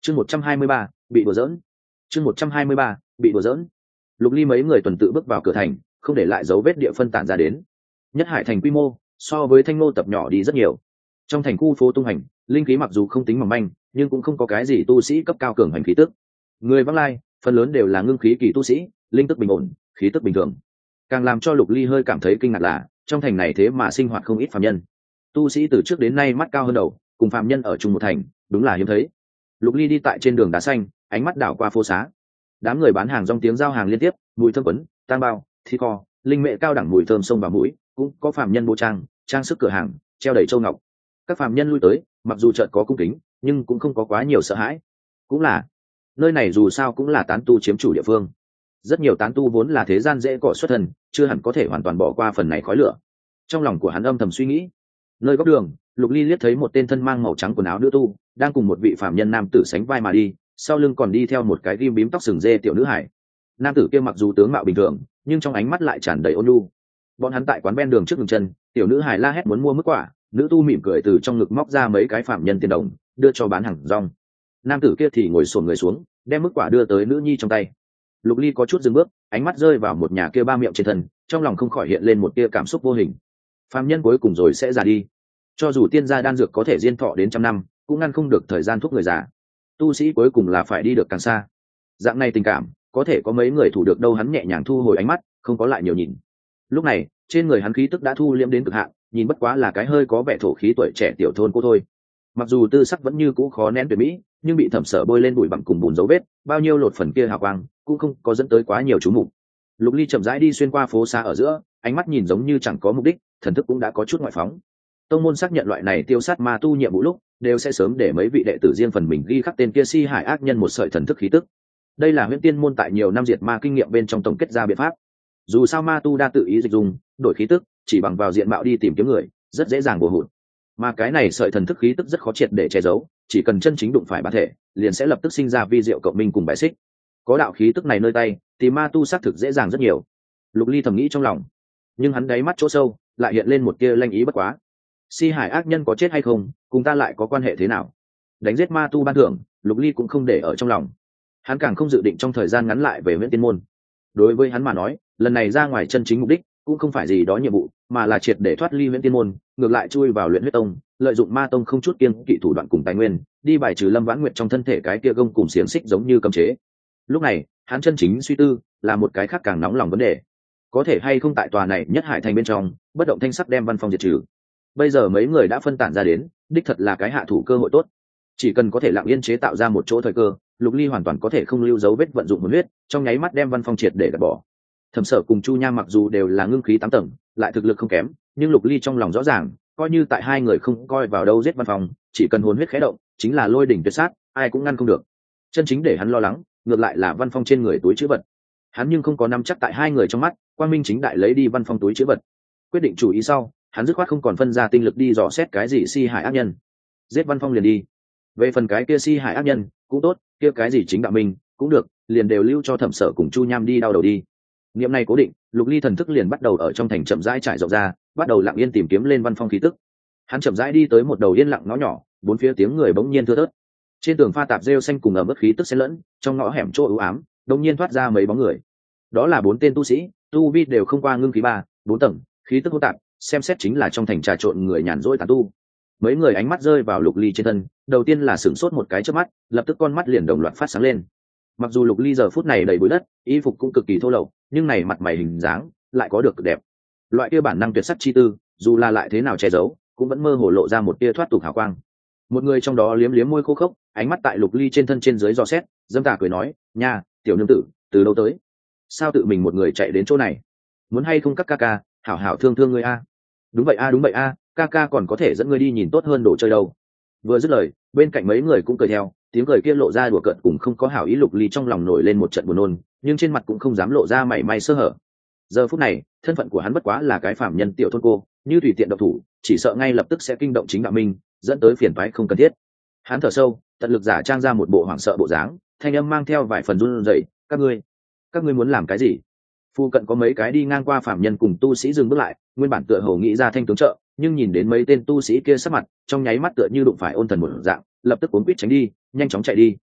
chương 123, bị đùa giỡn. chương 123, bị đùa giỡn. Lục Ly mấy người tuần tự bước vào cửa thành, không để lại dấu vết địa phân tản ra đến. Nhất Hải thành quy mô so với Thanh Ngô tập nhỏ đi rất nhiều. Trong thành khu phố tung hành, linh khí mặc dù không tính mỏng manh, nhưng cũng không có cái gì tu sĩ cấp cao cường hành khí tức. Người vắng lai, phần lớn đều là ngưng khí kỳ tu sĩ, linh tức bình ổn, khí tức bình thường. Càng làm cho Lục Ly hơi cảm thấy kinh ngạc là, trong thành này thế mà sinh hoạt không ít phàm nhân. Tu sĩ từ trước đến nay mắt cao hơn đầu, cùng phàm nhân ở chung một thành, đúng là hiếm thấy. Lục Ly đi tại trên đường đá xanh, ánh mắt đảo qua phố xá. Đám người bán hàng rong tiếng giao hàng liên tiếp, mùi thơm quấn, tang bao, thịt kho, linh mệ cao đẳng mùi thơm xông vào mũi, cũng có phàm nhân bộ trang sức cửa hàng, treo đầy châu ngọc. Các phàm nhân lui tới, mặc dù chợt có cung kính, nhưng cũng không có quá nhiều sợ hãi. Cũng là, nơi này dù sao cũng là tán tu chiếm chủ địa phương. Rất nhiều tán tu vốn là thế gian dễ cọ xuất thân, chưa hẳn có thể hoàn toàn bỏ qua phần này khói lửa. Trong lòng của hắn âm thầm suy nghĩ. Nơi góc đường, Lục Ly liếc thấy một tên thân mang màu trắng quần áo nữ tu, đang cùng một vị phàm nhân nam tử sánh vai mà đi, sau lưng còn đi theo một cái ghim bím tóc sừng dê tiểu nữ hải. Nam tử kia mặc dù tướng mạo bình thường, nhưng trong ánh mắt lại tràn đầy ôn nhu. Bọn hắn tại quán ven đường trước ngừng chân, tiểu nữ hải la hét muốn mua mức quả, nữ tu mỉm cười từ trong ngực móc ra mấy cái phàm nhân tiền đồng, đưa cho bán hàng rong. Nam tử kia thì ngồi xổm người xuống, đem mức quả đưa tới nữ nhi trong tay. Lục Ly có chút dừng bước, ánh mắt rơi vào một nhà kia ba miệng trên thân, trong lòng không khỏi hiện lên một tia cảm xúc vô hình. Phàm nhân cuối cùng rồi sẽ già đi, cho dù tiên gia đan dược có thể diên thọ đến 100 năm, cũng ngăn không được thời gian thuốc người già. Tu sĩ cuối cùng là phải đi được càng xa. Dạng này tình cảm, có thể có mấy người thủ được đâu. Hắn nhẹ nhàng thu hồi ánh mắt, không có lại nhiều nhìn. Lúc này, trên người hắn khí tức đã thu liễm đến cực hạn, nhìn bất quá là cái hơi có vẻ thổ khí tuổi trẻ tiểu thôn cô thôi. Mặc dù tư sắc vẫn như cũ khó nén tuyệt mỹ, nhưng bị thẩm sở bôi lên bụi bặm cùng bùn dấu vết, bao nhiêu lột phần kia hào quang, cũng không có dẫn tới quá nhiều chú mục. Lục Ly chậm rãi đi xuyên qua phố xa ở giữa, ánh mắt nhìn giống như chẳng có mục đích, thần thức cũng đã có chút ngoại phóng. Tông môn xác nhận loại này tiêu sát ma tu nhiệm vụ lúc, đều sẽ sớm để mấy vị đệ tử riêng phần mình ghi khắc tên kia si hải ác nhân một sợi thần thức khí tức. Đây là Huyễn Tiên môn tại nhiều năm diệt ma kinh nghiệm bên trong tổng kết ra biện pháp. Dù sao ma tu đa tự ý dịch dùng, đổi khí tức, chỉ bằng vào diện mạo đi tìm kiếm người, rất dễ dàng bổ hụt. Mà cái này sợi thần thức khí tức rất khó triệt để che giấu, chỉ cần chân chính đụng phải bản thể, liền sẽ lập tức sinh ra vi diệu cộng minh cùng bài xích. Có đạo khí tức này nơi tay, thì ma tu xác thực dễ dàng rất nhiều. Lục Ly thầm nghĩ trong lòng, nhưng hắn đáy mắt chỗ sâu lại hiện lên một tia lanh ý bất quá. Si hải ác nhân có chết hay không, cùng ta lại có quan hệ thế nào? Đánh giết ma tu ban thưởng, Lục Ly cũng không để ở trong lòng. Hắn càng không dự định trong thời gian ngắn lại về Huyễn Tiên môn. Đối với hắn mà nói, lần này ra ngoài chân chính mục đích cũng không phải gì đó nhiệm vụ, mà là triệt để thoát ly Huyễn Tiên môn, ngược lại chui vào Luyện Huyết tông, lợi dụng ma tông không chút kiêng kỵ thủ đoạn cùng tài nguyên, đi bài trừ Lâm Vãn Nguyệt trong thân thể cái kia gông cùng xiềng xích giống như cấm chế. Lúc này, hắn chân chính suy tư là một cái khác càng nóng lòng vấn đề, có thể hay không tại tòa này Nhất Hải thành bên trong, bất động thanh sắc đem Văn Phong diệt trừ. Bây giờ mấy người đã phân tản ra đến, đích thật là cái hạ thủ cơ hội tốt. Chỉ cần có thể lặng yên chế tạo ra một chỗ thời cơ, Lục Ly hoàn toàn có thể không lưu dấu vết vận dụng hồn huyết, trong nháy mắt đem Văn Phong triệt để gạt bỏ. Thẩm Sở cùng Chu Nham mặc dù đều là ngưng khí 8 tầng, lại thực lực không kém, nhưng Lục Ly trong lòng rõ ràng, coi như tại hai người không coi vào đâu giết Văn Phong, chỉ cần hồn huyết khẽ động, chính là lôi đỉnh tuyệt sát, ai cũng ngăn không được. Chân chính để hắn lo lắng, ngược lại là Văn Phong trên người túi trữ vật. Hắn nhưng không có nắm chắc tại hai người trong mắt, Quang Minh chính đại lấy đi Văn Phong túi trữ vật. Quyết định chủ ý sau, hắn dứt khoát không còn phân ra tinh lực đi dò xét cái gì si hải ác nhân, giết Văn Phong liền đi. Về phần cái kia si hải ác nhân cũng tốt, kia cái gì chính đạo minh cũng được, liền đều lưu cho Thẩm Sở cùng Chu Nham đi đau đầu đi. Niệm này cố định, Lục Ly thần thức liền bắt đầu ở trong thành chậm rãi trải rộng ra, bắt đầu lặng yên tìm kiếm lên Văn Phong khí tức. Hắn chậm rãi đi tới một đầu yên lặng ngõ nhỏ, bốn phía tiếng người bỗng nhiên thưa thớt. Trên tường pha tạp rêu xanh cùng ẩm ướt khí tức xen lẫn, trong ngõ hẻm chỗ u ám, đột nhiên thoát ra mấy bóng người. Đó là 4 tên tu sĩ, tu vi đều không qua ngưng khí 3, 4 tầng, khí tức hỗn tạp, xem xét chính là trong thành trà trộn người nhàn rỗi tán tu. Mấy người ánh mắt rơi vào Lục Ly trên thân, đầu tiên là sửng sốt một cái chớp mắt, lập tức con mắt liền đồng loạt phát sáng lên. Mặc dù Lục Ly giờ phút này đầy bụi đất, y phục cũng cực kỳ thô lậu, nhưng này mặt mày hình dáng lại có được cực đẹp. Loại kia bản năng tuyệt sắc chi tư, dù là lại thế nào che giấu, cũng vẫn mơ hồ lộ ra một tia thoát tục hào quang. Một người trong đó liếm liếm môi khô khốc, ánh mắt tại Lục Ly trên thân trên dưới dò xét, dâm tà cười nói, nha, tiểu nương tử, từ đâu tới? Sao tự mình một người chạy đến chỗ này? Muốn hay không các ca ca, hảo hảo thương thương ngươi a? Đúng vậy a, đúng vậy a, ca ca còn có thể dẫn ngươi đi nhìn tốt hơn đồ chơi đâu. Vừa dứt lời, bên cạnh mấy người cũng cười theo, tiếng cười kia lộ ra đùa cợt cùng không có hảo ý. Lục Ly trong lòng nổi lên một trận buồn nôn, nhưng trên mặt cũng không dám lộ ra mảy may sơ hở. Giờ phút này, thân phận của hắn bất quá là cái phàm nhân tiểu thôn cô, như tùy tiện độc thủ, chỉ sợ ngay lập tức sẽ kinh động chính đạo minh, dẫn tới phiền toái không cần thiết. Hắn thở sâu, tận lực giả trang ra một bộ hoảng sợ bộ dáng, thanh âm mang theo vài phần run rẩy, các ngươi muốn làm cái gì? Phu cận có mấy cái đi ngang qua phàm nhân cùng tu sĩ dừng bước lại, nguyên bản tựa hồ nghĩ ra thanh tướng trợ, nhưng nhìn đến mấy tên tu sĩ kia sắc mặt, trong nháy mắt tựa như đụng phải ôn thần một dạng, lập tức cuốn quýt tránh đi, nhanh chóng chạy đi.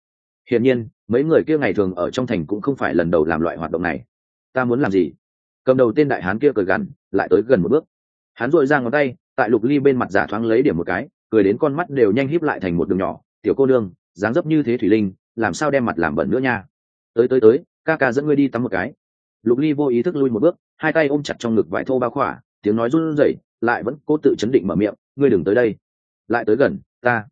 hiển nhiên mấy người kia ngày thường ở trong thành cũng không phải lần đầu làm loại hoạt động này. Ta muốn làm gì? Cầm đầu tên đại hán kia cười gằn, lại tới gần một bước. Hắn dội ra ngón tay tại Lục Ly bên mặt giả thoáng lấy điểm một cái, cười đến con mắt đều nhanh híp lại thành một đường nhỏ. Tiểu cô nương dáng dấp như thế thủy linh, làm sao đem mặt làm bẩn nữa nha. Tới ca ca dẫn ngươi đi tắm một cái. Lục Ly vô ý thức lui một bước, hai tay ôm chặt trong ngực vải thô bao khỏa, tiếng nói run rẩy, lại vẫn cố tự chấn định mở miệng, ngươi đừng tới đây. Lại tới gần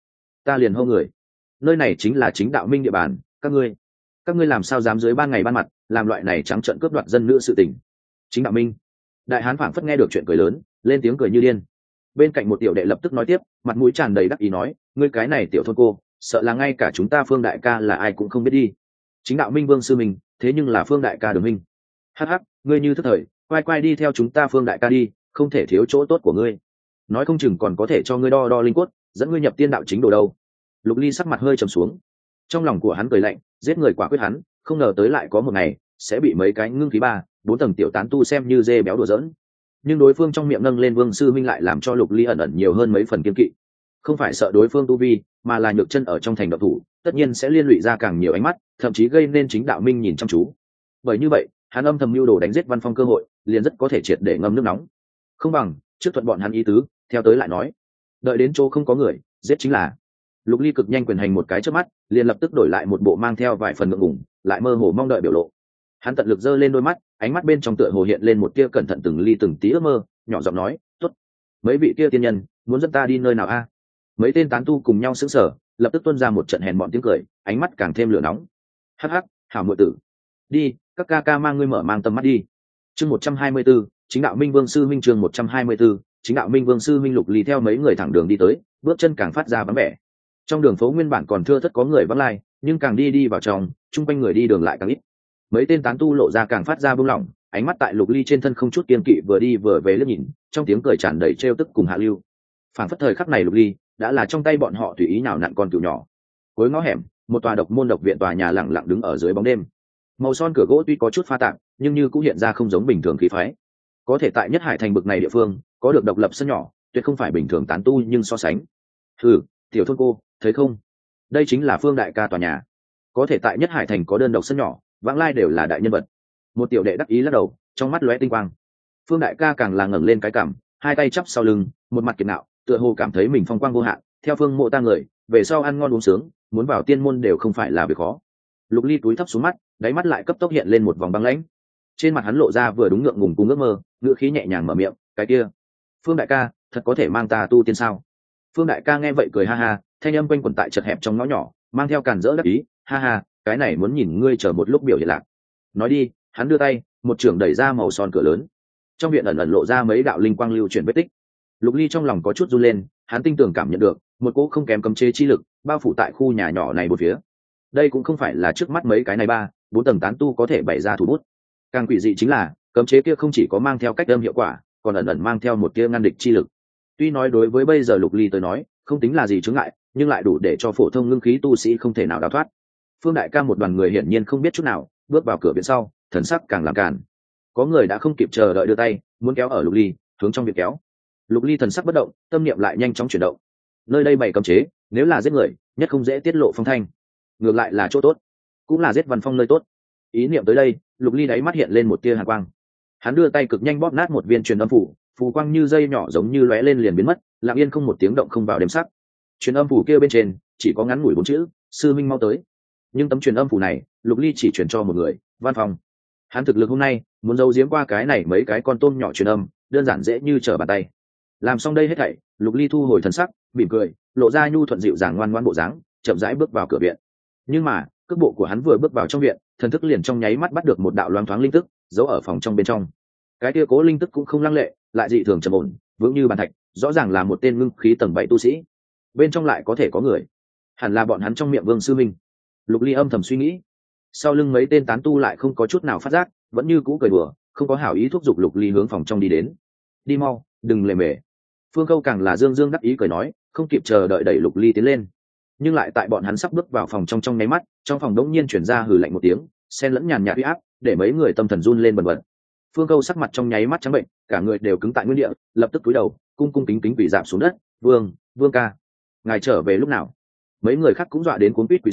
ta liền hô người. Nơi này chính là chính đạo minh địa bàn, các ngươi làm sao dám dưới ban ngày ban mặt làm loại này trắng trợn cướp đoạt dân nữ sự tình. Chính đạo minh. Đại hán phảng phất nghe được chuyện cười lớn, lên tiếng cười như điên. Bên cạnh một tiểu đệ lập tức nói tiếp, mặt mũi tràn đầy đắc ý nói, ngươi cái này tiểu thôn cô, sợ là ngay cả chúng ta Phương đại ca là ai cũng không biết đi. Chính đạo minh vương sư mình, thế nhưng là Phương đại ca đường minh. Hắc hắc, ngươi như thức thời, quay đi theo chúng ta Phương đại ca đi, không thể thiếu chỗ tốt của ngươi. Nói không chừng còn có thể cho ngươi đo đo linh quất, dẫn ngươi nhập tiên đạo chính đồ đâu. Lục Ly sắc mặt hơi trầm xuống, trong lòng của hắn cười lạnh, giết người quả quyết hắn không ngờ tới lại có một ngày sẽ bị mấy cái ngưng khí 3, 4 tầng tiểu tán tu xem như dê béo đùa giỡn. Nhưng đối phương trong miệng nâng lên vương sư minh lại làm cho Lục Ly ẩn ẩn nhiều hơn mấy phần kiên kỵ. Không phải sợ đối phương tu vi, mà là nhược chân ở trong thành độc thủ, tất nhiên sẽ liên lụy ra càng nhiều ánh mắt, thậm chí gây nên chính đạo minh nhìn chăm chú. Bởi như vậy, hắn âm thầm mưu đồ đánh giết Văn Phong cơ hội, liền rất có thể triệt để ngâm nước nóng. Không bằng trước thuận bọn hắn ý tứ, theo tới lại nói, đợi đến chỗ không có người, giết chính là. Lục Ly cực nhanh quyền hành một cái trước mắt, liền lập tức đổi lại một bộ mang theo vài phần ngượng ngùng, lại mơ hồ mong đợi biểu lộ. Hắn tận lực giơ lên đôi mắt, ánh mắt bên trong tựa hồ hiện lên một tia cẩn thận từng ly từng tí ước mơ, nhỏ giọng nói, "Tốt, mấy vị kia tiên nhân, muốn dẫn ta đi nơi nào a?" Mấy tên tán tu cùng nhau sững sờ, lập tức tuôn ra một trận hèn mọn tiếng cười, ánh mắt càng thêm lửa nóng. "Hắc hắc, hảo muội tử, đi, các ca ca mang ngươi mở mang tầm mắt đi." Chương 124, chính đạo Minh Vương sư huynh chương 124, chính đạo Minh Vương sư huynh. Lục Ly theo mấy người thẳng đường đi tới, bước chân càng phát ra vắng vẻ. Trong đường phố nguyên bản còn thưa thớt có người vắng lai, nhưng càng đi vào trong, chung quanh người đi đường lại càng ít. Mấy tên tán tu lộ ra càng phát ra buông lỏng, ánh mắt tại Lục Ly trên thân không chút kiên kỵ vừa đi vừa về liếc nhìn, trong tiếng cười tràn đầy trêu tức cùng hạ lưu. Phản phất thời khắc này Lục Ly đã là trong tay bọn họ tùy ý nào nặn con cừu nhỏ. Cuối ngõ hẻm, một tòa độc môn độc viện tòa nhà lặng lặng đứng ở dưới bóng đêm. Màu son cửa gỗ tuy có chút pha tạp, nhưng như cũng hiện ra không giống bình thường khí phái. Có thể tại Nhất Hải thành bực này địa phương, có được độc lập sân nhỏ, tuyệt không phải bình thường tán tu nhưng so sánh. Hừ, tiểu thôn cô, thấy không? Đây chính là Phương đại ca tòa nhà. Có thể tại Nhất Hải thành có đơn độc sân nhỏ, vãng lai đều là đại nhân vật. Một tiểu đệ đắc ý lắc đầu, trong mắt lóe tinh quang. Phương đại ca càng là ngẩng lên cái cằm, hai tay chắp sau lưng, một mặt kiệt ngạo, tựa hồ cảm thấy mình phong quang vô hạn. Theo Phương mộ ta người, về sau ăn ngon uống sướng, muốn vào tiên môn đều không phải là việc khó. Lục Ly túi thấp xuống mắt, đáy mắt lại cấp tốc hiện lên một vòng băng lãnh. Trên mặt hắn lộ ra vừa đúng ngượng ngùng cùng ước mơ, ngữ khí nhẹ nhàng mở miệng, cái kia, Phương đại ca, thật có thể mang ta tu tiên sao? Phương đại ca nghe vậy cười ha ha, thanh âm quanh quẩn tại chật hẹp trong ngõ nhỏ, mang theo càn rỡ đắc ý, ha ha, cái này muốn nhìn ngươi chờ một lúc biểu hiện lạc. Nói đi, hắn đưa tay, một trưởng đẩy ra màu son cửa lớn. Trong viện ẩn ẩn lộ ra mấy đạo linh quang lưu chuyển vết tích. Lục Ly trong lòng có chút run lên, hắn tinh tường cảm nhận được một cỗ không kém cấm chế chi lực bao phủ tại khu nhà nhỏ này một phía. Đây cũng không phải là trước mắt mấy cái này 3, 4 tầng tán tu có thể bày ra thủ bút. Càng quỷ dị chính là cấm chế kia không chỉ có mang theo cách âm hiệu quả, còn ẩn ẩn mang theo một tia ngăn địch chi lực. Tuy nói đối với bây giờ Lục Ly tới nói không tính là gì chướng ngại, nhưng lại đủ để cho phổ thông ngưng khí tu sĩ không thể nào đào thoát. Phương đại ca một đoàn người hiển nhiên không biết chút nào, bước vào cửa viện sau, thần sắc càng làm càn. Có người đã không kịp chờ đợi đưa tay, muốn kéo ở Lục Ly, hướng trong viện kéo. Lục Ly thần sắc bất động, tâm niệm lại nhanh chóng chuyển động. Nơi đây bày cấm chế, nếu là giết người, nhất không dễ tiết lộ phong thanh. Ngược lại là chỗ tốt, cũng là giết Văn Phong nơi tốt. Ý niệm tới đây, Lục Ly đáy mắt hiện lên một tia hàn quang. Hắn đưa tay cực nhanh bóp nát một viên truyền âm phủ, phù quang như dây nhỏ giống như lóe lên liền biến mất, lặng yên không một tiếng động không vào đêm sắc. Truyền âm phủ kia bên trên chỉ có ngắn ngủi 4 chữ, sư minh mau tới. Nhưng tấm truyền âm phủ này, Lục Ly chỉ truyền cho một người, Văn Phong. Hắn thực lực hôm nay, muốn giấu giếm qua cái này mấy cái con tôm nhỏ truyền âm, đơn giản dễ như trở bàn tay. Làm xong đây hết thảy, Lục Ly thu hồi thần sắc, mỉm cười, lộ ra nhu thuận dịu dàng ngoan ngoãn bộ dáng, chậm rãi bước vào cửa viện. Nhưng mà, cước bộ của hắn vừa bước vào trong viện, thần thức liền trong nháy mắt bắt được một đạo loáng thoáng linh tức, giấu ở phòng trong bên trong. Cái kia cố linh tức cũng không lăng lệ, lại dị thường trầm ổn, vững như bàn thạch, rõ ràng là một tên ngưng khí tầng 7 tu sĩ. Bên trong lại có thể có người, hẳn là bọn hắn trong miệng Vương sư minh. Lục Ly âm thầm suy nghĩ. Sau lưng mấy tên tán tu lại không có chút nào phát giác, vẫn như cũ cười đùa, không có hảo ý thúc giục Lục Ly hướng phòng trong đi đến. Đi mau, đừng lề mề. Phương Câu càng là dương dương đắc ý cười nói, không kịp chờ đợi đẩy Lục Ly tiến lên. Nhưng lại tại bọn hắn sắp bước vào phòng trong nháy mắt, trong phòng đống nhiên chuyển ra hừ lạnh một tiếng, xen lẫn nhàn nhạt uy áp, để mấy người tâm thần run lên bần bật. Phương Câu sắc mặt trong nháy mắt trắng bệnh, cả người đều cứng tại nguyên địa, lập tức cúi đầu, cung cung kính kính quỳ rạp xuống đất, "Vương ca, ngài trở về lúc nào?" Mấy người khác cũng dọa đến cuống quýt quỳ xuống,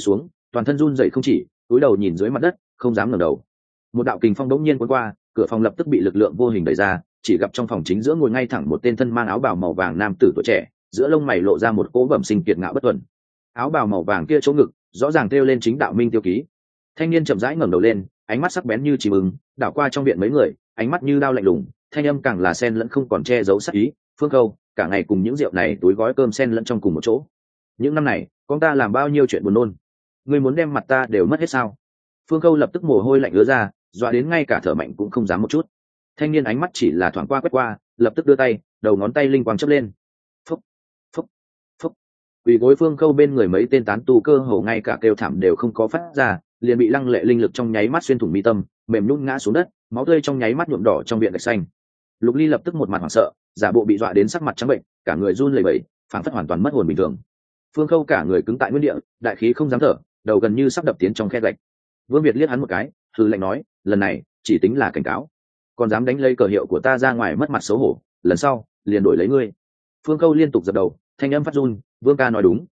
toàn thân run dậy không chỉ, cúi đầu nhìn dưới mặt đất không dám ngẩng đầu. Một đạo kình phong đống nhiên cuốn qua, cửa phòng lập tức bị lực lượng vô hình đẩy ra, chỉ gặp trong phòng chính giữa ngồi ngay thẳng một tên thân mang áo bào màu vàng nam tử tuổi trẻ, giữa lông mày lộ ra một cỗ bẩm sinh kiệt ngạo bất tuần. Áo bào màu vàng kia chỗ ngực rõ ràng thêu lên chính đạo minh tiêu ký. Thanh niên chậm rãi ngẩng đầu lên, ánh mắt sắc bén như chim ưng, đảo qua trong viện mấy người, ánh mắt như đao lạnh lùng, thanh âm càng là sen lẫn không còn che giấu sắc ý. Phương Khâu, cả ngày cùng những rượu này túi gói cơm sen lẫn trong cùng một chỗ. Những năm này, con ta làm bao nhiêu chuyện buồn nôn, ngươi muốn đem mặt ta đều mất hết sao? Phương Khâu lập tức mồ hôi lạnh ứa ra, dọa đến ngay cả thở mạnh cũng không dám một chút. Thanh niên ánh mắt chỉ là thoáng qua quét qua, lập tức đưa tay, đầu ngón tay linh quang chớp lên. Phúc, phúc, phúc. Vì gối Phương Khâu bên người mấy tên tán tu cơ hồ ngay cả kêu thảm đều không có phát ra, liền bị lăng lệ linh lực trong nháy mắt xuyên thủng mi tâm, mềm nhũn ngã xuống đất, máu tươi trong nháy mắt nhuộm đỏ trong viện gạch xanh. Lục Ly lập tức một mặt hoảng sợ, giả bộ bị dọa đến sắc mặt trắng bệnh, cả người run lẩy bẩy, phảng phất hoàn toàn mất hồn bình thường. Phương Khâu cả người cứng tại nguyên địa, đại khí không dám thở, đầu gần như sắp đập tiến trong khe gạch. Vương Việt liếc hắn một cái, hừ lạnh nói, lần này chỉ tính là cảnh cáo, còn dám đánh lấy cờ hiệu của ta ra ngoài mất mặt xấu hổ, lần sau liền đổi lấy ngươi. Phương Khâu liên tục dập đầu, thanh âm phát run, Vương ca nói đúng,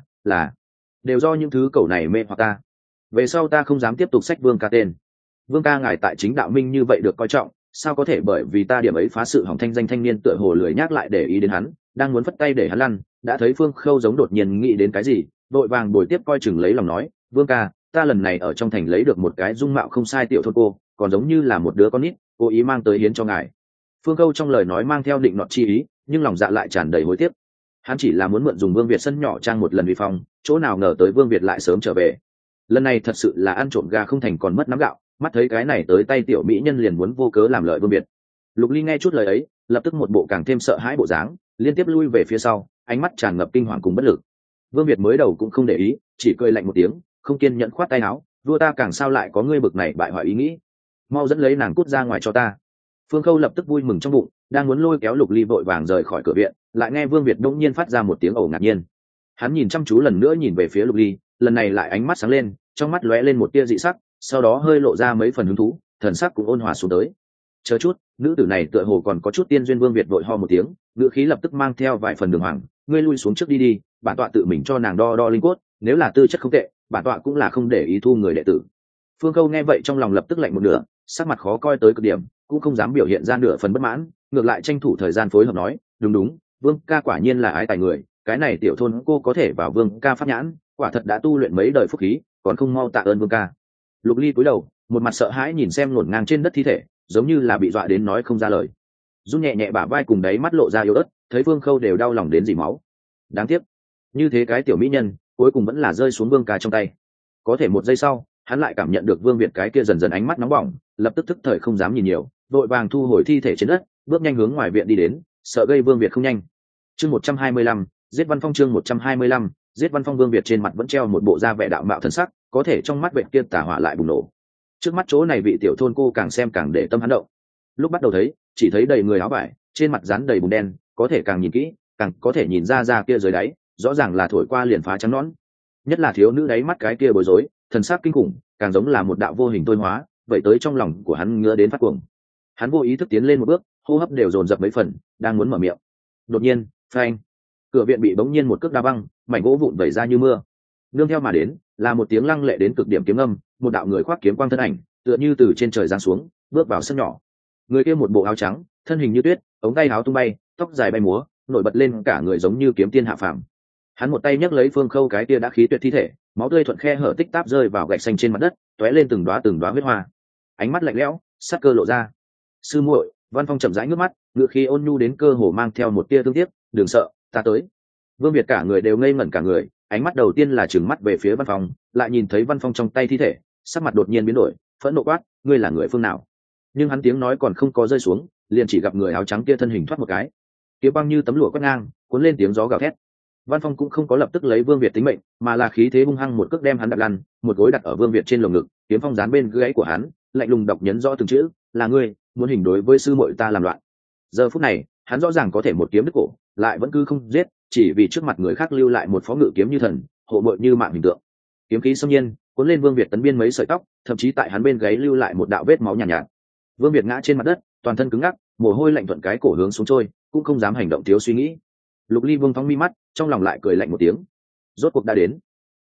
là đều do những thứ cẩu này mê hoặc ta. Về sau ta không dám tiếp tục xách Vương ca tên. Vương ca ngài tại chính đạo minh như vậy được coi trọng, sao có thể bởi vì ta điểm ấy phá sự hỏng thanh danh thanh niên tựa hồ lười nhắc lại để ý đến hắn, đang muốn phất tay để hắn lăn, đã thấy Phương Khâu giống đột nhiên nghĩ đến cái gì, vội vàng bồi tiếp coi chừng lấy lòng nói, Vương ca, ta lần này ở trong thành lấy được một cái dung mạo không sai tiểu thôn cô, còn giống như là một đứa con nít, cố ý mang tới hiến cho ngài. Phương Khâu trong lời nói mang theo định nọt chi ý, nhưng lòng dạ lại tràn đầy hối tiếc. Hắn chỉ là muốn mượn dùng Vương Việt sân nhỏ trang một lần uy phong, chỗ nào ngờ tới Vương Việt lại sớm trở về. Lần này thật sự là ăn trộm gà không thành còn mất nắm gạo, mắt thấy cái này tới tay tiểu mỹ nhân liền muốn vô cớ làm lợi Vương Việt. Lục Ly nghe chút lời ấy, lập tức một bộ càng thêm sợ hãi bộ dáng, liên tiếp lui về phía sau, ánh mắt tràn ngập kinh hoàng cùng bất lực. Vương Việt mới đầu cũng không để ý, chỉ cười lạnh một tiếng, không kiên nhẫn khoát tay áo, vua ta càng sao lại có ngươi bực này bại hoại ý nghĩ, mau dẫn lấy nàng cút ra ngoài cho ta. Phương Khâu lập tức vui mừng trong bụng, đang muốn lôi kéo Lục Ly vội vàng rời khỏi cửa viện, lại nghe Vương Việt đông nhiên phát ra một tiếng ồ ngạc nhiên. Hắn nhìn chăm chú lần nữa nhìn về phía Lục Ly, lần này lại ánh mắt sáng lên, trong mắt lóe lên một tia dị sắc, sau đó hơi lộ ra mấy phần hứng thú, thần sắc cũng ôn hòa xuống tới. Chờ chút, nữ tử này tựa hồ còn có chút tiên duyên. Vương Việt vội ho một tiếng, ngữ khí lập tức mang theo vài phần đường hoàng, ngươi lui xuống trước đi đi, bản tọa tự mình cho nàng đo đo linh cốt, nếu là tư chất không tệ, bản tọa cũng là không để ý thu người đệ tử. Phương Khâu nghe vậy trong lòng lập tức lạnh một nửa, sắc mặt khó coi tới cực điểm, cũng không dám biểu hiện ra nửa phần bất mãn, ngược lại tranh thủ thời gian phối hợp nói, đúng, Vương ca quả nhiên là ái tài người, cái này tiểu thôn cô có thể vào Vương ca pháp nhãn, quả thật đã tu luyện mấy đời phúc khí, còn không mau tạ ơn Vương ca. Lục Ly cúi đầu, một mặt sợ hãi nhìn xem ngổn ngang trên đất thi thể, giống như là bị dọa đến nói không ra lời. Run nhẹ nhẹ bả vai cùng đáy mắt lộ ra yếu ớt, thấy Phương Khâu đều đau lòng đến dỉ máu. Đáng tiếc, như thế cái tiểu mỹ nhân, cuối cùng vẫn là rơi xuống Vương ca trong tay. Có thể một giây sau, hắn lại cảm nhận được Vương Việt cái kia dần dần ánh mắt nóng bỏng, lập tức thức thời không dám nhìn nhiều, vội vàng thu hồi thi thể trên đất, bước nhanh hướng ngoài viện đi đến, sợ gây Vương Việt không nhanh. Chương 125, giết Văn Phong. Chương 125, giết Văn Phong. Vương Việt trên mặt vẫn treo một bộ da vẻ đạo mạo thần sắc, có thể trong mắt vệ kia tà hỏa lại bùng nổ. Trước mắt chỗ này vị tiểu thôn cô càng xem càng để tâm hắn động. Lúc bắt đầu thấy, chỉ thấy đầy người áo vải, trên mặt dán đầy bùn đen, có thể càng nhìn kỹ, càng có thể nhìn ra da kia dưới đáy, rõ ràng là thổi qua liền phá trắng nõn. Nhất là thiếu nữ đáy mắt cái kia bối rối, thần sắc kinh khủng, càng giống là một đạo vô hình tôi hóa, vậy tới trong lòng của hắn ngứa đến phát cuồng. Hắn vô ý thức tiến lên một bước, hô hấp đều dồn dập mấy phần, đang muốn mở miệng. Đột nhiên, phanh, cửa viện bị bỗng nhiên một cước đá văng, mảnh gỗ vụn vẩy ra như mưa. Nương theo mà đến là một tiếng lăng lệ đến cực điểm kiếm âm, một đạo người khoác kiếm quang thân ảnh, tựa như từ trên trời giáng xuống, bước vào sân nhỏ. Người kia một bộ áo trắng, thân hình như tuyết, ống tay áo tung bay, tóc dài bay múa, nổi bật lên cả người giống như kiếm tiên hạ phàm. Hắn một tay nhấc lấy Phương Khâu cái kia đã khí tuyệt thi thể, máu tươi thuận khe hở tích táp rơi vào gạch xanh trên mặt đất, tóe lên từng đóa huyết hoa. Ánh mắt lạnh lẽo, sắc cơ lộ ra. Sư muội, Văn Phong chậm rãi ngước mắt, ngựa khí ôn nhu đến cơ hồ mang theo một tia thương tiếc, đừng sợ, ta tới. Vương Việt cả người đều ngây ngẩn cả người, ánh mắt đầu tiên là trừng mắt về phía Văn Phong, lại nhìn thấy Văn Phong trong tay thi thể, sắc mặt đột nhiên biến đổi, phẫn nộ quát, ngươi là người phương nào? Nhưng hắn tiếng nói còn không có rơi xuống, liền chỉ gặp người áo trắng kia thân hình thoát một cái, kiếm băng như tấm lụa quét ngang, cuốn lên tiếng gió gào thét. Văn Phong cũng không có lập tức lấy Vương Việt tính mệnh, mà là khí thế hung hăng một cước đem hắn đạp lăn, một gối đặt ở Vương Việt trên lồng ngực, kiếm phong dán bên gáy của hắn, lạnh lùng đọc nhấn rõ từng chữ, là ngươi muốn hình đối với sư muội ta làm loạn. Giờ phút này, hắn rõ ràng có thể một kiếm đứt cổ, lại vẫn cứ không giết, chỉ vì trước mặt người khác lưu lại một phó ngự kiếm như thần, hộ mội như mạng hình tượng. Kiếm khí xâm nhiên, cuốn lên Vương Việt tấn biên mấy sợi tóc, thậm chí tại hắn bên gáy lưu lại một đạo vết máu nhàn nhạt. Vương Việt ngã trên mặt đất, toàn thân cứng ngắc, mồ hôi lạnh thuận cái cổ hướng xuống trôi, cũng không dám hành động thiếu suy nghĩ. Lục Ly vương phóng mi mắt, trong lòng lại cười lạnh một tiếng. Rốt cuộc đã đến.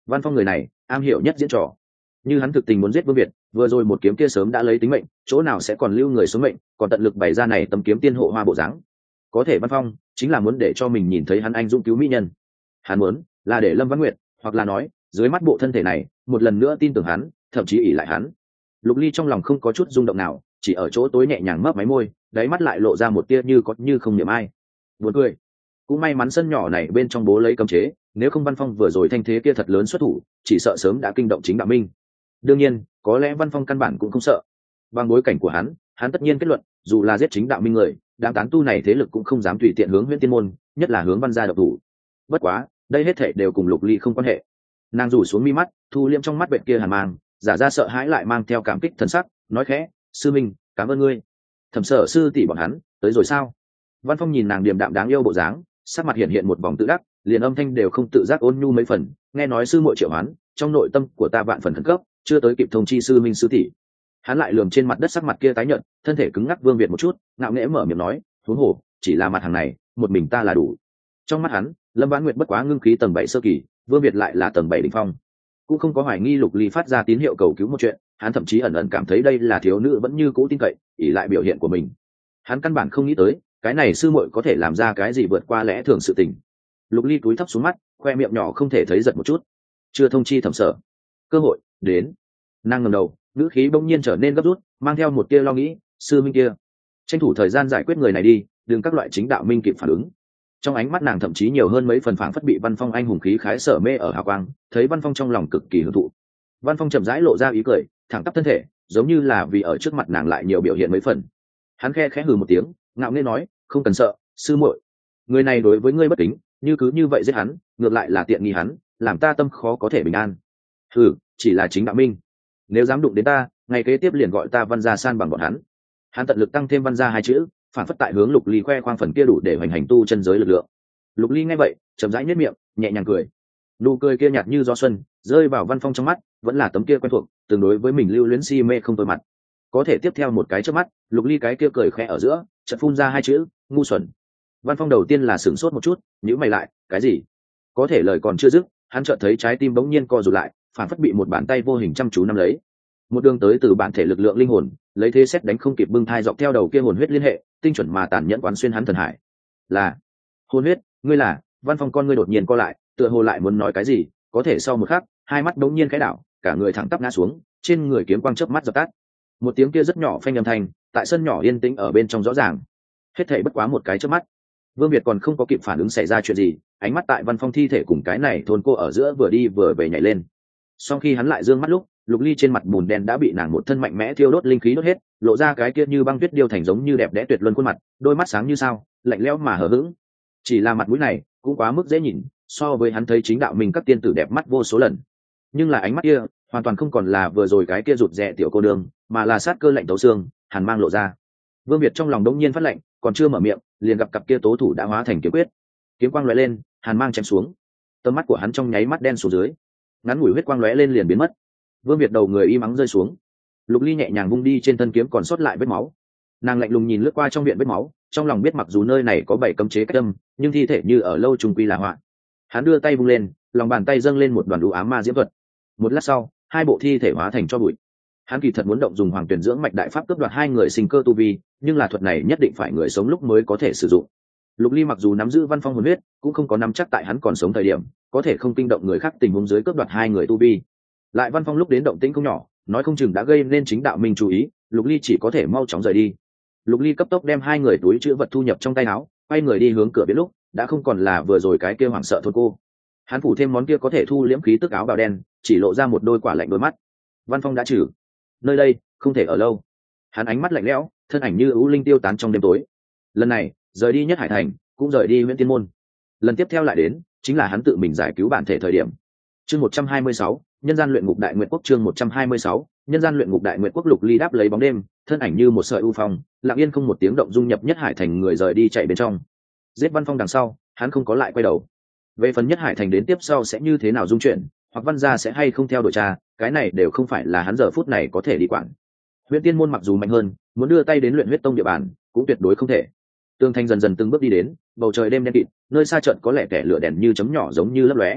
Văn Phong người này am hiểu nhất diễn trò, như hắn thực tình muốn giết Vương Việt, vừa rồi một kiếm kia sớm đã lấy tính mệnh, chỗ nào sẽ còn lưu người xuống mệnh, còn tận lực bày ra này tấm kiếm tiên hộ hoa bộ dáng. Có thể Văn Phong chính là muốn để cho mình nhìn thấy hắn anh dũng cứu mỹ nhân. Hắn muốn là để Lâm Văn Nguyệt, hoặc là nói dưới mắt bộ thân thể này một lần nữa tin tưởng hắn, thậm chí ỷ lại hắn. Lục Ly trong lòng không có chút rung động nào, chỉ ở chỗ tối nhẹ nhàng mấp máy môi, đáy mắt lại lộ ra một tia như có như không niệm ai. Buồn cười. Cũng may mắn sân nhỏ này bên trong bố lấy cấm chế, nếu không Văn Phong vừa rồi thanh thế kia thật lớn xuất thủ, chỉ sợ sớm đã kinh động chính Đạo Minh. Đương nhiên, có lẽ Văn Phong căn bản cũng không sợ. Bằng bối cảnh của hắn tất nhiên kết luận, dù là giết chính Đạo Minh người, đám tán tu này thế lực cũng không dám tùy tiện hướng Huyễn Tiên môn, nhất là hướng Văn gia độc thủ. Bất quá, đây hết thảy đều cùng Lục Ly không quan hệ. Nàng rủ xuống mi mắt, thu liêm trong mắt bệnh kia hàn mang, giả ra sợ hãi lại mang theo cảm kích thần sắc, nói khẽ: "Sư minh, cảm ơn ngươi." Thẩm Sở sư tỷ bọn hắn tới rồi sao? Văn Phong nhìn nàng điềm đạm đáng yêu bộ dáng, sắc mặt hiện một vòng tự đắc, liền âm thanh đều không tự giác ôn nhu mấy phần, nghe nói sư muội triệu hoán, trong nội tâm của ta vạn phần khẩn cấp, chưa tới kịp thông chi sư minh sư tỷ. Hắn lại lườm trên mặt đất sắc mặt kia tái nhợt, thân thể cứng ngắc Vương Việt một chút, ngạo nghễ mở miệng nói: "Huống hồ, chỉ là mặt hàng này, một mình ta là đủ." Trong mắt hắn, Lâm Vãn Nguyệt bất quá ngưng khí tầng 7 sơ kỳ, Vương Việt lại là tầng 7 đỉnh phong, cũng không có hoài nghi Lục Ly phát ra tín hiệu cầu cứu một chuyện, hắn thậm chí ẩn ẩn cảm thấy đây là thiếu nữ vẫn như cũ tin cậy, ỷ lại biểu hiện của mình. Hắn căn bản không nghĩ tới, cái này sư muội có thể làm ra cái gì vượt qua lẽ thường sự tình. Lục Ly cúi thấp xuống mắt, khoe miệng nhỏ không thể thấy giật một chút. Chưa thông chi Thẩm Sở, cơ hội đến. Nàng ngẩng đầu, ngữ khí bỗng nhiên trở nên gấp rút, mang theo một tia lo nghĩ: "Sư minh kia, tranh thủ thời gian giải quyết người này đi, đừng các loại chính Đạo Minh kịp phản ứng." Trong ánh mắt nàng thậm chí nhiều hơn mấy phần phảng phất bị Văn Phong anh hùng khí khái sở mê ở hào quang, thấy Văn Phong trong lòng cực kỳ hưởng thụ. Văn Phong chậm rãi lộ ra ý cười, thẳng tắp thân thể, giống như là vì ở trước mặt nàng lại nhiều biểu hiện mấy phần. Hắn khẽ hừ một tiếng, ngạo nghễ nói: "Không cần sợ, sư muội, người này đối với ngươi bất kính, như cứ như vậy giết hắn, ngược lại là tiện nghi hắn, làm ta tâm khó có thể bình an." "Hừ, chỉ là chính Đạo Minh, nếu dám đụng đến ta, ngày kế tiếp liền gọi ta Văn gia san bằng bọn hắn." Hắn tận lực tăng thêm Văn gia hai chữ, phản phất tại hướng Lục Ly khoe khoang phần kia đủ để hoành hành tu chân giới lực lượng. Lục Ly nghe vậy, chậm rãi nhếch miệng, nhẹ nhàng cười. Nụ cười kia nhạt như gió xuân, rơi vào Văn Phong trong mắt, vẫn là tấm kia quen thuộc, tương đối với mình lưu luyến si mê không tôi mặt. Có thể tiếp theo một cái chớp mắt, Lục Ly cái kia cười khẽ ở giữa, chợt phun ra hai chữ: "Ngu xuẩn." Văn Phong đầu tiên là sửng sốt một chút, nhíu mày lại: "Cái gì?" Có thể lời còn chưa dứt, hắn chợt thấy trái tim bỗng nhiên co rụt lại, phản phất bị một bàn tay vô hình chăm chú nắm lấy. Một đường tới từ bản thể lực lượng linh hồn, lấy thế xét đánh không kịp bưng thai dọc theo đầu kia hồn huyết liên hệ, tinh chuẩn mà tàn nhẫn quán xuyên hắn thần hải. "Là hồn huyết, ngươi là?" Văn Phong con ngươi đột nhiên co lại, tựa hồ lại muốn nói cái gì, có thể sau một khắc, hai mắt bỗng nhiên khẽ đảo, cả người thẳng tắp ngã xuống, trên người kiếm quang chớp mắt dập tắt. Một tiếng kia rất nhỏ phanh âm thanh, tại sân nhỏ yên tĩnh ở bên trong rõ ràng. Hết thảy bất quá một cái chớp mắt. Vương Việt còn không có kịp phản ứng xảy ra chuyện gì, ánh mắt tại Văn Phong thi thể cùng cái này thôn cô ở giữa vừa đi vừa về nhảy lên. Sau khi hắn lại dương mắt lúc, Lục Ly trên mặt bùn đen đã bị nàng một thân mạnh mẽ thiêu đốt linh khí đốt hết, lộ ra cái kia như băng tuyết điêu thành giống như đẹp đẽ tuyệt luân khuôn mặt, đôi mắt sáng như sao, lạnh lẽo mà hờ hững. Chỉ là mặt mũi này, cũng quá mức dễ nhìn, so với hắn thấy chính Đạo Minh các tiên tử đẹp mắt vô số lần. Nhưng là ánh mắt kia, hoàn toàn không còn là vừa rồi cái kia rụt rè tiểu cô đường, mà là sát cơ lạnh tấu xương, hàn mang lộ ra. Vương Việt trong lòng đống nhiên phát lạnh, còn chưa mở miệng, liền gặp cặp kia tố thủ đã hóa thành kiếm quyết. Kiếm quang lóe lên, hàn mang chém xuống. Tầm mắt của hắn trong nháy mắt đen xuống dưới, ngắn ngủi huyết quang lóe lên liền biến mất. Vương Việt đầu người im ắng rơi xuống. Lục Ly nhẹ nhàng vung đi trên thân kiếm còn sót lại vết máu. Nàng lạnh lùng nhìn lướt qua trong viện vết máu, trong lòng biết mặc dù nơi này có 7 cấm chế cách âm, nhưng thi thể như ở lâu trùng quy là họa. Hắn đưa tay vung lên, lòng bàn tay dâng lên một đoàn u ám ma diễm thuật. Một lát sau, hai bộ thi thể hóa thành cho bụi. Hắn kỳ thật muốn động dùng hoàng tuyển dưỡng mạch đại pháp cướp đoạt hai người sinh cơ tu vi, nhưng là thuật này nhất định phải người sống lúc mới có thể sử dụng. Lục Ly mặc dù nắm giữ Văn Phong hồn huyết, cũng không có nắm chắc tại hắn còn sống thời điểm có thể không kinh động người khác tình huống dưới cướp đoạt hai người tu vi. Lại Văn Phong lúc đến động tĩnh không nhỏ, nói không chừng đã gây nên chính Đạo Minh chú ý, Lục Ly chỉ có thể mau chóng rời đi. Lục Ly cấp tốc đem hai người túi chứa vật thu nhập trong tay áo, quay người đi hướng cửa biển lúc đã không còn là vừa rồi cái kia hoảng sợ thôn cô. Hắn phủ thêm món kia có thể thu liễm khí tức áo bào đen, chỉ lộ ra một đôi quả lạnh đôi mắt. Văn Phong đã trừ, nơi đây không thể ở lâu. Hắn ánh mắt lạnh lẽo, thân ảnh như ưu linh tiêu tán trong đêm tối. Lần này rời đi Nhất Hải Thành, cũng rời đi Huyễn Tiên môn. Lần tiếp theo lại đến chính là hắn tự mình giải cứu bản thể thời điểm. Chương 126, nhân gian luyện ngục đại nguyện quốc. Chương 126, nhân gian luyện ngục đại nguyện quốc. Lục Ly đáp lấy bóng đêm, thân ảnh như một sợi u phong, lặng yên không một tiếng động dung nhập Nhất Hải Thành, người rời đi chạy bên trong. Giết Văn Phong đằng sau, hắn không có lại quay đầu. Về phần Nhất Hải Thành đến tiếp sau sẽ như thế nào dung chuyển, hoặc Văn gia sẽ hay không theo đuổi cha, cái này đều không phải là hắn giờ phút này có thể đi quản. Huyễn Tiên môn mặc dù mạnh hơn, muốn đưa tay đến Luyện Huyết tông địa bàn, cũng tuyệt đối không thể. Tường thành dần dần từng bước đi đến, bầu trời đêm đen kịt, nơi xa trận có lẻ tẻ lửa đèn như chấm nhỏ giống như lấp lóe.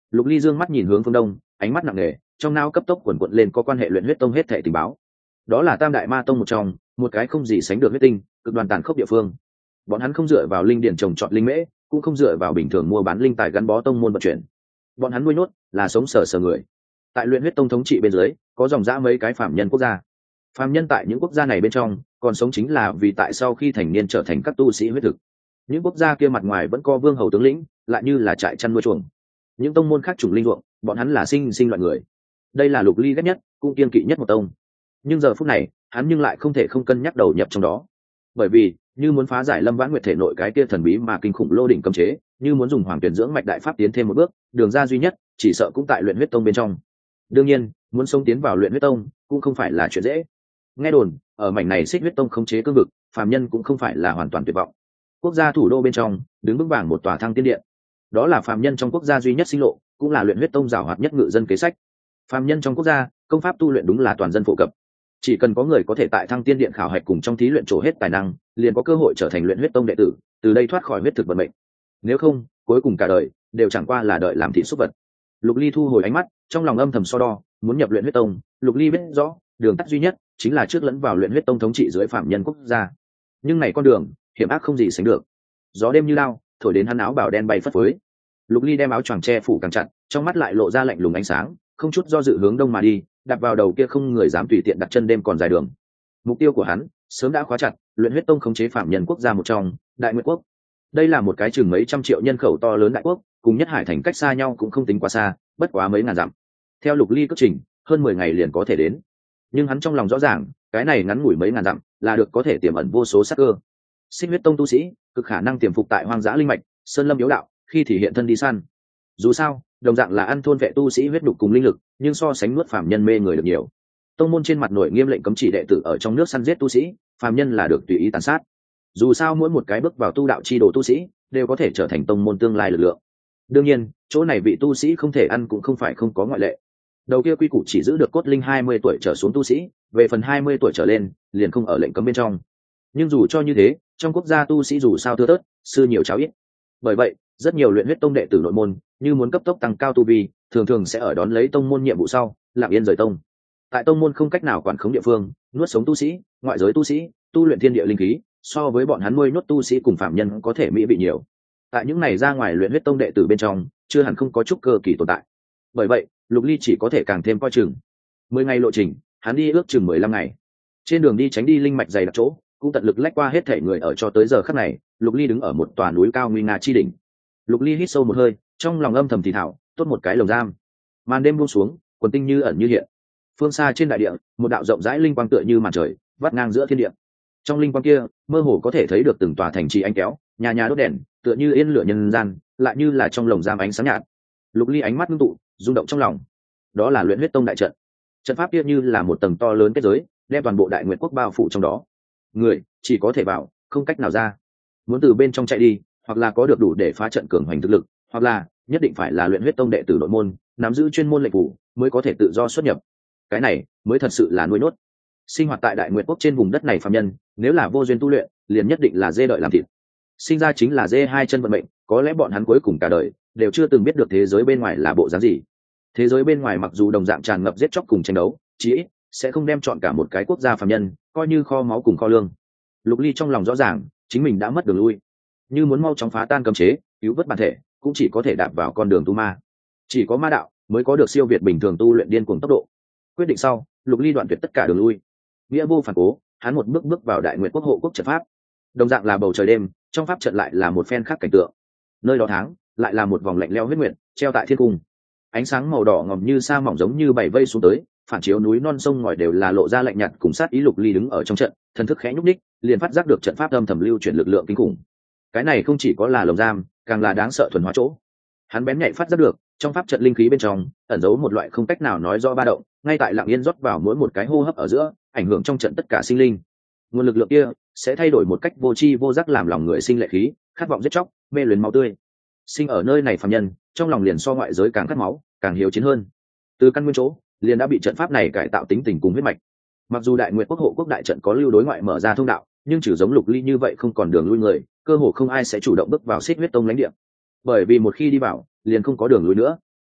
Lục Ly dương mắt nhìn hướng phương đông, ánh mắt nặng nề, trong não cấp tốc quần quật lên có quan hệ luyện huyết tông hết thảy tình báo. Đó là tam đại ma tông một trong, một cái không gì sánh được huyết tinh, cực đoan tàn khốc địa phương. Bọn hắn không dựa vào linh điển trồng trọt linh mễ, cũng không dựa vào bình thường mua bán linh tài gắn bó tông môn vận chuyển. Bọn hắn nuôi nhốt là sống sờ sờ người. Tại luyện huyết tông thống trị bên dưới, có dòng dã mấy cái phạm nhân quốc gia. Phạm nhân tại những quốc gia này bên trong, còn sống chính là vì tại sau khi thành niên trở thành các tu sĩ huyết thực. Những quốc gia kia mặt ngoài vẫn có vương hầu tướng lĩnh, lại như là trại chăn nuôi chuồng. Những tông môn khác chủng linh ruộng, bọn hắn là sinh loại người. Đây là Lục Ly ghét nhất, cũng kiên kỵ nhất một tông. Nhưng giờ phút này, hắn nhưng lại không thể không cân nhắc đầu nhập trong đó. Bởi vì, như muốn phá giải Lâm Vãn Nguyệt thể nội cái kia thần bí mà kinh khủng lô đỉnh cấm chế, như muốn dùng Hoàng Tuyển dưỡng mạch đại pháp tiến thêm một bước, đường ra duy nhất, chỉ sợ cũng tại luyện huyết tông bên trong. Đương nhiên, muốn xông tiến vào luyện huyết tông, cũng không phải là chuyện dễ. Nghe đồn, ở mảnh này Xích huyết tông khống chế cương vực, phàm nhân cũng không phải là hoàn toàn tuyệt vọng. Quốc gia thủ đô bên trong, đứng vững vàng một tòa thăng tiên điện. Đó là phàm nhân trong quốc gia duy nhất sinh lộ, cũng là luyện huyết tông giàu hoạt nhất ngự dân kế sách. Phàm nhân trong quốc gia, công pháp tu luyện đúng là toàn dân phổ cập. Chỉ cần có người có thể tại thăng tiên điện khảo hạch cùng trong thí luyện trổ hết tài năng, liền có cơ hội trở thành luyện huyết tông đệ tử, từ đây thoát khỏi huyết thực vận mệnh. Nếu không, cuối cùng cả đời đều chẳng qua là đợi làm thị súc vật. Lục Ly thu hồi ánh mắt, trong lòng âm thầm so đo, muốn nhập luyện huyết tông, Lục Ly biết rõ, đường tắt duy nhất chính là trước lẫn vào luyện huyết tông thống trị dưới phạm nhân quốc gia. Nhưng này con đường, hiểm ác không gì sánh được. Gió đêm như lao, thổi đến hắn áo bào đen bay phất phới. Lục Ly đem áo choàng che phủ càng chặt, trong mắt lại lộ ra lạnh lùng ánh sáng, không chút do dự hướng đông mà đi, đặt vào đầu kia không người dám tùy tiện đặt chân đêm còn dài đường. Mục tiêu của hắn sớm đã khóa chặt, luyện huyết tông khống chế phạm nhân quốc gia một trong, Đại Nguyệt quốc. Đây là một cái chừng mấy trăm triệu nhân khẩu to lớn đại quốc, cùng Nhất Hải thành cách xa nhau cũng không tính quá xa, bất quá mấy ngàn dặm. Theo Lục Ly cất trình, hơn 10 ngày liền có thể đến. Nhưng hắn trong lòng rõ ràng, cái này ngắn ngủi mấy ngàn dặm, là được có thể tiềm ẩn vô số sát cơ. Xích huyết tông tu sĩ, cực khả năng tiềm phục tại hoang dã linh mạch, sơn lâm yếu đạo, khi thì hiện thân đi săn. Dù sao, đồng dạng là ăn thôn vệ tu sĩ huyết đục cùng linh lực, nhưng so sánh nuốt phàm nhân mê người được nhiều. Tông môn trên mặt nổi nghiêm lệnh cấm chỉ đệ tử ở trong nước săn giết tu sĩ, phàm nhân là được tùy ý tàn sát. Dù sao mỗi một cái bước vào tu đạo chi đồ tu sĩ, đều có thể trở thành tông môn tương lai lực lượng. Đương nhiên, chỗ này vị tu sĩ không thể ăn cũng không phải không có ngoại lệ. Đầu kia quy củ chỉ giữ được cốt linh 20 tuổi trở xuống tu sĩ, về phần 20 tuổi trở lên, liền không ở lệnh cấm bên trong. Nhưng dù cho như thế, trong quốc gia tu sĩ dù sao thưa thớt, sư nhiều cháu ít. Bởi vậy, rất nhiều luyện huyết tông đệ tử nội môn, như muốn cấp tốc tăng cao tu vi, thường thường sẽ ở đón lấy tông môn nhiệm vụ sau, lặng yên rời tông. Tại tông môn không cách nào quản khống địa phương, nuốt sống tu sĩ, ngoại giới tu sĩ, tu luyện thiên địa linh khí, so với bọn hắn nuôi nhốt tu sĩ cùng phạm nhân có thể mỹ bị nhiều. Tại những này ra ngoài luyện huyết tông đệ tử bên trong, chưa hẳn không có chút cơ kỳ tồn tại. Bởi vậy, Lục Ly chỉ có thể càng thêm coi chừng. 10 ngày lộ trình, hắn đi ước chừng 15 ngày. Trên đường đi tránh đi linh mạch dày đặc chỗ, cũng tận lực lách qua hết thể người ở cho tới giờ khắc này. Lục Ly đứng ở một tòa núi cao nguy nga chi đỉnh. Lục Ly hít sâu một hơi, trong lòng âm thầm thì thảo, tốt một cái lồng giam. Màn đêm buông xuống, quần tinh như ẩn như hiện. Phương xa trên đại địa, một đạo rộng rãi linh quang tựa như màn trời, vắt ngang giữa thiên địa. Trong linh quang kia, mơ hồ có thể thấy được từng tòa thành trì ánh kéo, nhà nhà đốt đèn, tựa như yên lửa nhân gian, lại như là trong lồng giam ánh sáng nhạt. Lục Ly ánh mắt ngưng tụ, rung động trong lòng. Đó là luyện huyết tông đại trận. Trận pháp kia như là một tầng to lớn kết giới, đem toàn bộ Đại Nguyệt quốc bao phủ trong đó. Người chỉ có thể vào, không cách nào ra. Muốn từ bên trong chạy đi, hoặc là có được đủ để phá trận cường hoành thực lực, hoặc là nhất định phải là luyện huyết tông đệ tử nội môn, nắm giữ chuyên môn lệnh phủ, mới có thể tự do xuất nhập. Cái này mới thật sự là nuôi nốt. Sinh hoạt tại Đại Nguyệt quốc trên vùng đất này phàm nhân, nếu là vô duyên tu luyện, liền nhất định là dê đợi làm thịt. Sinh ra chính là dê hai chân vận mệnh, có lẽ bọn hắn cuối cùng cả đời đều chưa từng biết được thế giới bên ngoài là bộ dáng gì. Thế giới bên ngoài mặc dù đồng dạng tràn ngập giết chóc cùng tranh đấu, chí ít sẽ không đem chọn cả một cái quốc gia phàm nhân coi như kho máu cùng kho lương. Lục Ly trong lòng rõ ràng, chính mình đã mất đường lui. Như muốn mau chóng phá tan cấm chế, cứu vớt bản thể, cũng chỉ có thể đạp vào con đường tu ma. Chỉ có ma đạo mới có được siêu việt bình thường tu luyện điên cuồng tốc độ. Quyết định sau, Lục Ly đoạn tuyệt tất cả đường lui. Nghĩa vô phản cố, hắn một bước bước vào Đại Nguyệt quốc hộ quốc trận pháp. Đồng dạng là bầu trời đêm, trong pháp trận lại là một phen khác cảnh tượng. Nơi đó tháng, lại là một vòng lạnh lẽo huyết nguyệt, treo tại thiên cung. Ánh sáng màu đỏ ngòm như sa mỏng giống như bảy vây xuống tới, phản chiếu núi non sông ngòi đều là lộ ra lạnh nhạt cùng sát ý. Lục Ly đứng ở trong trận, thần thức khẽ nhúc nhích, liền phát giác được trận pháp âm thầm lưu chuyển lực lượng kinh khủng. Cái này không chỉ có là lồng giam, càng là đáng sợ thuần hóa chỗ. Hắn bén nhạy phát giác được, trong pháp trận linh khí bên trong ẩn giấu một loại không cách nào nói rõ ba động, ngay tại lặng yên rót vào mỗi một cái hô hấp ở giữa, ảnh hưởng trong trận tất cả sinh linh. Nguồn lực lượng kia sẽ thay đổi một cách vô tri vô giác, làm lòng người sinh lệ khí, khát vọng giết chóc, mê luyến máu tươi. Sinh ở nơi này phàm nhân, trong lòng liền so ngoại giới càng khát máu, càng hiếu chiến hơn. Từ căn nguyên chỗ, liền đã bị trận pháp này cải tạo tính tình cùng huyết mạch. Mặc dù Đại Nguyệt quốc hộ quốc đại trận có lưu đối ngoại mở ra thông đạo, nhưng chỉ giống Lục Ly như vậy không còn đường lui người, cơ hồ không ai sẽ chủ động bước vào Xích huyết tông lãnh địa. Bởi vì một khi đi vào, liền không có đường lui nữa.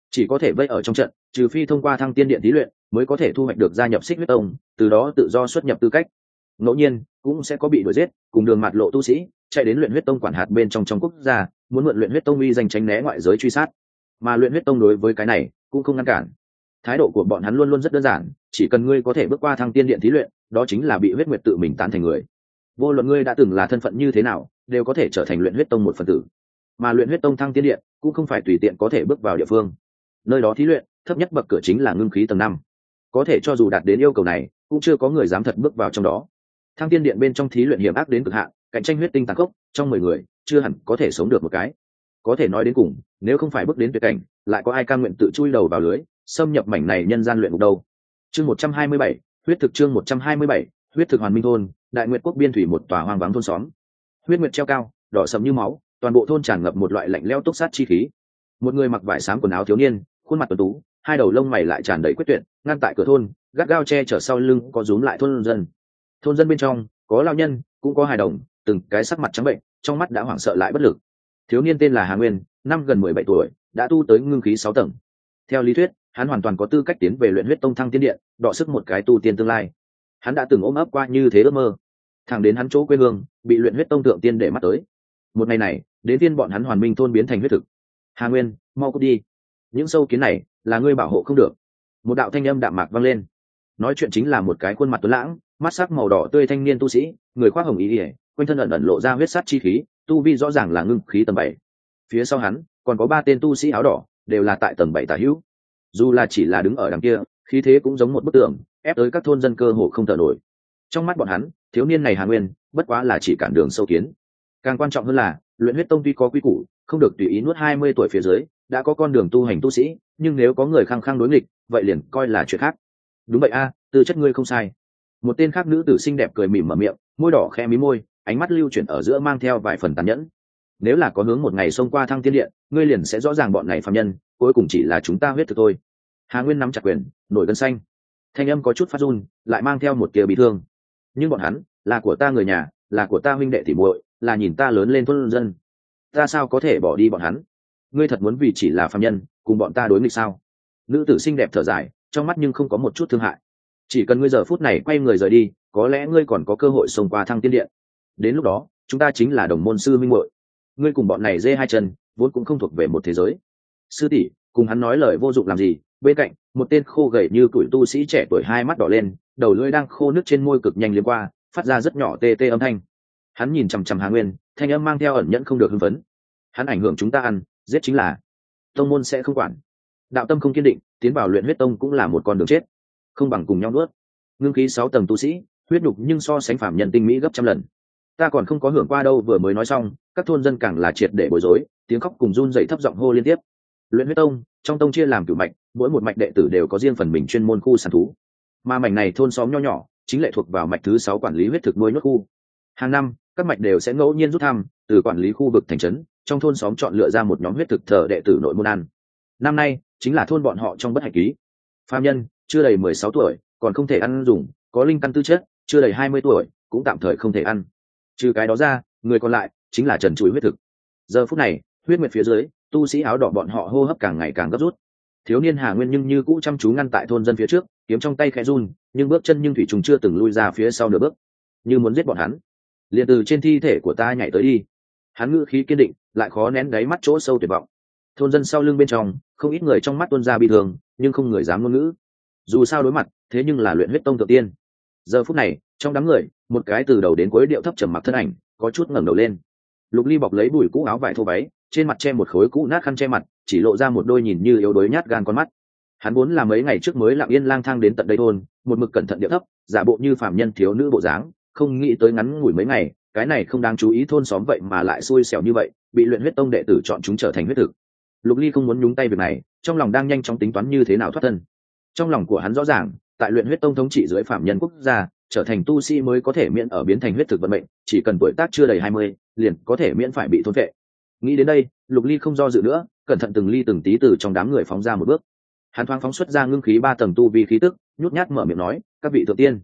chỉ có thể vây ở trong trận, trừ phi thông qua thăng tiên điện thí luyện mới có thể thu hoạch được gia nhập Xích Huyết Tông, từ đó tự do xuất nhập tư cách. Ngẫu nhiên cũng sẽ có bị đuổi giết, cùng đường mạt lộ tu sĩ chạy đến Luyện Huyết Tông quản hạt bên trong quốc gia, muốn mượn Luyện Huyết Tông uy danh tránh né ngoại giới truy sát. Mà Luyện Huyết Tông đối với cái này cũng không ngăn cản. Thái độ của bọn hắn luôn luôn rất đơn giản, chỉ cần ngươi có thể bước qua thăng tiên điện thí luyện, đó chính là bị huyết nguyệt tự mình tán thành người. Vô luận ngươi đã từng là thân phận như thế nào, đều có thể trở thành Luyện Huyết Tông một phần tử. Mà Luyện Huyết Tông thăng tiên điện cũng không phải tùy tiện có thể bước vào địa phương. Nơi đó thí luyện, thấp nhất bậc cửa chính là ngưng khí tầng 5. Có thể cho dù đạt đến yêu cầu này, cũng chưa có người dám thật bước vào trong đó. Thăng tiên điện bên trong thí luyện hiểm ác đến cực hạn, cạnh tranh huyết tinh tàn khốc, trong 10 người chưa hẳn có thể sống được một cái. Có thể nói đến cùng, nếu không phải bước đến tuyệt cảnh, lại có ai cam nguyện tự chui đầu vào lưới, xâm nhập mảnh này nhân gian luyện ngục đâu. Chương 127, huyết thực. Chương 127, huyết thực. Hoàn Minh thôn, Đại Nguyệt quốc biên thủy một tòa hoang vắng thôn xóm. Huyết nguyệt treo cao, đỏ sẫm như máu, toàn bộ thôn tràn ngập một loại lạnh lẽo túc sát chi khí. Một người mặc vải xám quần áo thiếu niên, khuôn mặt tuấn tú, hai đầu lông mày lại tràn đầy quyết tuyệt, ngăn tại cửa thôn, gắt gao che chở sau lưng có rúm lại thôn dân. Thôn dân bên trong có lão nhân, cũng có hài đồng, từng cái sắc mặt trắng bệnh, trong mắt đã hoảng sợ lại bất lực. Thiếu niên tên là Hà Nguyên, năm gần 17 tuổi, đã tu tới ngưng khí 6 tầng. Theo lý thuyết, hắn hoàn toàn có tư cách tiến về Luyện Huyết Tông thăng tiên điện, đọ sức một cái tu tiên tương lai. Hắn đã từng ôm ấp qua như thế ước mơ. Thẳng đến hắn chỗ quê hương, bị Luyện Huyết Tông thượng tiên để mắt tới. Một ngày này, đến tiên bọn hắn Hoàn Minh thôn biến thành huyết thực. Hà Nguyên, mau cút đi. Những sâu kiến này, là ngươi bảo hộ không được. Một đạo thanh âm đạm mạc vang lên. Nói chuyện chính là một cái khuôn mặt tuấn lãng, mắt sắc màu đỏ tươi thanh niên tu sĩ, người khoác hồng y ỉa, quanh thân ẩn ẩn lộ ra huyết sát chi khí, tu vi rõ ràng là ngưng khí tầng 7. Phía sau hắn còn có 3 tên tu sĩ áo đỏ, đều là tại tầng 7 tả hữu. Dù là chỉ là đứng ở đằng kia, khí thế cũng giống một bức tường, ép tới các thôn dân cơ hồ không thở nổi. Trong mắt bọn hắn, thiếu niên này Hà Nguyên, bất quá là chỉ cản đường sâu kiến. Càng quan trọng hơn là, Luyện Huyết Tông tuy có quy củ, không được tùy ý nuốt 20 tuổi phía dưới, đã có con đường tu hành tu sĩ, nhưng nếu có người khăng khăng đối nghịch, vậy liền coi là chuyện khác. Đúng vậy a, tư chất ngươi không sai. Một tên khác nữ tử xinh đẹp cười mỉm mở miệng, môi đỏ khẽ mí môi, ánh mắt lưu chuyển ở giữa mang theo vài phần tàn nhẫn. Nếu là có hướng một ngày xông qua thăng tiên điện, ngươi liền sẽ rõ ràng bọn này phàm nhân, cuối cùng chỉ là chúng ta huyết thực thôi. Hà Nguyên nắm chặt quyền, nổi gân xanh. Thanh âm có chút phát run, lại mang theo một tia bị thương. Nhưng bọn hắn là của ta người nhà, là của ta huynh đệ tỷ muội, là nhìn ta lớn lên thôn dân. Ta sao có thể bỏ đi bọn hắn? Ngươi thật muốn vì chỉ là phàm nhân, cùng bọn ta đối nghịch sao? Nữ tử xinh đẹp thở dài, trong mắt nhưng không có một chút thương hại. Chỉ cần ngươi giờ phút này quay người rời đi, có lẽ ngươi còn có cơ hội xông qua thăng tiên điện. Đến lúc đó, chúng ta chính là đồng môn sư minh muội. Ngươi cùng bọn này dê hai chân, vốn cũng không thuộc về một thế giới. Sư tỷ, cùng hắn nói lời vô dụng làm gì? Bên cạnh, một tên khô gầy như tuổi tu sĩ trẻ tuổi, hai mắt đỏ lên, đầu lưỡi đang khô nước trên môi cực nhanh liếm qua, phát ra rất nhỏ tê tê âm thanh. Hắn nhìn chằm chằm Hà Nguyên, thanh âm mang theo ẩn nhẫn không được hưng phấn. Hắn ảnh hưởng chúng ta ăn, giết chính là. Tông môn sẽ không quản. Đạo tâm không kiên định, tiến vào Luyện Huyết Tông cũng là một con đường chết. Không bằng cùng nhau nuốt. Ngưng khí 6 tầng tu sĩ, huyết nhục nhưng so sánh phàm nhân tinh mỹ gấp trăm lần. Ta còn không có hưởng qua đâu. Vừa mới nói xong, các thôn dân càng là triệt để bối rối, tiếng khóc cùng run dậy thấp giọng hô liên tiếp. Luyện Huyết Tông, trong tông chia làm cửu mạch, mỗi một mạch đệ tử đều có riêng phần mình chuyên môn khu săn thú. Mà mảnh này thôn xóm nho nhỏ, chính lệ thuộc vào mạch thứ 6 quản lý huyết thực nuôi nhốt khu. Hàng năm, các mạch đều sẽ ngẫu nhiên rút thăm, từ quản lý khu vực thành trấn, trong thôn xóm chọn lựa ra một nhóm huyết thực thờ đệ tử nội môn ăn. Năm nay, chính là thôn bọn họ trong bất hạnh ký. Phàm nhân, chưa đầy 16 tuổi, còn không thể ăn dùng, có linh căn tư chất, chưa đầy 20 tuổi, cũng tạm thời không thể ăn. Trừ cái đó ra, người còn lại chính là trần trụi huyết thực. Giờ phút này, huyết nguyệt phía dưới, tu sĩ áo đỏ bọn họ hô hấp càng ngày càng gấp rút. Thiếu niên Hà Nguyên nhưng như cũ chăm chú ngăn tại thôn dân phía trước, kiếm trong tay khẽ run, nhưng bước chân nhưng thủy trùng chưa từng lui ra phía sau nửa bước, như muốn giết bọn hắn. Liền từ trên thi thể của ta nhảy tới đi. Hắn ngữ khí kiên định, lại khó nén đáy mắt chỗ sâu tuyệt vọng. Thôn dân sau lưng bên trong, không ít người trong mắt tuôn ra bi thường, nhưng không người dám ngôn ngữ. Dù sao đối mặt, thế nhưng là Luyện Huyết Tông thượng tiên. Giờ phút này, trong đám người, một cái từ đầu đến cuối điệu thấp trầm mặc thân ảnh, có chút ngẩng đầu lên. Lục Ly bọc lấy bụi cũ áo vải thô váy, trên mặt che một khối cũ nát khăn che mặt, chỉ lộ ra một đôi nhìn như yếu đuối nhát gan con mắt. Hắn vốn là mấy ngày trước mới lặng yên lang thang đến tận đây thôn, một mực cẩn thận điệu thấp, giả bộ như phàm nhân thiếu nữ bộ dáng, không nghĩ tới ngắn ngủi mấy ngày, cái này không đáng chú ý thôn xóm vậy mà lại xui xẻo như vậy, bị Luyện Huyết Tông đệ tử chọn chúng trở thành huyết thực. Lục Ly không muốn nhúng tay việc này, trong lòng đang nhanh chóng tính toán như thế nào thoát thân. Trong lòng của hắn rõ ràng, tại Luyện Huyết Tông thống trị dưới phạm nhân quốc gia, trở thành tu sĩ mới có thể miễn ở biến thành huyết thực vận mệnh, chỉ cần tuổi tác chưa đầy 20, liền có thể miễn phải bị thôn phệ. Nghĩ đến đây, Lục Ly không do dự nữa, cẩn thận từng ly từng tí từ trong đám người phóng ra một bước. Hắn thoáng phóng xuất ra ngưng khí 3 tầng tu vi khí tức, nhút nhát mở miệng nói, "Các vị thượng tiên,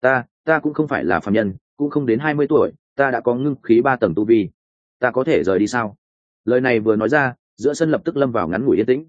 ta cũng không phải là phàm nhân, cũng không đến 20 tuổi, ta đã có ngưng khí 3 tầng tu vi, ta có thể rời đi sao?" Lời này vừa nói ra, giữa sân lập tức lâm vào ngắn ngủi yên tĩnh.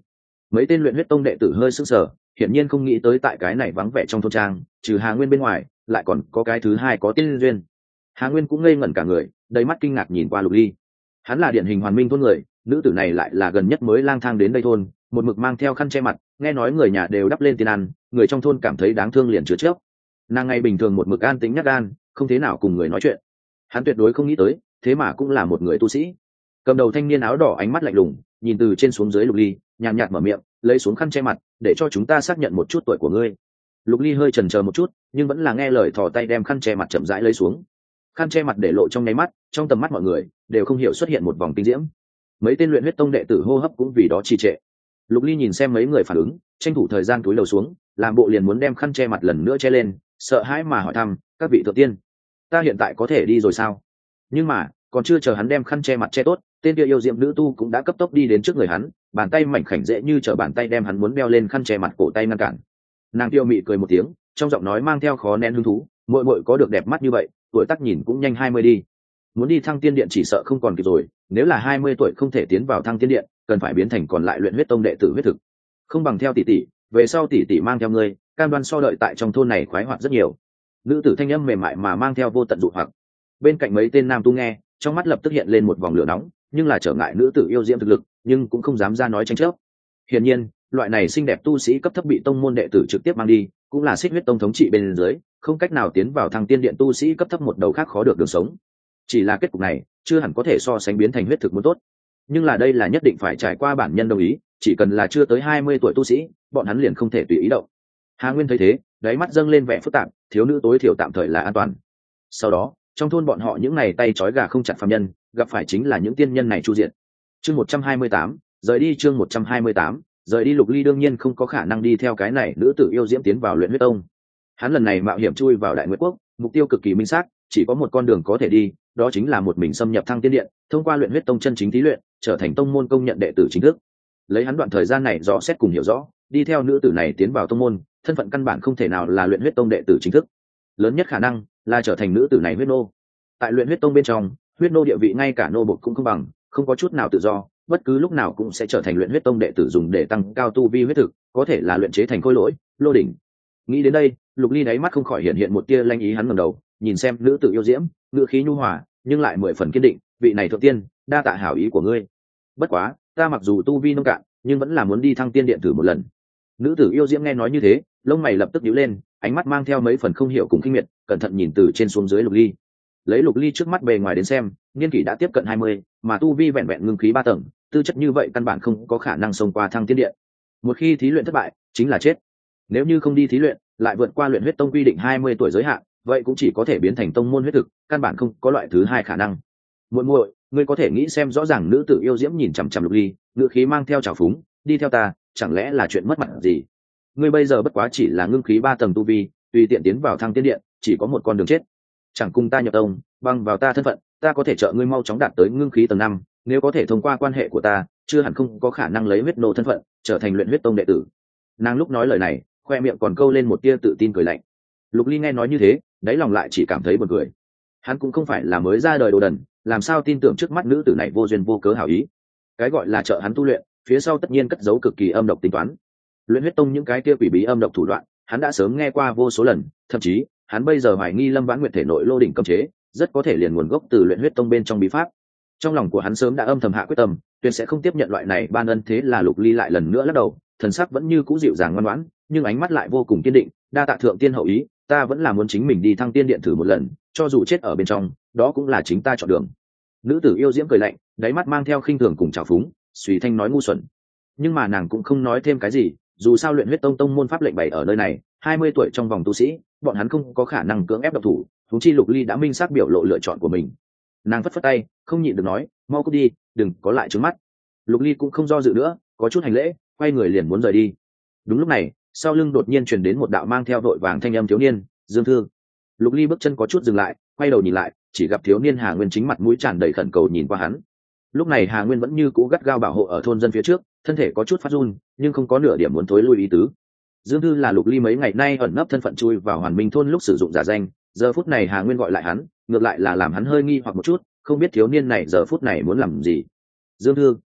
Mấy tên luyện huyết tông đệ tử hơi sững sờ, hiển nhiên không nghĩ tới tại cái này vắng vẻ trong thôn trang, trừ Hà Nguyên bên ngoài lại còn có cái thứ hai có tiên duyên. Hà Nguyên cũng ngây ngẩn cả người, đầy mắt kinh ngạc nhìn qua Lục Ly. Hắn là điển hình hoàn minh thôn người, nữ tử này lại là gần nhất mới lang thang đến đây thôn, một mực mang theo khăn che mặt, nghe nói người nhà đều đắp lên tiền ăn, người trong thôn cảm thấy đáng thương liền chứa trước. Nàng ngày bình thường một mực an tĩnh nhát gan, không thế nào cùng người nói chuyện. Hắn tuyệt đối không nghĩ tới, thế mà cũng là một người tu sĩ. Cầm đầu thanh niên áo đỏ ánh mắt lạnh lùng, nhìn từ trên xuống dưới Lục Ly, nhàn nhạt mở miệng, lấy xuống khăn che mặt, để cho chúng ta xác nhận một chút tuổi của ngươi. Lục Ly hơi chần chờ một chút, nhưng vẫn là nghe lời thò tay đem khăn che mặt chậm rãi lấy xuống. Khăn che mặt để lộ trong nháy mắt, trong tầm mắt mọi người đều không hiểu xuất hiện một vòng kinh diễm. Mấy tên luyện huyết tông đệ tử hô hấp cũng vì đó trì trệ. Lục Ly nhìn xem mấy người phản ứng, tranh thủ thời gian túi lầu xuống, làm bộ liền muốn đem khăn che mặt lần nữa che lên, sợ hãi mà hỏi thăm, các vị thượng tiên, ta hiện tại có thể đi rồi sao? Nhưng mà còn chưa chờ hắn đem khăn che mặt che tốt, tên kia yêu diệm nữ tu cũng đã cấp tốc đi đến trước người hắn, bàn tay mảnh khảnh dễ như trở bàn tay đem hắn muốn đeo lên khăn che mặt cổ tay ngăn cản. Nàng tiêu mị cười một tiếng, trong giọng nói mang theo khó nén hứng thú, muội muội có được đẹp mắt như vậy, tuổi tác nhìn cũng nhanh 20 đi, muốn đi thăng tiên điện chỉ sợ không còn kịp rồi, nếu là 20 tuổi không thể tiến vào thăng tiên điện, cần phải biến thành còn lại luyện huyết tông đệ tử huyết thực, không bằng theo tỷ tỷ, về sau tỷ tỷ mang theo ngươi, cam đoan so đợi tại trong thôn này khoái hoạt rất nhiều. Nữ tử thanh âm mềm mại mà mang theo vô tận dụ hoặc. Bên cạnh mấy tên nam tu nghe, trong mắt lập tức hiện lên một vòng lửa nóng, nhưng là trở ngại nữ tử yêu diễm thực lực, nhưng cũng không dám ra nói tranh chấp. Hiển nhiên, loại này xinh đẹp tu sĩ cấp thấp bị tông môn đệ tử trực tiếp mang đi, cũng là xích huyết tông thống trị bên dưới, không cách nào tiến vào thăng tiên điện tu sĩ cấp thấp một đầu khác khó được đường sống. Chỉ là kết cục này, chưa hẳn có thể so sánh biến thành huyết thực muốn tốt. Nhưng là đây là nhất định phải trải qua bản nhân đồng ý, chỉ cần là chưa tới 20 tuổi tu sĩ, bọn hắn liền không thể tùy ý động. Hà Nguyên thấy thế, đáy mắt dâng lên vẻ phức tạp, thiếu nữ tối thiểu tạm thời là an toàn. Sau đó, trong thôn bọn họ những này tay trói gà không chặt phàm nhân, gặp phải chính là những tiên nhân này chu diện. Chương 128, rời đi chương 128, rời đi. Lục Ly đương nhiên không có khả năng đi theo cái này nữ tử yêu diễm tiến vào luyện huyết tông. Hắn lần này mạo hiểm chui vào Đại Nguyệt Quốc, mục tiêu cực kỳ minh xác, chỉ có một con đường có thể đi, đó chính là một mình xâm nhập thăng tiên điện, thông qua luyện huyết tông chân chính thí luyện, trở thành tông môn công nhận đệ tử chính thức. Lấy hắn đoạn thời gian này rõ xét cùng hiểu rõ, đi theo nữ tử này tiến vào tông môn, thân phận căn bản không thể nào là luyện huyết tông đệ tử chính thức, lớn nhất khả năng là trở thành nữ tử này huyết nô. Tại luyện huyết tông bên trong, huyết nô địa vị ngay cả nô bộc cũng không bằng, không có chút nào tự do, bất cứ lúc nào cũng sẽ trở thành luyện huyết tông đệ tử dùng để tăng cao tu vi huyết thực, có thể là luyện chế thành khôi lỗi, lô đỉnh. Nghĩ đến đây, Lục Ly đáy mắt không khỏi hiện hiện một tia lanh ý, hắn ngẩng đầu, nhìn xem nữ tử yêu diễm, ngữ khí nhu hòa, nhưng lại 10 phần kiên định, vị này thượng tiên, đa tạ hảo ý của ngươi. Bất quá, ta mặc dù tu vi nông cạn, nhưng vẫn là muốn đi thăng tiên điện thử một lần. Nữ tử yêu diễm nghe nói như thế, lông mày lập tức nhíu lên, ánh mắt mang theo mấy phần không hiểu cùng kinh miệt, cẩn thận nhìn từ trên xuống dưới Lục Ly. Lấy Lục Ly trước mắt bề ngoài đến xem, niên kỷ đã tiếp cận 20, mà tu vi vẹn vẹn ngưng khí 3 tầng, tư chất như vậy căn bản không có khả năng xông qua thăng tiên điện. Một khi thí luyện thất bại, chính là chết. Nếu như không đi thí luyện, lại vượt qua luyện huyết tông quy định 20 tuổi giới hạn, vậy cũng chỉ có thể biến thành tông môn huyết thực, căn bản không có loại thứ hai khả năng. Muội muội, ngươi có thể nghĩ xem rõ ràng. Nữ tử yêu diễm nhìn chằm chằm Lục Ly, ngữ khí mang theo trào phúng, đi theo ta, chẳng lẽ là chuyện mất mặt gì? Ngươi bây giờ bất quá chỉ là ngưng khí 3 tầng tu vi, tùy tiện tiến vào thăng tiên điện, chỉ có một con đường chết. Chẳng cùng ta nhập tông, bằng vào ta thân phận, ta có thể trợ ngươi mau chóng đạt tới ngưng khí tầng 5, nếu có thể thông qua quan hệ của ta, chưa hẳn không có khả năng lấy huyết nô thân phận, trở thành luyện huyết tông đệ tử. Nàng lúc nói lời này, khoe miệng còn câu lên một tia tự tin cười lạnh. Lục Ly nghe nói như thế, đáy lòng lại chỉ cảm thấy buồn cười. Hắn cũng không phải là mới ra đời đồ đần, làm sao tin tưởng trước mắt nữ tử này vô duyên vô cớ hảo ý. Cái gọi là trợ hắn tu luyện, phía sau tất nhiên cất giấu cực kỳ âm độc tính toán. Luyện huyết tông những cái kia quỷ bí âm độc thủ đoạn, hắn đã sớm nghe qua vô số lần, thậm chí hắn bây giờ hoài nghi Lâm Vãn Nguyệt thể nội lô đỉnh cấm chế, rất có thể liền nguồn gốc từ luyện huyết tông bên trong bí pháp. Trong lòng của hắn sớm đã âm thầm hạ quyết tâm, tuyệt sẽ không tiếp nhận loại này ban ân. Thế là Lục Ly lại lần nữa lắc đầu, thần sắc vẫn như cũ dịu dàng ngoan ngoãn, nhưng ánh mắt lại vô cùng kiên định, đa tạ thượng tiên hậu ý, ta vẫn là muốn chính mình đi thăng tiên điện thử một lần, cho dù chết ở bên trong, đó cũng là chính ta chọn đường. Nữ tử yêu diễm cười lạnh, đáy mắt mang theo khinh thường cùng trào phúng, suy thanh nói ngu xuẩn. Nhưng mà nàng cũng không nói thêm cái gì, dù sao luyện huyết tông tông môn pháp lệnh bày ở nơi này, 20 tuổi trong vòng tu sĩ, bọn hắn không có khả năng cưỡng ép độc thủ, huống chi Lục Ly đã minh xác biểu lộ lựa chọn của mình. Nàng phất phất tay, không nhịn được nói, mau cút đi, đừng có lại trướng mắt. Lục Ly cũng không do dự nữa, có chút hành lễ, quay người liền muốn rời đi. Đúng lúc này, sau lưng đột nhiên truyền đến một đạo mang theo vội vàng thanh âm thiếu niên, Dương Thư. Lục Ly bước chân có chút dừng lại, quay đầu nhìn lại, chỉ gặp thiếu niên Hà Nguyên chính mặt mũi tràn đầy khẩn cầu nhìn qua hắn. Lúc này Hà Nguyên vẫn như cũ gắt gao bảo hộ ở thôn dân phía trước, thân thể có chút phát run, nhưng không có nửa điểm muốn thối lui ý tứ. Dương Thư là Lục Ly mấy ngày nay ẩn nấp thân phận chui vào Hoàn Minh thôn lúc sử dụng giả danh, giờ phút này Hà Nguyên gọi lại hắn, ngược lại là làm hắn hơi nghi hoặc một chút, không biết thiếu niên này giờ phút này muốn làm gì. Dương Thư,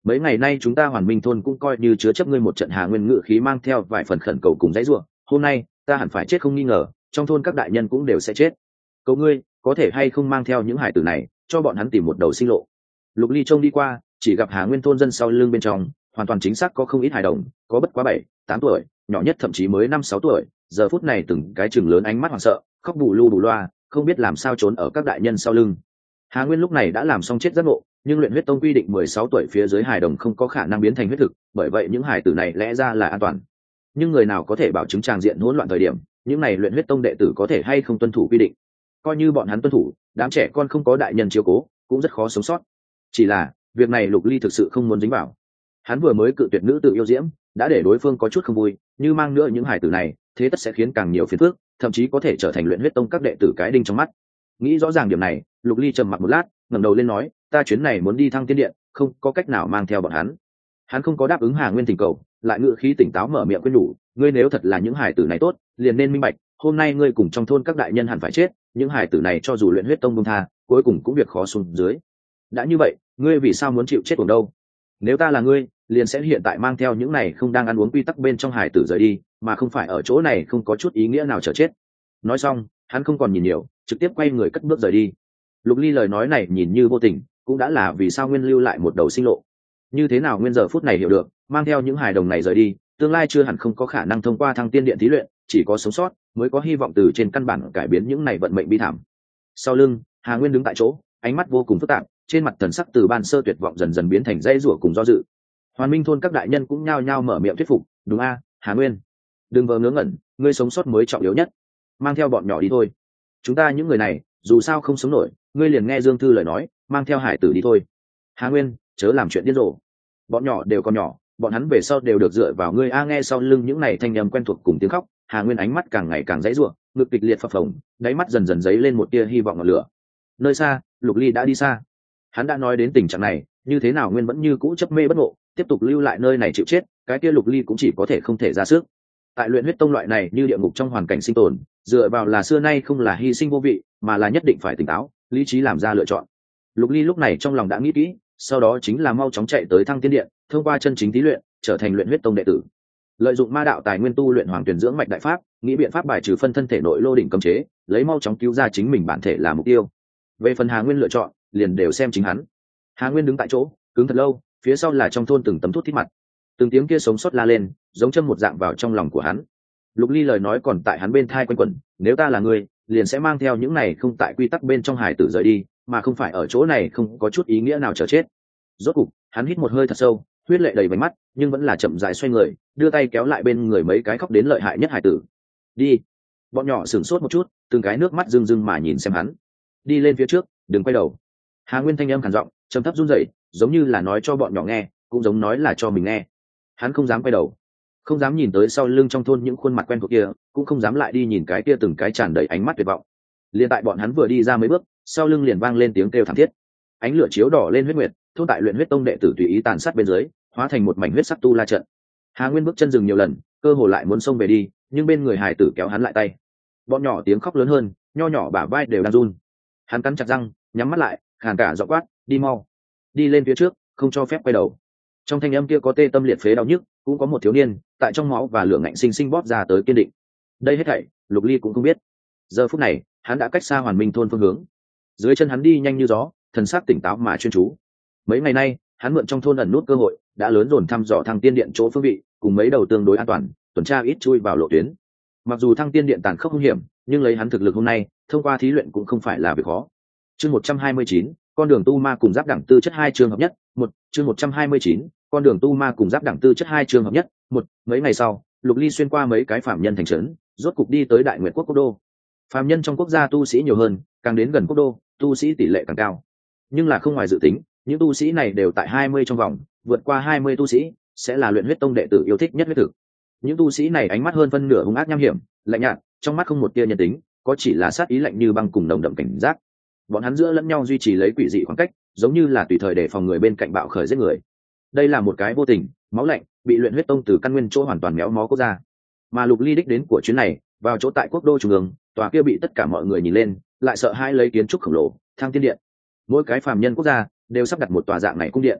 mấy ngày nay chúng ta Hoàn Minh thôn cũng coi như chứa chấp ngươi một trận. Hà Nguyên ngự khí mang theo vài phần khẩn cầu cùng dãy ruộng. Hôm nay ta hẳn phải chết không nghi ngờ, trong thôn các đại nhân cũng đều sẽ chết. Cầu ngươi có thể hay không mang theo những hải tử này, cho bọn hắn tìm một đầu sinh lộ. Lục Ly trông đi qua, chỉ gặp Hà Nguyên thôn dân sau lưng bên trong hoàn toàn chính xác có không ít hài đồng, có bất quá 7-8 tuổi, nhỏ nhất thậm chí mới 5-6 tuổi. Giờ phút này từng cái chừng lớn ánh mắt hoảng sợ, khóc bù lu bù loa, không biết làm sao trốn ở các đại nhân sau lưng. Hà Nguyên lúc này đã làm xong chết giác ngộ, nhưng luyện huyết tông quy định 16 tuổi phía dưới hài đồng không có khả năng biến thành huyết thực, bởi vậy những hài tử này lẽ ra là an toàn. Nhưng người nào có thể bảo chứng tràng diện hỗn loạn thời điểm, những này luyện huyết tông đệ tử có thể hay không tuân thủ quy định? Coi như bọn hắn tuân thủ, đám trẻ con không có đại nhân chiếu cố, cũng rất khó sống sót. Chỉ là việc này Lục Ly thực sự không muốn dính vào. Hắn vừa mới cự tuyệt nữ tự yêu diễm, đã để đối phương có chút không vui, như mang nữa những hài tử này, thế tất sẽ khiến càng nhiều phiền phức, thậm chí có thể trở thành luyện huyết tông các đệ tử cái đinh trong mắt. Nghĩ rõ ràng điểm này, Lục Ly trầm mặc một lát, ngẩng đầu lên nói, ta chuyến này muốn đi Thăng Tiên Điện, không có cách nào mang theo bọn hắn. Hắn không có đáp ứng Hà Nguyên thỉnh cầu, lại ngự khí tỉnh táo mở miệng khuyên nhủ, ngươi nếu thật là những hài tử này tốt, liền nên minh bạch, hôm nay ngươi cùng trong thôn các đại nhân hẳn phải chết, những hài tử này cho dù luyện huyết tông buông tha, cuối cùng cũng việc khó xuống dưới. Đã như vậy, ngươi vì sao muốn chịu chết cùng đâu? Nếu ta là ngươi, liền sẽ hiện tại mang theo những này không đang ăn uống quy tắc bên trong hài tử rời đi, mà không phải ở chỗ này không có chút ý nghĩa nào chờ chết. Nói xong, hắn không còn nhìn nhiều, trực tiếp quay người cất bước rời đi. Lục Ly lời nói này nhìn như vô tình, cũng đã là vì sao Nguyên lưu lại một đầu sinh lộ. Như thế nào Nguyên giờ phút này hiểu được, mang theo những hài đồng này rời đi, tương lai chưa hẳn không có khả năng thông qua Thăng Tiên Điện thí luyện, chỉ có sống sót mới có hy vọng từ trên căn bản cải biến những này vận mệnh bi thảm. Sau lưng, Hà Nguyên đứng tại chỗ, ánh mắt vô cùng phức tạp, trên mặt thần sắc từ ban sơ tuyệt vọng dần dần biến thành dãy rủa cùng do dự. Hoàn Minh thôn các đại nhân cũng nhao nhao mở miệng thuyết phục, đúng a, Hà Nguyên, đừng vờ ngớ ngẩn, ngươi sống sót mới trọng yếu nhất, mang theo bọn nhỏ đi thôi. Chúng ta những người này dù sao không sống nổi, ngươi liền nghe Dương Thư lời nói, mang theo hải tử đi thôi. Hà Nguyên, chớ làm chuyện điên rồ, bọn nhỏ đều còn nhỏ, bọn hắn về sau đều được dựa vào ngươi a. Nghe sau lưng những này thanh âm quen thuộc cùng tiếng khóc, Hà Nguyên ánh mắt càng ngày càng dãy rủa, ngực kịch liệt phập phồng, đáy mắt dần dần dấy lên một tia hy vọng ngọn lửa. Nơi xa, Lục Ly đã đi xa. Hắn đã nói đến tình trạng này, như thế nào Nguyên vẫn như cũ chấp mê bất ngộ, tiếp tục lưu lại nơi này chịu chết, cái kia Lục Ly cũng chỉ có thể không thể ra sức. Tại luyện huyết tông loại này như địa ngục trong hoàn cảnh sinh tồn, dựa vào là xưa nay không là hy sinh vô vị, mà là nhất định phải tỉnh táo, lý trí làm ra lựa chọn. Lục Ly lúc này trong lòng đã nghĩ kỹ, sau đó chính là mau chóng chạy tới Thăng Tiên Điện, thông qua chân chính thí luyện, trở thành luyện huyết tông đệ tử. Lợi dụng ma đạo tài nguyên tu luyện hoàng tuyển dưỡng mạch đại pháp, nghĩ biện pháp bài trừ phân thân thể nội lô đỉnh cấm chế, lấy mau chóng cứu ra chính mình bản thể là mục tiêu. Về phần Hà Nguyên lựa chọn, liền đều xem chính hắn. Hà Nguyên đứng tại chỗ, cứng thật lâu, phía sau là trong thôn từng tấm thuốc thít mặt, từng tiếng kia sống sót la lên, giống châm một dạng vào trong lòng của hắn. Lục Ly lời nói còn tại hắn bên thai quanh quẩn, nếu ta là người, liền sẽ mang theo những này không tại quy tắc bên trong hải tử rời đi, mà không phải ở chỗ này không có chút ý nghĩa nào chờ chết. Rốt cục, hắn hít một hơi thật sâu, huyết lệ đầy vành mắt, nhưng vẫn là chậm rãi xoay người, đưa tay kéo lại bên người mấy cái khóc đến lợi hại nhất hải tử. Đi. Bọn nhỏ sửng sốt một chút, từng cái nước mắt rưng rưng mà nhìn xem hắn. Đi lên phía trước, đừng quay đầu. Hà Nguyên thanh âm khàn giọng, trầm thấp run rẩy, giống như là nói cho bọn nhỏ nghe, cũng giống nói là cho mình nghe. Hắn không dám quay đầu, không dám nhìn tới sau lưng trong thôn những khuôn mặt quen thuộc kia, cũng không dám lại đi nhìn cái kia từng cái tràn đầy ánh mắt tuyệt vọng. Liên tại bọn hắn vừa đi ra mấy bước, sau lưng liền vang lên tiếng kêu thảm thiết. Ánh lửa chiếu đỏ lên huyết nguyệt, thôn tại luyện huyết tông đệ tử tùy ý tàn sát bên dưới, hóa thành một mảnh huyết sắc tu la trận. Hà Nguyên bước chân dừng nhiều lần, cơ hồ lại muốn xông về đi, nhưng bên người hài tử kéo hắn lại tay. Bọn nhỏ tiếng khóc lớn hơn, nho nhỏ bả vai đều đang run. Hắn cắn chặt răng, nhắm mắt lại, khàn cả giọng quát, đi mau, đi lên phía trước, không cho phép quay đầu. Trong thanh âm kia có tê tâm liệt phế đau nhức, cũng có một thiếu niên tại trong máu và lửa ngạnh sinh sinh bóp ra tới kiên định. Đây hết thảy Lục Ly cũng không biết. Giờ phút này hắn đã cách xa Hoàn Minh thôn phương hướng, dưới chân hắn đi nhanh như gió, thần sắc tỉnh táo mà chuyên chú. Mấy ngày nay hắn mượn trong thôn ẩn nút cơ hội, đã lớn dồn thăm dò Thăng Tiên Điện chỗ phương vị, cùng mấy đầu tương đối an toàn, tuần tra ít chui vào lộ tuyến. Mặc dù Thăng Tiên Điện tàn khốc hung hiểm, nhưng lấy hắn thực lực hôm nay, thông qua thí luyện cũng không phải là việc khó. Chương 129, con đường tu ma cùng giáp đẳng tư chất 2 chương hợp nhất, chương 129, con đường tu ma cùng giáp đẳng tư chất 2 chương hợp nhất, mấy ngày sau, Lục Ly xuyên qua mấy cái phạm nhân thành trấn, rốt cục đi tới Đại Nguyệt quốc quốc đô. Phạm nhân trong quốc gia tu sĩ nhiều hơn, càng đến gần quốc đô, tu sĩ tỷ lệ càng cao. Nhưng là không ngoài dự tính, những tu sĩ này đều tại 20 trong vòng, vượt qua 20 tu sĩ sẽ là luyện huyết tông đệ tử yêu thích nhất huyết thực. Những tu sĩ này ánh mắt hơn phân nửa hung ác nham hiểm, lạnh nhạt, trong mắt không một tia nhân tính, có chỉ là sát ý lạnh như băng cùng nồng đậm cảnh giác. Bọn hắn giữa lẫn nhau duy trì lấy quỷ dị khoảng cách, giống như là tùy thời để phòng người bên cạnh bạo khởi giết người. Đây là một cái vô tình, máu lạnh, bị luyện huyết tông từ căn nguyên chỗ hoàn toàn méo mó quốc gia. Mà Lục Ly đích đến của chuyến này, vào chỗ tại quốc đô trung ương, tòa kia bị tất cả mọi người nhìn lên, lại sợ hãi lấy kiến trúc khổng lồ, Thăng Tiên Điện. Mỗi cái phàm nhân quốc gia đều sắp đặt một tòa dạng này cung điện.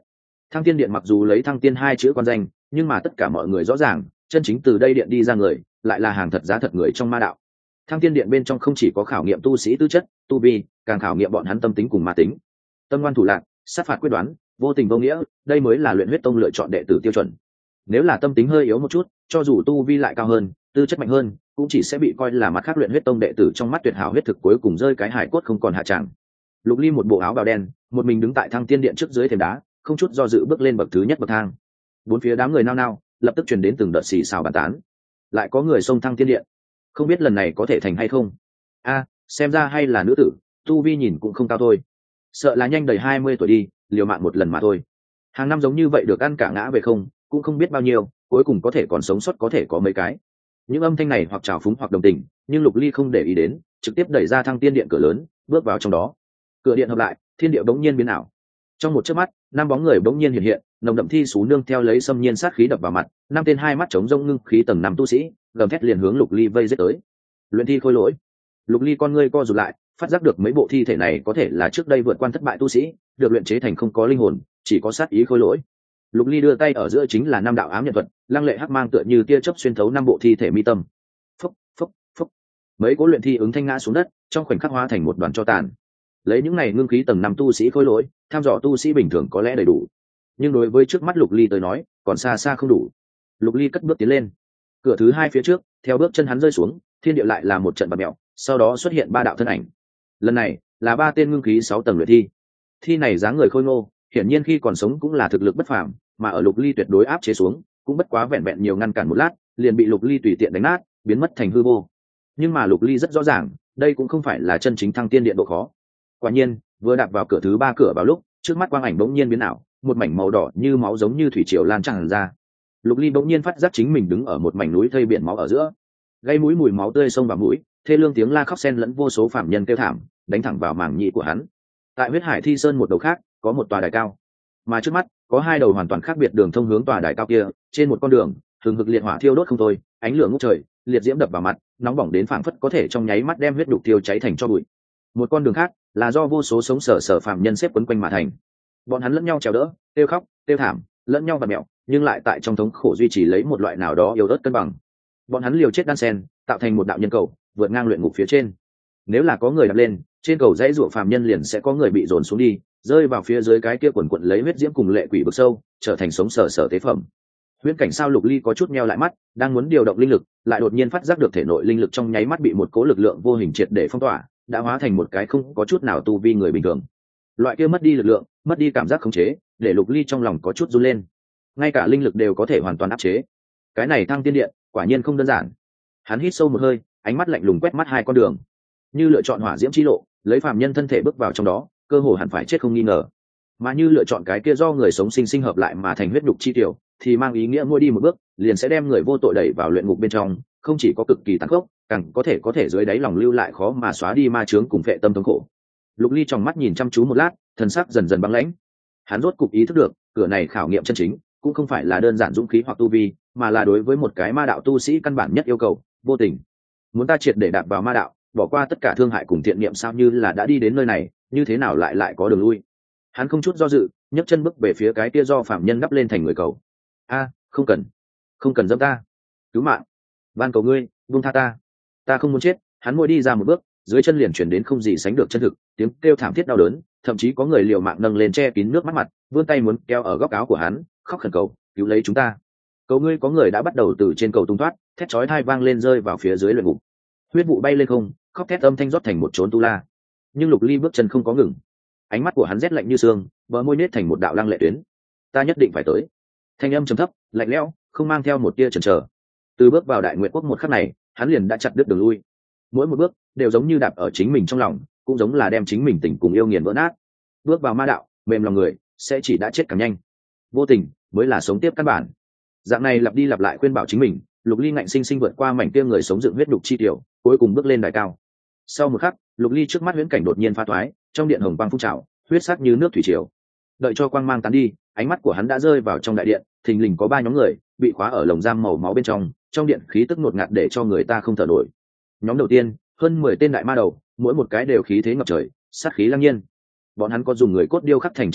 Thăng Tiên Điện mặc dù lấy Thăng Tiên hai chữ quan danh, nhưng mà tất cả mọi người rõ ràng, chân chính từ đây điện đi ra người, lại là hàng thật giá thật người trong ma đạo. Thăng Tiên Điện bên trong không chỉ có khảo nghiệm tu sĩ tư chất, tu vi, càng khảo nghiệm bọn hắn tâm tính cùng ma tính. Tâm ngoan thủ lạc, sát phạt quyết đoán, vô tình vô nghĩa, đây mới là Luyện Huyết Tông lựa chọn đệ tử tiêu chuẩn. Nếu là tâm tính hơi yếu một chút, cho dù tu vi lại cao hơn, tư chất mạnh hơn, cũng chỉ sẽ bị coi là mặt khác Luyện Huyết Tông đệ tử trong mắt tuyệt hảo huyết thực, cuối cùng rơi cái hải cốt không còn hạ tràng. Lục Ly một bộ áo bào đen, một mình đứng tại Thăng Tiên Điện trước dưới thềm đá, không chút do dự bước lên bậc thứ nhất bậc thang. Bốn phía đám người nao nao, lập tức truyền đến từng đợt xì xào bàn tán. Lại có người xông Thăng Tiên Điện, không biết lần này có thể thành hay không. A, xem ra hay là nữ tử, tu vi nhìn cũng không cao thôi, sợ là nhanh đầy 20 tuổi đi, liều mạng một lần mà thôi. Hàng năm giống như vậy được ăn cả ngã về không, cũng không biết bao nhiêu, cuối cùng có thể còn sống sót có thể có mấy cái. Những âm thanh này hoặc trào phúng hoặc đồng tình, nhưng Lục Ly không để ý đến, trực tiếp đẩy ra Thăng Tiên Điện cửa lớn, bước vào trong đó. Cửa điện hợp lại, thiên địa bỗng nhiên biến ảo. Trong một chớp mắt, năm bóng người bỗng nhiên hiện hiện, nồng đậm thi sú nương theo lấy xâm nhiên sát khí đập vào mặt, năm tên hai mắt chống rông ngưng khí tầng 5 tu sĩ, gầm thét liền hướng Lục Ly vây giết tới. Luyện thi khôi lỗi. Lục Ly con ngươi co rụt lại, phát giác được mấy bộ thi thể này có thể là trước đây vượt qua thất bại tu sĩ, được luyện chế thành không có linh hồn, chỉ có sát ý khôi lỗi. Lục Ly đưa tay ở giữa chính là năm đạo ám nhận thuật, lăng lệ hắc mang tựa như tia chớp xuyên thấu năm bộ thi thể mi tâm. Phốc, phốc, phốc. Mấy cố luyện thi ứng thanh ngã xuống đất, trong khoảnh khắc hóa thành một đoàn tro tàn. Lấy những này ngưng khí tầng 5 tu sĩ khôi lỗi, tham dò tu sĩ bình thường có lẽ đầy đủ, nhưng đối với trước mắt Lục Ly tới nói, còn xa xa không đủ. Lục Ly cất bước tiến lên. Cửa thứ hai phía trước, theo bước chân hắn rơi xuống, thiên địa lại là một trận bạt mèo, sau đó xuất hiện ba đạo thân ảnh. Lần này là ba tên ngưng khí 6 tầng luyện thi. Thi này dáng người khôi ngô, hiển nhiên khi còn sống cũng là thực lực bất phàm, mà ở Lục Ly tuyệt đối áp chế xuống, cũng bất quá vẹn vẹn nhiều ngăn cản một lát, liền bị Lục Ly tùy tiện đánh nát, biến mất thành hư vô. Nhưng mà Lục Ly rất rõ ràng, đây cũng không phải là chân chính Thăng Tiên Điện độ khó. Quả nhiên, vừa đạp vào cửa thứ ba cửa vào lúc, trước mắt quang ảnh bỗng nhiên biến ảo, một mảnh màu đỏ như máu giống như thủy triều lan tràn ra. Lục Ly bỗng nhiên phát giác chính mình đứng ở một mảnh núi thây biển máu ở giữa, gây mũi mùi máu tươi xông vào mũi, thê lương tiếng la khóc xen lẫn vô số phạm nhân kêu thảm, đánh thẳng vào màng nhĩ của hắn. Tại huyết hải thi sơn một đầu khác, có một tòa đài cao, mà trước mắt có hai đầu hoàn toàn khác biệt đường thông hướng tòa đài cao kia. Trên một con đường, hừng hực liệt hỏa thiêu đốt không thôi, ánh lửa ngút trời, liệt diễm đập vào mặt, nóng bỏng đến phảng phất có thể trong nháy mắt đem huyết đục thiêu cháy thành tro bụi. Một con đường khác là do vô số sống sờ phạm nhân xếp quấn quanh mà thành. Bọn hắn lẫn nhau trèo đỡ, kêu khóc, kêu thảm, lẫn nhau vặn mẹo, nhưng lại tại trong thống khổ duy trì lấy một loại nào đó yếu ớt cân bằng. Bọn hắn liều chết đan sen, tạo thành một đạo nhân cầu, vượt ngang luyện ngục phía trên. Nếu là có người đạp lên, trên cầu dãy ruộng phàm nhân liền sẽ có người bị dồn xuống đi, rơi vào phía dưới cái kia quần quật lấy huyết diễm cùng lệ quỷ vực sâu, trở thành sống sờ tế phẩm. Huyễn cảnh sao? Lục Ly có chút meo lại mắt, đang muốn điều động linh lực, lại đột nhiên phát giác được thể nội linh lực trong nháy mắt bị một cố lực lượng vô hình triệt để phong tỏa, đã hóa thành một cái không có chút nào tu vi người bình thường. Loại kia mất đi lực lượng, mất đi cảm giác khống chế, để Lục Ly trong lòng có chút run lên. Ngay cả linh lực đều có thể hoàn toàn áp chế. Cái này Thăng Tiên Điện, quả nhiên không đơn giản. Hắn hít sâu một hơi, ánh mắt lạnh lùng quét mắt hai con đường. Như lựa chọn hỏa diễm chi lộ, lấy phàm nhân thân thể bước vào trong đó, cơ hồ hẳn phải chết không nghi ngờ. Mà như lựa chọn cái kia do người sống sinh sinh hợp lại mà thành huyết nhục chi tiểu, thì mang ý nghĩa mỗi đi một bước, liền sẽ đem người vô tội đẩy vào luyện ngục bên trong, không chỉ có cực kỳ tàn khốc, càng có thể dưới đáy lòng lưu lại khó mà xóa đi ma chướng cùng phệ tâm thống khổ. Lục Ly trong mắt nhìn chăm chú một lát, thần sắc dần dần băng lãnh. Hắn rốt cục ý thức được, cửa này khảo nghiệm chân chính, cũng không phải là đơn giản dũng khí hoặc tu vi, mà là đối với một cái ma đạo tu sĩ căn bản nhất yêu cầu, vô tình. Muốn ta triệt để đạp vào ma đạo, bỏ qua tất cả thương hại cùng thiện niệm, sao như là đã đi đến nơi này, như thế nào lại có đường lui. Hắn không chút do dự, nhấc chân bước về phía cái kia do phạm nhân đắp lên thành người cầu. A, không cần dâm ta, cứu mạng, van cầu ngươi, buông tha ta không muốn chết. Hắn môi đi ra một bước, dưới chân liền chuyển đến không gì sánh được chân thực, tiếng kêu thảm thiết đau đớn, thậm chí có người liều mạng nâng lên che kín nước mắt mặt, vươn tay muốn kéo ở góc áo của hắn, khóc khẩn cầu, cứu lấy chúng ta, cầu ngươi. Có người đã bắt đầu từ trên cầu tung thoát, thét chói tai vang lên rơi vào phía dưới luyện ngục. Huyết vụ bay lên không, khóc thét âm thanh rót thành một chốn tu la. Nhưng Lục Ly bước chân không có ngừng, ánh mắt của hắn rét lạnh như xương, bờ môi nết thành một đạo lăng lệ tuyến. Ta nhất định phải tới. Thanh âm trầm thấp, lạnh lẽo, không mang theo một tia chần chờ. Từ bước vào Đại Nguyệt Quốc một khắc này, hắn liền đã chặt đứt đường lui. Mỗi một bước đều giống như đạp ở chính mình trong lòng, cũng giống là đem chính mình tình cùng yêu nghiền vỡ nát. Bước vào ma đạo, mềm lòng người sẽ chỉ đã chết càng nhanh. Vô tình mới là sống tiếp căn bản. Dạng này lặp đi lặp lại khuyên bảo chính mình, Lục Ly ngạnh sinh sinh vượt qua mảnh kia người sống dựng huyết đục chi tiểu, cuối cùng bước lên đài cao. Sau một khắc, Lục Ly trước mắt huyễn cảnh đột nhiên pha thoái, trong điện hồng quang phun trào, huyết sắc như nước thủy triều. Đợi cho quang mang tán đi, ánh mắt của hắn đã rơi vào trong đại điện, thình lình có ba nhóm người bị khóa ở lồng giam màu máu bên trong điện khí tức ngột ngạt để cho người ta không thở nổi. Nhóm đầu tiên, hơn 10 tên đại ma đầu, mỗi một cái đều khí thế ngập trời, sát khí lăng nhiên. Bọn hắn có dùng người cốt điêu khắc thành chén rượu,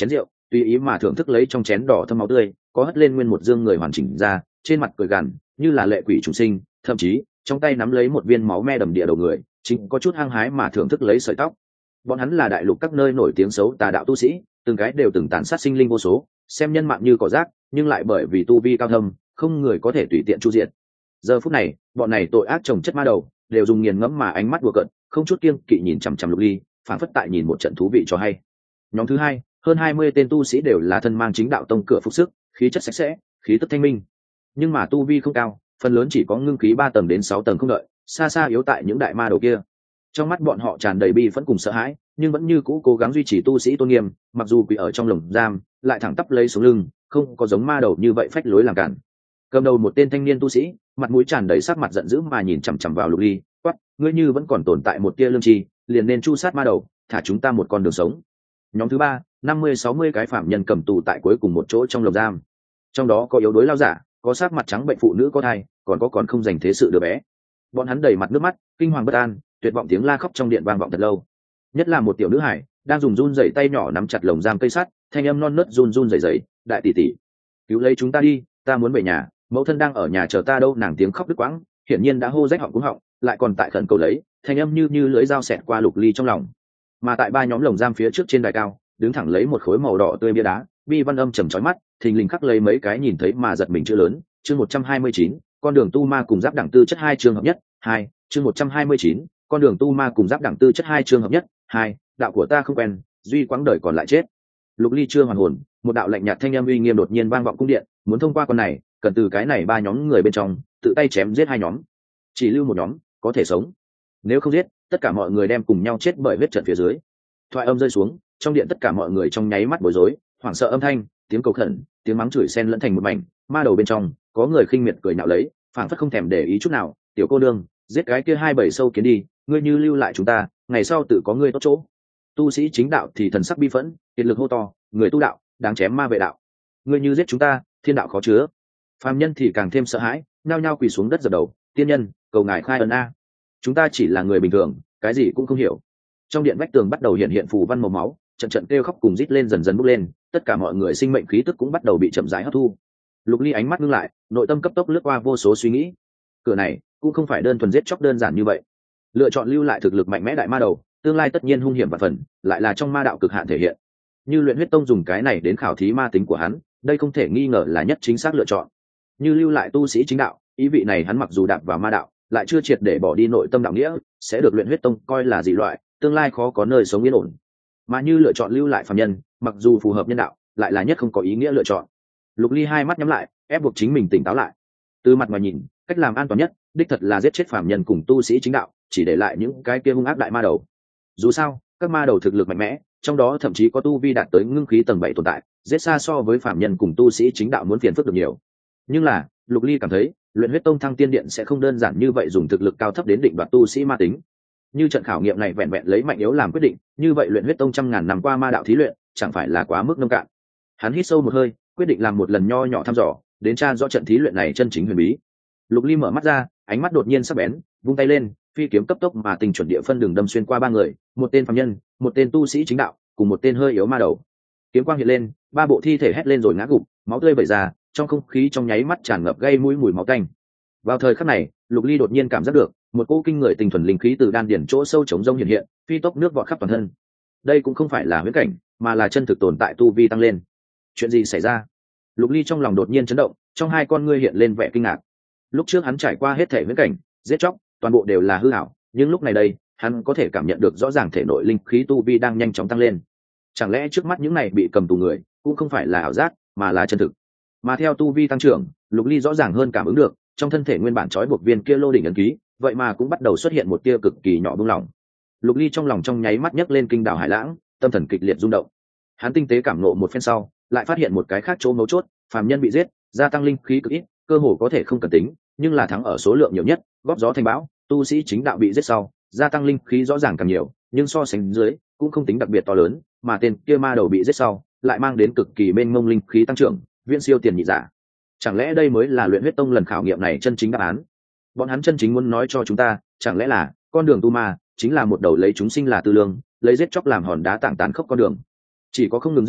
tùy ý mà thưởng thức lấy trong chén đỏ thâm máu tươi, có hất lên nguyên một dương người hoàn chỉnh ra, trên mặt cười gằn như là lệ quỷ trùng sinh, thậm chí trong tay nắm lấy một viên máu me đầm địa đầu người, chính có chút hăng hái mà thưởng thức lấy sợi tóc. Bọn hắn là đại lục các nơi nổi tiếng xấu tà đạo tu sĩ, từng cái đều từng tàn sát sinh linh vô số, xem nhân mạng như cỏ rác, nhưng lại bởi vì tu vi cao thâm, không người có thể tùy tiện chu diện. Giờ phút này, bọn này tội ác chồng chất ma đầu, đều dùng nghiền ngẫm mà ánh mắt đùa cợt, không chút kiêng kỵ nhìn chằm chằm Lục Ly, phản phất tại nhìn một trận thú vị cho hay. Nhóm thứ hai, hơn 20 tên tu sĩ đều là thân mang chính đạo tông cửa phục sức, khí chất sạch sẽ, khí tức thanh minh, nhưng mà tu vi không cao, phần lớn chỉ có ngưng khí 3 tầng đến 6 tầng không đợi, xa xa yếu tại những đại ma đầu kia. Trong mắt bọn họ tràn đầy bi phẫn cùng sợ hãi, nhưng vẫn như cũ cố gắng duy trì tu sĩ tôn nghiêm, mặc dù quỳ ở trong lồng giam, lại thẳng tắp lấy xuống lưng, không có giống ma đầu như vậy phách lối làm cản. Cầm đầu một tên thanh niên tu sĩ, mặt mũi tràn đầy sắc mặt giận dữ mà nhìn chằm chằm vào Lục Ly, quát: ngươi như vẫn còn tồn tại một tia lương tri, liền nên chu sát ma đầu, thả chúng ta một con đường sống. Nhóm thứ ba, 50-60 cái phạm nhân cầm tù tại cuối cùng một chỗ trong lồng giam, trong đó có yếu đuối lao giả, có sắc mặt trắng bệnh phụ nữ có thai, còn không dành thế sự đứa bé. Bọn hắn đầy mặt nước mắt, kinh hoàng bất an, tuyệt vọng tiếng la khóc trong điện vang vọng thật lâu. Nhất là một tiểu nữ hải đang dùng run rẩy tay nhỏ nắm chặt lồng giam cây sắt, thanh âm non nớt run run rẩy rẩy: đại tỷ tỷ, cứu lấy chúng ta đi, ta muốn về nhà, mẫu thân đang ở nhà chờ ta đâu. Nàng tiếng khóc đứt quãng, hiển nhiên đã hô rách họng cuống họng, lại còn tại khẩn cầu lấy, thanh âm như lưỡi dao xẹt qua Lục Ly trong lòng. Mà tại ba nhóm lồng giam phía trước trên đài cao, đứng thẳng lấy một khối màu đỏ tươi bia đá, bi văn âm trầm chói mắt, thình lình khắc lấy mấy cái nhìn thấy mà giật mình chữ lớn: chương 129, con đường tu ma cùng giáp đẳng tư chất 2 chương hợp nhất 2, chương 129, con đường tu ma cùng giáp đẳng tư chất 2 chương hợp nhất 2, đạo của ta không quen, duy quãng đời còn lại chết. Lục Ly chưa hoàn hồn, một đạo lạnh nhạt thanh âm uy nghiêm đột nhiên vang vọng cung điện, muốn thông qua con này, cần từ cái này ba nhóm người bên trong tự tay chém giết hai nhóm, chỉ lưu một nhóm có thể sống, nếu không giết, tất cả mọi người đem cùng nhau chết bởi huyết trận phía dưới. Thoại âm rơi xuống, trong điện tất cả mọi người trong nháy mắt bối rối, hoảng sợ âm thanh, tiếng cầu khẩn, tiếng mắng chửi xen lẫn thành một mảnh. Ma đầu bên trong có người khinh miệt cười nhạo lấy, phảng phất không thèm để ý chút nào: tiểu cô nương, giết cái kia 27 sâu kiến đi, ngươi như lưu lại chúng ta, ngày sau tự có ngươi tốt chỗ. Tu sĩ chính đạo thì thần sắc bi phẫn, kiệt lực hô to: người tu đạo đáng chém ma vệ đạo, ngươi như giết chúng ta, thiên đạo khó chứa. Phàm nhân thì càng thêm sợ hãi, nhao nhao quỳ xuống đất dập đầu: tiên nhân, cầu ngài khai ân a, chúng ta chỉ là người bình thường, cái gì cũng không hiểu. Trong điện vách tường bắt đầu hiện phù văn màu máu, trận trận kêu khóc cùng rít lên dần dần bốc lên, tất cả mọi người sinh mệnh khí tức cũng bắt đầu bị chậm rãi hấp thu. Lục Ly ánh mắt ngưng lại, nội tâm cấp tốc lướt qua vô số suy nghĩ. Cửa này cũng không phải đơn thuần giết chóc đơn giản như vậy, lựa chọn lưu lại thực lực mạnh mẽ đại ma đầu, tương lai tất nhiên hung hiểm và phần, lại là trong ma đạo cực hạn thể hiện. Như Luyện Huyết Tông dùng cái này đến khảo thí ma tính của hắn, đây không thể nghi ngờ là nhất chính xác lựa chọn. Như lưu lại tu sĩ chính đạo, ý vị này hắn mặc dù đạp vào ma đạo, lại chưa triệt để bỏ đi nội tâm đạo nghĩa, sẽ được Luyện Huyết Tông coi là dị loại, tương lai khó có nơi sống yên ổn. Mà như lựa chọn lưu lại phàm nhân, mặc dù phù hợp nhân đạo, lại là nhất không có ý nghĩa lựa chọn. Lục Ly hai mắt nhắm lại, ép buộc chính mình tỉnh táo lại. Từ mặt ngoài nhìn, cách làm an toàn nhất đích thật là giết chết phàm nhân cùng tu sĩ chính đạo, chỉ để lại những cái kia hung ác đại ma đầu. Dù sao các ma đầu thực lực mạnh mẽ, trong đó thậm chí có tu vi đạt tới ngưng khí tầng 7 tồn tại, giết xa so với phàm nhân cùng tu sĩ chính đạo muốn phiền phức được nhiều. Nhưng là Lục Ly cảm thấy Luyện Huyết Tông Thăng Tiên Điện sẽ không đơn giản như vậy dùng thực lực cao thấp đến định đoạt tu sĩ ma tính. Như trận khảo nghiệm này vẹn vẹn lấy mạnh yếu làm quyết định, như vậy Luyện Huyết Tông trăm ngàn năm qua ma đạo thí luyện chẳng phải là quá mức nông cạn. Hắn hít sâu một hơi, quyết định làm một lần nho nhỏ thăm dò, đến tra rõ trận thí luyện này chân chính huyền bí. Lục Ly mở mắt ra, ánh mắt đột nhiên sắc bén, vung tay lên, phi kiếm cấp tốc mà tình chuẩn địa phân đường đâm xuyên qua ba người, một tên phàm nhân, một tên tu sĩ chính đạo, cùng một tên hơi yếu ma đầu. Kiếm quang hiện lên, ba bộ thi thể hét lên rồi ngã gục, máu tươi vẩy ra, trong không khí trong nháy mắt tràn ngập gây mũi mùi máu tanh. Vào thời khắc này, Lục Ly đột nhiên cảm giác được một cỗ kinh người tinh thuần linh khí từ đan điển chỗ sâu trống rông hiện hiện, phi tốc nước vọt khắp toàn thân. Đây cũng không phải là huyễn cảnh, mà là chân thực tồn tại tu vi tăng lên. Chuyện gì xảy ra? Lục Ly trong lòng đột nhiên chấn động, trong hai con ngươi hiện lên vẻ kinh ngạc. Lúc trước hắn trải qua hết thể huyễn cảnh, giết chóc, toàn bộ đều là hư ảo, nhưng lúc này đây, hắn có thể cảm nhận được rõ ràng thể nội linh khí tu vi đang nhanh chóng tăng lên. Chẳng lẽ trước mắt những này bị cầm tù người cũng không phải là ảo giác, mà là chân thực? Mà theo tu vi tăng trưởng, Lục Ly rõ ràng hơn cảm ứng được, trong thân thể nguyên bản trói buộc viên kia lô đỉnh ấn ký, vậy mà cũng bắt đầu xuất hiện một tia cực kỳ nhỏ buông lỏng. Lục Ly trong lòng trong nháy mắt nhấc lên kinh đảo hải lãng, tâm thần kịch liệt rung động. Hắn tinh tế cảm ngộ một phen sau, lại phát hiện một cái khác chỗ mấu chốt: phàm nhân bị giết, gia tăng linh khí cực ít, cơ hồ có thể không cần tính, nhưng là thắng ở số lượng nhiều nhất, góp gió thành bão. Tu sĩ chính đạo bị giết sau, gia tăng linh khí rõ ràng càng nhiều, nhưng so sánh dưới cũng không tính đặc biệt to lớn, mà tên kia ma đầu bị giết sau, lại mang đến cực kỳ mênh mông linh khí tăng trưởng, viễn siêu tiền nhị giả. Chẳng lẽ đây mới là Luyện Huyết Tông lần khảo nghiệm này chân chính đáp án? Bọn hắn chân chính muốn nói cho chúng ta, chẳng lẽ là con đường tu ma chính là một đầu lấy chúng sinh là tư lương, lấy giết chóc làm hòn đá tảng tán khốc con đường. Chỉ có không ngừng giết chóc,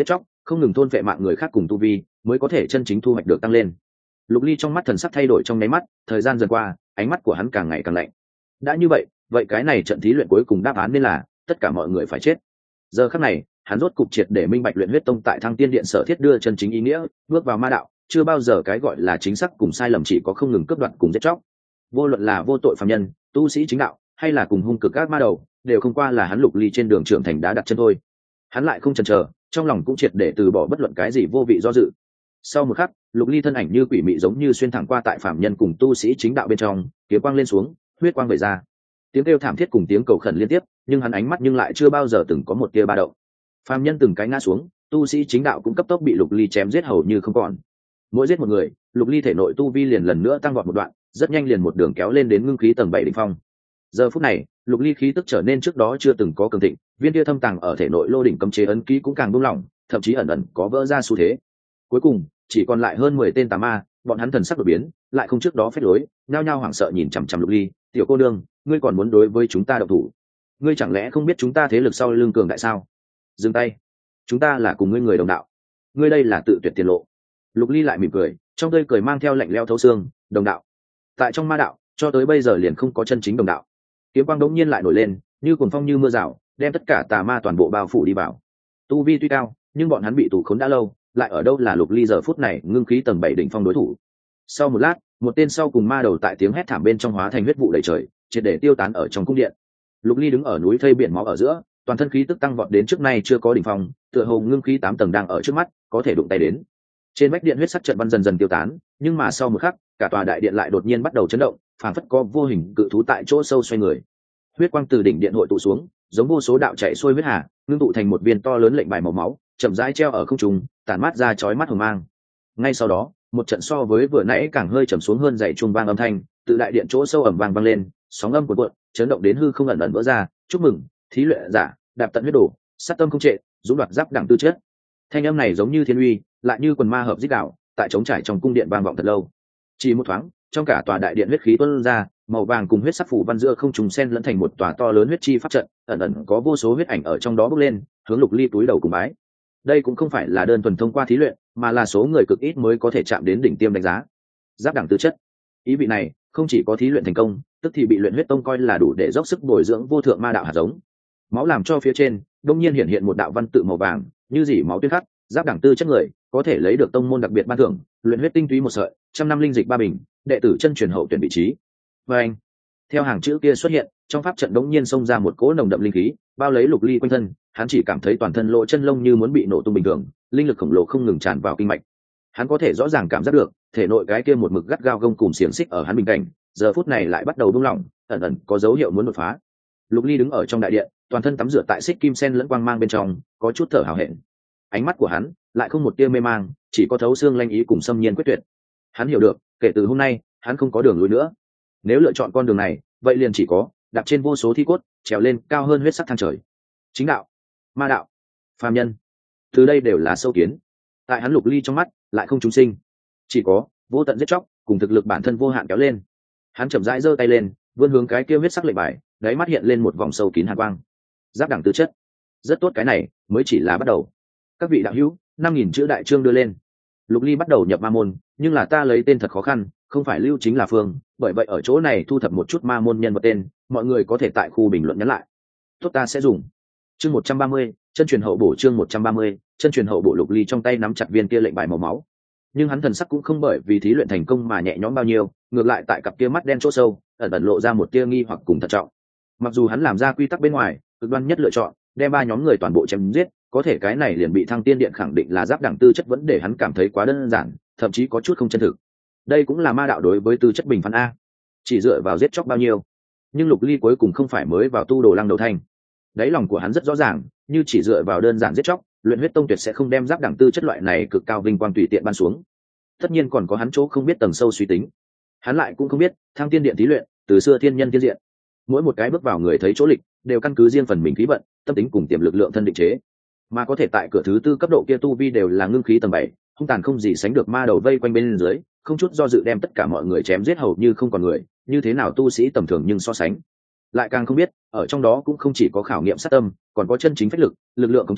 không ngừng thôn vệ mạng người khác cùng tu vi mới có thể chân chính thu hoạch được tăng lên. Lục Ly trong mắt thần sắc thay đổi trong nháy mắt, thời gian dần qua ánh mắt của hắn càng ngày càng lạnh. Đã như vậy, vậy cái này trận thí luyện cuối cùng đáp án nên là tất cả mọi người phải chết. Giờ khắc này hắn rốt cục triệt để minh bạch luyện huyết tông tại Thăng Tiên Điện sở thiết đưa chân chính ý nghĩa, bước vào ma đạo chưa bao giờ cái gọi là chính xác cùng sai lầm, chỉ có không ngừng cướp đoạt cùng giết chóc. Vô luận là vô tội phàm nhân, tu sĩ chính đạo, hay là cùng hung cực các ma đầu, đều không qua là hắn Lục Ly trên đường trưởng thành đá đặt chân thôi. Hắn lại không chần chờ, trong lòng cũng triệt để từ bỏ bất luận cái gì vô vị do dự. Sau một khắc, Lục Ly thân ảnh như quỷ mị giống như xuyên thẳng qua tại phàm nhân cùng tu sĩ chính đạo bên trong, kiếm quang lên xuống, huyết quang vẩy ra. Tiếng kêu thảm thiết cùng tiếng cầu khẩn liên tiếp, nhưng hắn ánh mắt nhưng lại chưa bao giờ từng có một tia ba động. Phàm nhân từng cái ngã xuống, tu sĩ chính đạo cũng cấp tốc bị Lục Ly chém giết hầu như không còn. Mỗi giết một người, Lục Ly thể nội tu vi liền lần nữa tăng vọt một đoạn, rất nhanh liền một đường kéo lên đến ngưng khí tầng 7 đỉnh phong. Giờ phút này, Lục Ly khí tức trở nên trước đó chưa từng có cường thịnh, viên kia thâm tàng ở thể nội lô đỉnh cấm chế ấn ký cũng càng buông lỏng, thậm chí ẩn ẩn có vỡ ra xu thế. Cuối cùng, chỉ còn lại hơn 10 tên tà ma, bọn hắn thần sắc đổi biến, lại không trước đó phép lối, nhao nhao hoảng sợ nhìn chằm chằm Lục Ly, "Tiểu cô nương, ngươi còn muốn đối với chúng ta động thủ? Ngươi chẳng lẽ không biết chúng ta thế lực sau lưng cường đại sao? Dừng tay, chúng ta là cùng ngươi người đồng đạo, ngươi đây là tự tuyệt tiền lộ." Lục Ly lại mỉm cười, trong tươi cười mang theo lạnh lẽo thấu xương, "Đồng đạo? Tại trong ma đạo, cho tới bây giờ liền không có chân chính đồng đạo." Kiếm quang đống nhiên lại nổi lên, như cuồng phong như mưa rào, đem tất cả tà ma toàn bộ bao phủ đi vào. Tu vi tuy cao, nhưng bọn hắn bị tù khốn đã lâu, lại ở đâu là Lục Ly giờ phút này ngưng khí tầng 7 đỉnh phong đối thủ. Sau một lát, một tên sau cùng ma đầu tại tiếng hét thảm bên trong hóa thành huyết vụ đầy trời, triệt để tiêu tán ở trong cung điện. Lục Ly đứng ở núi thây biển máu ở giữa, toàn thân khí tức tăng vọt đến trước nay chưa có đỉnh phong, tựa hồ ngưng khí 8 tầng đang ở trước mắt, có thể đụng tay đến. Trên vách điện huyết sắc trận văn dần dần tiêu tán, nhưng mà sau một khắc, cả tòa đại điện lại đột nhiên bắt đầu chấn động, phảng phất có vô hình cự thú tại chỗ sâu xoay người. Huyết quang từ đỉnh điện hội tụ xuống, giống vô số đạo chạy xuôi huyết hà, ngưng tụ thành một viên to lớn lệnh bài màu máu, chậm rãi treo ở không trung, tản mát ra chói mắt hồng mang. Ngay sau đó, một trận so với vừa nãy càng hơi trầm xuống hơn dày chuông vang âm thanh, từ đại điện chỗ sâu ầm vang vang lên, sóng âm cuộn cuộn, chấn động đến hư không ẩn ẩn vỡ ra. "Chúc mừng, thí luyện giả, đạp tận huyết đổ, sát tâm không trệ, dũng đoạt giáp đẳng tư chất." Thanh âm này giống như thiên uy, lại như quần ma hợp dích đạo, tại trống trải trong cung điện vang vọng thật lâu. Chỉ một thoáng, trong cả tòa đại điện huyết khí tuôn ra, màu vàng cùng huyết sắc phủ văn giữa không trùng xen lẫn thành một tòa to lớn huyết chi pháp trận, ẩn ẩn có vô số huyết ảnh ở trong đó bốc lên, hướng Lục Ly túi đầu cùng bái. Đây cũng không phải là đơn thuần thông qua thí luyện, mà là số người cực ít mới có thể chạm đến đỉnh tiêm đánh giá. Giáp đẳng tư chất. Ý vị này, không chỉ có thí luyện thành công, tức thì bị luyện huyết tông coi là đủ để dốc sức bồi dưỡng vô thượng ma đạo hạt giống. Máu làm cho phía trên, đông nhiên hiện hiện một đạo văn tự màu vàng, như dỉ máu tuyết khắc, giáp đẳng tư chất người, có thể lấy được tông môn đặc biệt ban thưởng, luyện huyết tinh túy một sợi, 100 năm linh dịch 3 bình, đệ tử chân truyền hậu tuyển vị trí. Và anh, theo hàng chữ kia xuất hiện, trong pháp trận đống nhiên xông ra một cỗ nồng đậm linh khí, bao lấy Lục Ly quanh thân, hắn chỉ cảm thấy toàn thân lỗ chân lông như muốn bị nổ tung bình thường, linh lực khổng lồ không ngừng tràn vào kinh mạch. Hắn có thể rõ ràng cảm giác được, thể nội cái kia một mực gắt gao gông cùm xiềng xích ở hắn bình cảnh, giờ phút này lại bắt đầu buông lỏng, ẩn ẩn có dấu hiệu muốn đột phá. Lục Ly đứng ở trong đại điện, toàn thân tắm rửa tại xích kim sen lẫn quang mang bên trong, có chút thở hào hẹn. Ánh mắt của hắn lại không một tia mê mang, chỉ có thấu xương lanh ý cùng xâm nhiên quyết tuyệt. Hắn hiểu được, kể từ hôm nay, hắn không có đường lui nữa. Nếu lựa chọn con đường này, vậy liền chỉ có đạp trên vô số thi cốt, trèo lên cao hơn huyết sắc thang trời. Chính đạo, ma đạo, phàm nhân, từ đây đều là sâu kiến. Tại hắn Lục Ly trong mắt, lại không chúng sinh, chỉ có vô tận giết chóc cùng thực lực bản thân vô hạn kéo lên. Hắn chậm rãi giơ tay lên, vươn hướng cái kia huyết sắc lệnh bài, đáy mắt hiện lên một vòng sâu kín hàn quang. Giáp đẳng tư chất, rất tốt, cái này mới chỉ là bắt đầu. Các vị đạo hữu, 5.000 chữ đại chương đưa lên. Lục Ly bắt đầu nhập ma môn, nhưng là ta lấy tên thật khó khăn, không phải Lưu chính là Phương, bởi vậy ở chỗ này thu thập một chút ma môn nhân vật tên, mọi người có thể tại khu bình luận nhắn lại. Tốt, ta sẽ dùng. Chương 130, chân truyền hậu bổ. Chương 130, chân truyền hậu bổ. Lục Ly trong tay nắm chặt viên kia lệnh bài màu máu, nhưng hắn thần sắc cũng không bởi vì thí luyện thành công mà nhẹ nhõm bao nhiêu, ngược lại tại cặp kia mắt đen chỗ sâu ẩn ẩn lộ ra một tia nghi hoặc cùng thận trọng. Mặc dù hắn làm ra quy tắc bên ngoài, cực đoan nhất lựa chọn đem 3 nhóm người toàn bộ chém giết, có thể cái này liền bị Thăng Tiên Điện khẳng định là giáp đẳng tư chất, vẫn để hắn cảm thấy quá đơn giản, thậm chí có chút không chân thực. Đây cũng là ma đạo đối với tư chất bình phán a, chỉ dựa vào giết chóc bao nhiêu. Nhưng Lục Ly cuối cùng không phải mới vào tu đồ lăng đầu thanh, đáy lòng của hắn rất rõ ràng, như chỉ dựa vào đơn giản giết chóc, luyện huyết tông tuyệt sẽ không đem giáp đẳng tư chất loại này cực cao vinh quang tùy tiện ban xuống. Tất nhiên còn có hắn chỗ không biết tầng sâu suy tính. Hắn lại cũng không biết, Thăng Tiên Điện thí luyện, từ xưa thiên nhân thiên diện, mỗi một cái bước vào người thấy chỗ lịch, đều căn cứ riêng phần mình khí vận, tâm tính cùng tiềm lực lượng thân định chế, mà có thể tại cửa thứ 4 cấp độ kia tu vi đều là ngưng khí tầng 7, hung tàn không gì sánh được ma đầu vây quanh bên dưới, không chút do dự đem tất cả mọi người chém giết hầu như không còn người, như thế nào tu sĩ tầm thường nhưng so sánh. Lại càng không biết, ở trong đó cũng không chỉ có khảo nghiệm sát tâm, còn có chân chính phách lực, lực lượng khống chế,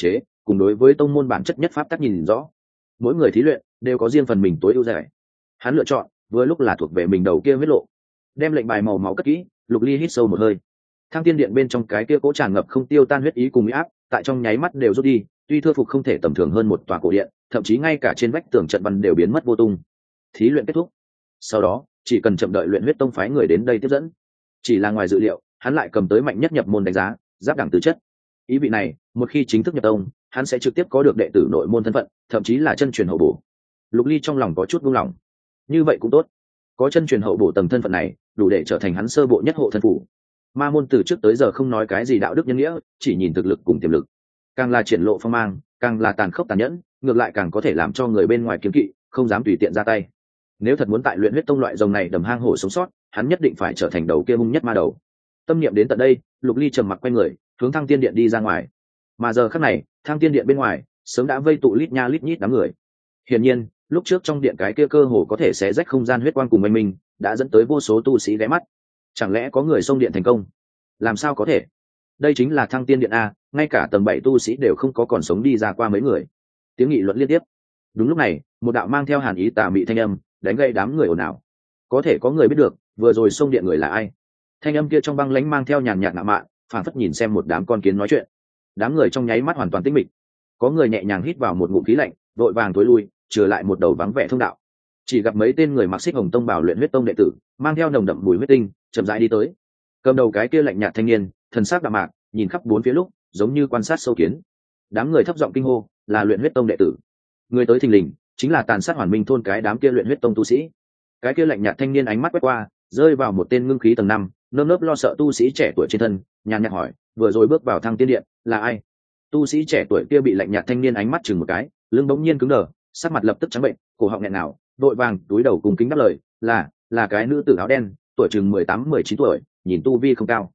cùng đối với tông môn bản chất nhất pháp tắc nhìn rõ. Mỗi người thí luyện đều có riêng phần mình tối ưu giải. Hắn lựa chọn vừa lúc là thuộc về mình đầu kia huyết lộ. Đem lệnh bài màu máu cất kỹ, Lục Ly hít sâu một hơi. Thăng tiên điện bên trong cái kia cố tràn ngập không tiêu tan huyết ý cùng uy áp, tại trong nháy mắt đều rút đi, tuy thưa phục không thể tầm thường hơn một tòa cổ điện, thậm chí ngay cả trên vách tường trận văn đều biến mất vô tung. Thí luyện kết thúc. Sau đó, chỉ cần chậm đợi luyện huyết tông phái người đến đây tiếp dẫn. Chỉ là ngoài dự liệu, hắn lại cầm tới mạnh nhất nhập môn đánh giá, giáp đẳng tư chất. Ý vị này, một khi chính thức nhập tông, hắn sẽ trực tiếp có được đệ tử nội môn thân phận, thậm chí là chân truyền hậu bổ. Lục Ly trong lòng có chút buông lòng. Như vậy cũng tốt, có chân truyền hậu bổ tầng thân phận này, đủ để trở thành hắn sơ bộ nhất hộ thân phủ. Ma môn từ trước tới giờ không nói cái gì đạo đức nhân nghĩa, chỉ nhìn thực lực cùng tiềm lực. Càng là triển lộ phong mang, càng là tàn khốc tàn nhẫn, ngược lại càng có thể làm cho người bên ngoài kiêng kỵ, không dám tùy tiện ra tay. Nếu thật muốn tại luyện huyết tông loại rồng này đầm hang hổ sống sót, hắn nhất định phải trở thành đầu kia hung nhất ma đầu. Tâm niệm đến tận đây, Lục Ly trầm mặc quay người, hướng Thăng Tiên Điện đi ra ngoài. Mà giờ khắc này, Thăng Tiên Điện bên ngoài sớm đã vây tụ lít nha lít nhít đám người. Hiển nhiên, lúc trước trong điện cái kia cơ hồ có thể xé rách không gian huyết quang cùng oanh minh, đã dẫn tới vô số tu sĩ ghé mắt. Chẳng lẽ có người xông điện thành công? Làm sao có thể? Đây chính là Thăng Tiên Điện a, ngay cả tầng 7 tu sĩ đều không có còn sống đi ra qua mấy người. Tiếng nghị luận liên tiếp. Đúng lúc này, một đạo mang theo hàn ý tà mị thanh âm đánh gây đám người ồn ào. Có thể có người biết được, vừa rồi xông điện người là ai? Thanh âm kia trong băng lãnh mang theo nhàn nhạt ngạo mạn, phảng phất nhìn xem một đám con kiến nói chuyện. Đám người trong nháy mắt hoàn toàn tĩnh mịch. Có người nhẹ nhàng hít vào một ngụm khí lạnh, vội vàng tối lui, trừ lại một đầu vắng vẻ thông đạo. Chỉ gặp mấy tên người mặc xích hồng tông bảo luyện huyết tông đệ tử, mang theo nồng đậm mùi huyết tinh, chậm rãi đi tới. Cầm đầu cái kia lạnh nhạt thanh niên, thần sắc đạm mạc, nhìn khắp bốn phía lúc, giống như quan sát sâu kiến. Đám người thấp giọng kinh hô, là luyện huyết tông đệ tử. Người tới thình lình, chính là tàn sát Hoàn Minh thôn cái đám kia luyện huyết tông tu sĩ. Cái kia lạnh nhạt thanh niên ánh mắt quét qua, rơi vào một tên ngưng khí tầng 5, nơm nớp lo sợ tu sĩ trẻ tuổi trên thân, nhàn nhạt hỏi, vừa rồi bước vào Thăng Tiên Điện, là ai? Tu sĩ trẻ tuổi kia bị lạnh nhạt thanh niên ánh mắt chừng một cái, lưng bỗng nhiên cứng đờ, sắc mặt lập tức trắng bệnh, cổ họng nghẹn nào, đội vàng túi đầu cùng kính đáp lời, là cái nữ tử áo đen, tuổi chừng 18-19 tuổi, nhìn tu vi không cao.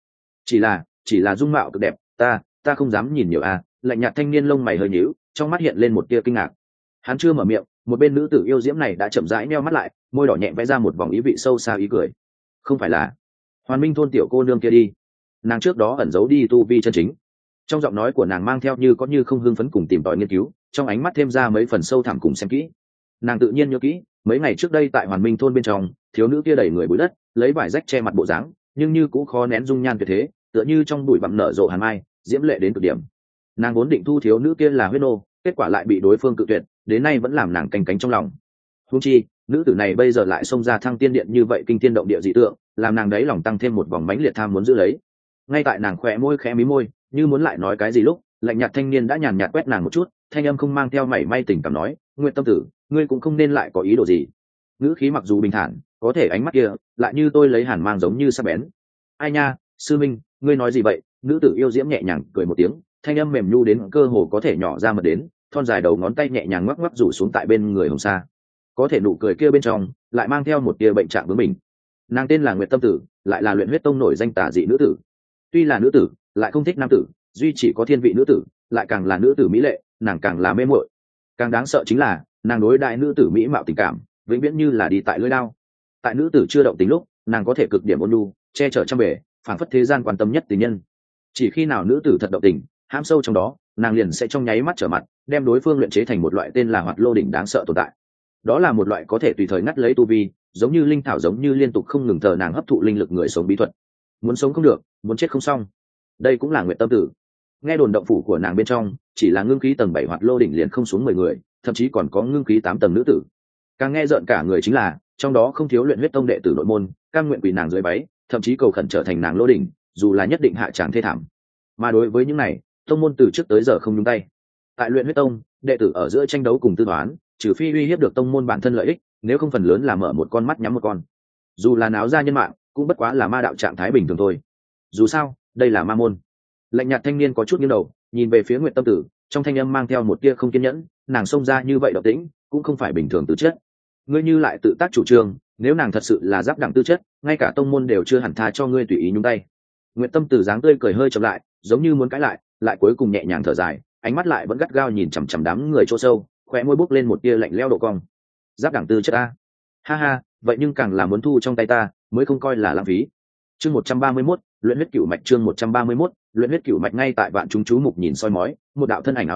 Chỉ là dung mạo cực đẹp, ta không dám nhìn nhiều a. Lạnh nhạt thanh niên lông mày hơi nhíu, trong mắt hiện lên một tia kinh ngạc. Hắn chưa mở miệng, một bên nữ tử yêu diễm này đã chậm rãi nheo mắt lại, môi đỏ nhẹ vẽ ra một vòng ý vị sâu xa ý cười. Không phải là Hoàn Minh thôn tiểu cô nương kia đi? Nàng trước đó ẩn giấu đi tu vi chân chính. Trong giọng nói của nàng mang theo như có như không hưng phấn cùng tìm tòi nghiên cứu, trong ánh mắt thêm ra mấy phần sâu thẳm cùng xem kỹ. Nàng tự nhiên nhớ kỹ, mấy ngày trước đây tại Hoàn Minh thôn bên trong, thiếu nữ kia đẩy người bụi đất, lấy vải rách che mặt bộ dáng, nhưng như cũng khó nén dung nhan tuyệt thế, tựa như trong bụi bặm nở rộ hàn mai, diễm lệ đến cực điểm. Nàng vốn định thu thiếu nữ kia là huyết nô, kết quả lại bị đối phương cự tuyệt, đến nay vẫn làm nàng canh cánh trong lòng. Huống chi, nữ tử này bây giờ lại xông ra Thăng Tiên Điện như vậy kinh thiên động địa dị tượng, làm nàng đấy lòng tăng thêm một vòng mãnh liệt tham muốn giữ lấy. Ngay tại nàng khẽ môi khẽ mí môi, như muốn lại nói cái gì lúc, lạnh nhạt thanh niên đã nhàn nhạt quét nàng một chút, thanh âm không mang theo mảy may tình cảm nói, Nguyệt tâm tử, ngươi cũng không nên lại có ý đồ gì. Ngữ khí mặc dù bình thản, có thể ánh mắt kia lại như tôi lấy hàn mang giống như sắc bén. Ai nha, sư minh, ngươi nói gì vậy? Nữ tử yêu diễm nhẹ nhàng cười một tiếng, thanh âm mềm nhu đến cơ hồ có thể nhỏ ra mật đến, thon dài đầu ngón tay nhẹ nhàng ngoắc ngoắc rủ xuống tại bên người Hồng Sa. Có thể nụ cười kia bên trong lại mang theo một tia bệnh trạng bướng mình. Nàng tên là Nguyệt Tâm Tử, lại là luyện huyết tông nổi danh tà dị nữ tử. Tuy là nữ tử, lại không thích nam tử, duy chỉ có thiên vị nữ tử, lại càng là nữ tử mỹ lệ, nàng càng là mê muội. Càng đáng sợ chính là, nàng đối đại nữ tử mỹ mạo tình cảm, vĩnh viễn như là đi tại lưỡi đao. Tại nữ tử chưa động tính lúc, nàng có thể cực điểm ôn nhu, che chở trăm bề, phảng phất thế gian quan tâm nhất tình nhân. Chỉ khi nào nữ tử thật động tình, hãm sâu trong đó, nàng liền sẽ trong nháy mắt trở mặt, đem đối phương luyện chế thành một loại tên là Hoạt Lô đỉnh đáng sợ tồn tại. Đó là một loại có thể tùy thời ngắt lấy tu vi, giống như linh thảo giống như liên tục không ngừng thờ nàng hấp thụ linh lực người sống bí thuật. Muốn sống không được, muốn chết không xong. Đây cũng là Nguyệt Tâm Tử. Nghe đồn động phủ của nàng bên trong, chỉ là ngưng khí tầng 7 Hoạt Lô đỉnh liền không xuống 10 người, thậm chí còn có ngưng khí 8 tầng nữ tử. Càng nghe rợn cả người chính là, trong đó không thiếu luyện huyết tông đệ tử nội môn, cam nguyện quỳ nàng dưới váy, thậm chí cầu khẩn trở thành nàng lô đỉnh, dù là nhất định hạ tràng thê thảm. Mà đối với những này, tông môn từ trước tới giờ không nhúng tay. Tại luyện huyết tông, đệ tử ở giữa tranh đấu cùng tư toán, trừ phi uy hiếp được tông môn bản thân lợi ích, nếu không phần lớn là mở một con mắt nhắm một con. Dù là náo ra nhân mạng, cũng bất quá là ma đạo trạng thái bình thường thôi. Dù sao, đây là ma môn. Lạnh nhạt thanh niên có chút nghiêng đầu, nhìn về phía Nguyệt Tâm Tử, trong thanh âm mang theo một tia không kiên nhẫn, nàng xông ra như vậy độc tĩnh, cũng không phải bình thường tư chất. Ngươi như lại tự tác chủ trương, nếu nàng thật sự là giáp đẳng tư chất, ngay cả tông môn đều chưa hẳn tha cho ngươi tùy ý nhúng tay. Nguyệt Tâm Tử dáng tươi cười hơi chậm lại, giống như muốn cãi lại cuối cùng nhẹ nhàng thở dài, ánh mắt lại vẫn gắt gao nhìn chằm chằm đám người chỗ sâu, khóe môi bốc lên một tia lạnh lẽo độ cong. Giáp đẳng tư chất a? Ha ha, vậy nhưng càng là muốn thu trong tay ta, mới không coi là lãng phí. Chương 131, luyện huyết cửu mạch chương 131, luyện huyết cửu mạch ngay tại vạn chúng chú mục nhìn soi mói, một đạo thân ảnh áo đen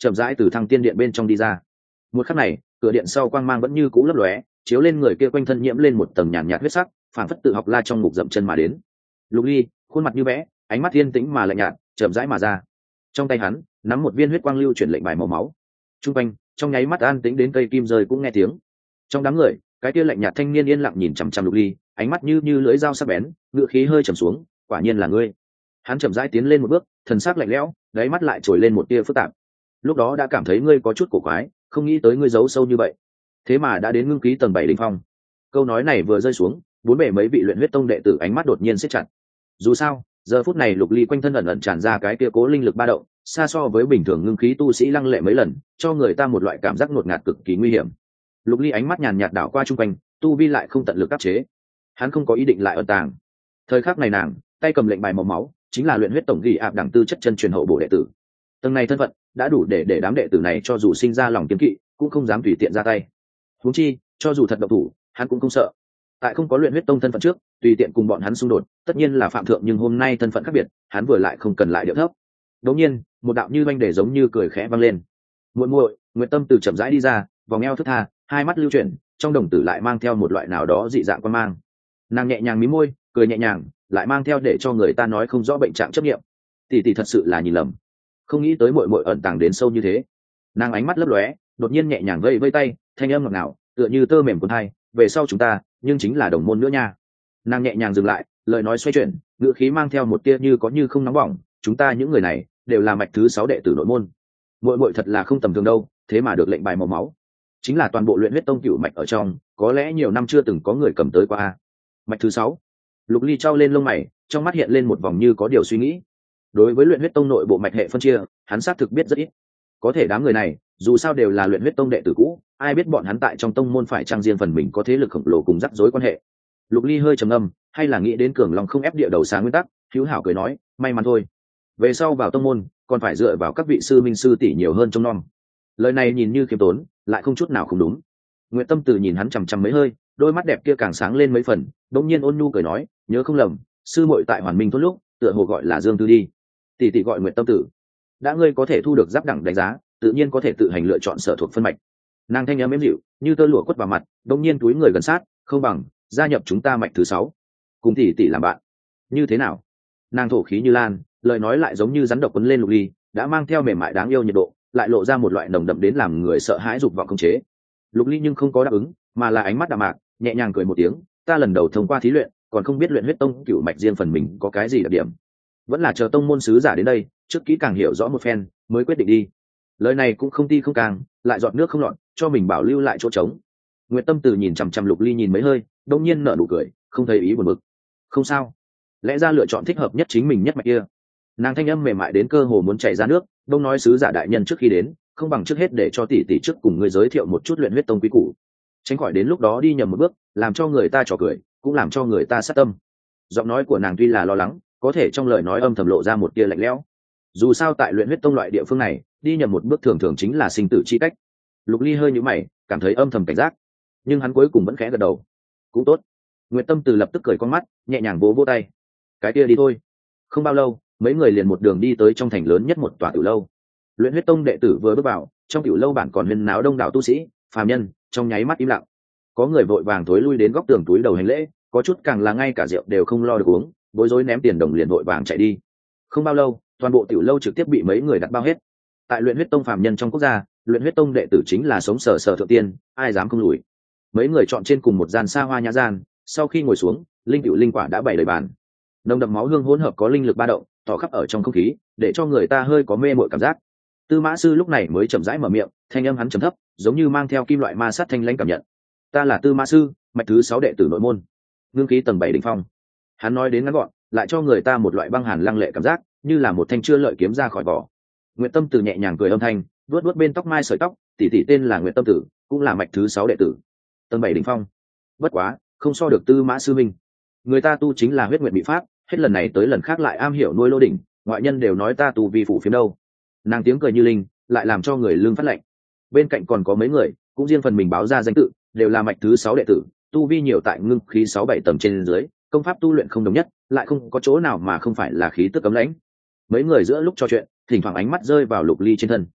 chậm rãi từ thăng tiên điện bên trong đi ra. Một khắc này, cửa điện sau quang mang vẫn như cũ lấp lóe, chiếu lên người kia quanh thân nhiễm lên một tầng nhàn nhạt huyết sắc, phản phất tự học la trong ngục dậm chân mà đến. Lục Ly, khuôn mặt như vẽ, ánh mắt yên tĩnh mà lạnh nhạt, chậm rãi mà ra. Trong tay hắn nắm một viên huyết quang lưu chuyển lệnh bài màu máu. Trung quanh trong nháy mắt an tĩnh đến cây kim rơi cũng nghe tiếng. Trong đám người, cái kia lạnh nhạt thanh niên yên lặng nhìn chằm chằm Lục Ly, ánh mắt như lưỡi dao sắc bén, ngựa khí hơi trầm xuống. Quả nhiên là ngươi. Hắn chậm rãi tiến lên một bước, thần sắc lạnh lẽo, đáy mắt lại trồi lên một tia phức tạp. Lúc đó đã cảm thấy ngươi có chút cổ quái, không nghĩ tới ngươi giấu sâu như vậy, thế mà đã đến ngưng khí tầng 7 đỉnh phong. Câu nói này vừa rơi xuống, bốn bề mấy vị luyện huyết tông đệ tử ánh mắt đột nhiên siết chặt. Dù sao, giờ phút này Lục Ly quanh thân ẩn ẩn tràn ra cái kia cố linh lực ba động, xa so với bình thường ngưng khí tu sĩ lăng lệ mấy lần, cho người ta một loại cảm giác ngột ngạt cực kỳ nguy hiểm. Lục Ly ánh mắt nhàn nhạt đảo qua trung quanh, tu vi lại không tận lực áp chế. Hắn không có ý định lại ẩn tàng. Thời khắc này nàng tay cầm lệnh bài màu máu, chính là luyện huyết tổng ghi ạp đẳng tư chất chân truyền hậu bổ đệ tử. Tầng này thân phận đã đủ để đám đệ tử này cho dù sinh ra lòng kiêng kỵ, cũng không dám tùy tiện ra tay. Huống chi, cho dù thật độc thủ, hắn cũng không sợ. Tại không có luyện huyết tông thân phận trước, tùy tiện cùng bọn hắn xung đột, tất nhiên là phạm thượng, nhưng hôm nay thân phận khác biệt, hắn vừa lại không cần lại điệu thấp. Đột nhiên, một đạo như vang để giống như cười khẽ vang lên. Muội muội, Nguyệt Tâm từ chậm rãi đi ra, vòng eo thướt tha, hai mắt lưu chuyển, trong đồng tử lại mang theo một loại nào đó dị dạng quan mang. Nàng nhẹ nhàng mím môi, cười nhẹ nhàng, lại mang theo để cho người ta nói không rõ bệnh trạng chấp niệm. Tỷ tỷ thật sự là nhìn lầm, không nghĩ tới muội muội ẩn tàng đến sâu như thế. Nàng ánh mắt lấp lóe, đột nhiên nhẹ nhàng vây vây tay, thanh âm ngọt ngào, tựa như tơ mềm cuốn hai, về sau chúng ta nhưng chính là đồng môn nữa nha. Nàng nhẹ nhàng dừng lại, lời nói xoay chuyển, ngữ khí mang theo một tia như có như không nóng bỏng, chúng ta những người này đều là mạch thứ 6 đệ tử nội môn. Muội muội thật là không tầm thường đâu, thế mà được lệnh bài màu máu, chính là toàn bộ luyện huyết tông cửu mạch ở trong, có lẽ nhiều năm chưa từng có người cầm tới qua. Mạch thứ 6. Lục Ly trao lên lông mày, trong mắt hiện lên một vòng như có điều suy nghĩ. Đối với luyện huyết tông nội bộ mạch hệ phân chia, hắn xác thực biết rất ít. Có thể đám người này dù sao đều là luyện huyết tông đệ tử cũ, ai biết bọn hắn tại trong tông môn phải trang riêng phần mình có thế lực khổng lồ cùng rắc rối quan hệ. Lục Ly hơi trầm ngâm, hay là nghĩ đến cường lòng không ép địa đầu sáng nguyên tắc, hữu hảo cười nói, may mắn thôi. Về sau vào tông môn còn phải dựa vào các vị sư minh sư tỷ nhiều hơn trông nom. Lời này nhìn như khiêm tốn, lại không chút nào không đúng. Nguyệt Tâm Từ nhìn hắn chằm chằm mấy hơi, đôi mắt đẹp kia càng sáng lên mấy phần, đột nhiên ôn nhu cười nói, nhớ không lầm, sư muội tại Hoàn Minh thôn lúc, tựa hồ gọi là Dương Tư đi. Tỷ tỷ gọi Nguyệt Tâm Tử. Đã ngươi có thể thu được giáp đẳng đánh giá, tự nhiên có thể tự hành lựa chọn sở thuộc phân mạch. Nàng thanh âm êm dịu, như tơ lụa quất vào mặt, đột nhiên túi người gần sát, không bằng gia nhập chúng ta mạch thứ 6, cùng tỷ tỷ làm bạn. Như thế nào? Nàng thổ khí như lan, lời nói lại giống như rắn độc quấn lên Lục Ly, đã mang theo mềm mại đáng yêu nhiệt độ, lại lộ ra một loại nồng đậm đến làm người sợ hãi dục vọng khống chế. Lục Ly nhưng không có đáp ứng, mà là ánh mắt đạm mạc, nhẹ nhàng cười một tiếng, ta lần đầu thông qua thí luyện, còn không biết luyện huyết tông cửu mạch riêng phần mình có cái gì đặc điểm, vẫn là chờ tông môn sứ giả đến đây, trước kỹ càng hiểu rõ một phen mới quyết định đi. Lời này cũng không ti không càng, lại giọt nước không lọt, cho mình bảo lưu lại chỗ trống. Nguyệt Tâm Từ nhìn chằm chằm Lục Ly nhìn mấy hơi, đông nhiên nở nụ cười, không thấy ý buồn bực. Không sao, lẽ ra lựa chọn thích hợp nhất chính mình nhất mạch kia. Nàng thanh âm mềm mại đến cơ hồ muốn chảy ra nước, đông nói sứ giả đại nhân trước khi đến, không bằng trước hết để cho tỷ tỷ trước cùng ngươi giới thiệu một chút luyện huyết tông quý củ, tránh khỏi đến lúc đó đi nhầm một bước, làm cho người ta trò cười, cũng làm cho người ta sát tâm. Giọng nói của nàng tuy là lo lắng, có thể trong lời nói âm thầm lộ ra một tia lạnh lẽo. Dù sao tại luyện huyết tông loại địa phương này, đi nhầm một bước thường thường chính là sinh tử chi cách. Lục Ly hơi nhíu mày, cảm thấy âm thầm cảnh giác, nhưng hắn cuối cùng vẫn khẽ gật đầu. Cũng tốt. Nguyệt Tâm Từ lập tức cười con mắt, nhẹ nhàng vỗ vỗ tay. Cái kia đi thôi. Không bao lâu, mấy người liền một đường đi tới trong thành lớn nhất một tòa tiểu lâu. Luyện huyết tông đệ tử vừa bước vào, trong tiểu lâu bản còn huyên náo đông đảo tu sĩ, phàm nhân, trong nháy mắt im lặng. Có người vội vàng thối lui đến góc tường túi đầu hành lễ, có chút càng là ngay cả rượu đều không lo được uống, bối rối ném tiền đồng liền vội vàng chạy đi. Không bao lâu, toàn bộ tiểu lâu trực tiếp bị mấy người đặt bao hết. Tại luyện huyết tông phàm nhân trong quốc gia, luyện huyết tông đệ tử chính là sống sờ sờ thượng tiên, ai dám không lùi. Mấy người chọn trên cùng một gian xa hoa nhã gian, sau khi ngồi xuống, linh cựu linh quả đã bày đầy bàn. Nồng đậm máu hương hỗn hợp có linh lực ba động, tỏ khắp ở trong không khí, để cho người ta hơi có mê mội cảm giác. Tư Mã Sư lúc này mới chậm rãi mở miệng, thanh âm hắn trầm thấp, giống như mang theo kim loại ma sát thanh lãnh cảm nhận. Ta là Tư Mã Sư, mạch thứ 6 đệ tử nội môn, ngưng khí tầng 7 đỉnh phong. Hắn nói đến ngắn gọn, lại cho người ta một loại băng hàn lăng lệ cảm giác, như là một thanh chưa lợi kiếm ra khỏi vỏ. Nguyệt Tâm Tử nhẹ nhàng cười âm thanh, vuốt vuốt bên tóc mai sợi tóc, tỷ tỷ tên là Nguyệt Tâm Tử, cũng là mạch thứ 6 đệ tử, tầng 7 đỉnh phong. Bất quá, không so được Tư Mã Sư minh. Người ta tu chính là huyết nguyệt bị pháp, hết lần này tới lần khác lại am hiểu nuôi lô đỉnh, ngoại nhân đều nói ta tu vi phủ phiếm đâu. Nàng tiếng cười như linh, lại làm cho người lương phát lạnh. Bên cạnh còn có mấy người, cũng riêng phần mình báo ra danh tự, đều là mạch thứ 6 đệ tử, tu vi nhiều tại ngưng khí 6-7 tầng trên dưới, công pháp tu luyện không đồng nhất, lại không có chỗ nào mà không phải là khí tức cấm lãnh. Mấy người giữa lúc trò chuyện, thỉnh thoảng ánh mắt rơi vào Lục Ly trên thân.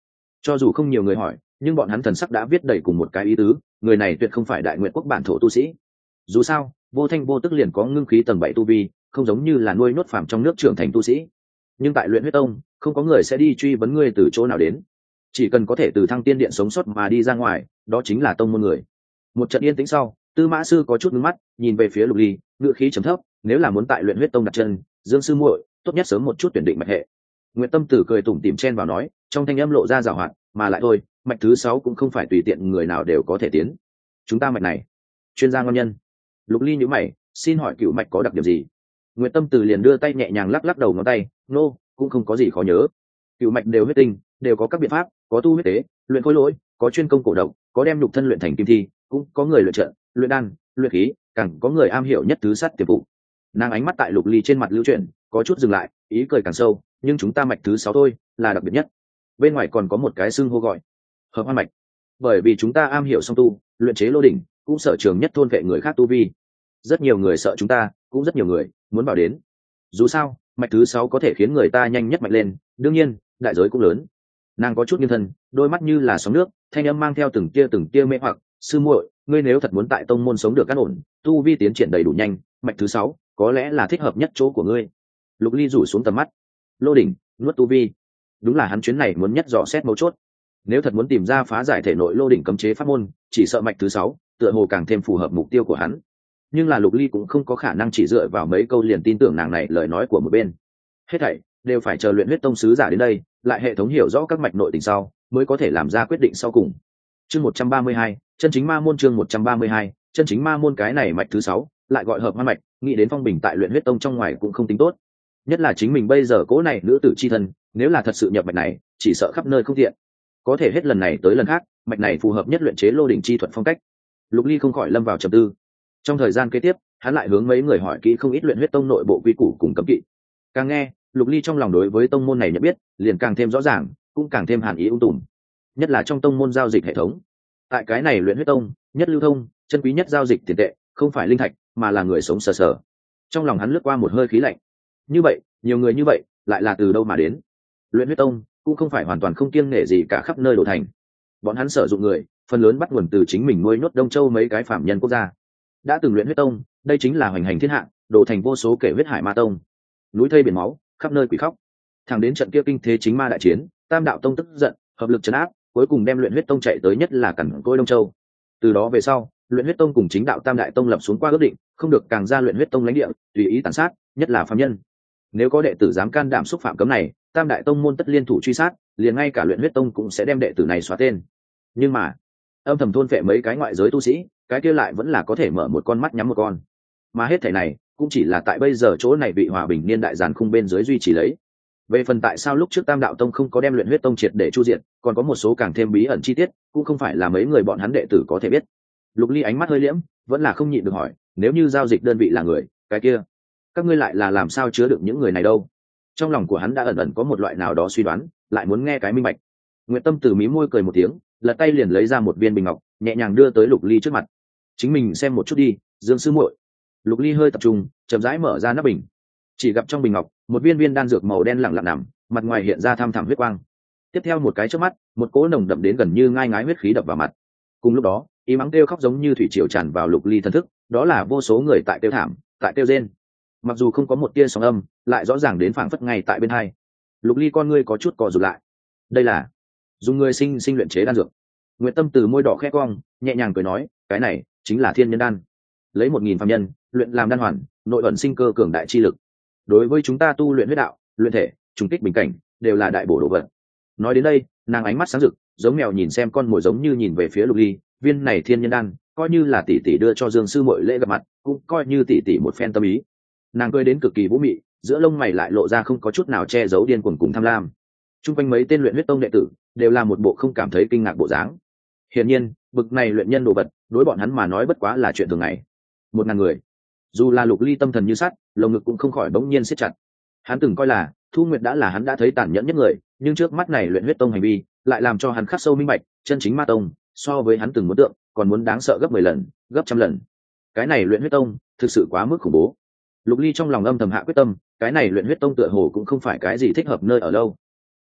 Cho dù không nhiều người hỏi, nhưng bọn hắn thần sắc đã viết đầy cùng một cái ý tứ, người này tuyệt không phải Đại Nguyện quốc bản thổ tu sĩ. Dù sao vô thanh vô tức liền có ngưng khí tầng 7 tu vi, không giống như là nuôi nốt phàm trong nước trưởng thành tu sĩ. Nhưng tại Luyện Huyết Tông không có người sẽ đi truy vấn ngươi từ chỗ nào đến, chỉ cần có thể từ Thăng Tiên Điện sống sót mà đi ra ngoài, đó chính là tông môn người. Một trận yên tĩnh sau, Tư Mã Sư có chút ngưng mắt nhìn về phía Lục Ly, ngữ khí trầm thấp, nếu là muốn tại Luyện Huyết Tông đặt chân, Dương sư muội tốt nhất sớm một chút tuyển định mạch hệ. Nguyệt Tâm Tử cười tủm tỉm chen vào nói, trong thanh âm lộ ra giảo hoạt, mà lại thôi, mạch thứ 6 cũng không phải tùy tiện người nào đều có thể tiến. Chúng ta mạch này, chuyên gia ngon nhân. Lục Ly nhíu mày, xin hỏi cửu mạch có đặc điểm gì? Nguyệt Tâm Tử liền đưa tay nhẹ nhàng lắc lắc đầu ngón tay, nô, cũng không có gì khó nhớ. Cửu mạch đều huyết tinh, đều có các biện pháp, có tu huyết tế, luyện khối lỗi, có chuyên công cổ độc, có đem nhục thân luyện thành kim thi, cũng có người luyện trận, luyện đan, luyện khí, càng có người am hiểu nhất thứ sát tiềm vụ. Nàng ánh mắt tại Lục Ly trên mặt lưu chuyển, có chút dừng lại, ý cười càng sâu, nhưng chúng ta mạch thứ 6 thôi, là đặc biệt nhất. Bên ngoài còn có một cái xưng hô gọi hợp hoan mạch, bởi vì chúng ta am hiểu song tu, luyện chế lô đỉnh, cũng sở trường nhất thôn vệ người khác tu vi. Rất nhiều người sợ chúng ta, cũng rất nhiều người muốn vào đến. Dù sao mạch thứ 6 có thể khiến người ta nhanh nhất mạnh lên, đương nhiên đại giới cũng lớn. Nàng có chút nghiêng thân, đôi mắt như là sóng nước, thanh âm mang theo từng tia mê hoặc, sư muội, ngươi nếu thật muốn tại tông môn sống được cát ổn, tu vi tiến triển đầy đủ nhanh, mạch thứ 6 có lẽ là thích hợp nhất chỗ của ngươi. Lục Ly rủ xuống tầm mắt, lô đỉnh nuốt tu vi, đúng là hắn chuyến này muốn nhất dò xét mấu chốt. Nếu thật muốn tìm ra phá giải thể nội lô đỉnh cấm chế pháp môn, chỉ sợ mạch thứ 6 tựa hồ càng thêm phù hợp mục tiêu của hắn. Nhưng là Lục Ly cũng không có khả năng chỉ dựa vào mấy câu liền tin tưởng nàng này lời nói của một bên. Hết thảy đều phải chờ Luyện Huyết Tông sứ giả đến đây, lại hệ thống hiểu rõ các mạch nội tình sau, mới có thể làm ra quyết định sau cùng. Chương 132, chân chính ma môn. Chương 132, chân chính ma môn. Cái này mạch thứ 6 lại gọi hợp hoan mạch, nghĩ đến phong bình tại Luyện Huyết Tông trong ngoài cũng không tính tốt. Nhất là chính mình bây giờ cố này nữ tử chi thân, nếu là thật sự nhập mạch này, chỉ sợ khắp nơi không tiện. Có thể hết lần này tới lần khác, mạch này phù hợp nhất luyện chế lô đỉnh chi thuật phong cách. Lục Ly không khỏi lâm vào trầm tư. Trong thời gian kế tiếp, hắn lại hướng mấy người hỏi kỹ không ít Luyện Huyết Tông nội bộ quy củ cùng cấm kỵ. Càng nghe, Lục Ly trong lòng đối với tông môn này nhận biết liền càng thêm rõ ràng, cũng càng thêm hàn ý tùm. Nhất là trong tông môn giao dịch hệ thống. Tại cái này Luyện Huyết Tông, nhất lưu thông, chân quý nhất giao dịch tiền tệ, không phải linh thạch, mà là người sống sờ sờ. Trong lòng hắn lướt qua một hơi khí lạnh. Như vậy, nhiều người như vậy, lại là từ đâu mà đến? Luyện Huyết Tông cũng không phải hoàn toàn không kiêng nể gì cả khắp nơi đổ thành. Bọn hắn sử dụng người, phần lớn bắt nguồn từ chính mình nuôi nhốt Đông Châu mấy cái phạm nhân quốc gia. Đã từng Luyện Huyết Tông, đây chính là hoành hành thiên hạ, đổ thành vô số kể huyết hải ma tông. Núi thây biển máu, khắp nơi quỷ khóc. Thẳng đến trận kia kinh thế chính ma đại chiến, Tam đạo tông tức giận, hợp lực trấn áp, cuối cùng đem Luyện Huyết Tông chạy tới nhất là cẩn côi Đông Châu. Từ đó về sau, Luyện Huyết Tông cùng chính đạo Tam đại tông lập xuống qua ước định, không được càng ra Luyện Huyết Tông lãnh địa, tùy ý tàn sát, nhất là phàm nhân. Nếu có đệ tử dám can đảm xúc phạm cấm này, Tam đại tông môn tất liên thủ truy sát, liền ngay cả Luyện Huyết Tông cũng sẽ đem đệ tử này xóa tên. Nhưng mà, âm thầm thôn phệ mấy cái ngoại giới tu sĩ, cái kia lại vẫn là có thể mở một con mắt nhắm một con. Mà hết thảy này cũng chỉ là tại bây giờ chỗ này bị hòa bình niên đại giàn khung bên dưới duy trì lấy. Về phần tại sao lúc trước Tam đạo tông không có đem Luyện Huyết Tông triệt để chu diệt, còn có một số càng thêm bí ẩn chi tiết, cũng không phải là mấy người bọn hắn đệ tử có thể biết. Lục Ly ánh mắt hơi liễm, vẫn là không nhịn được hỏi, nếu như giao dịch đơn vị là người, cái kia, các ngươi lại là làm sao chứa đựng những người này đâu? Trong lòng của hắn đã ẩn ẩn có một loại nào đó suy đoán, lại muốn nghe cái minh bạch. Nguyệt Tâm Từ mí môi cười một tiếng, lật tay liền lấy ra một viên bình ngọc, nhẹ nhàng đưa tới Lục Ly trước mặt. Chính mình xem một chút đi, Dương sư muội. Lục Ly hơi tập trung, chậm rãi mở ra nắp bình. Chỉ gặp trong bình ngọc, một viên viên đan dược màu đen lặng lặng nằm, mặt ngoài hiện ra thăm thẳm huyết quang. Tiếp theo một cái chớp mắt, một cỗ nồng đậm đến gần như ngai ngái huyết khí đập vào mặt. Cùng lúc đó, ý mắng kêu khóc giống như thủy triều tràn vào Lục Ly thân thức, đó là vô số người tại kêu thảm, tại kêu rên. Mặc dù không có một tia sóng âm, lại rõ ràng đến phảng phất ngay tại bên hai. Lục Ly con ngươi có chút co rụt lại. Đây là dùng người sinh luyện chế đan dược. Nguyệt Tâm Từ môi đỏ khẽ cong, nhẹ nhàng cười nói, cái này chính là thiên nhân đan. Lấy 1000 phàm nhân, luyện làm đan hoàn, nội ẩn sinh cơ cường đại chi lực. Đối với chúng ta tu luyện huyết đạo, luyện thể, trùng kích bình cảnh, đều là đại bổ đồ vật. Nói đến đây, nàng ánh mắt sáng rực, giống mèo nhìn xem con mồi giống như nhìn về phía Lục Ly, viên này thiên nhân đan, coi như là tỷ tỷ đưa cho Dương sư muội lễ gặp mặt, cũng coi như tỷ tỷ một phen tâm ý. Nàng cười đến cực kỳ vũ mị, giữa lông mày lại lộ ra không có chút nào che giấu điên cuồng cùng tham lam. Trung quanh mấy tên luyện huyết tông đệ tử đều là một bộ không cảm thấy kinh ngạc bộ dáng. Hiển nhiên, bực này luyện nhân đồ vật, đối bọn hắn mà nói bất quá là chuyện thường ngày. 1000 người, dù là Lục Ly tâm thần như sắt, lồng ngực cũng không khỏi bỗng nhiên siết chặt. Hắn từng coi là Thu Nguyệt đã là hắn đã thấy tàn nhẫn nhất người, nhưng trước mắt này luyện huyết tông hành vi lại làm cho hắn khắc sâu minh bạch, chân chính ma tông so với hắn từng muốn tượng còn muốn đáng sợ gấp 10 lần, gấp trăm lần. Cái này luyện huyết tông thực sự quá mức khủng bố. Lục Ly trong lòng âm thầm hạ quyết tâm, cái này luyện huyết tông tựa hồ cũng không phải cái gì thích hợp nơi ở lâu.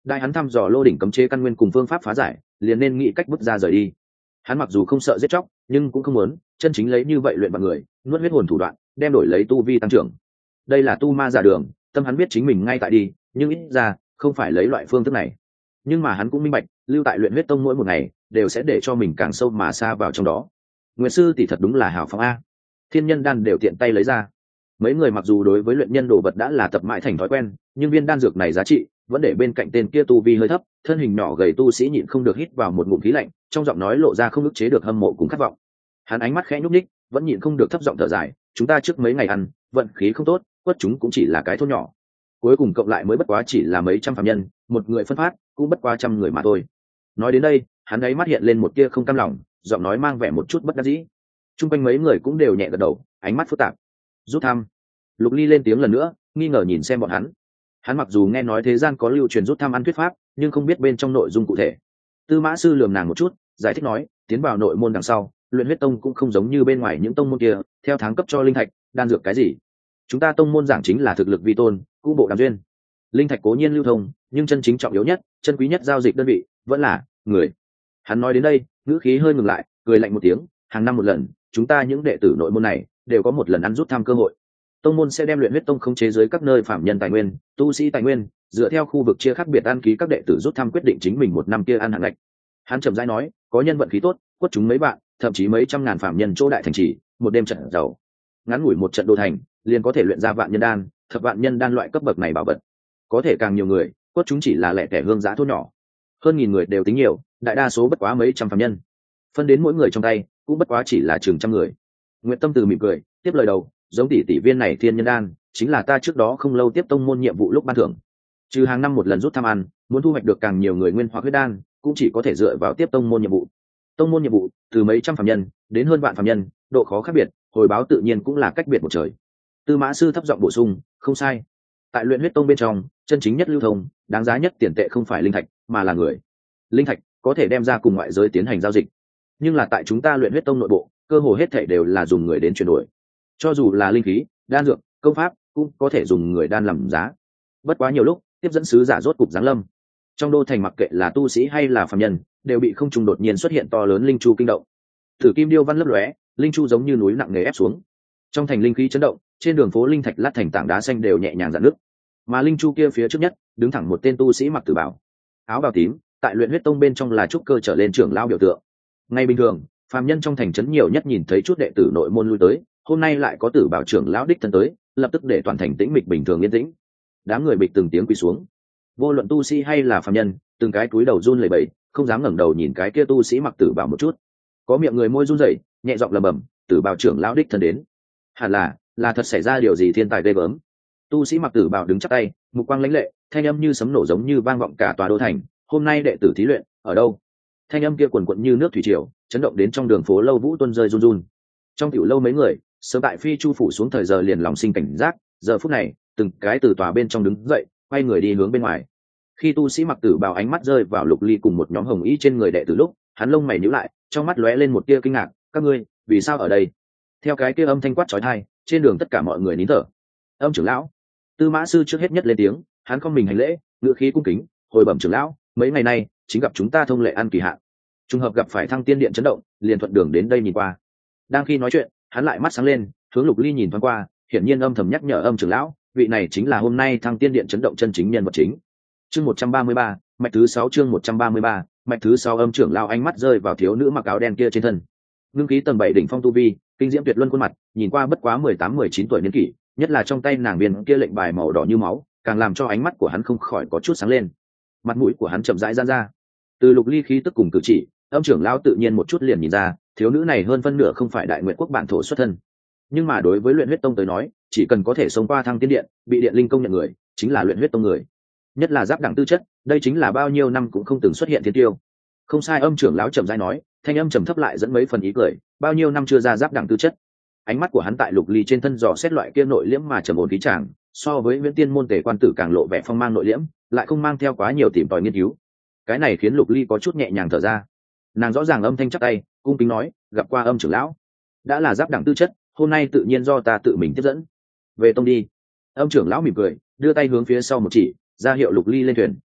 đại hắn thăm dò lô đỉnh cấm chế căn nguyên cùng phương pháp phá giải, liền nên nghĩ cách bước ra rời đi. Hắn mặc dù không sợ giết chóc, nhưng cũng không muốn chân chính lấy như vậy luyện bằng người, nuốt huyết hồn thủ đoạn, đem đổi lấy tu vi tăng trưởng. Đây là tu ma giả đường, tâm hắn biết chính mình ngay tại đi, nhưng ít ra không phải lấy loại phương thức này. Nhưng mà hắn cũng minh bạch, lưu tại luyện huyết tông mỗi một ngày đều sẽ để cho mình càng sâu mà xa vào trong đó. Nguyệt sư tỷ thật đúng là hào phóng a. Thiên nhân đan đều tiện tay lấy ra. Mấy người mặc dù đối với luyện nhân đồ vật đã là tập mãi thành thói quen, nhưng viên đan dược này giá trị vẫn để bên cạnh tên kia tu vi hơi thấp, thân hình nhỏ gầy tu sĩ nhịn không được hít vào một ngụm khí lạnh, trong giọng nói lộ ra không ức chế được hâm mộ cùng khát vọng. Hắn ánh mắt khẽ nhúc nhích, vẫn nhịn không được thấp giọng thở dài, chúng ta trước mấy ngày ăn, vận khí không tốt, quất chúng cũng chỉ là cái thôn nhỏ. Cuối cùng cộng lại mới bất quá chỉ là mấy trăm phàm nhân, một người phân phát, cũng bất quá trăm người mà thôi. Nói đến đây, hắn ấy mắt hiện lên một tia không cam lòng, giọng nói mang vẻ một chút bất đắc dĩ. Trung quanh mấy người cũng đều nhẹ gật đầu, ánh mắt phức tạp. Rút thăm. Lục Ly lên tiếng lần nữa, nghi ngờ nhìn xem bọn hắn. Hắn mặc dù nghe nói thế gian có lưu truyền rút thăm ăn thuyết pháp, nhưng không biết bên trong nội dung cụ thể. Tư Mã sư lườm nàng một chút, giải thích nói, tiến vào nội môn đằng sau, luyện huyết tông cũng không giống như bên ngoài những tông môn kia, theo tháng cấp cho linh thạch, đan dược cái gì. Chúng ta tông môn giảng chính là thực lực vi tôn, cũ bộ đàm duyên. Linh thạch cố nhiên lưu thông, nhưng chân chính trọng yếu nhất, chân quý nhất giao dịch đơn vị vẫn là người. Hắn nói đến đây, ngữ khí hơi ngừng lại, cười lạnh một tiếng, hàng năm một lần, chúng ta những đệ tử nội môn này đều có một lần ăn rút thăm cơ hội. Tông môn sẽ đem luyện huyết tông khống chế dưới các nơi phạm nhân tài nguyên, tu sĩ tài nguyên, dựa theo khu vực chia khác biệt đăng ký các đệ tử rút thăm quyết định chính mình một năm kia ăn hạng ngạch. Hắn chậm rãi nói, có nhân vận khí tốt, quất chúng mấy bạn, thậm chí mấy trăm ngàn phạm nhân chỗ đại thành trì, một đêm trận giàu. Ngắn ngủi một trận đô thành, liền có thể luyện ra vạn nhân đan, thập vạn nhân đan loại cấp bậc này bảo vật. Có thể càng nhiều người, quất chúng chỉ là lẻ tẻ hương giá thôn nhỏ. Hơn nghìn người đều tính nhiều, đại đa số bất quá mấy trăm phạm nhân. Phân đến mỗi người trong tay, cũng bất quá chỉ là chừng trăm người. Nguyệt Tâm Từ mỉm cười, tiếp lời đầu, giống tỷ viên này thiên nhân đan, chính là ta trước đó không lâu tiếp tông môn nhiệm vụ lúc ban thưởng. Trừ hàng năm một lần rút thăm ăn, muốn thu hoạch được càng nhiều người nguyên hoặc huyết đan, cũng chỉ có thể dựa vào tiếp tông môn nhiệm vụ. Tông môn nhiệm vụ, từ mấy trăm phạm nhân đến hơn vạn phạm nhân, độ khó khác biệt, hồi báo tự nhiên cũng là cách biệt một trời. Tư Mã sư thấp giọng bổ sung, không sai. Tại luyện huyết tông bên trong, chân chính nhất lưu thông, đáng giá nhất tiền tệ không phải linh thạch, mà là người. Linh thạch có thể đem ra cùng ngoại giới tiến hành giao dịch, nhưng là tại chúng ta luyện huyết tông nội bộ, cơ hồ hết thảy đều là dùng người đến chuyển đổi. Cho dù là linh khí, đan dược, công pháp, cũng có thể dùng người đan làm giá. Bất quá nhiều lúc, tiếp dẫn sứ giả rốt cục giáng lâm. Trong đô thành mặc kệ là tu sĩ hay là phàm nhân, đều bị không trùng đột nhiên xuất hiện to lớn linh chu kinh động. Thử kim điêu văn lấp lóe, linh chu giống như núi nặng nề ép xuống. Trong thành linh khí chấn động, trên đường phố linh thạch lát thành tảng đá xanh đều nhẹ nhàng rạn nước. Mà linh chu kia phía trước nhất, đứng thẳng một tên tu sĩ mặc tử bào, áo bào tím, tại luyện huyết tông bên trong là trúc cơ trở lên trưởng lão biểu tượng. Ngay bình thường, phàm nhân trong thành trấn nhiều nhất nhìn thấy chút đệ tử nội môn lui tới, hôm nay lại có tử bảo trưởng lão đích thân tới, lập tức để toàn thành tĩnh mịch bình thường yên tĩnh. Đám người bịch từng tiếng quỳ xuống, vô luận tu sĩ hay là phàm nhân, từng cái cúi đầu run lẩy bẩy, không dám ngẩng đầu nhìn cái kia tu sĩ mặc tử bảo một chút. Có miệng người môi run rẩy, nhẹ giọng lẩm bẩm, tử bảo trưởng lão đích thân đến. Hẳn là thật xảy ra điều gì thiên tài ghê gớm. Tu sĩ mặc tử bảo đứng chắp tay, mục quang lãnh lệ, thanh âm như sấm nổ giống như vang vọng cả tòa đô thành. Hôm nay đệ tử thí luyện ở đâu? Thanh âm kia quần quận như nước thủy triều, chấn động đến trong đường phố lâu vũ tuân rơi run run. Trong tiểu lâu mấy người sớm tại phi chu phủ xuống thời giờ liền lòng sinh cảnh giác, giờ phút này từng cái từ tòa bên trong đứng dậy, quay người đi hướng bên ngoài. Khi tu sĩ mặc tử bào ánh mắt rơi vào Lục Ly cùng một nhóm hồng y trên người đệ tử lúc, hắn lông mày nhíu lại, trong mắt lóe lên một tia kinh ngạc, các ngươi vì sao ở đây? Theo cái kia âm thanh quát chói tai, trên đường tất cả mọi người nín thở. Âm trưởng lão, Tư Mã sư trước hết nhất lên tiếng, hắn không mình hành lễ, ngữ khí cung kính, hồi bẩm trưởng lão, mấy ngày nay chính gặp chúng ta thông lệ ăn kỳ hạn, trùng hợp gặp phải Thăng Tiên Điện chấn động, liền thuận đường đến đây nhìn qua. Đang khi nói chuyện, hắn lại mắt sáng lên, hướng Lục Ly nhìn thoáng qua, hiển nhiên âm thầm nhắc nhở Âm trưởng lão, vị này chính là hôm nay Thăng Tiên Điện chấn động chân chính nhân vật chính. Chương 133, mạch thứ 6 chương 133, mạch thứ 6 Âm trưởng lão ánh mắt rơi vào thiếu nữ mặc áo đen kia trên thân. Ngưng khí tầng 7 đỉnh phong tu vi, kinh diễm tuyệt luân khuôn mặt, nhìn qua bất quá 18-19 tuổi niên kỷ, nhất là trong tay nàng viên kia lệnh bài màu đỏ như máu, càng làm cho ánh mắt của hắn không khỏi có chút sáng lên. Mặt mũi của hắn chậm rãi giãn ra. Từ Lục Ly khí tức cùng cử chỉ, Âm trưởng lão tự nhiên một chút liền nhìn ra, thiếu nữ này hơn phân nửa không phải Đại Nguyện quốc bản thổ xuất thân. Nhưng mà đối với Luyện Huyết Tông tới nói, chỉ cần có thể xông qua Thăng Tiên Điện, bị Điện Linh công nhận người, chính là Luyện Huyết Tông người. Nhất là giáp đẳng tư chất, đây chính là bao nhiêu năm cũng không từng xuất hiện thiên tiêu. Không sai, Âm trưởng lão chậm rãi nói, thanh âm trầm thấp lại dẫn mấy phần ý cười, bao nhiêu năm chưa ra giáp đẳng tư chất. Ánh mắt của hắn tại Lục Ly trên thân dò xét loại kia nội liễm mà trầm ổn khí chàng, so với Viễn Tiên môn tề quan tử càng lộ vẻ phong mang nội liễm, lại không mang theo quá nhiều tìm tòi nghiên cứu. Cái này khiến Lục Ly có chút nhẹ nhàng thở ra. Nàng rõ ràng âm thanh chắp tay, cung kính nói, gặp qua Âm trưởng lão, đã là giáp đẳng tư chất, hôm nay tự nhiên do ta tự mình tiếp dẫn. Về tông đi. Âm trưởng lão mỉm cười, đưa tay hướng phía sau một chỉ, ra hiệu Lục Ly lên thuyền.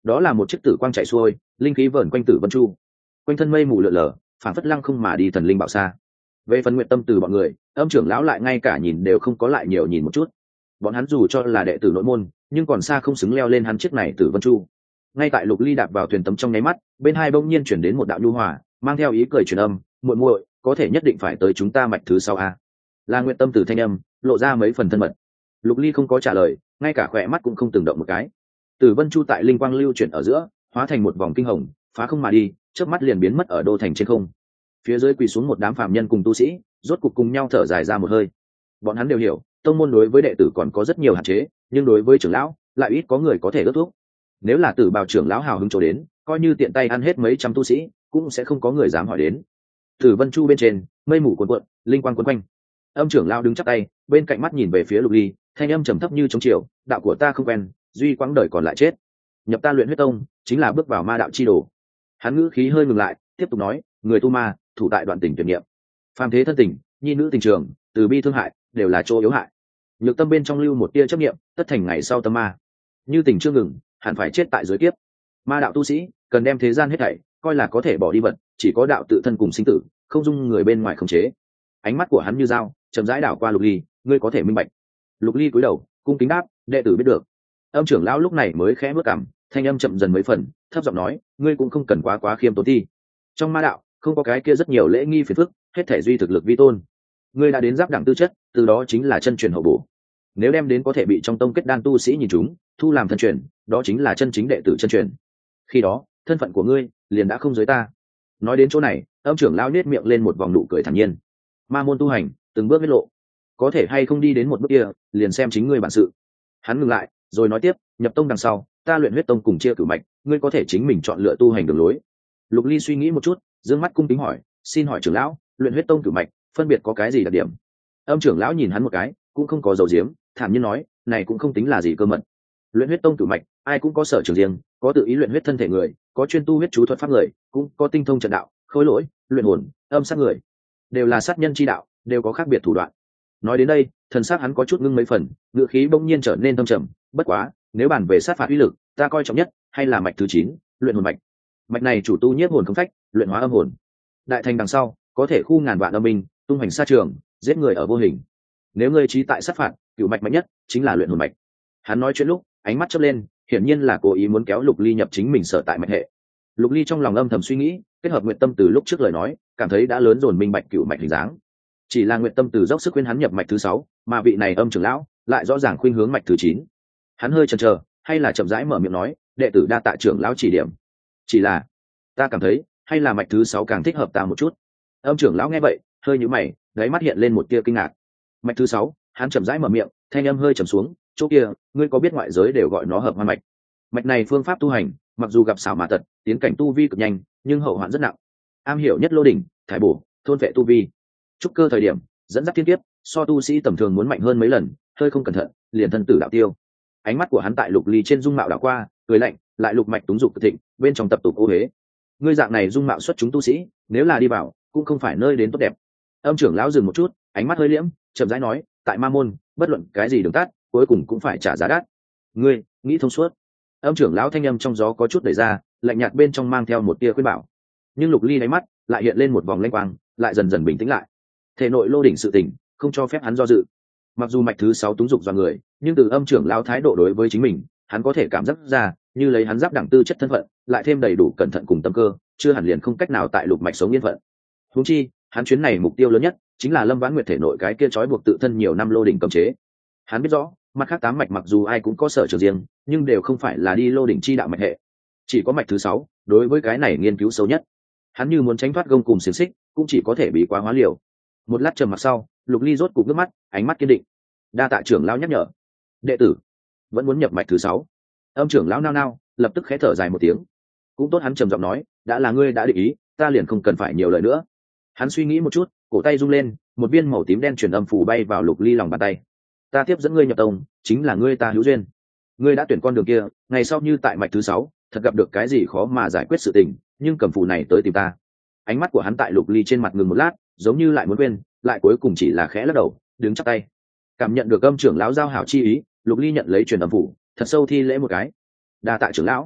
đó là một chiếc tử quang chạy xuôi, linh khí vờn quanh Tử Vân Chu, quanh thân mây mù lượn lờ, phản phất lăng không mà đi thần linh bảo xa. Về phần Nguyện Tâm Từ bọn người, Âm trưởng lão lại ngay cả nhìn đều không có lại nhiều nhìn một chút. Bọn hắn dù cho là đệ tử nội môn, nhưng còn xa không xứng leo lên hắn chiếc này Tử Vân Chu. Ngay tại Lục Ly đạp vào thuyền tấm trong nháy mắt, bên hai bỗng nhiên chuyển đến một đạo nhu hòa, mang theo ý cười truyền âm, muội muội, có thể nhất định phải tới chúng ta mạch thứ 6 a. Là Nguyện Tâm Từ thanh âm, lộ ra mấy phần thân mật. Lục Ly không có trả lời, ngay cả khỏe mắt cũng không từng động một cái. Tử Vân Chu tại linh quang lưu chuyển ở giữa, hóa thành một vòng kinh hồng, phá không mà đi, chớp mắt liền biến mất ở đô thành trên không. Phía dưới quỳ xuống một đám phàm nhân cùng tu sĩ, rốt cục cùng nhau thở dài ra một hơi. Bọn hắn đều hiểu, tông môn đối với đệ tử còn có rất nhiều hạn chế, nhưng đối với trưởng lão, lại ít có người có thể ước thúc. Nếu là Tử Bào trưởng lão hào hứng chỗ đến, coi như tiện tay ăn hết mấy trăm tu sĩ, cũng sẽ không có người dám hỏi đến. Tử Vân Chu bên trên, mây mù cuồn cuộn, linh quang quấn quanh. Âm trưởng lão đứng chắp tay, bên cạnh mắt nhìn về phía Lục Ly, thanh âm trầm thấp như trống chiều, đạo của ta không quen, duy quãng đời còn lại chết. Nhập ta Luyện Huyết Tông, chính là bước vào ma đạo chi đồ. Hắn ngữ khí hơi ngừng lại, tiếp tục nói, người tu ma, thủ tại đoạn tình tuyệt niệm. Phàm thế thân tình, nhi nữ tình trường, từ bi thương hại, đều là chỗ yếu hại. Nhược tâm bên trong lưu một tia chấp niệm, tất thành ngày sau tâm ma. Như tình chưa ngừng, hẳn phải chết tại giới kiếp. Ma đạo tu sĩ, cần đem thế gian hết thảy coi là có thể bỏ đi vật, chỉ có đạo tự thân cùng sinh tử, không dung người bên ngoài khống chế. Ánh mắt của hắn như dao, chậm rãi đảo qua Lục Ly, ngươi có thể minh bạch. Lục Ly cúi đầu, cung kính đáp, đệ tử biết được. Âm trưởng lão lúc này mới khẽ bước cằm, thanh âm chậm dần mấy phần, thấp giọng nói, ngươi cũng không cần quá khiêm tốn thi. Trong ma đạo, không có cái kia rất nhiều lễ nghi phiền phức, hết thể duy thực lực vi tôn. Ngươi đã đến giáp đẳng tư chất, từ đó chính là chân truyền hậu bổ. Nếu đem đến có thể bị trong tông kết đan tu sĩ nhìn chúng, thu làm thân truyền, đó chính là chân chính đệ tử chân truyền. Khi đó, thân phận của ngươi liền đã không giới ta. Nói đến chỗ này, âm trưởng lão nết miệng lên một vòng nụ cười thản nhiên. Ma môn tu hành, từng bước biết lộ, có thể hay không đi đến một bước kia, liền xem chính ngươi bản sự. Hắn ngừng lại, rồi nói tiếp, nhập tông đằng sau, ta Luyện Huyết Tông cùng chia cửu mạch, ngươi có thể chính mình chọn lựa tu hành đường lối. Lục Ly suy nghĩ một chút, dương mắt cung kính hỏi, xin hỏi trưởng lão, Luyện Huyết Tông cửu mạch phân biệt có cái gì đặc điểm? Âm trưởng lão nhìn hắn một cái, cũng không có dầu diếm, thản nhiên nói, này cũng không tính là gì cơ mật. Luyện Huyết Tông cửu mạch, ai cũng có sở trường riêng, có tự ý luyện huyết thân thể người, có chuyên tu huyết chú thuật pháp người, cũng có tinh thông trận đạo, khối lỗi, luyện hồn, âm sát người, đều là sát nhân chi đạo, đều có khác biệt thủ đoạn. Nói đến đây, thần sắc hắn có chút ngưng mấy phần, ngữ khí bỗng nhiên trở nên thâm trầm, bất quá, nếu bàn về sát phạt uy lực, ta coi trọng nhất hay là mạch thứ 9, luyện hồn mạch. Mạch này chủ tu nhiếp hồn không phách, luyện hóa âm hồn. Đại thành đằng sau, có thể khu ngàn vạn âm binh, tung hành xa trường, giết người ở vô hình. Nếu ngươi trí tại sát phạt, cửu mạch mạnh nhất chính là luyện hồn mạch. Hắn nói chuyện lúc, ánh mắt chớp lên, hiển nhiên là cố ý muốn kéo Lục Ly nhập chính mình sở tại mạch hệ. Lục Ly trong lòng âm thầm suy nghĩ, kết hợp Nguyện Tâm Từ lúc trước lời nói, cảm thấy đã lớn dồn minh bạch cửu mạch hình dáng. Chỉ là Nguyện Tâm Từ dốc sức khuyên hắn nhập mạch thứ 6, mà vị này âm trưởng lão lại rõ ràng khuyên hướng mạch thứ 9. Hắn hơi chần chờ, hay là chậm rãi mở miệng nói, đệ tử đa tạ trưởng lão chỉ điểm. Chỉ là, ta cảm thấy, hay là mạch thứ 6 càng thích hợp ta một chút. Âm trưởng lão nghe vậy, hơi nhíu mày, đáy mắt hiện lên một tia kinh ngạc. Mạch thứ 6, hắn chậm rãi mở miệng, thanh âm hơi trầm xuống, chỗ kia, ngươi có biết ngoại giới đều gọi nó hợp hoan mạch. Mạch này phương pháp tu hành, mặc dù gặp xảo mà tật, tiến cảnh tu vi cực nhanh, nhưng hậu hoạn rất nặng. Am hiểu nhất lô đỉnh, thải bổ, thôn vệ tu vi. Trúc cơ thời điểm, dẫn dắt thiên kiếp, so tu sĩ tầm thường muốn mạnh hơn mấy lần, hơi không cẩn thận, liền thân tử đạo tiêu. Ánh mắt của hắn tại Lục Ly trên dung mạo đảo qua, cười lạnh, lại lục mạch túng dục cực thịnh, bên trong tập tục ô hế. Ngươi dạng này dung mạo xuất chúng tu sĩ, nếu là đi vào, cũng không phải nơi đến tốt đẹp. Âm trưởng lão dừng một chút, ánh mắt hơi liễm, chậm rãi nói, tại ma môn, bất luận cái gì đường tắt, cuối cùng cũng phải trả giá đắt. Ngươi nghĩ thông suốt. Âm trưởng lão thanh âm trong gió có chút đẩy ra, lạnh nhạt bên trong mang theo một tia khuyên bảo. Nhưng Lục Ly đáy mắt lại hiện lên một vòng lanh quang, lại dần dần bình tĩnh lại. Thể nội lô đỉnh sự tình, không cho phép hắn do dự. Mặc dù mạch thứ 6 túng dục do người, nhưng từ âm trưởng lão thái độ đối với chính mình, hắn có thể cảm giác ra, như lấy hắn giáp đẳng tư chất thân phận, lại thêm đầy đủ cẩn thận cùng tâm cơ, chưa hẳn liền không cách nào tại lục mạch sống yên phận. Huống chi, hắn chuyến này mục tiêu lớn nhất chính là Lâm Vãn Nguyệt thể nội cái kia trói buộc tự thân nhiều năm lô đỉnh cấm chế. Hắn biết rõ, mặt khác 8 mạch mặc dù ai cũng có sở trường riêng, nhưng đều không phải là đi lô đỉnh chi đạo mạch hệ. Chỉ có mạch thứ 6, đối với cái này nghiên cứu sâu nhất. Hắn như muốn tránh thoát gông cùng xiềng xích, cũng chỉ có thể bị quá hóa liều. Một lát trầm mặc sau, Lục Ly rốt cục nước mắt, ánh mắt kiên định. Đa tạ trưởng lão nhắc nhở. Đệ tử vẫn muốn nhập mạch thứ 6. Âm trưởng lão nao nao, lập tức khẽ thở dài một tiếng. Cũng tốt, hắn trầm giọng nói, đã là ngươi đã định ý, ta liền không cần phải nhiều lời nữa. Hắn suy nghĩ một chút, cổ tay rung lên, một viên màu tím đen truyền âm phủ bay vào Lục Ly lòng bàn tay. Ta tiếp dẫn ngươi nhập tông, chính là ngươi ta hữu duyên. Ngươi đã tuyển con đường kia, ngày sau như tại mạch thứ 6, thật gặp được cái gì khó mà giải quyết sự tình, nhưng cầm phù này tới tìm ta. Ánh mắt của hắn tại Lục Ly trên mặt ngừng một lát, giống như lại muốn quên, lại cuối cùng chỉ là khẽ lắc đầu, đứng chắp tay. Cảm nhận được âm trưởng lão giao hảo chi ý, Lục Ly nhận lấy truyền âm phủ, thật sâu thi lễ một cái. Đa tạ trưởng lão.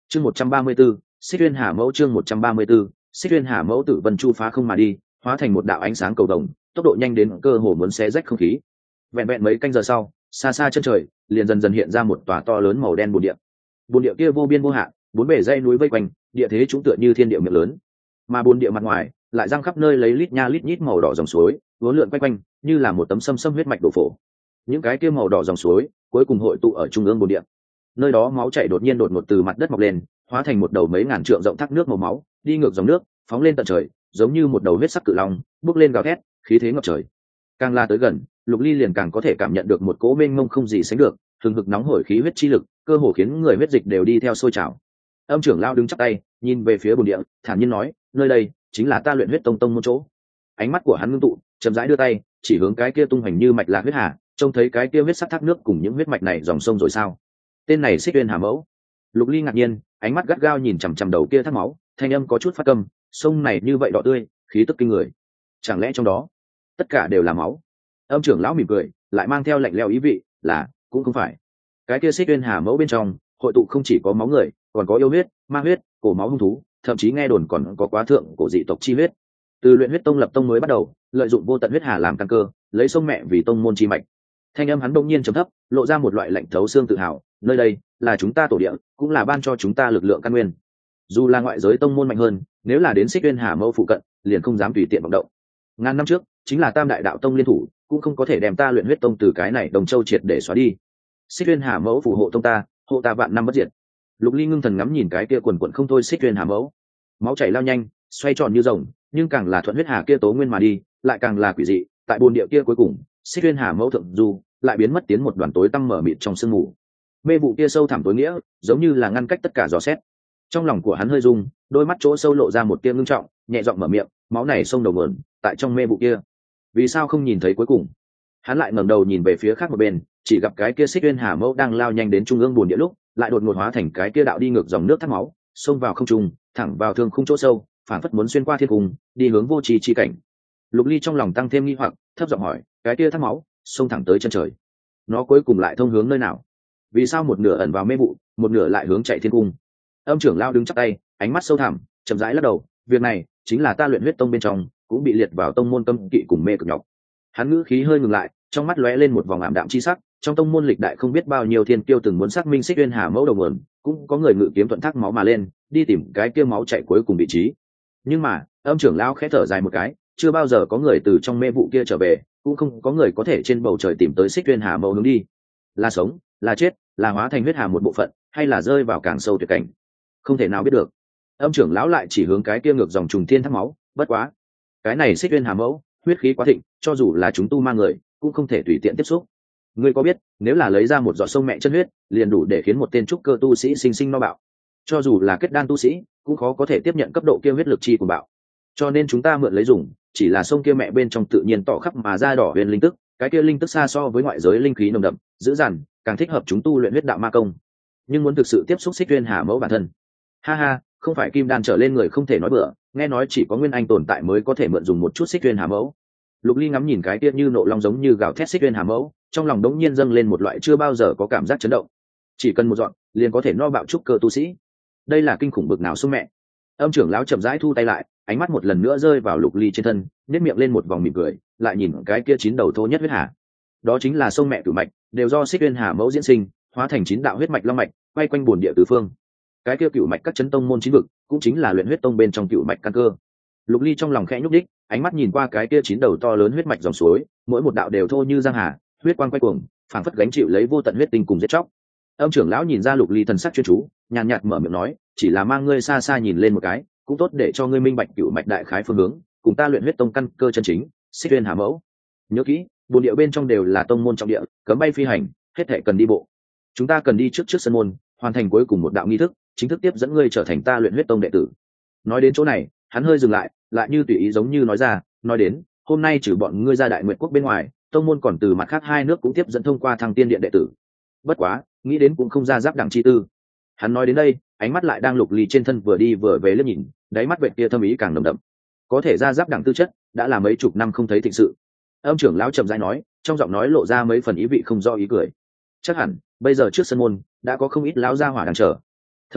Chương 134, Xích Uyên Hà Mẫu. Chương 134, Xích Uyên Hà Mẫu. Tử Vân Chu phá không mà đi, hóa thành một đạo ánh sáng cầu vồng, tốc độ nhanh đến cơ hồ muốn xé rách không khí. Vẹn vẹn mấy canh giờ sau, xa xa chân trời liền dần dần hiện ra một tòa to lớn màu đen bồn địa. Bồn địa kia vô biên vô hạn, bốn bề dãy núi vây quanh, địa thế chúng tựa như thiên địa miệng lớn. Mà bồn địa mặt ngoài lại răng khắp nơi lấy lít nha lít nhít màu đỏ dòng suối, uốn lượn quanh quanh, như là một tấm xâm huyết mạch đổ phổ. Những cái kia màu đỏ dòng suối cuối cùng hội tụ ở trung ương bồn địa. Nơi đó máu chảy đột nhiên đột ngột từ mặt đất mọc lên, hóa thành một đầu mấy ngàn trượng rộng thác nước màu máu, đi ngược dòng nước, phóng lên tận trời, giống như một đầu huyết sắc cự long, bước lên gào thét, khí thế ngập trời. Càng la tới gần, Lục Ly liền càng có thể cảm nhận được một cỗ mênh mông không gì sánh được, hừng hực nóng hổi khí huyết chi lực, cơ hồ khiến người huyết dịch đều đi theo sôi trào. Âm trưởng lão đứng chắp tay, nhìn về phía bồn địa, thản nhiên nói, nơi đây chính là ta luyện huyết tông môn chỗ. Ánh mắt của hắn ngưng tụ, chậm rãi đưa tay chỉ hướng cái kia tung hoành như mạch lạc huyết hà, trông thấy cái kia huyết sắc thác nước cùng những huyết mạch này dòng sông rồi sao? Tên này Xích Uyên Hà Mẫu. Lục Ly ngạc nhiên, ánh mắt gắt gao nhìn chằm chằm đầu kia thác máu, thanh âm có chút phát câm, sông này như vậy đỏ tươi, khí tức kinh người. Chẳng lẽ trong đó tất cả đều là máu? Âm trưởng lão mỉm cười, lại mang theo lạnh lẽo ý vị, là cũng không phải. Cái kia Xích Uyên Hà Mẫu bên trong hội tụ không chỉ có máu người, còn có yêu huyết, ma huyết, cổ máu hung thú, thậm chí nghe đồn còn có quá thượng cổ dị tộc chi huyết. Từ luyện huyết tông lập tông mới bắt đầu, lợi dụng vô tận huyết hà làm căn cơ, lấy sông mẹ vì tông môn chi mạch. Thanh âm hắn đông nhiên trầm thấp, lộ ra một loại lạnh thấu xương tự hào, nơi đây là chúng ta tổ địa, cũng là ban cho chúng ta lực lượng căn nguyên. Dù là ngoại giới tông môn mạnh hơn, nếu là đến Xích Uyên Hà Mẫu phụ cận, liền không dám tùy tiện vọng động. Ngàn năm trước, chính là Tam Đại Đạo Tông liên thủ, cũng không có thể đem ta luyện huyết tông từ cái này Đồng Châu triệt để xóa đi. Xích Uyên Hà Mẫu phù hộ tông ta, hộ ta vạn năm bất diệt. Lục Ly ngưng thần ngắm nhìn cái kia quần quần không thôi Xích Uyên Hà Mẫu, máu chảy lao nhanh, xoay tròn như rồng, nhưng càng là thuận huyết hà kia tố nguyên mà đi, lại càng là quỷ dị. Tại bồn địa kia cuối cùng, Xích Uyên Hà Mẫu thượng du lại biến mất tiến một đoàn tối tăm mở mịt trong sương mù. Mê vụ kia sâu thẳm tối nghĩa, giống như là ngăn cách tất cả dò xét. Trong lòng của hắn hơi rung, đôi mắt chỗ sâu lộ ra một tia ngưng trọng, nhẹ giọng mở miệng, máu này sông đầu nguồn, tại trong mê vụ kia, vì sao không nhìn thấy cuối cùng? Hắn lại ngẩng đầu nhìn về phía khác một bên, chỉ gặp cái kia Xích Uyên Hà Mẫu đang lao nhanh đến trung ương bồn địa lúc, lại đột ngột hóa thành cái kia đạo đi ngược dòng nước thác máu, xông vào không trung, thẳng vào thương khung chỗ sâu, phản phất muốn xuyên qua thiên cung, đi hướng vô trì chi cảnh. Lục Ly trong lòng tăng thêm nghi hoặc, thấp giọng hỏi, cái kia thác máu xông thẳng tới chân trời, nó cuối cùng lại thông hướng nơi nào? Vì sao một nửa ẩn vào mê vụ, một nửa lại hướng chạy thiên cung? Âm trưởng lao đứng chắp tay, ánh mắt sâu thẳm, chậm rãi lắc đầu, việc này chính là ta luyện huyết tông bên trong cũng bị liệt vào tông môn cấm kỵ cùng mê cực nhọc. Hắn ngữ khí hơi ngừng lại, trong mắt lóe lên một vòng ảm đạm chi sắc. Trong tông môn lịch đại không biết bao nhiêu thiên kiêu từng muốn xác minh Xích Uyên Hà Mẫu đầu nguồn, cũng có người ngự kiếm thuận thác máu mà lên, đi tìm cái kia máu chạy cuối cùng vị trí. Nhưng mà âm trưởng lão khẽ thở dài một cái, chưa bao giờ có người từ trong mê vụ kia trở về, cũng không có người có thể trên bầu trời tìm tới Xích Uyên Hà Mẫu hướng đi. Là sống, là chết, là hóa thành huyết hà một bộ phận, hay là rơi vào càng sâu tuyệt cảnh, không thể nào biết được. Âm trưởng lão lại chỉ hướng cái kia ngược dòng trùng thiên thác máu, bất quá cái này Xích Uyên Hà Mẫu huyết khí quá thịnh, cho dù là chúng tu mang người cũng không thể tùy tiện tiếp xúc. Ngươi có biết, nếu là lấy ra một giọt sông mẹ chân huyết, liền đủ để khiến một tên trúc cơ tu sĩ sinh sinh no bạo. Cho dù là kết đan tu sĩ, cũng khó có thể tiếp nhận cấp độ kia huyết lực chi của bạo. Cho nên chúng ta mượn lấy dùng, chỉ là sông kia mẹ bên trong tự nhiên tỏ khắp mà ra đỏ huyền linh tức, cái kia linh tức xa so với ngoại giới linh khí nồng đậm, dữ dằn, càng thích hợp chúng tu luyện huyết đạo ma công. Nhưng muốn thực sự tiếp xúc Xích Uyên Hà Mẫu bản thân, ha ha, không phải kim đan trở lên người không thể nói bừa, nghe nói chỉ có nguyên anh tồn tại mới có thể mượn dùng một chút Xích Uyên Hà Mẫu. Lục Ly ngắm nhìn cái kia như nộ long giống như gào thét Xích Uyên Hà Mẫu, trong lòng đống nhiên dâng lên một loại chưa bao giờ có cảm giác chấn động. Chỉ cần một dọn, liền có thể no bạo trúc cơ tu sĩ. Đây là kinh khủng bực nào sung mẹ. Âm trưởng lão chậm rãi thu tay lại, ánh mắt một lần nữa rơi vào Lục Ly trên thân, nhếch miệng lên một vòng mỉm cười, lại nhìn cái kia chín đầu thô nhất huyết hà. Đó chính là sông mẹ cửu mạch, đều do Xích Uyên Hà Mẫu diễn sinh, hóa thành chín đạo huyết mạch long mạch, quay quanh bồn địa tứ phương. Cái kia cửu mạch các chấn tông môn chín vực, cũng chính là luyện huyết tông bên trong cửu mạch căn cơ. Lục Ly trong lòng khẽ nhúc đích, ánh mắt nhìn qua cái kia chín đầu to lớn huyết mạch dòng suối, mỗi một đạo đều thô như giang hà, huyết quang quay cuồng, phảng phất gánh chịu lấy vô tận huyết tinh cùng giết chóc. Âm trưởng lão nhìn ra Lục Ly thần sắc chuyên chú, nhàn nhạt mở miệng nói, chỉ là mang ngươi xa xa nhìn lên một cái, cũng tốt để cho ngươi minh bạch cửu mạch đại khái phương hướng, cùng ta luyện huyết tông căn cơ chân chính, Xích Uyên Hà Mẫu. Nhớ kỹ, bồn địa bên trong đều là tông môn trọng địa, cấm bay phi hành, hết thảy cần đi bộ. Chúng ta cần đi trước sân môn, hoàn thành cuối cùng một đạo nghi thức, chính thức tiếp dẫn ngươi trở thành ta luyện huyết tông đệ tử. Nói đến chỗ này, hắn hơi dừng lại, lại như tùy ý giống như nói ra, nói đến, hôm nay trừ bọn ngươi ra Đại Nguyệt quốc bên ngoài, tông môn còn từ mặt khác hai nước cũng tiếp dẫn thông qua Thăng Tiên điện đệ tử. Bất quá, nghĩ đến cũng không ra giáp đẳng chi tư. Hắn nói đến đây, ánh mắt lại đang Lục Ly trên thân vừa đi vừa về liếc nhìn, đáy mắt vệ kia thâm ý càng nồng đậm. Có thể ra giáp đẳng tư chất, đã là mấy chục năm không thấy thịnh sự. Âm trưởng lão chậm rãi nói, trong giọng nói lộ ra mấy phần ý vị không do ý cười. Chắc hẳn, bây giờ trước sân môn đã có không ít lão gia hỏa đang chờ. Thậm chí,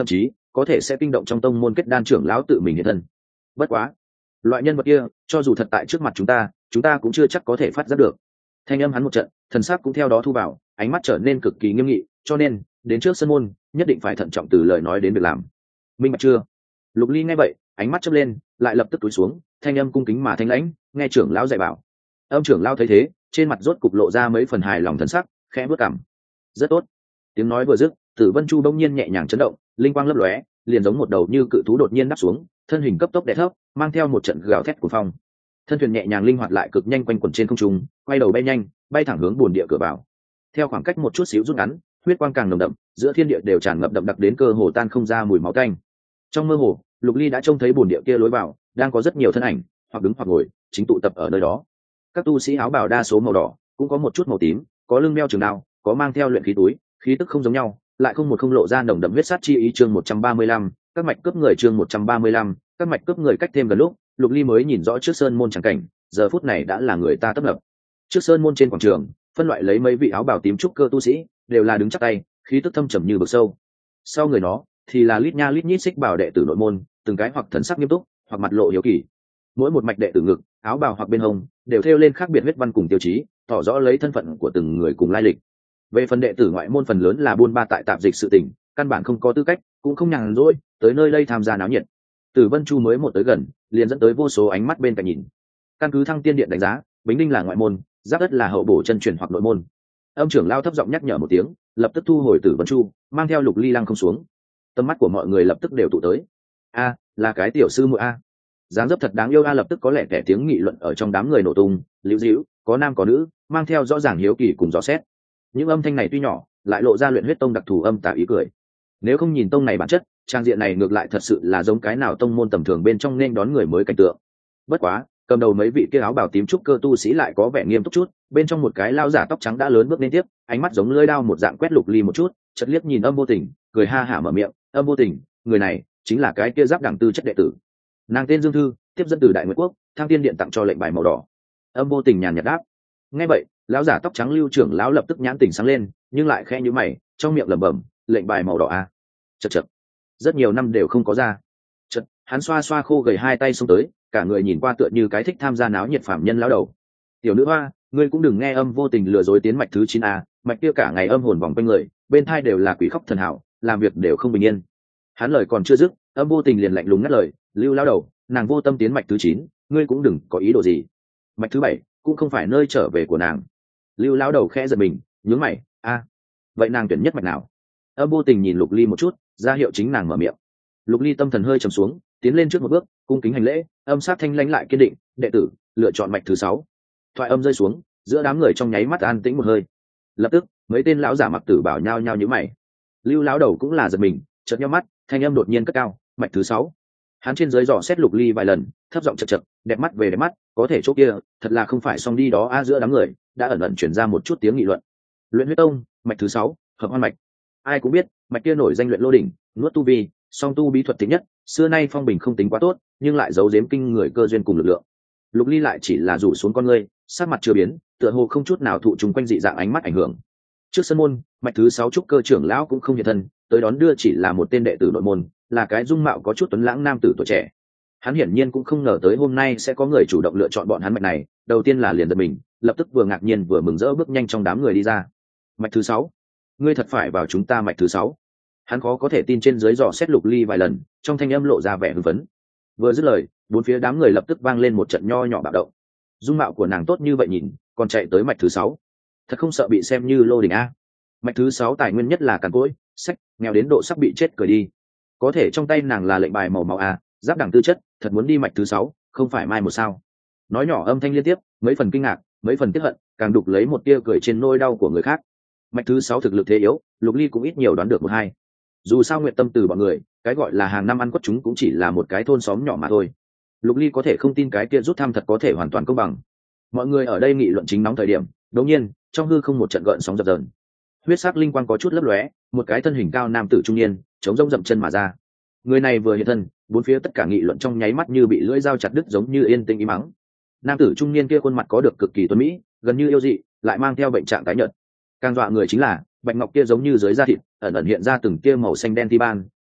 có thể sẽ kinh động trong tông môn kết đan trưởng lão tự mình hiện thân. Bất quá, loại nhân vật kia cho dù thật tại trước mặt chúng ta cũng chưa chắc có thể phát giác được. Thanh âm hắn một trận, thần sắc cũng theo đó thu vào, ánh mắt trở nên cực kỳ nghiêm nghị, cho nên đến trước sân môn nhất định phải thận trọng từ lời nói đến việc làm. Minh bạch chưa? Lục Ly nghe vậy, ánh mắt chớp lên, lại lập tức cúi xuống, thanh âm cung kính mà thanh lãnh, nghe trưởng lão dạy bảo. Ông trưởng lão thấy thế, trên mặt rốt cục lộ ra mấy phần hài lòng thần sắc, khẽ bước cằm. Rất tốt. Tiếng nói vừa dứt, Tử Vân Chu bỗng nhiên nhẹ nhàng chấn động, linh quang lấp lóe, liền giống một đầu như cự thú đột nhiên đáp xuống, thân hình cấp tốc đè thấp, mang theo một trận gào thét của phong. Thân thuyền nhẹ nhàng linh hoạt lại cực nhanh quanh quẩn trên không trung, quay đầu bay nhanh, bay thẳng hướng buồn địa cửa vào. Theo khoảng cách một chút xíu rút ngắn, huyết quang càng nồng đậm, giữa thiên địa đều tràn ngập đậm đặc đến cơ hồ tan không ra mùi máu tanh. Trong mơ hồ, Lục Ly đã trông thấy buồn địa kia lối vào, đang có rất nhiều thân ảnh, hoặc đứng hoặc ngồi, chính tụ tập ở nơi đó. Các tu sĩ áo bào đa số màu đỏ, cũng có một chút màu tím, có lưng đeo trường đao, có mang theo luyện khí túi, khí tức không giống nhau, lại không lộ ra nồng đậm huyết sát chi ý. Chương 135, các mạch cướp người. Chương 135, các mạch cướp người. Cách thêm gần lúc, Lục Ly mới nhìn rõ trước sơn môn chẳng cảnh, giờ phút này đã là người ta tấp nập. Trước sơn môn trên quảng trường, phân loại lấy mấy vị áo bào tím trúc cơ tu sĩ, đều là đứng chắp tay, khí tức thâm trầm như vực sâu. Sau người nó thì là lít nha lít nhít xích bào đệ tử nội môn, từng cái hoặc thần sắc nghiêm túc, hoặc mặt lộ hiếu kỳ. Mỗi một mạch đệ tử ngực, áo bào hoặc bên hông, đều thêu lên khác biệt huyết văn cùng tiêu chí, tỏ rõ lấy thân phận của từng người cùng lai lịch. Về phần đệ tử ngoại môn phần lớn là buôn ba tại tạp dịch sự tình, căn bản không có tư cách, cũng không nhàn rỗi tới nơi đây tham gia náo nhiệt. Tử Vân Chu mới một tới gần, liền dẫn tới vô số ánh mắt bên cạnh nhìn. Căn cứ Thăng Tiên Điện đánh giá, Bính Đinh là ngoại môn, Giáp Đất là hậu bổ chân truyền hoặc nội môn. Âm trưởng lao thấp giọng nhắc nhở một tiếng, lập tức thu hồi Tử Vân Chu, mang theo Lục Ly lăng không xuống. Tầm mắt của mọi người lập tức đều tụ tới. A, là cái tiểu sư muội a. Dáng dấp thật đáng yêu a. Lập tức có lẽ kẻ tiếng nghị luận ở trong đám người nổ tung, liễu díu, có nam có nữ, mang theo rõ ràng hiếu kỳ cùng dò xét. Những âm thanh này tuy nhỏ, lại lộ ra luyện huyết tông đặc thù âm tà ý cười. Nếu không nhìn tông này bản chất, trang diện này ngược lại thật sự là giống cái nào tông môn tầm thường bên trong nên đón người mới cảnh tượng. Bất quá, cầm đầu mấy vị kia áo bào tím trúc cơ tu sĩ lại có vẻ nghiêm túc chút, bên trong một cái lao giả tóc trắng đã lớn bước lên tiếp, ánh mắt giống lưỡi đao một dạng quét Lục Ly một chút, chợt liếc nhìn Âm Vô Tình, cười ha hả mở miệng, "Âm Vô Tình, người này chính là cái kia giáp đẳng tư chất đệ tử." Nàng tên Dương Thư, tiếp dẫn từ Đại Nguyệt Quốc, Thăng Tiên Điện tặng cho lệnh bài màu đỏ. Âm Vô Tình nhàn nhạt đáp. Nghe vậy, lão giả tóc trắng Lưu trưởng lão lập tức nhãn tỉnh sáng lên, nhưng lại khẽ nhíu mày, trong miệng lẩm bẩm, "Lệnh bài màu đỏ a?" Chậc chậc, rất nhiều năm đều không có ra. Chợt, hắn xoa xoa khô gầy hai tay xông tới, cả người nhìn qua tựa như cái thích tham gia náo nhiệt phạm nhân lão đầu. "Tiểu nữ hoa, ngươi cũng đừng nghe Âm Vô Tình lừa dối tiến mạch thứ 9 a, mạch kia cả ngày âm hồn vòng quanh người, bên thai đều là quỷ khóc thần hảo, làm việc đều không bình yên." Hắn lời còn chưa dứt, Âm Vô Tình liền lạnh lùng ngắt lời, "Lưu lão đầu, nàng vô tâm tiến mạch thứ 9, ngươi cũng đừng có ý đồ gì. Mạch thứ 7 cũng không phải nơi trở về của nàng." Lưu lão đầu khẽ giật mình, nhướng mày, "A, vậy nàng tuyển nhất mạch nào?" Âm Vô Tình nhìn Lục Ly một chút, ra hiệu chính nàng mở miệng. Lục Ly tâm thần hơi trầm xuống, tiến lên trước một bước, cung kính hành lễ, âm sát thanh lãnh lại kiên định, "Đệ tử lựa chọn mạch thứ 6." Thoại âm rơi xuống, giữa đám người trong nháy mắt an tĩnh một hơi. Lập tức, mấy tên lão giả mặc tử bảo nhao nhao nhíu mày. Lưu lão đầu cũng là giật mình, chợt nhíu mắt, thanh âm đột nhiên cất cao, "Mạch thứ 6." Hắn trên dưới dò xét Lục Ly vài lần, thấp giọng chậc chậc, đẹp mắt về đẹp mắt, có thể chỗ kia, thật là không phải xong đi đó a. Giữa đám người đã ẩn ẩn truyền ra một chút tiếng nghị luận. Luyện huyết tông, mạch thứ 6, hợp hoan mạch. Ai cũng biết, mạch kia nổi danh luyện lô đỉnh, nuốt tu vi, song tu bí thuật tính nhất, xưa nay phong bình không tính quá tốt, nhưng lại giấu giếm kinh người cơ duyên cùng lực lượng. Lục Ly lại chỉ là rủ xuống con ngươi, sắc mặt chưa biến, tựa hồ không chút nào thụ trùng quanh dị dạng ánh mắt ảnh hưởng. Trước sân môn, mạch thứ 6 trúc cơ trưởng lão cũng không hiện thân, tới đón đưa chỉ là một tên đệ tử nội môn, là cái dung mạo có chút tuấn lãng nam tử tuổi trẻ. Hắn hiển nhiên cũng không ngờ tới hôm nay sẽ có người chủ động lựa chọn bọn hắn mạch này, đầu tiên là liền giật mình, lập tức vừa ngạc nhiên vừa mừng rỡ bước nhanh trong đám người đi ra. "Mạch thứ 6, ngươi thật phải vào chúng ta mạch thứ 6?" Hắn khó có thể tin trên dưới dò xét Lục Ly vài lần, trong thanh âm lộ ra vẻ hưng phấn. Vừa dứt lời, bốn phía đám người lập tức vang lên một trận nho nhỏ bạo động. Dung mạo của nàng tốt như vậy nhìn, còn chạy tới mạch thứ 6, thật không sợ bị xem như lô đỉnh a. Mạch thứ 6 tài nguyên nhất là càn cỗi, sách, nghèo đến độ sắp bị chết cười đi. Có thể trong tay nàng là lệnh bài màu a, giáp đẳng tư chất, thật muốn đi mạch thứ 6, không phải mai một sao. Nói nhỏ âm thanh liên tiếp, mấy phần kinh ngạc, mấy phần tiếc hận, càng đục lấy một tia cười trên nỗi đau của người khác. Mạch thứ 6 thực lực thế yếu, Lục Ly cũng ít nhiều đoán được một hai. Dù sao Nguyệt Tâm từ bọn người, cái gọi là hàng năm ăn quất chúng cũng chỉ là một cái thôn xóm nhỏ mà thôi. Lục Ly có thể không tin cái kia rút thăm thật có thể hoàn toàn công bằng. Mọi người ở đây nghị luận chính nóng thời điểm, đột nhiên, trong hư không một trận gợn sóng dập dờn. Huyết sắc linh quang có chút lấp lóe, một cái thân hình cao nam tử trung niên, chống rông dậm chân mà ra. Người này vừa hiện thân, bốn phía tất cả nghị luận trong nháy mắt như bị lưỡi dao chặt đứt, giống như yên tĩnh im mắng. Nam tử trung niên kia khuôn mặt có được cực kỳ tuấn mỹ, gần như yêu dị, lại mang theo bệnh trạng tái nhợt. Càng dọa người chính là, bạch ngọc kia giống như dưới da thịt, ẩn ẩn hiện ra từng tia màu xanh đen ti ban,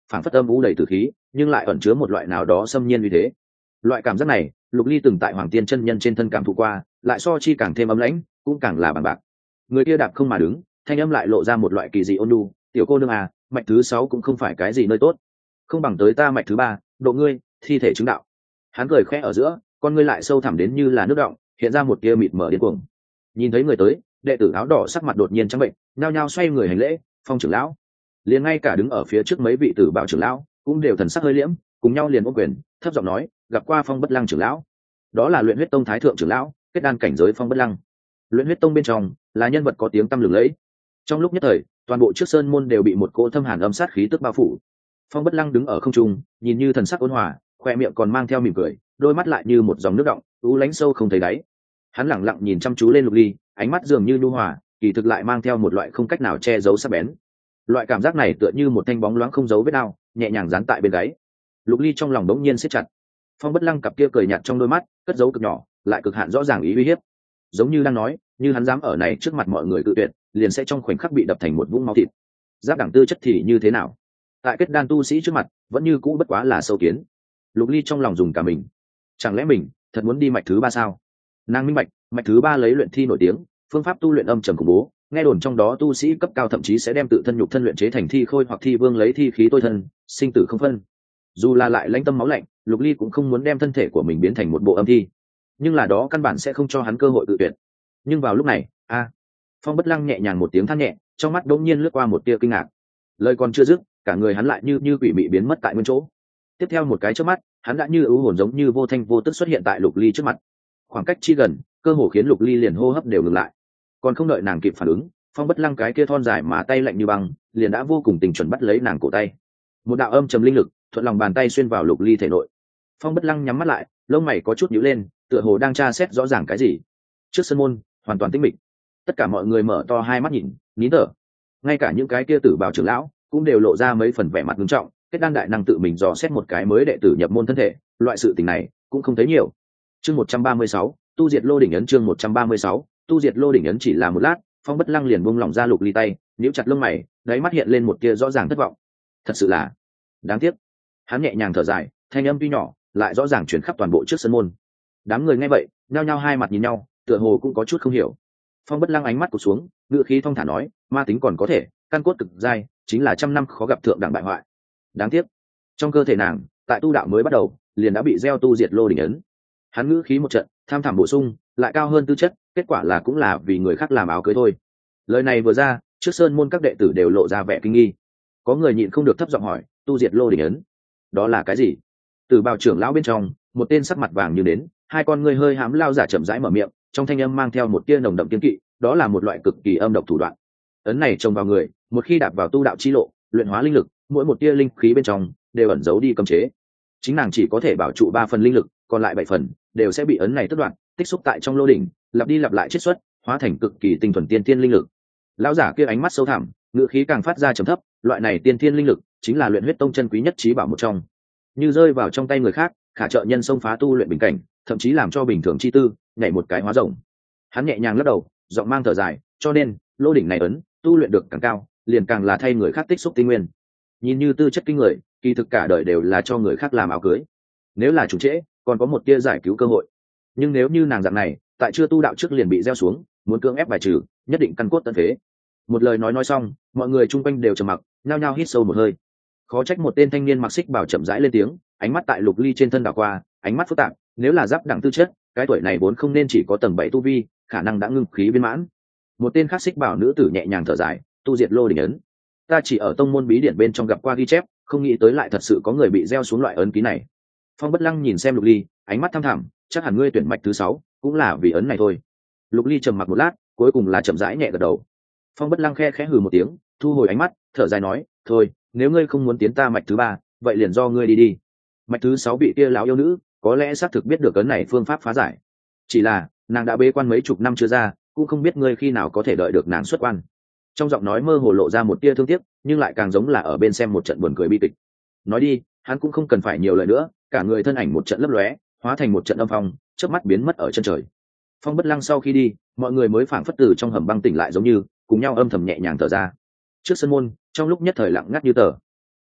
phảng phất âm u đầy tử khí, nhưng lại ẩn chứa một loại nào đó xâm nhiên uy thế. Loại cảm giác này, Lục Ly từng tại Hoàng Tiên chân nhân trên thân cảm thụ qua, lại so chi càng thêm ấm lãnh, cũng càng là bằng bạc. Người kia đạp không mà đứng, thanh âm lại lộ ra một loại kỳ dị ôn nhu, "Tiểu cô nương à, mạch thứ 6 cũng không phải cái gì nơi tốt, không bằng tới ta mạch thứ 3, độ ngươi, thi thể chứng đạo." Hắn cười khẽ ở giữa, con ngươi lại sâu thẳm đến như là nước động, hiện ra một tia mịt mờ điên cuồng. Nhìn thấy người tới, đệ tử áo đỏ sắc mặt đột nhiên trắng bệnh, nhao nhao xoay người hành lễ, "Phong trưởng lão." Liền ngay cả đứng ở phía trước mấy vị tử bảo trưởng lão cũng đều thần sắc hơi liễm, cùng nhau liền ôm quyền, thấp giọng nói, "Gặp qua Phong Bất Lăng trưởng lão." Đó là Luyện Huyết Tông thái thượng trưởng lão, kết đan cảnh giới Phong Bất Lăng. Luyện Huyết Tông bên trong là nhân vật có tiếng tăm lừng lẫy. Trong lúc nhất thời, toàn bộ trước sơn môn đều bị một cỗ thâm hàn âm sát khí tức bao phủ. Phong Bất Lăng đứng ở không trung, nhìn như thần sắc ôn hòa, khoe miệng còn mang theo mỉm cười, đôi mắt lại như một dòng nước động, u lánh sâu không thấy đáy. Hắn lẳng lặng nhìn chăm chú lên Lục Ly, ánh mắt dường như nhu hòa, kỳ thực lại mang theo một loại không cách nào che giấu sắc bén. Loại cảm giác này tựa như một thanh bóng loáng không giấu vết đao, nhẹ nhàng dán tại bên gáy. Lục Ly trong lòng đống nhiên siết chặt. Phong Bất Lăng cặp kia cười nhạt trong đôi mắt, cất giấu cực nhỏ, lại cực hạn rõ ràng ý uy hiếp. Giống như đang nói, như hắn dám ở này trước mặt mọi người cự tuyệt, liền sẽ trong khoảnh khắc bị đập thành một vũng máu thịt. Giáp đẳng tư chất thì như thế nào? Tại kết đan tu sĩ trước mặt, vẫn như cũ bất quá là sâu kiến. Lục Ly trong lòng dùng cả mình. Chẳng lẽ mình thật muốn đi mạch thứ 3 sao? Nàng minh bạch, mạch thứ 3 lấy luyện thi nổi tiếng, phương pháp tu luyện âm trầm khủng bố, nghe đồn trong đó tu sĩ cấp cao thậm chí sẽ đem tự thân nhục thân luyện chế thành thi khôi hoặc thi vương lấy thi khí tôi thân, sinh tử không phân. Dù là lại lãnh tâm máu lạnh, Lục Ly cũng không muốn đem thân thể của mình biến thành một bộ âm thi. Nhưng là đó căn bản sẽ không cho hắn cơ hội tự tuyển. Nhưng vào lúc này, Phong Bất Lăng nhẹ nhàng một tiếng than nhẹ, trong mắt đột nhiên lướt qua một tia kinh ngạc. Lời còn chưa dứt, cả người hắn lại như quỷ mị biến mất tại nguyên chỗ. Tiếp theo một cái chớp mắt, hắn đã như ưu hồn giống như vô thanh vô tức xuất hiện tại Lục Ly trước mặt. Khoảng cách chi gần, cơ hồ khiến Lục Ly liền hô hấp đều ngừng lại. Còn không đợi nàng kịp phản ứng, Phong Bất Lăng cái kia thon dài mà tay lạnh như băng, liền đã vô cùng tình chuẩn bắt lấy nàng cổ tay. Một đạo âm trầm linh lực thuận lòng bàn tay xuyên vào Lục Ly thể nội. Phong Bất Lăng nhắm mắt lại, lông mày có chút nhíu lên, tựa hồ đang tra xét rõ ràng cái gì. Trước sân môn hoàn toàn tĩnh mịch, tất cả mọi người mở to hai mắt nhìn, nín thở. Ngay cả những cái kia tử bào trưởng lão cũng đều lộ ra mấy phần vẻ mặt nghiêm trọng. Kết đan đại năng tự mình dò xét một cái mới đệ tử nhập môn thân thể, loại sự tình này cũng không thấy nhiều. Chương 136, tu diệt lô đỉnh ấn. Chương 136, tu diệt lô đỉnh ấn. Chỉ là một lát, Phong Bất Lăng liền buông lỏng ra Lục Ly tay, nhíu chặt lông mày, đáy mắt hiện lên một tia rõ ràng thất vọng. Thật sự là đáng tiếc. Hắn nhẹ nhàng thở dài, thanh âm tuy nhỏ, lại rõ ràng truyền khắp toàn bộ trước sân môn. Đám người nghe vậy, nhao nhao hai mặt nhìn nhau, tựa hồ cũng có chút không hiểu. Phong Bất Lăng ánh mắt cụt xuống, ngữ khí thong thả nói, ma tính còn có thể, căn cốt cực dai, chính là trăm năm khó gặp thượng đẳng bại hoại. Đáng tiếc, trong cơ thể nàng, tại tu đạo mới bắt đầu, liền đã bị gieo tu diệt lô đỉnh ấn. Hắn ngữ khí một trận, tham thẳm bổ sung, lại cao hơn tư chất, kết quả là cũng là vì người khác làm áo cưới thôi. Lời này vừa ra, trước sơn môn các đệ tử đều lộ ra vẻ kinh nghi. Có người nhịn không được thấp giọng hỏi, tu diệt lô đỉnh ấn, đó là cái gì? Từ bào trưởng lão bên trong, một tên sắc mặt vàng như nến, hai con ngươi hơi hám lao giả chậm rãi mở miệng, trong thanh âm mang theo một tia nồng đậm kiên kỵ, đó là một loại cực kỳ âm độc thủ đoạn. Ấn này trồng vào người, một khi đạp vào tu đạo chi lộ, luyện hóa linh lực, mỗi một tia linh khí bên trong đều ẩn giấu đi cấm chế. Chính nàng chỉ có thể bảo trụ 3 phần linh lực, còn lại 7 phần đều sẽ bị ấn này tước đoạt, tích xúc tại trong lô đỉnh, lặp đi lặp lại chiết xuất, hóa thành cực kỳ tinh thuần tiên thiên linh lực. Lão giả kia ánh mắt sâu thẳm, ngữ khí càng phát ra trầm thấp, loại này tiên thiên linh lực chính là luyện huyết tông chân quý nhất trí bảo một trong. Như rơi vào trong tay người khác, khả trợ nhân xông phá tu luyện bình cảnh, thậm chí làm cho bình thường chi tư nhảy một cái hóa rồng. Hắn nhẹ nhàng lắc đầu, giọng mang thở dài, cho nên lô đỉnh này ấn tu luyện được càng cao, liền càng là thay người khác tích xúc tinh nguyên. Nhìn như tư chất kinh người, kỳ thực cả đời đều là cho người khác làm áo cưới. Nếu là chủ trễ, còn có một tia giải cứu cơ hội. Nhưng nếu như nàng dạng này, tại chưa tu đạo trước liền bị gieo xuống, muốn cưỡng ép bài trừ, nhất định căn cốt tận phế. Một lời nói xong, mọi người chung quanh đều trầm mặc, nhao nhao hít sâu một hơi. Khó trách một tên thanh niên mặc xích bảo chậm rãi lên tiếng, ánh mắt tại Lục Ly trên thân đảo qua, ánh mắt phức tạp. Nếu là giáp đẳng tư chất, cái tuổi này vốn không nên chỉ có tầng 7 tu vi, khả năng đã ngưng khí viên mãn. Một tên khác xích bảo nữ tử nhẹ nhàng thở dài, tu diệt lô đỉnh ấn, ta chỉ ở tông môn bí điển bên trong gặp qua ghi chép, không nghĩ tới lại thật sự có người bị gieo xuống loại ấn ký này. Phong Bất Lăng nhìn xem Lục Ly, ánh mắt thăm thẳm, chắc hẳn ngươi tuyển mạch thứ 6 cũng là vì ấn này thôi. Lục Ly trầm mặc một lát, cuối cùng là chậm rãi nhẹ gật đầu. Phong Bất Lăng khẽ hừ một tiếng, thu hồi ánh mắt, thở dài nói, thôi, nếu ngươi không muốn tiến ta mạch thứ 3, vậy liền do ngươi đi đi. Mạch thứ 6 bị kia lão yêu nữ, có lẽ xác thực biết được ấn này phương pháp phá giải. Chỉ là, nàng đã bế quan mấy chục năm chưa ra, cũng không biết ngươi khi nào có thể đợi được nàng xuất quan. Trong giọng nói mơ hồ lộ ra một tia thương tiếc, nhưng lại càng giống là ở bên xem một trận buồn cười bi kịch. Nói đi, hắn cũng không cần phải nhiều lời nữa, cả người thân ảnh một trận lấp lóe, hóa thành một trận âm phong, chớp mắt biến mất ở chân trời. Phong Bất Lăng sau khi đi, mọi người mới phảng phất từ trong hầm băng tỉnh lại giống như, cùng nhau âm thầm nhẹ nhàng thở ra. Trước sân môn, trong lúc nhất thời lặng ngắt như tờ.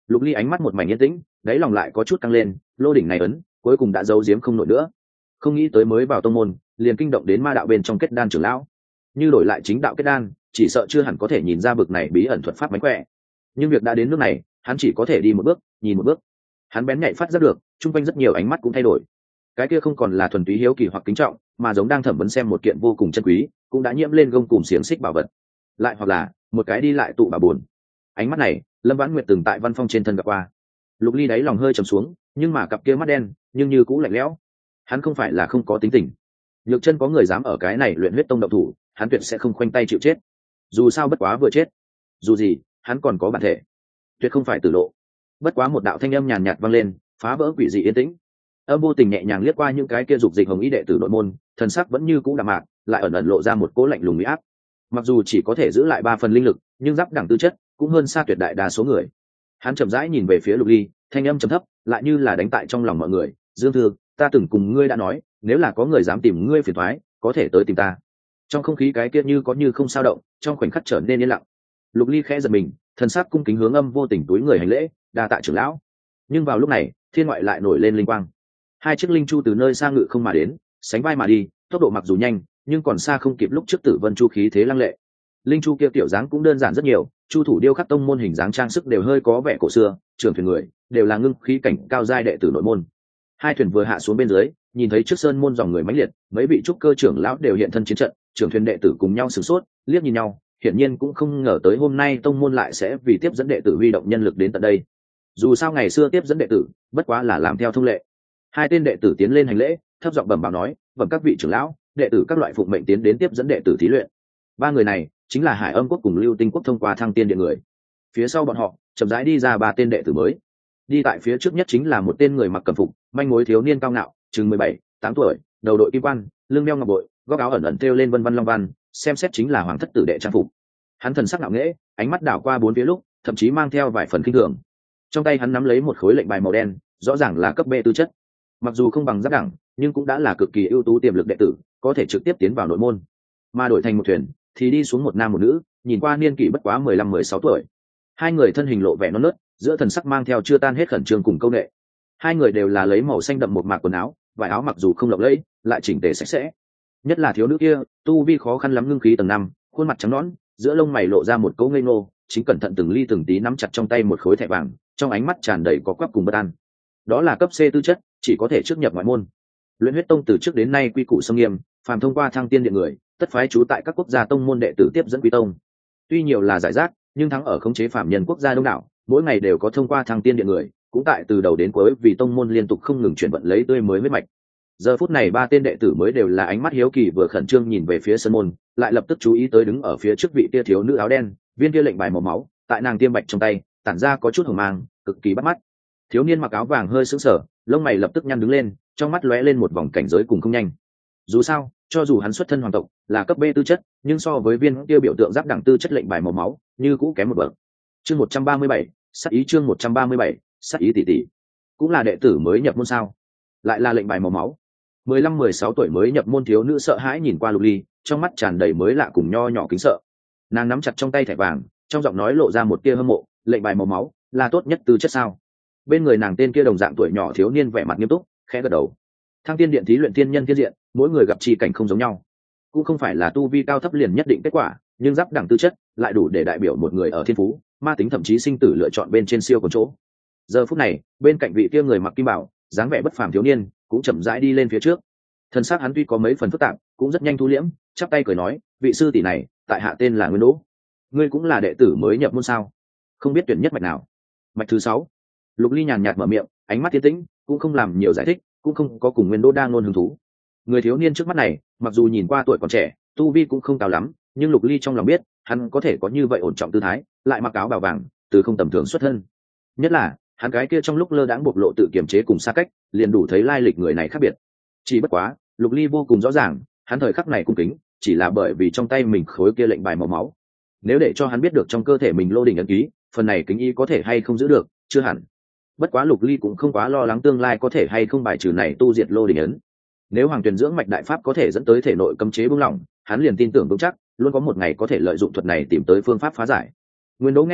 Lục Ly ánh mắt một mảnh yên tĩnh, đáy lòng lại có chút căng lên, lô đỉnh này ấn cuối cùng đã giấu giếm không nổi nữa. Không nghĩ tới mới vào tông môn liền kinh động đến ma đạo bên trong kết đan trưởng lão, như đổi lại chính đạo kết đan chỉ sợ chưa hẳn có thể nhìn ra bực này bí ẩn thuật pháp mánh khỏe. Nhưng việc đã đến nước này, hắn chỉ có thể đi một bước nhìn một bước. Hắn bén nhạy phát giác được chung quanh rất nhiều ánh mắt cũng thay đổi, cái kia không còn là thuần túy hiếu kỳ hoặc kính trọng, mà giống đang thẩm vấn xem một kiện vô cùng chân quý cũng đã nhiễm lên gông cùm xiềng xích bảo vật, lại hoặc là một cái đi lại tụ bà buồn. Ánh mắt này Lâm Vãn Nguyệt từng tại Văn Phong trên thân gặp qua. Lục Ly đáy lòng hơi trầm xuống, nhưng mà cặp kia mắt đen nhưng như cũng lạnh lẽo. Hắn không phải là không có tính tình, Nhược Chân có người dám ở cái này Luyện Huyết Tông động thủ, hắn tuyệt sẽ không khoanh tay chịu chết. Dù sao bất quá vừa chết, dù gì hắn còn có bản thể, tuyệt không phải tử lộ. Bất quá một đạo thanh âm nhàn nhạt vang lên, phá vỡ quỷ dị yên tĩnh. Âm vô tình nhẹ nhàng liếc qua những cái kia dục dịch hồng ý đệ tử nội môn, thần sắc vẫn như cũ đạm mạc, lại ẩn ẩn lộ ra một cỗ lạnh lùng uy áp. Mặc dù chỉ có thể giữ lại 3 phần linh lực, nhưng giáp đẳng tư chất cũng hơn xa tuyệt đại đa số người. Hắn chậm rãi nhìn về phía Lục Ly, thanh âm trầm thấp, lại như là đánh tại trong lòng mọi người. Dương Thư, ta từng cùng ngươi đã nói, nếu là có người dám tìm ngươi phiền toái, có thể tới tìm ta. Trong không khí cái kia như có như không sao động, trong khoảnh khắc trở nên yên lặng. Lục Ly khẽ giật mình, thần sắc cung kính hướng Âm vô tình túi người hành lễ, đa tạ trưởng lão. Nhưng vào lúc này, thiên ngoại lại nổi lên linh quang. 2 chiếc linh chu từ nơi xa ngự không mà đến, sánh vai mà đi, tốc độ mặc dù nhanh, nhưng còn xa không kịp lúc trước Tử Vân Chu khí thế lăng lệ. Linh chu kia tiểu dáng cũng đơn giản rất nhiều, chu thủ điêu khắc tông môn hình dáng trang sức đều hơi có vẻ cổ xưa, trưởng thuyền người đều là ngưng khí cảnh cao giai đệ tử nội môn. 2 thuyền vừa hạ xuống bên dưới, nhìn thấy trước sơn môn dòng người mãnh liệt, mấy vị trúc cơ trưởng lão đều hiện thân chiến trận, trưởng thuyền đệ tử cùng nhau sửng sốt, liếc nhìn nhau, hiển nhiên cũng không ngờ tới hôm nay tông môn lại sẽ vì tiếp dẫn đệ tử huy động nhân lực đến tận đây. Dù sao ngày xưa tiếp dẫn đệ tử bất quá là làm theo thông lệ. 2 tên đệ tử tiến lên hành lễ, thấp giọng bẩm báo nói, bẩm các vị trưởng lão, đệ tử các loại phụng mệnh tiến đến tiếp dẫn đệ tử thí luyện. 3 người này chính là Hải Âm quốc cùng Lưu Tinh quốc thông qua Thăng Tiên Điện người. Phía sau bọn họ chậm rãi đi ra 3 tên đệ tử mới. Đi tại phía trước nhất chính là một tên người mặc cẩm phục, manh mối thiếu niên cao ngạo, chừng 17-8 tuổi, đầu đội kim quan, lưng đeo ngọc bội, góc áo ẩn ẩn thêu lên vân vân long văn, xem xét chính là hoàng thất tử đệ trang phục. Hắn thần sắc ngạo nghễ, ánh mắt đảo qua 4 phía lúc, thậm chí mang theo vài phần kinh thường. Trong tay hắn nắm lấy một khối lệnh bài màu đen, rõ ràng là cấp B tư chất. Mặc dù không bằng giáp đẳng, nhưng cũng đã là cực kỳ ưu tú tiềm lực đệ tử, có thể trực tiếp tiến vào nội môn. Mà đổi thành một thuyền thì đi xuống một nam một nữ, nhìn qua niên kỷ bất quá 15-16 tuổi. 2 người thân hình lộ vẻ non nớt, giữa thần sắc mang theo chưa tan hết khẩn trương cùng câu nệ. 2 người đều là lấy màu xanh đậm một mạc quần áo, vải áo mặc dù không lộng lẫy, lại chỉnh tề sạch sẽ. Nhất là thiếu nữ kia, tu vi khó khăn lắm ngưng khí tầng 5, khuôn mặt trắng nõn, giữa lông mày lộ ra một cấu ngây ngô, chính cẩn thận từng ly từng tí nắm chặt trong tay một khối thẻ vàng, trong ánh mắt tràn đầy có quắp cùng bất an. Đó là cấp C tư chất, chỉ có thể trước nhập ngoại môn. Luyện Huyết Tông từ trước đến nay quy củ nghiêm nghiêm, phàm thông qua Thăng Tiên Điện người, tất phái trú tại các quốc gia tông môn đệ tử tiếp dẫn quy tông. Tuy nhiều là giải rác, nhưng thắng ở khống chế phạm nhân quốc gia đông đảo, mỗi ngày đều có thông qua Thăng Tiên Điện người, cũng tại từ đầu đến cuối vì tông môn liên tục không ngừng chuyển vận lấy tươi mới huyết mạch. Giờ phút này 3 tên đệ tử mới đều là ánh mắt hiếu kỳ vừa khẩn trương nhìn về phía sân môn, lại lập tức chú ý tới đứng ở phía trước vị kia thiếu nữ áo đen, viên kia lệnh bài màu máu, tại nàng tiêm bạch trong tay, tản ra có chút hồng mang, cực kỳ bắt mắt. Thiếu niên mặc áo vàng hơi sững sờ, lông mày lập tức nhăn đứng lên, trong mắt lóe lên một vòng cảnh giới cùng không nhanh. Dù sao, cho dù hắn xuất thân hoàng tộc, là cấp B tư chất, nhưng so với viên kia biểu tượng giáp đẳng tư chất lệnh bài màu máu, như cũ kém một bậc. Chương 137, sát ý chương 137, sát ý tỷ tỷ. Cũng là đệ tử mới nhập môn sao? Lại là lệnh bài màu máu. 15-16 tuổi mới nhập môn thiếu nữ sợ hãi nhìn qua Lục Ly, trong mắt tràn đầy mới lạ cùng nho nhỏ kính sợ. Nàng nắm chặt trong tay thẻ vàng, trong giọng nói lộ ra một tia hâm mộ, lệnh bài màu máu là tốt nhất tư chất sao? Bên người nàng tên kia đồng dạng tuổi nhỏ thiếu niên vẻ mặt nghiêm túc, khẽ gật đầu. Thăng Tiên Điện thí luyện tiên nhân tiên diện, mỗi người gặp chi cảnh không giống nhau, cũng không phải là tu vi cao thấp liền nhất định kết quả, nhưng giáp đẳng tư chất lại đủ để đại biểu một người ở thiên phú, ma tính thậm chí sinh tử lựa chọn bên trên siêu còn chỗ. Giờ phút này, bên cạnh vị kia người mặc kim bảo, dáng vẻ bất phàm thiếu niên, cũng chậm rãi đi lên phía trước. Thân xác hắn tuy có mấy phần phức tạp, cũng rất nhanh thu liễm, chắp tay cười nói, vị sư tỷ này, tại hạ tên là Nguyên Đỗ. Ngươi cũng là đệ tử mới nhập môn sao? Không biết tuyển nhất mạch nào? Mạch thứ 6. Lục Ly nhàn nhạt mở miệng, ánh mắt tiến tĩnh, cũng không làm nhiều giải thích, cũng không có cùng Nguyên Đỗ đang nôn hứng thú. Người thiếu niên trước mắt này, mặc dù nhìn qua tuổi còn trẻ, tu vi cũng không cao lắm, nhưng Lục Ly trong lòng biết, hắn có thể có như vậy ổn trọng tư thái, lại mặc áo bào vàng, từ không tầm thường xuất thân. Nhất là, hắn cái kia trong lúc lơ đãng bộc lộ tự kiềm chế cùng xa cách, liền đủ thấy lai lịch người này khác biệt. Chỉ bất quá, Lục Ly vô cùng rõ ràng, hắn thời khắc này cung kính, chỉ là bởi vì trong tay mình khối kia lệnh bài màu máu. Nếu để cho hắn biết được trong cơ thể mình lô đỉnh ấn ký, phần này kính ý có thể hay không giữ được, chưa hẳn. Bất quá Lục Ly cũng không quá lo lắng tương lai có thể hay không bài trừ này tu diệt lô đỉnh ấn. Nếu Hoàng Tuyền dưỡng mạch đại pháp có thể dẫn tới thể nội cấm chế buông lỏng, hắn liền tin tưởng vững chắc, luôn có một ngày có thể lợi dụng thuật này tìm tới phương pháp phá giải. Nguyên Đỗ nghe vậy,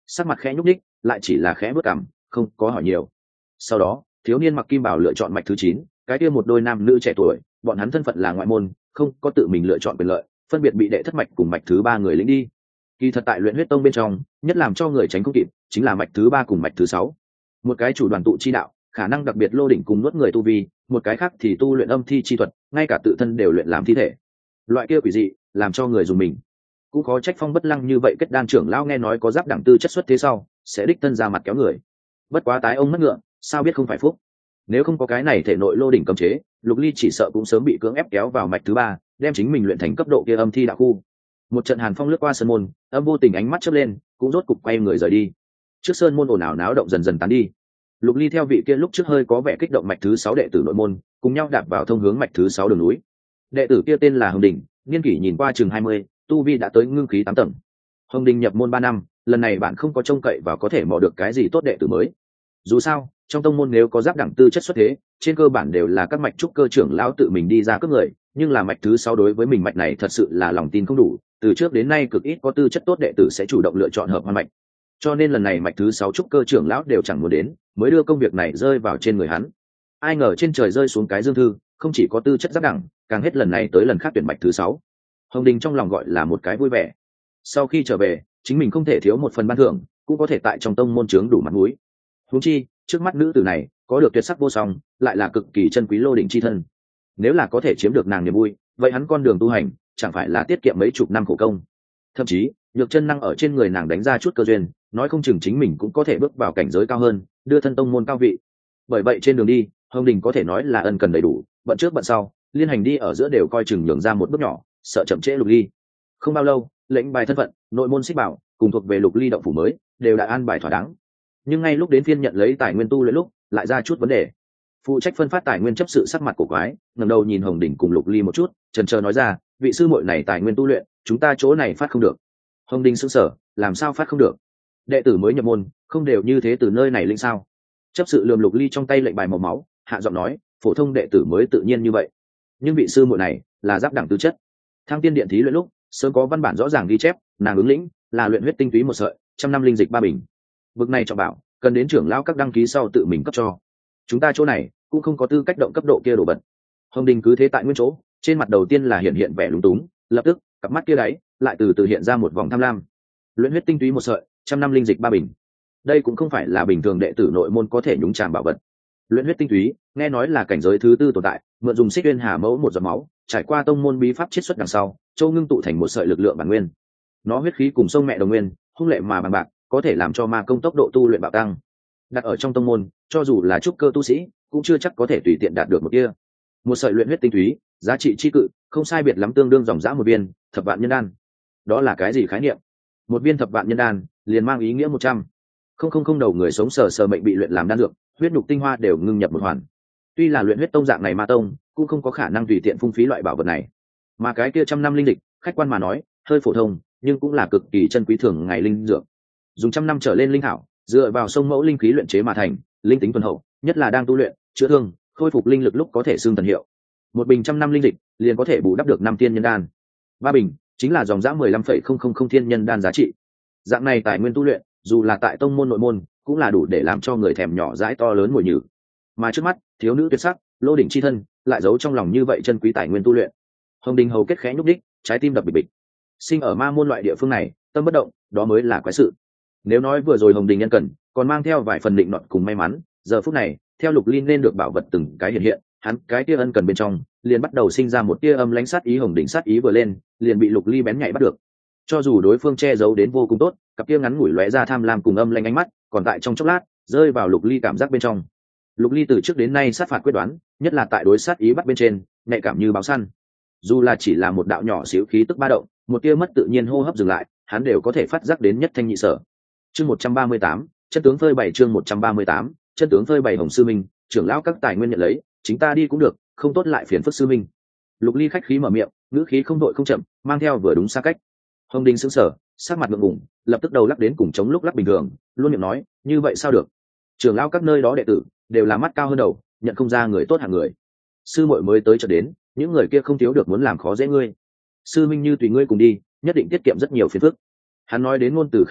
sắc mặt khẽ nhúc nhích, lại chỉ là khẽ bước cằm, không có hỏi nhiều. Sau đó thiếu niên mặc kim bào lựa chọn mạch thứ 9, cái kia một đôi nam nữ trẻ tuổi, bọn hắn thân phận là ngoại môn, không có tự mình lựa chọn quyền lợi, phân biệt bị đệ thất mạch cùng mạch thứ 3 người lĩnh đi. Kỳ thật tại luyện huyết tông bên trong, nhất làm cho người tránh không kịp chính là mạch thứ 3 cùng mạch thứ 6. Một cái chủ đoàn tụ chi đạo, khả năng đặc biệt lô đỉnh cùng nuốt người tu vi, một cái khác thì tu luyện âm thi chi thuật, ngay cả tự thân đều luyện làm thi thể. Loại kia quỷ dị, làm cho người dùng mình. Cũng có trách Phong Bất Lăng như vậy kết đan trưởng lão nghe nói có giáp đẳng tư chất xuất thế sau, sẽ đích thân ra mặt kéo người. Bất quá tái ông mất ngựa, sao biết không phải phúc. Nếu không có cái này thể nội lô đỉnh cấm chế, Lục Ly chỉ sợ cũng sớm bị cưỡng ép kéo vào mạch thứ 3, đem chính mình luyện thành cấp độ kia âm thi đạo khu. Một trận hàn phong lướt qua sơn môn, âm vô tình ánh mắt chớp lên, cũng rốt cục quay người rời đi. Trước sơn môn ồn ào náo động dần dần tán đi. Lục Ly theo vị kia lúc trước hơi có vẻ kích động mạch thứ 6 đệ tử nội môn, cùng nhau đạp vào thông hướng mạch thứ 6 đường núi. Đệ tử kia tên là Hồng Đình, niên kỷ nhìn qua chừng 20, tu vi đã tới ngưng khí 8 tầng. Hồng Đình nhập môn 3 năm, lần này bạn không có trông cậy vào có thể mò được cái gì tốt đệ tử mới. Dù sao, trong tông môn nếu có giáp đẳng tư chất xuất thế, trên cơ bản đều là các mạch trúc cơ trưởng lão tự mình đi ra cướp người, nhưng là mạch thứ 6 đối với mình mạch này thật sự là lòng tin không đủ, từ trước đến nay cực ít có tư chất tốt đệ tử sẽ chủ động lựa chọn hợp hoan mạch. Cho nên lần này mạch thứ 6 trúc cơ trưởng lão đều chẳng muốn đến, mới đưa công việc này rơi vào trên người hắn. Ai ngờ trên trời rơi xuống cái dương thư, không chỉ có tư chất giáp đẳng, càng hết lần này tới lần khác tuyển mạch thứ 6. Hồng Đình trong lòng gọi là một cái vui vẻ. Sau khi trở về, chính mình không thể thiếu một phần ban thưởng, cũng có thể tại trong tông môn trướng đủ mặt mũi. Huống chi, trước mắt nữ tử này có được tuyệt sắc vô song, lại là cực kỳ chân quý lô đỉnh chi thân. Nếu là có thể chiếm được nàng niềm vui, vậy hắn con đường tu hành chẳng phải là tiết kiệm mấy chục năm khổ công. Thậm chí, nhược chân năng ở trên người nàng đánh ra chút cơ duyên, nói không chừng chính mình cũng có thể bước vào cảnh giới cao hơn, đưa thân tông môn cao vị. Bởi vậy trên đường đi, Hồng Đình có thể nói là ân cần đầy đủ, bận trước bận sau, liên hành đi ở giữa đều coi chừng nhường ra một bước nhỏ, sợ chậm trễ Lục Ly. Không bao lâu, lệnh bài thân phận, nội môn xích bảo, cùng thuộc về Lục Ly động phủ mới, đều đã an bài thỏa đáng. Nhưng ngay lúc đến phiên nhận lấy tài nguyên tu luyện lúc, lại ra chút vấn đề. Phụ trách phân phát tài nguyên chấp sự sắc mặt của quái, ngẩng đầu nhìn Hồng Đình cùng Lục Ly một chút, chần chờ nói ra, vị sư muội này tài nguyên tu luyện, chúng ta chỗ này phát không được. Hồng Đình sững sờ, làm sao phát không được? Đệ tử mới nhập môn, không đều như thế từ nơi này linh sao? Chấp sự lườm Lục Ly trong tay lệnh bài màu máu, hạ giọng nói, phổ thông đệ tử mới tự nhiên như vậy. Nhưng vị sư muội này là giáp đẳng tư chất. Thăng tiên điện thí luyện lúc, sớm có văn bản rõ ràng ghi chép, nàng ứng lĩnh là luyện huyết tinh túy một sợi, 100 năm linh dịch 3 bình. Vực này trọng bảo, cần đến trưởng lão các đăng ký sau tự mình cấp cho. Chúng ta chỗ này cũng không có tư cách động cấp độ kia đổ bật. Hồng Đình cứ thế tại nguyên chỗ, trên mặt đầu tiên là hiện vẻ lúng túng, lập tức cặp mắt kia đáy lại từ từ hiện ra một vòng tham lam. Luyện huyết tinh túy một sợi, 100 năm linh dịch 3 bình. Đây cũng không phải là bình thường đệ tử nội môn có thể nhúng chàm bảo vật. Luyện huyết tinh túy, nghe nói là cảnh giới thứ 4 tồn tại, mượn dùng xích uyên hà mẫu một giọt máu, trải qua tông môn bí pháp chiết xuất đằng sau, châu ngưng tụ thành một sợi lực lượng bản nguyên. Nó huyết khí cùng sông mẹ đồng nguyên, hung lệ mà bằng bạc, có thể làm cho ma công tốc độ tu luyện bạo tăng. Đặt ở trong tông môn, cho dù là trúc cơ tu sĩ, cũng chưa chắc có thể tùy tiện đạt được một kia. Một sợi luyện huyết tinh túy, giá trị chi cự, không sai biệt lắm tương đương dòng dã một viên thập vạn nhân đan. Đó là cái gì khái niệm? Một viên thập vạn nhân đan, liền mang ý nghĩa 100. Không đầu người sống sờ sờ mệnh bị luyện làm đan dược, huyết nhục tinh hoa đều ngưng nhập một hoàn. Tuy là luyện huyết tông dạng này ma tông, cũng không có khả năng tùy tiện phung phí loại bảo vật này. Mà cái kia 100 năm linh dịch, khách quan mà nói, hơi phổ thông, nhưng cũng là cực kỳ chân quý thường ngày linh dược. Dùng 100 năm trở lên linh thảo, dựa vào sông mẫu linh khí luyện chế mà thành, linh tính thuần hậu, nhất là đang tu luyện, chữa thương, khôi phục linh lực lúc có thể xương thần hiệu. Một bình 100 năm linh dịch, liền có thể bù đắp được 5 tiên nhân đan. 3 bình, chính là dòng giá 15,000 thiên nhân đan giá trị. Dạng này tài nguyên tu luyện, dù là tại tông môn nội môn, cũng là đủ để làm cho người thèm nhỏ dãi to lớn mùi nhử. Mà trước mắt, thiếu nữ tuyệt sắc, lô đỉnh chi thân, lại giấu trong lòng như vậy chân quý tài nguyên tu luyện. Hồng Đình hầu kết khẽ nhúc đích, trái tim đập bịch bịch. Sinh ở ma môn loại địa phương này, tâm bất động, đó mới là quái sự. Nếu nói vừa rồi Hồng Đình nhân cần, còn mang theo vài phần định nọt cùng may mắn, giờ phút này, theo Lục Ly nên được bảo vật từng cái hiện hiện, hắn cái tia ân cần bên trong, liền bắt đầu sinh ra một tia âm lãnh sát ý. Hồng Đình sát ý vừa lên, liền bị Lục Ly bén nhạy bắt được. Cho dù đối phương che giấu đến vô cùng tốt, cặp kia ngắn ngủi lóe ra tham lam cùng âm lãnh ánh mắt, còn tại trong chốc lát, rơi vào Lục Ly cảm giác bên trong. Lục Ly từ trước đến nay sát phạt quyết đoán, nhất là tại đối sát ý bắt bên trên, nhạy cảm như báo săn. Dù là chỉ là một đạo nhỏ xíu khí tức ba động, một tia mất tự nhiên hô hấp dừng lại, hắn đều có thể phát giác đến nhất thanh nhị sở. Chương 138, chân tướng phơi bày. Chương 138, chân tướng phơi bày. Hồng sư minh, trưởng lão các tài nguyên nhận lấy, chính ta đi cũng được, không tốt lại phiền phức sư minh. Lục Ly khách khí mở miệng, ngữ khí không đội không chậm, mang theo vừa đúng xa cách. Hồng Đình sững sờ, sắc mặt ngượng ngùng, lập tức đầu lắc đến cùng chống lúc lắc bình thường, luôn miệng nói, như vậy sao được? Trưởng lão các nơi đó đệ tử đều là mắt cao hơn đầu, nhận không ra người tốt hạng người. Sư muội mới tới chợt đến, những người kia không thiếu được muốn làm khó dễ ngươi. Sư minh như tùy ngươi cùng đi, nhất định tiết kiệm rất nhiều phiền phức. Hắn nói đến ngôn từ khẩn thiết,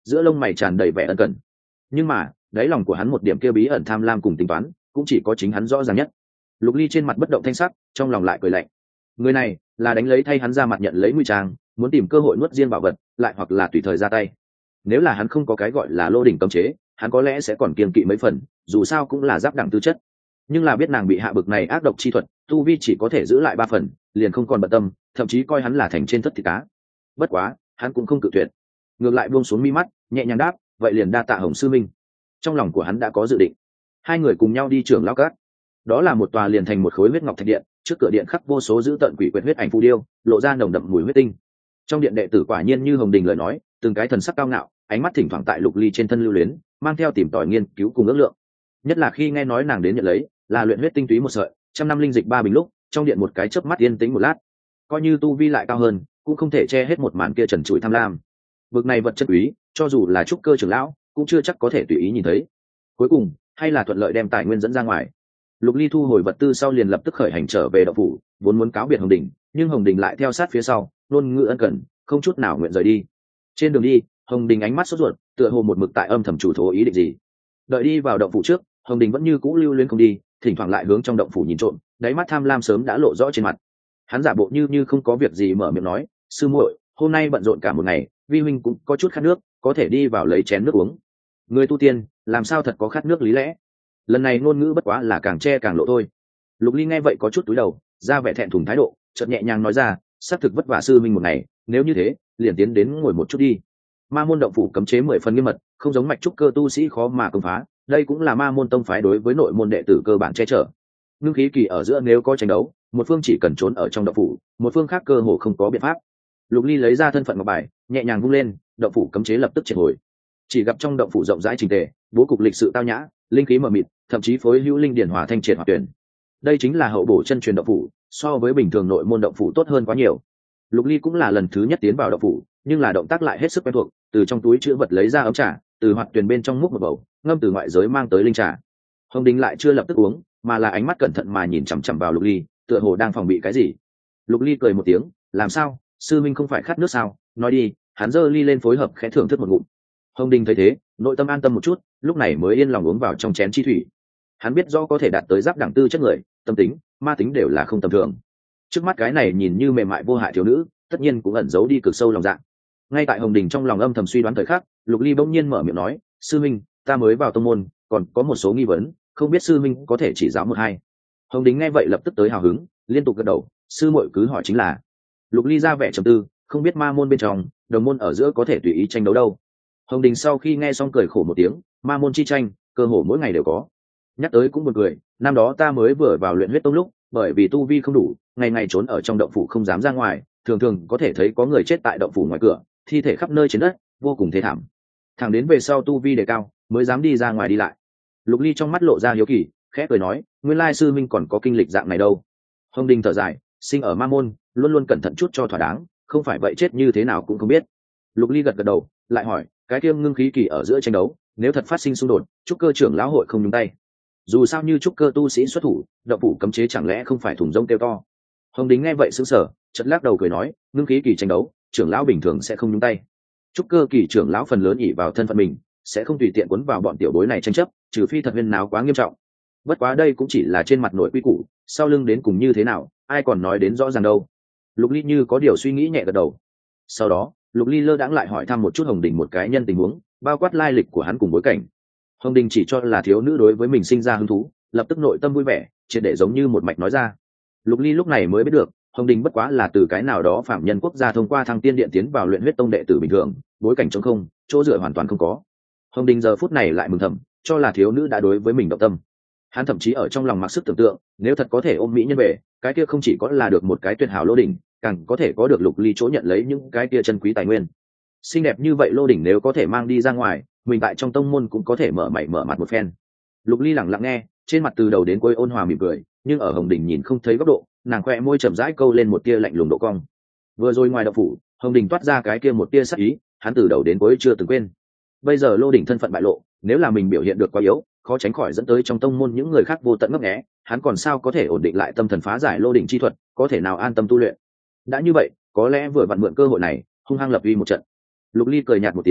giữa lông mày tràn đầy vẻ ân cần. Nhưng mà đáy lòng của hắn một điểm kia bí ẩn tham lam cùng tính toán cũng chỉ có chính hắn rõ ràng nhất. Lục Ly trên mặt bất động thanh sắc, trong lòng lại cười lạnh. Người này là đánh lấy thay hắn ra mặt nhận lấy ngụy trang, muốn tìm cơ hội nuốt riêng bảo vật, lại hoặc là tùy thời ra tay. Nếu là hắn không có cái gọi là lô đỉnh cấm chế, hắn có lẽ sẽ còn kiêng kỵ mấy phần, dù sao cũng là giáp đẳng tư chất. Nhưng là biết nàng bị hạ bực này ác độc chi thuật, tu vi chỉ có thể giữ lại 3 phần, liền không còn bận tâm, thậm chí coi hắn là thành trên thất thịt cá. Bất quá, hắn cũng không cự tuyệt, ngược lại buông xuống mi mắt, nhẹ nhàng đáp, vậy liền đa tạ Hồng sư minh. Trong lòng của hắn đã có dự định. Hai người cùng nhau đi trưởng lão cát. Đó là một tòa liền thành một khối huyết ngọc thạch điện, trước cửa điện khắc vô số dữ tợn quỷ quyệt huyết ảnh phù điêu, lộ ra nồng đậm mùi huyết tinh. Trong điện đệ tử quả nhiên như Hồng Đình lời nói, từng cái thần sắc cao ngạo, ánh mắt thỉnh thoảng tại Lục Ly trên thân lưu luyến, mang theo tìm tòi nghiên cứu cùng ước lượng. Nhất là khi nghe nói nàng đến nhận lấy, là luyện huyết tinh túy một sợi, 100 năm linh dịch 3 bình lúc, trong điện một cái chớp mắt yên tĩnh một lát. Coi như tu vi lại cao hơn, cũng không thể che hết một màn kia trần trụi tham lam. Vực này vật chất quý, cho dù là trúc cơ trưởng lão, cũng chưa chắc có thể tùy ý nhìn thấy. Cuối cùng, hay là thuận lợi đem tài nguyên dẫn ra ngoài. Lục Ly thu hồi vật tư sau liền lập tức khởi hành trở về động phủ, vốn muốn cáo biệt Hồng Đình, nhưng Hồng Đình lại theo sát phía sau, luôn ngữ ân cần, không chút nào nguyện rời đi. Trên đường đi, Hồng Đình ánh mắt sốt ruột, tựa hồ một mực tại âm thầm chủ thố ý định gì. Đợi đi vào động phủ trước, Hồng Đình vẫn như cũ lưu luyến không đi, thỉnh thoảng lại hướng trong động phủ nhìn trộm, đáy mắt tham lam sớm đã lộ rõ trên mặt. Hắn giả bộ như không có việc gì mở miệng nói, sư muội, hôm nay bận rộn cả một ngày, vi huynh cũng có chút khát nước, có thể đi vào lấy chén nước uống. Người tu tiên, làm sao thật có khát nước lý lẽ. Lần này ngôn ngữ bất quá là càng che càng lộ thôi. Lục Ly nghe vậy có chút túi đầu, ra vẻ thẹn thùng thái độ, chợt nhẹ nhàng nói ra, xác thực vất vả sư minh một ngày, nếu như thế, liền tiến đến ngồi một chút đi. Ma môn động phủ cấm chế 10 phần nghiêm mật, không giống mạch trúc cơ tu sĩ khó mà công phá, đây cũng là ma môn tông phái đối với nội môn đệ tử cơ bản che chở. Ngưng khí kỳ ở giữa nếu có tranh đấu, một phương chỉ cần trốn ở trong động phủ, một phương khác cơ hồ không có biện pháp. Lục Ly lấy ra thân phận ngọc bài, nhẹ nhàng vung lên, động phủ cấm chế lập tức triệt hồi. Chỉ gặp trong động phủ rộng rãi chỉnh tề, bố cục lịch sự tao nhã, linh khí mờ mịt, thậm chí phối hữu linh điển hỏa thanh triệt hoạt tuyển. Đây chính là hậu bổ chân truyền động phủ, so với bình thường nội môn động phủ tốt hơn quá nhiều. Lục Ly cũng là lần thứ nhất tiến vào động phủ, nhưng là động tác lại hết sức quen thuộc, từ trong túi chữ vật lấy ra ấm trà, từ hoạt tuyển bên trong múc một bầu, ngâm từ ngoại giới mang tới linh trà. Hồng Đình lại chưa lập tức uống, mà là ánh mắt cẩn thận mà nhìn chằm chằm vào Lục Ly, tựa hồ đang phòng bị cái gì. Lục Ly cười một tiếng, làm sao, sư minh không phải khát nước sao, nói đi. Hắn giơ ly lên phối hợp khẽ thưởng thức một ngụm. Hồng Đình thấy thế, nội tâm an tâm một chút, lúc này mới yên lòng uống vào trong chén chi thủy. Hắn biết do có thể đạt tới giáp đẳng tư chất người, tâm tính, ma tính đều là không tầm thường. Trước mắt cái này nhìn như mềm mại vô hại thiếu nữ, tất nhiên cũng ẩn giấu đi cực sâu lòng dạ. Ngay tại Hồng Đình trong lòng âm thầm suy đoán thời khắc, Lục Ly bỗng nhiên mở miệng nói, sư minh, ta mới vào tông môn, còn có một số nghi vấn, không biết sư minh có thể chỉ giáo một hai. Hồng Đình nghe vậy lập tức tới hào hứng, liên tục gật đầu, sư muội cứ hỏi chính là. Lục Ly ra vẻ trầm tư, không biết ma môn bên trong, đồng môn ở giữa có thể tùy ý tranh đấu đâu. Hồng Đình sau khi nghe xong cười khổ một tiếng, ma môn chi tranh, cơ hồ mỗi ngày đều có. Nhắc tới cũng buồn cười, năm đó ta mới vừa vào luyện huyết tông lúc, bởi vì tu vi không đủ, ngày ngày trốn ở trong động phủ không dám ra ngoài, thường thường có thể thấy có người chết tại động phủ ngoài cửa, thi thể khắp nơi trên đất, vô cùng thê thảm. Thẳng đến về sau tu vi đề cao, mới dám đi ra ngoài đi lại. Lục Ly trong mắt lộ ra hiếu kỳ, khẽ cười nói, nguyên lai sư minh còn có kinh lịch dạng này đâu. Hồng Đình thở dài, sinh ở ma môn, luôn luôn cẩn thận chút cho thỏa đáng, không phải vậy chết như thế nào cũng không biết. Lục Ly gật gật đầu, lại hỏi, cái kiêng ngưng khí kỳ ở giữa tranh đấu, nếu thật phát sinh xung đột, trúc cơ trưởng lão hội không nhúng tay. Dù sao như trúc cơ tu sĩ xuất thủ, động phủ cấm chế chẳng lẽ không phải thùng rông kêu to. Hồng Đình nghe vậy sững sờ, chợt lắc đầu cười nói, ngưng khí kỳ tranh đấu, trưởng lão bình thường sẽ không nhúng tay. Trúc cơ kỳ trưởng lão phần lớn ỷ vào thân phận mình, sẽ không tùy tiện cuốn vào bọn tiểu bối này tranh chấp, trừ phi thật huyên náo quá nghiêm trọng. Bất quá đây cũng chỉ là trên mặt nội quy củ, sau lưng đến cùng như thế nào, ai còn nói đến rõ ràng đâu. Lục Ly như có điều suy nghĩ nhẹ gật đầu. Sau đó, Lục Ly lơ đãng lại hỏi thăm một chút Hồng Đình một cái nhân tình huống, bao quát lai lịch của hắn cùng bối cảnh. Hồng Đình chỉ cho là thiếu nữ đối với mình sinh ra hứng thú, lập tức nội tâm vui vẻ, triệt để giống như một mạch nói ra. Lục Ly lúc này mới biết được, Hồng Đình bất quá là từ cái nào đó phạm nhân quốc gia thông qua Thăng Tiên Điện tiến vào luyện huyết tông đệ tử bình thường, bối cảnh trống không, chỗ dựa hoàn toàn không có. Hồng Đình giờ phút này lại mừng thầm, cho là thiếu nữ đã đối với mình động tâm. Hắn thậm chí ở trong lòng mặc sức tưởng tượng, nếu thật có thể ôm mỹ nhân về, cái kia không chỉ có là được một cái tuyệt hảo lô đỉnh, càng có thể có được Lục Ly chỗ nhận lấy những cái kia chân quý tài nguyên. Xinh đẹp như vậy lô đỉnh nếu có thể mang đi ra ngoài, mình tại trong tông môn cũng có thể mở mày mở mặt một phen. Lục Ly lặng lặng nghe, trên mặt từ đầu đến cuối ôn hòa mỉm cười, nhưng ở Hồng Đình nhìn không thấy góc độ, nàng khoe môi chậm rãi câu lên một tia lạnh lùng độ cong. Vừa rồi ngoài động phủ, Hồng Đình toát ra cái kia một tia sắc ý, hắn từ đầu đến cuối chưa từng quên. Bây giờ lô đỉnh thân phận bại lộ, nếu là mình biểu hiện được quá yếu, khó tránh khỏi dẫn tới trong tông môn những người khác vô tận ngấp nghé, hắn còn sao có thể ổn định lại tâm thần phá giải lô đỉnh chi thuật, có thể nào an tâm tu luyện. Đã như vậy, có lẽ vừa vặn mượn cơ hội này, hung hăng lập uy một trận. Lục Ly cười nhạt một tiếng,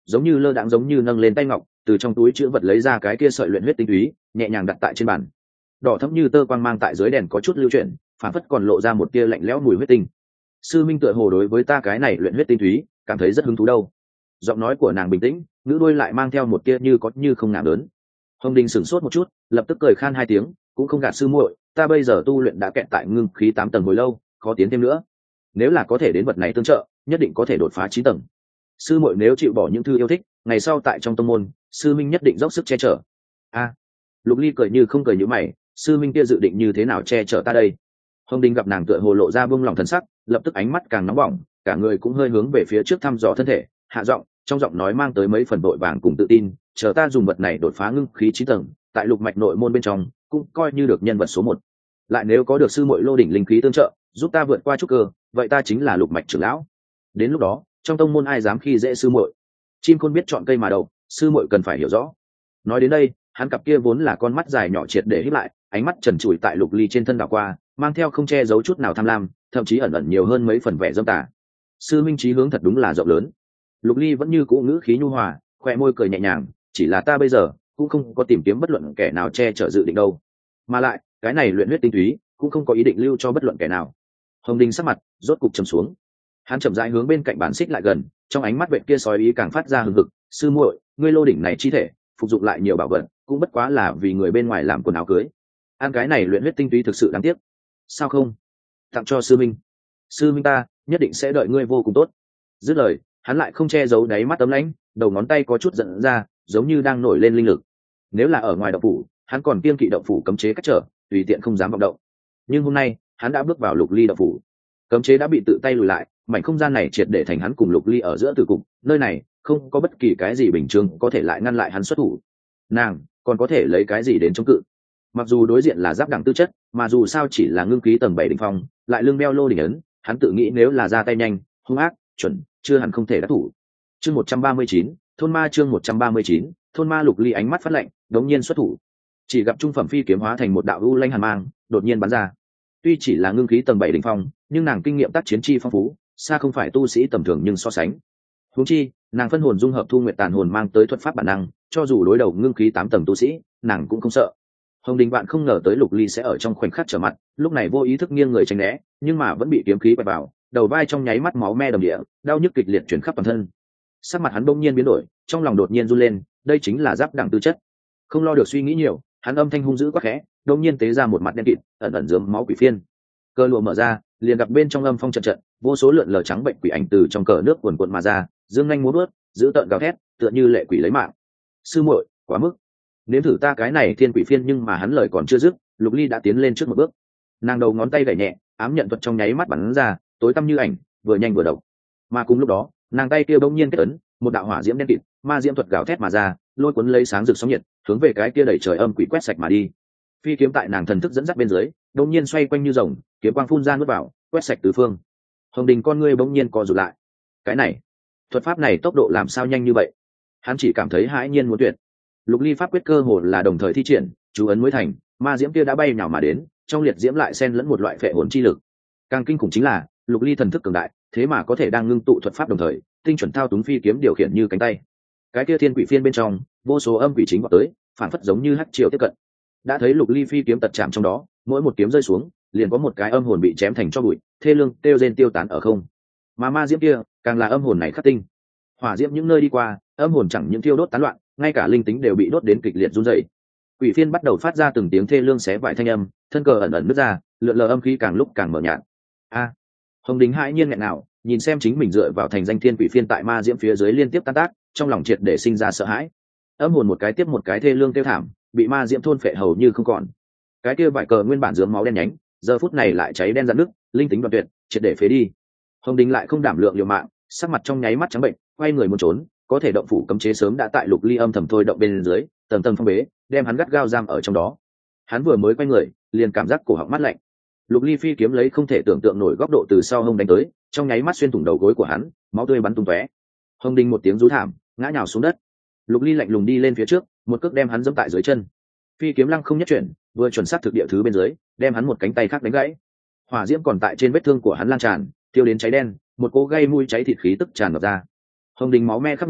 giống như lơ đãng, giống như nâng lên tay ngọc, từ trong túi chữ vật lấy ra cái kia sợi luyện huyết tinh túy, nhẹ nhàng đặt tại trên bàn. Đỏ thẫm như tơ quang mang tại dưới đèn có chút lưu chuyển, phản phất còn lộ ra một tia lạnh lẽo mùi huyết tinh. Sư minh tựa hồ đối với ta cái này luyện huyết tinh túy cảm thấy rất hứng thú đâu. Giọng nói của nàng bình tĩnh, ngữ đôi lại mang theo một tia như có như không ngạc lớn. Hồng Đình sửng sốt một chút, lập tức cười khan hai tiếng, cũng không gạt sư muội, ta bây giờ tu luyện đã kẹt tại ngưng khí 8 tầng hồi lâu, khó tiến thêm nữa. Nếu là có thể đến vật này tương trợ, nhất định có thể đột phá 9 tầng. Sư muội nếu chịu bỏ những thứ yêu thích, ngày sau tại trong tông môn, sư minh nhất định dốc sức che chở. A, Lục Ly cười như không cười như mày, sư minh kia dự định như thế nào che chở ta đây? Hồng Đình gặp nàng tựa hồ lộ ra buông lòng thần sắc, lập tức ánh mắt càng nóng bỏng, cả người cũng hơi hướng về phía trước thăm dò thân thể, hạ giọng, trong giọng nói mang tới mấy phần vội vàng cùng tự tin, chờ ta dùng vật này đột phá ngưng khí 9 tầng, tại lục mạch nội môn bên trong, cũng coi như được nhân vật số 1. Lại nếu có được sư muội lô đỉnh linh khí tương trợ, giúp ta vượt qua trúc cơ, vậy ta chính là lục mạch trưởng lão. Đến lúc đó, trong tông môn ai dám khi dễ sư muội? Chim khôn biết chọn cây mà đậu, sư muội cần phải hiểu rõ. Nói đến đây, hắn cặp kia vốn là con mắt dài nhỏ triệt để híp lại, ánh mắt trần trụi tại Lục Ly trên thân đảo qua, mang theo không che giấu chút nào tham lam, thậm chí ẩn ẩn nhiều hơn mấy phần vẻ dâm tà. Sư minh chí hướng thật đúng là rộng lớn. Lục Ly vẫn như cũ ngữ khí nhu hòa, khóe môi cười nhẹ nhàng, chỉ là ta bây giờ cũng không có tìm kiếm bất luận kẻ nào che chở dự định đâu. Mà lại, cái này luyện huyết tinh túy cũng không có ý định lưu cho bất luận kẻ nào. Hồng Đình sắc mặt rốt cục trầm xuống. Hắn chậm rãi hướng bên cạnh bàn xích lại gần, trong ánh mắt vệ kia sói ý càng phát ra hừng hực, sư muội, ngươi lô đỉnh này chi thể, phục dụng lại nhiều bảo vật, cũng bất quá là vì người bên ngoài làm quần áo cưới. Ăn cái này luyện huyết tinh túy thực sự đáng tiếc. Sao không? Tặng cho sư minh. Sư minh ta nhất định sẽ đợi ngươi vô cùng tốt. Dứt lời, hắn lại không che giấu đáy mắt tấm lãnh, đầu ngón tay có chút giận ra, giống như đang nổi lên linh lực. Nếu là ở ngoài động phủ, hắn còn kiêng kỵ động phủ cấm chế cách trở, tùy tiện không dám vọng động. Nhưng hôm nay, hắn đã bước vào Lục Ly động phủ. Cấm chế đã bị tự tay lùi lại, mảnh không gian này triệt để thành hắn cùng Lục Ly ở giữa tử cục, nơi này không có bất kỳ cái gì bình thường có thể lại ngăn lại hắn xuất thủ. Nàng còn có thể lấy cái gì đến chống cự? Mặc dù đối diện là giáp đẳng tư chất, mà dù sao chỉ là ngưng khí tầng 7 đỉnh phong, lại lưng beo lô đỉnh ấn, hắn tự nghĩ nếu là ra tay nhanh, hung ác, chuẩn, chưa hẳn không thể đắc thủ. Chương 139, thôn ma chương 139, thôn ma. Lục Ly ánh mắt phát lạnh, đống nhiên xuất thủ. Chỉ gặp trung phẩm phi kiếm hóa thành một đạo u lanh hàn mang, đột nhiên bắn ra. Tuy chỉ là ngưng khí tầng 7 đỉnh phong, nhưng nàng kinh nghiệm tác chiến chi phong phú, xa không phải tu sĩ tầm thường nhưng so sánh. Huống chi, nàng phân hồn dung hợp thu nguyệt tàn hồn mang tới thuật pháp bản năng, cho dù đối đầu ngưng khí 8 tầng tu sĩ, nàng cũng không sợ. Hồng Đình bạn không ngờ tới Lục Ly sẽ ở trong khoảnh khắc trở mặt, lúc này vô ý thức nghiêng người tránh né, nhưng mà vẫn bị kiếm khí quẹt vào, đầu vai trong nháy mắt máu me đầm địa, đau nhức kịch liệt truyền khắp toàn thân. Sắc mặt hắn bỗng nhiên biến đổi, trong lòng đột nhiên run lên, đây chính là giáp đẳng tư chất. Không lo được suy nghĩ nhiều, hắn âm thanh hung dữ quát khẽ, đột nhiên tế ra một mặt đen kịt, ẩn ẩn rớm máu quỷ phiên. Cơ lụa mở ra, liền gặp bên trong âm phong trận trận, vô số lượn lờ trắng bệnh quỷ ảnh từ trong cờ nước cuồn cuộn mà ra, dương nhanh múa vuốt, giữ tợn gào thét, tựa như lệ quỷ lấy mạng. Sư muội, quá mức. Nếm thử ta cái này thiên quỷ phiên, nhưng mà hắn lời còn chưa dứt, Lục Ly đã tiến lên trước một bước. Nàng đầu ngón tay gảy nhẹ, ám nhận thuật trong nháy mắt bắn ra, tối tăm như ảnh, vừa nhanh vừa độc. Mà cùng lúc đó, nàng tay kia bỗng nhiên kết ấn, một đạo hỏa diễm đen kịt, ma diễm thuật gào thét mà ra, lôi cuốn lấy sáng rực sóng nhiệt, hướng về cái kia đẩy trời âm quỷ quét sạch mà đi. Phi kiếm tại nàng thần thức dẫn dắt bên dưới, đột nhiên xoay quanh như rồng, kiếm quang phun ra nuốt vào, quét sạch tứ phương. Hồng Đình con ngươi bỗng nhiên co rụt lại. Cái này, thuật pháp này tốc độ làm sao nhanh như vậy? Hắn chỉ cảm thấy hãi nhiên muốn tuyệt. Lục Ly pháp quyết cơ hồ là đồng thời thi triển, chú ấn mới thành, ma diễm kia đã bay nhào mà đến, trong liệt diễm lại xen lẫn một loại phệ hồn chi lực. Càng kinh khủng chính là, Lục Ly thần thức cường đại, thế mà có thể đang ngưng tụ thuật pháp đồng thời, tinh chuẩn thao túng phi kiếm điều khiển như cánh tay. Cái kia thiên quỷ phiên bên trong, vô số âm quỷ chính vọt tới, phản phất giống như hắc triều tiếp cận. Đã thấy Lục Ly phi kiếm tật chạm trong đó, mỗi một kiếm rơi xuống, liền có một cái âm hồn bị chém thành tro bụi, thê lương tiêu rên tiêu tán ở không. Mà ma diễm kia, càng là âm hồn này khắc tinh. Hỏa diễm những nơi đi qua, âm hồn chẳng những thiêu đốt tán loạn, ngay cả linh tính đều bị đốt đến kịch liệt run rẩy. Quỷ phiên bắt đầu phát ra từng tiếng thê lương xé vải thanh âm, thân cờ ẩn ẩn nứt ra, lượn lờ âm khí càng lúc càng mờ nhạt. A! Hồng Đình hãi nhiên nghẹn nào, nhìn xem chính mình dựa vào thành danh thiên quỷ phiên tại ma diễm phía dưới liên tiếp tan tác, trong lòng triệt để sinh ra sợ hãi. Âm hồn một cái tiếp một cái thê lương tiêu thảm, bị ma diễm thôn phệ hầu như không còn. Cái kia vải cờ nguyên bản dướng máu đen nhánh, giờ phút này lại cháy đen rạn nước, linh tính đoạn tuyệt, triệt để phế đi. Hồng Đình lại không đảm lượng liều mạng, sắc mặt trong nháy mắt trắng bệnh, quay người muốn trốn, có thể động phủ cấm chế sớm đã tại Lục Ly âm thầm thôi động bên dưới, tầng tầng phong bế, đem hắn gắt gao giam ở trong đó. Hắn vừa mới quay người, liền cảm giác cổ họng mát lạnh. Lục Ly phi kiếm lấy không thể tưởng tượng nổi góc độ từ sau hông đánh tới, trong nháy mắt xuyên thủng đầu gối của hắn, máu tươi bắn tung tóe. Hồng Đình một tiếng rú thảm, ngã nhào xuống đất. Lục Ly lạnh lùng đi lên phía trước, một cước đem hắn giẫm tại dưới chân. Phi kiếm lăng không nhất chuyển, vừa chuẩn xác thực địa thứ bên dưới, đem hắn một cánh tay khác đánh gãy. Hỏa diễm còn tại trên vết thương của hắn lan tràn, tiêu đến cháy đen, một cỗ gây mùi cháy thịt khí tức tràn ngập ra. Hồng Đình máu me khắp người,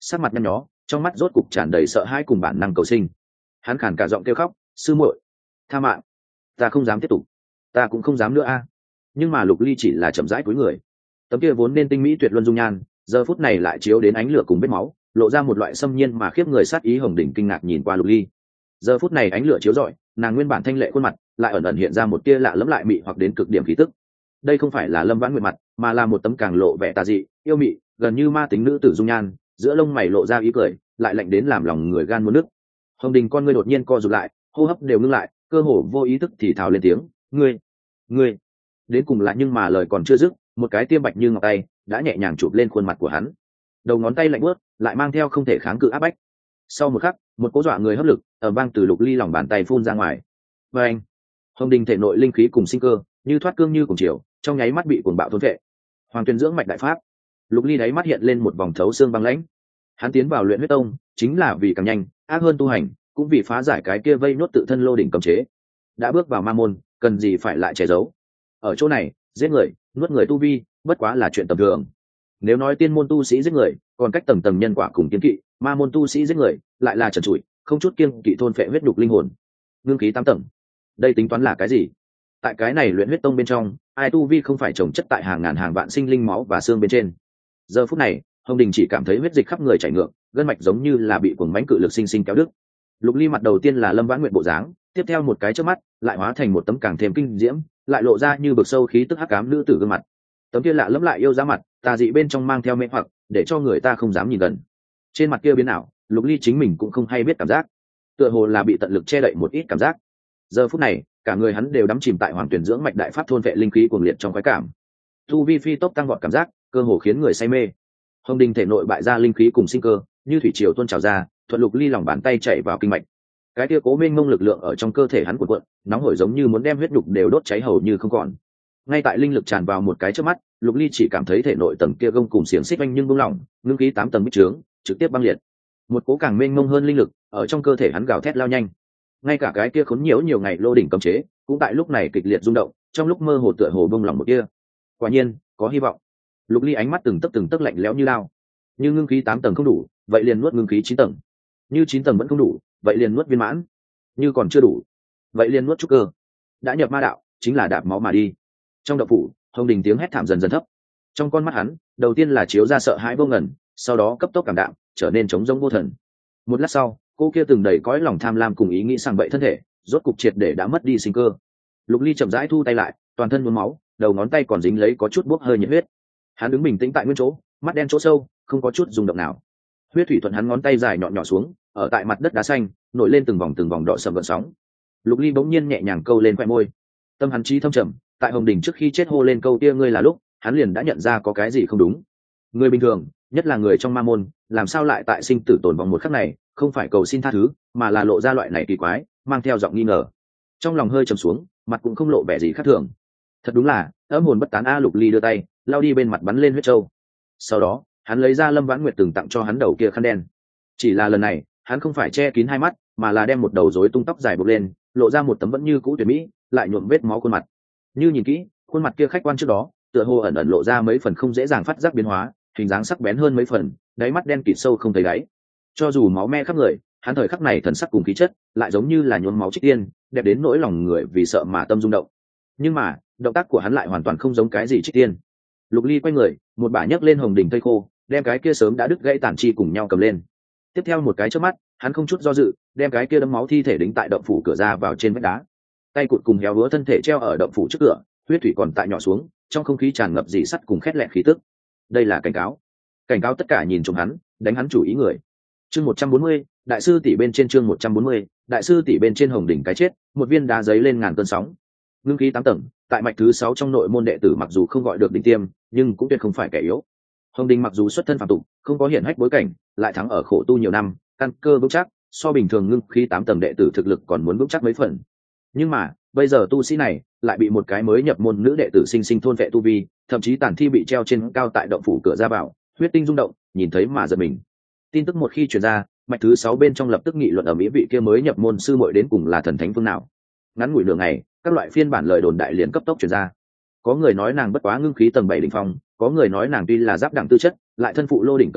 sắc mặt nhăn nhó, trong mắt rốt cục tràn đầy sợ hãi cùng bản năng cầu sinh. Hắn khàn cả giọng kêu khóc, sư muội, tha mạng, ta không dám tiếp tục, ta cũng không dám nữa a. Nhưng mà Lục Ly chỉ là chậm rãi cúi người, tấm kia vốn nên tinh mỹ tuyệt luân dung nhan giờ phút này lại chiếu đến ánh lửa cùng vết máu, lộ ra một loại xâm nhiên mà khiếp người sát ý. Hồng Đình kinh ngạc nhìn qua Lục Ly, giờ phút này ánh lửa chiếu rọi, nàng nguyên bản thanh lệ khuôn mặt lại ẩn ẩn hiện ra một tia lạ lẫm lại mị hoặc đến cực điểm khí tức. Đây không phải là Lâm Vãn Nguyệt mặt, mà là một tấm càng lộ vẻ tà dị, yêu mị, gần như ma tính nữ tử dung nhan, giữa lông mày lộ ra ý cười, lại lạnh đến làm lòng người gan muốn nứt. Hồng Đình con ngươi đột nhiên co rụt lại, hô hấp đều ngưng lại, cơ hồ vô ý thức thì thào lên tiếng, ngươi. Đến cùng lại nhưng mà lời còn chưa dứt, một cái tiêm bạch như ngọc tay đã nhẹ nhàng chụp lên khuôn mặt của hắn. Đầu ngón tay lạnh buốt, lại mang theo không thể kháng cự áp bách. Sau một khắc, một cỗ dọa người hấp lực ở vang từ Lục Ly lòng bàn tay phun ra ngoài. Và anh, Hồng Đình thể nội linh khí cùng sinh cơ như thoát cương như cùng chiều, trong nháy mắt bị cuồng bạo thôn vệ. Hoàng Tuyền dưỡng mạch đại pháp. Lục Ly đáy mắt hiện lên một vòng thấu xương băng lãnh. Hắn tiến vào luyện huyết tông chính là vì càng nhanh ác hơn tu hành, cũng vì phá giải cái kia vây nhốt tự thân lô đỉnh cấm chế. Đã bước vào ma môn, cần gì phải lại che giấu. Ở chỗ này, giết người, nuốt người tu vi, bất quá là chuyện tầm thường. Nếu nói tiên môn tu sĩ giết người còn cách tầng tầng nhân quả cùng kiên kỵ, ma môn tu sĩ giết người lại là trần trụi, không chút kiêng kỵ thôn phệ huyết đục linh hồn. Ngưng khí 8 tầng, đây tính toán là cái gì? Tại cái này luyện huyết tông bên trong, ai tu vi không phải trồng chất tại hàng ngàn hàng vạn sinh linh máu và xương bên trên. Giờ phút này, Hồng Đình chỉ cảm thấy huyết dịch khắp người chảy ngược, gân mạch giống như là bị cuồng mãnh cự lực sinh sinh kéo đứt. Lục Ly mặt đầu tiên là Lâm Vãn Nguyệt bộ dáng, tiếp theo một cái chớp mắt lại hóa thành một tấm càng thêm kinh diễm, lại lộ ra như vực sâu khí tức hắc ám nữ tử gương mặt. Tấm kia lạ lẫm lại yêu giá mặt, tà dị bên trong mang theo mê hoặc, để cho người ta không dám nhìn gần. Trên mặt kia biến ảo, Lục Ly chính mình cũng không hay biết cảm giác, tựa hồ là bị tận lực che đậy một ít cảm giác. Giờ phút này, cả người hắn đều đắm chìm tại Hoàng Tuyển dưỡng mạch đại pháp thôn vệ linh khí cuồng liệt trong khoái cảm. Tu vi phi tốc tăng vọt cảm giác, cơ hồ khiến người say mê. Hồng Đình thể nội bại ra linh khí cùng sinh cơ, như thủy triều tuôn trào ra, thuận Lục Ly lòng bàn tay chạy vào kinh mạch. Cái kia cố mênh mông lực lượng ở trong cơ thể hắn cuộn cuộn, nóng hổi giống như muốn đem huyết nhục đều đốt cháy hầu như không còn. Ngay tại linh lực tràn vào một cái trước mắt, Lục Ly chỉ cảm thấy thể nội tầng kia gông cùng xiềng xích anh nhưng buông lỏng, ngưng khí 8 tầng bích trướng, trực tiếp băng liệt. Một cố càng mênh mông hơn linh lực ở trong cơ thể hắn gào thét lao nhanh. Ngay cả cái kia khốn nhiễu nhiều ngày lô đỉnh cấm chế, cũng tại lúc này kịch liệt rung động, trong lúc mơ hồ tựa hồ buông lỏng một kia. Quả nhiên, có hy vọng. Lục Ly ánh mắt từng tấc lạnh lẽo như lao. Như ngưng khí 8 tầng không đủ, vậy liền nuốt ngưng khí 9 tầng. Như 9 tầng vẫn không đủ, vậy liền nuốt viên mãn. Như còn chưa đủ, vậy liền nuốt trúc cơ. Đã nhập ma đạo, chính là đạp máu mà đi. Trong động phủ, Hồng Đình tiếng hét thảm dần dần thấp. Trong con mắt hắn, đầu tiên là chiếu ra sợ hãi vô ngần, sau đó cấp tốc cảm đạm, trở nên trống rỗng vô thần. Một lát sau, cô kia từng đầy cõi lòng tham lam cùng ý nghĩ sang bậy thân thể, rốt cục triệt để đã mất đi sinh cơ. Lục Ly chậm rãi thu tay lại, toàn thân nhuốm máu, đầu ngón tay còn dính lấy có chút bốc hơi nhiệt huyết. Hắn đứng bình tĩnh tại nguyên chỗ, mắt đen chỗ sâu, không có chút rung động nào. Huyết thủy thuận hắn ngón tay dài nhọn nhỏ xuống, ở tại mặt đất đá xanh, nổi lên từng vòng đỏ sầm gợn sóng. Lục Ly bỗng nhiên nhẹ nhàng câu lên khoe môi. Tâm hắn trí thâm trầm, tại Hồng Đình trước khi chết hô lên câu kia ngươi là lúc, hắn liền đã nhận ra có cái gì không đúng. Người bình thường, nhất là người trong ma môn, làm sao lại tại sinh tử tồn vong một khắc này, không phải cầu xin tha thứ, mà là lộ ra loại này kỳ quái, mang theo giọng nghi ngờ. Trong lòng hơi trầm xuống, mặt cũng không lộ vẻ gì khác thường. Thật đúng là, âm hồn bất tán a. Lục Ly đưa tay, lao đi bên mặt bắn lên huyết châu. Sau đó, hắn lấy ra Lâm Vãn Nguyệt từng tặng cho hắn đầu kia khăn đen. Chỉ là lần này, hắn không phải che kín hai mắt, mà là đem một đầu rối tung tóc dài buộc lên, lộ ra một tấm vẫn như cũ tuyệt mỹ, lại nhuộm vết máu khuôn mặt. Như nhìn kỹ, khuôn mặt kia khách quan trước đó, tựa hồ ẩn ẩn lộ ra mấy phần không dễ dàng phát giác biến hóa, hình dáng sắc bén hơn mấy phần, đáy mắt đen kịt sâu không thấy đáy. Cho dù máu me khắp người, hắn thời khắc này thần sắc cùng khí chất, lại giống như là nhuốm máu trích tiên, đẹp đến nỗi lòng người vì sợ mà tâm rung động. Nhưng mà, động tác của hắn lại hoàn toàn không giống cái gì trích tiên. Lục Ly quay người, một bả nhấc lên Hồng Đình thây khô, đem cái kia sớm đã đứt gãy tản chi cùng nhau cầm lên. Tiếp theo một cái chớp mắt, hắn không chút do dự, đem cái kia đấm máu thi thể đính tại động phủ cửa ra vào trên vách đá. Tay cụt cùng héo hứa thân thể treo ở động phủ trước cửa, huyết thủy còn tại nhỏ xuống, trong không khí tràn ngập dị sắt cùng khét lẹt khí tức. Đây là cảnh cáo tất cả nhìn trộm hắn, đánh hắn chủ ý người. Chương 140, đại sư tỷ bên trên chương 140, đại sư tỷ bên trên. Hồng Đỉnh cái chết, một viên đá giấy lên ngàn cơn sóng. Ngưng khí 8 tầng, tại mạch thứ 6 trong nội môn đệ tử mặc dù không gọi được đỉnh tiêm, nhưng cũng tuyệt không phải kẻ yếu. Hồng Đỉnh mặc dù xuất thân phàm tục, không có hiển hách bối cảnh, lại thắng ở khổ tu nhiều năm, căn cơ vững chắc, so bình thường ngưng khí 8 tầng đệ tử thực lực còn muốn vững chắc mấy phần. Nhưng mà, bây giờ tu sĩ này lại bị một cái mới nhập môn nữ đệ tử sinh sinh thôn vệ tu vi, thậm chí tàn thi bị treo trên cao tại động phủ cửa ra vào, huyết tinh rung động, nhìn thấy mà giật mình. Tin tức một khi truyền ra, mạch thứ 6 bên trong lập tức nghị luận ở mỹ vị kia mới nhập môn sư muội đến cùng là thần thánh phương nào. Ngắn ngủi nửa ngày, các loại phiên bản lời đồn đại liền cấp tốc truyền ra. Có người nói nàng bất quá ngưng khí tầng 7 đỉnh phong, có người nói nàng tuy là giáp đẳng tư chất, lại thân phụ lô đỉnh cấm chế,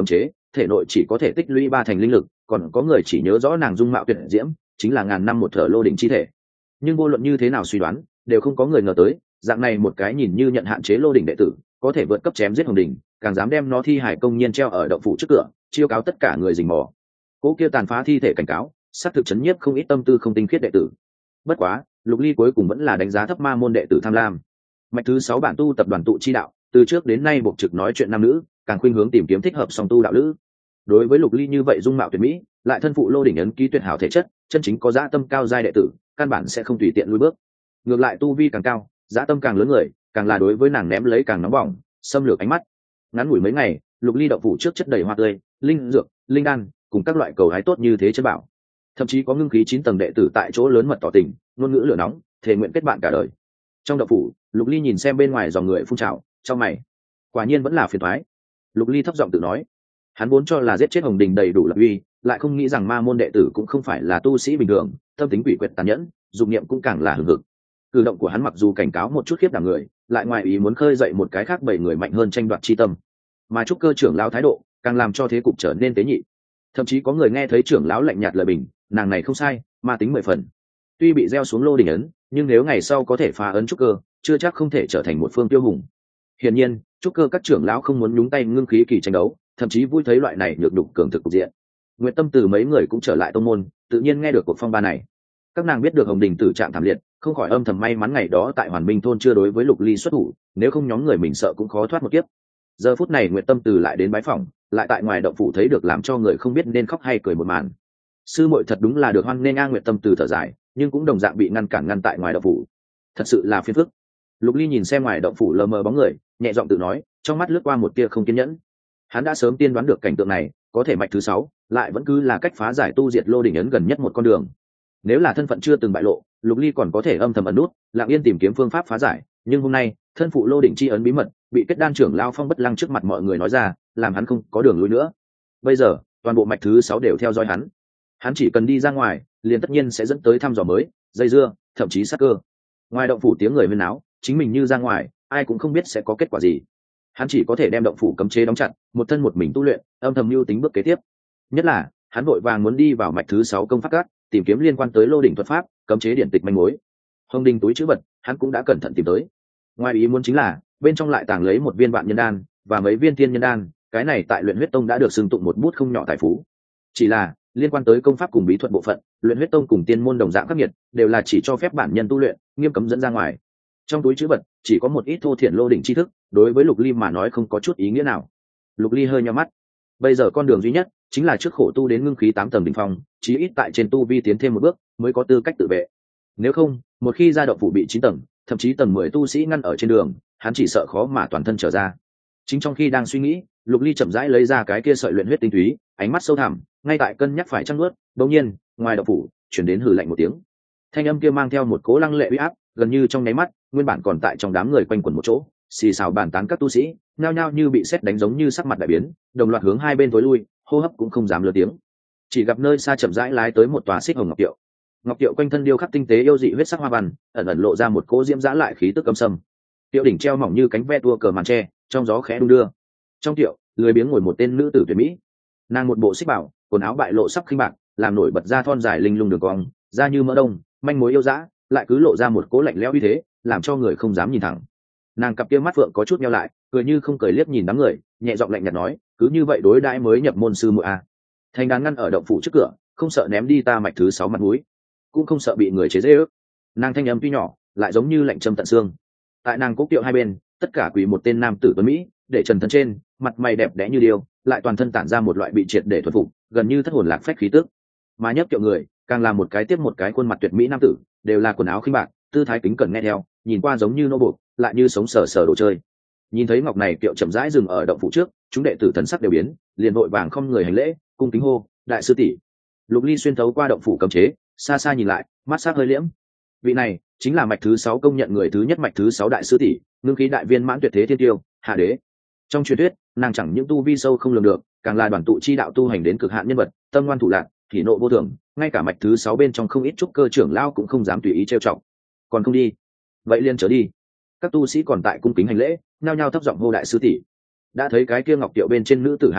thể nội chỉ có thể tích lũy 3 thành linh lực, còn có người chỉ nhớ rõ nàng dung mạo tuyệt diễm, chính là ngàn năm một thở lô đỉnh chi thể. Nhưng vô luận như thế nào suy đoán, đều không có người ngờ tới, dạng này một cái nhìn như nhận hạn chế lô đỉnh đệ tử, có thể vượt cấp chém giết hồng đỉnh, càng dám đem nó thi hải công nhiên treo ở động phủ trước cửa, chiêu cáo tất cả người rình mò. Cố kia tàn phá thi thể cảnh cáo, sát thực chấn nhiếp không ít tâm tư không tinh khiết đệ tử. Bất quá, Lục Ly cuối cùng vẫn là đánh giá thấp ma môn đệ tử tham lam. Mạch thứ 6 bản tu tập đoàn tụ chi đạo, từ trước đến nay buộc trực nói chuyện nam nữ, càng khuynh hướng tìm kiếm thích hợp song tu đạo lữ. Đối với Lục Ly như vậy dung mạo tuyệt mỹ, lại thân phụ lô đỉnh ấn ký tuyệt hảo thể chất, chân chính có dã tâm cao giai đệ tử, căn bản sẽ không tùy tiện lùi bước. Ngược lại tu vi càng cao, dã tâm càng lớn người, càng là đối với nàng ném lấy càng nóng bỏng, xâm lược ánh mắt. Ngắn ngủi mấy ngày, Lục Ly động phủ trước chất đầy hoa tươi, linh dược, linh đan, cùng các loại cầu hái tốt như thế chân bảo. Thậm chí có ngưng khí 9 tầng đệ tử tại chỗ lớn mật tỏ tình, ngôn ngữ lửa nóng, thề nguyện kết bạn cả đời. Trong động phủ, Lục Ly nhìn xem bên ngoài dòng người phun trào, trong mày, quả nhiên vẫn là phiền toái. Lục Ly thấp giọng tự nói, hắn vốn cho là giết chết Hồng Đình đầy đủ lập uy, lại không nghĩ rằng ma môn đệ tử cũng không phải là tu sĩ bình thường, tâm tính quỷ quyệt tàn nhẫn, dục niệm cũng càng là hừng hực. Cử động của hắn mặc dù cảnh cáo một chút khiếp đảm người, lại ngoài ý muốn khơi dậy một cái khác 7 người mạnh hơn tranh đoạt chi tâm. Mà trúc cơ trưởng lão thái độ, càng làm cho thế cục trở nên tế nhị. Thậm chí có người nghe thấy trưởng lão lạnh nhạt lời bình, nàng này không sai, ma tính 10 phần. Tuy bị gieo xuống lô đỉnh ấn, nhưng nếu ngày sau có thể phá ấn trúc cơ, chưa chắc không thể trở thành một phương tiêu hùng. Hiển nhiên, trúc cơ các trưởng lão không muốn nhúng tay ngưng khí kỳ tranh đấu, thậm chí vui thấy loại này nhược đục cường thực cục diện. Nguyệt Tâm Từ mấy người cũng trở lại tông môn, tự nhiên nghe được cuộc phong ba này. Các nàng biết được Hồng Đình tử trạng thảm liệt, không khỏi âm thầm may mắn ngày đó tại Hoàn Minh thôn chưa đối với Lục Ly xuất thủ, nếu không nhóm người mình sợ cũng khó thoát một kiếp. Giờ phút này Nguyệt Tâm Từ lại đến bái phỏng, lại tại ngoài động phủ thấy được làm cho người không biết nên khóc hay cười một màn. Sư muội thật đúng là được hoan nên a. Nguyệt Tâm Từ thở dài, nhưng cũng đồng dạng bị ngăn tại ngoài động phủ. Thật sự là phiền phức. Lục Ly nhìn xem ngoài động phủ lờ mờ bóng người, nhẹ giọng tự nói, trong mắt lướt qua một tia không kiên nhẫn. Hắn đã sớm tiên đoán được cảnh tượng này, có thể mạch thứ 6 lại vẫn cứ là cách phá giải tu diệt lô đỉnh ấn gần nhất một con đường. Nếu là thân phận chưa từng bại lộ, Lục Ly còn có thể âm thầm ẩn nút, lặng yên tìm kiếm phương pháp phá giải, nhưng hôm nay, thân phụ lô đỉnh chi ấn bí mật, bị kết đan trưởng lao Phong Bất Lăng trước mặt mọi người nói ra, làm hắn không có đường lui nữa. Bây giờ, toàn bộ mạch thứ 6 đều theo dõi hắn. Hắn chỉ cần đi ra ngoài, liền tất nhiên sẽ dẫn tới thăm dò mới, dây dưa, thậm chí sát cơ. Ngoài động phủ tiếng người huyên náo, chính mình như ra ngoài, ai cũng không biết sẽ có kết quả gì. Hắn chỉ có thể đem động phủ cấm chế đóng chặt, một thân một mình tu luyện, âm thầm mưu tính bước kế tiếp. Nhất là, hắn vội vàng muốn đi vào mạch thứ 6 công pháp các, tìm kiếm liên quan tới lô đỉnh thuật pháp, cấm chế điển tịch manh mối. Hồng Đình túi trữ vật, hắn cũng đã cẩn thận tìm tới. Ngoài ý muốn chính là, bên trong lại tàng lấy một viên vạn nhân đan và mấy viên thiên nhân đan, cái này tại Luyện Huyết Tông đã được xưng tụng một bút không nhỏ tài phú. Chỉ là, liên quan tới công pháp cùng bí thuật bộ phận, Luyện Huyết Tông cùng tiên môn đồng dạng khắc nghiệt, đều là chỉ cho phép bản nhân tu luyện, nghiêm cấm dẫn ra ngoài. Trong túi trữ vật chỉ có một ít thô thiển lô đỉnh tri thức, đối với Lục Ly mà nói không có chút ý nghĩa nào. Lục Ly hơi nhíu mắt. Bây giờ con đường duy nhất chính là trước khổ tu đến ngưng khí 8 tầng đỉnh phong, chí ít tại trên tu vi tiến thêm một bước, mới có tư cách tự vệ. Nếu không, một khi ra động phủ bị 9 tầng, thậm chí tầng 10 tu sĩ ngăn ở trên đường, hắn chỉ sợ khó mà toàn thân trở ra. Chính trong khi đang suy nghĩ, Lục Ly chậm rãi lấy ra cái kia sợi luyện huyết tinh túy, ánh mắt sâu thẳm, ngay tại cân nhắc phải chăng nuốt, đột nhiên, ngoài động phủ truyền đến hừ lạnh một tiếng. Thanh âm kia mang theo một cỗ lăng lệ uy áp, gần như trong nháy mắt, nguyên bản còn tại trong đám người quanh quẩn một chỗ, xì xào bàn tán các tu sĩ, nhao nhao như bị sét đánh giống như sắc mặt đại biến, đồng loạt hướng hai bên tối lui, hô hấp cũng không dám lớn tiếng. Chỉ gặp nơi xa chậm rãi lái tới một tòa xích hồng ngọc tiệu. Ngọc tiệu quanh thân điêu khắc tinh tế yêu dị huyết sắc hoa văn, ẩn ẩn lộ ra một cỗ diễm dã lại khí tức âm sâm. Tiệu đỉnh treo mỏng như cánh ve tua cờ màn tre, trong gió khẽ đung đưa. Trong tiệu, lười biếng ngồi một tên nữ tử tuyệt mỹ. Nàng một bộ xích bảo, quần áo bại lộ sắc khinh bạc, làm nổi bật ra thon dài linh lung đường cong, da như mỡ đông, manh mối yêu dã, lại cứ lộ ra một cỗ lạnh lẽo uy thế, làm cho người không dám nhìn thẳng. Nàng cặp kia mắt phượng có chút nheo lại, cười như không cười liếc nhìn đám người, nhẹ giọng lạnh nhạt nói, cứ như vậy đối đãi mới nhập môn sư muội a. Thành đàn ngăn ở động phủ trước cửa, không sợ ném đi ta mạch thứ 6 mặt mũi, cũng không sợ bị người chế giễu. Nàng thanh âm tuy nhỏ, lại giống như lạnh châm tận xương. Tại nàng cốc tiệu hai bên, tất cả quỳ một tên nam tử tuấn mỹ, để trần thân trên, mặt mày đẹp đẽ như điêu, lại toàn thân tản ra một loại bị triệt để thuần phục, gần như thất hồn lạc phách khí tức. Mà nhấp tiệu người, càng là một cái tiếp một cái khuôn mặt tuyệt mỹ nam tử, đều là quần áo khinh bạc, tư thái kính cẩn nghe theo, nhìn qua giống như nô buộc, lại như sống sờ sờ đồ chơi. Nhìn thấy ngọc này kiệu chậm rãi dừng ở động phủ trước, chúng đệ tử thần sắc đều biến, liền vội vàng không người hành lễ, cung kính hô, đại sư tỷ. Lục Ly xuyên thấu qua động phủ cấm chế, xa xa nhìn lại, mắt sắc hơi liễm. Vị này chính là mạch thứ 6 công nhận người thứ nhất mạch thứ 6 đại sư tỷ, ngưng khí đại viên mãn tuyệt thế thiên tiêu, Hạ Đế. Trong truyền thuyết, nàng chẳng những tu vi sâu không lường được, càng là đoàn tụ chi đạo tu hành đến cực hạn nhân vật, tâm ngoan thủ lạc, kỷ nộ vô thường, ngay cả mạch thứ 6 bên trong không ít trúc cơ trưởng lao cũng không dám tùy ý trêu chọc. Còn không đi, vậy liền trở đi. Các tu sĩ còn tại cung kính hành lễ, nhao nhao thấp giọng hô đại sư tỷ. Đã thấy cái kia ngọc tiệu bên trên nữ tử Hạ Đế,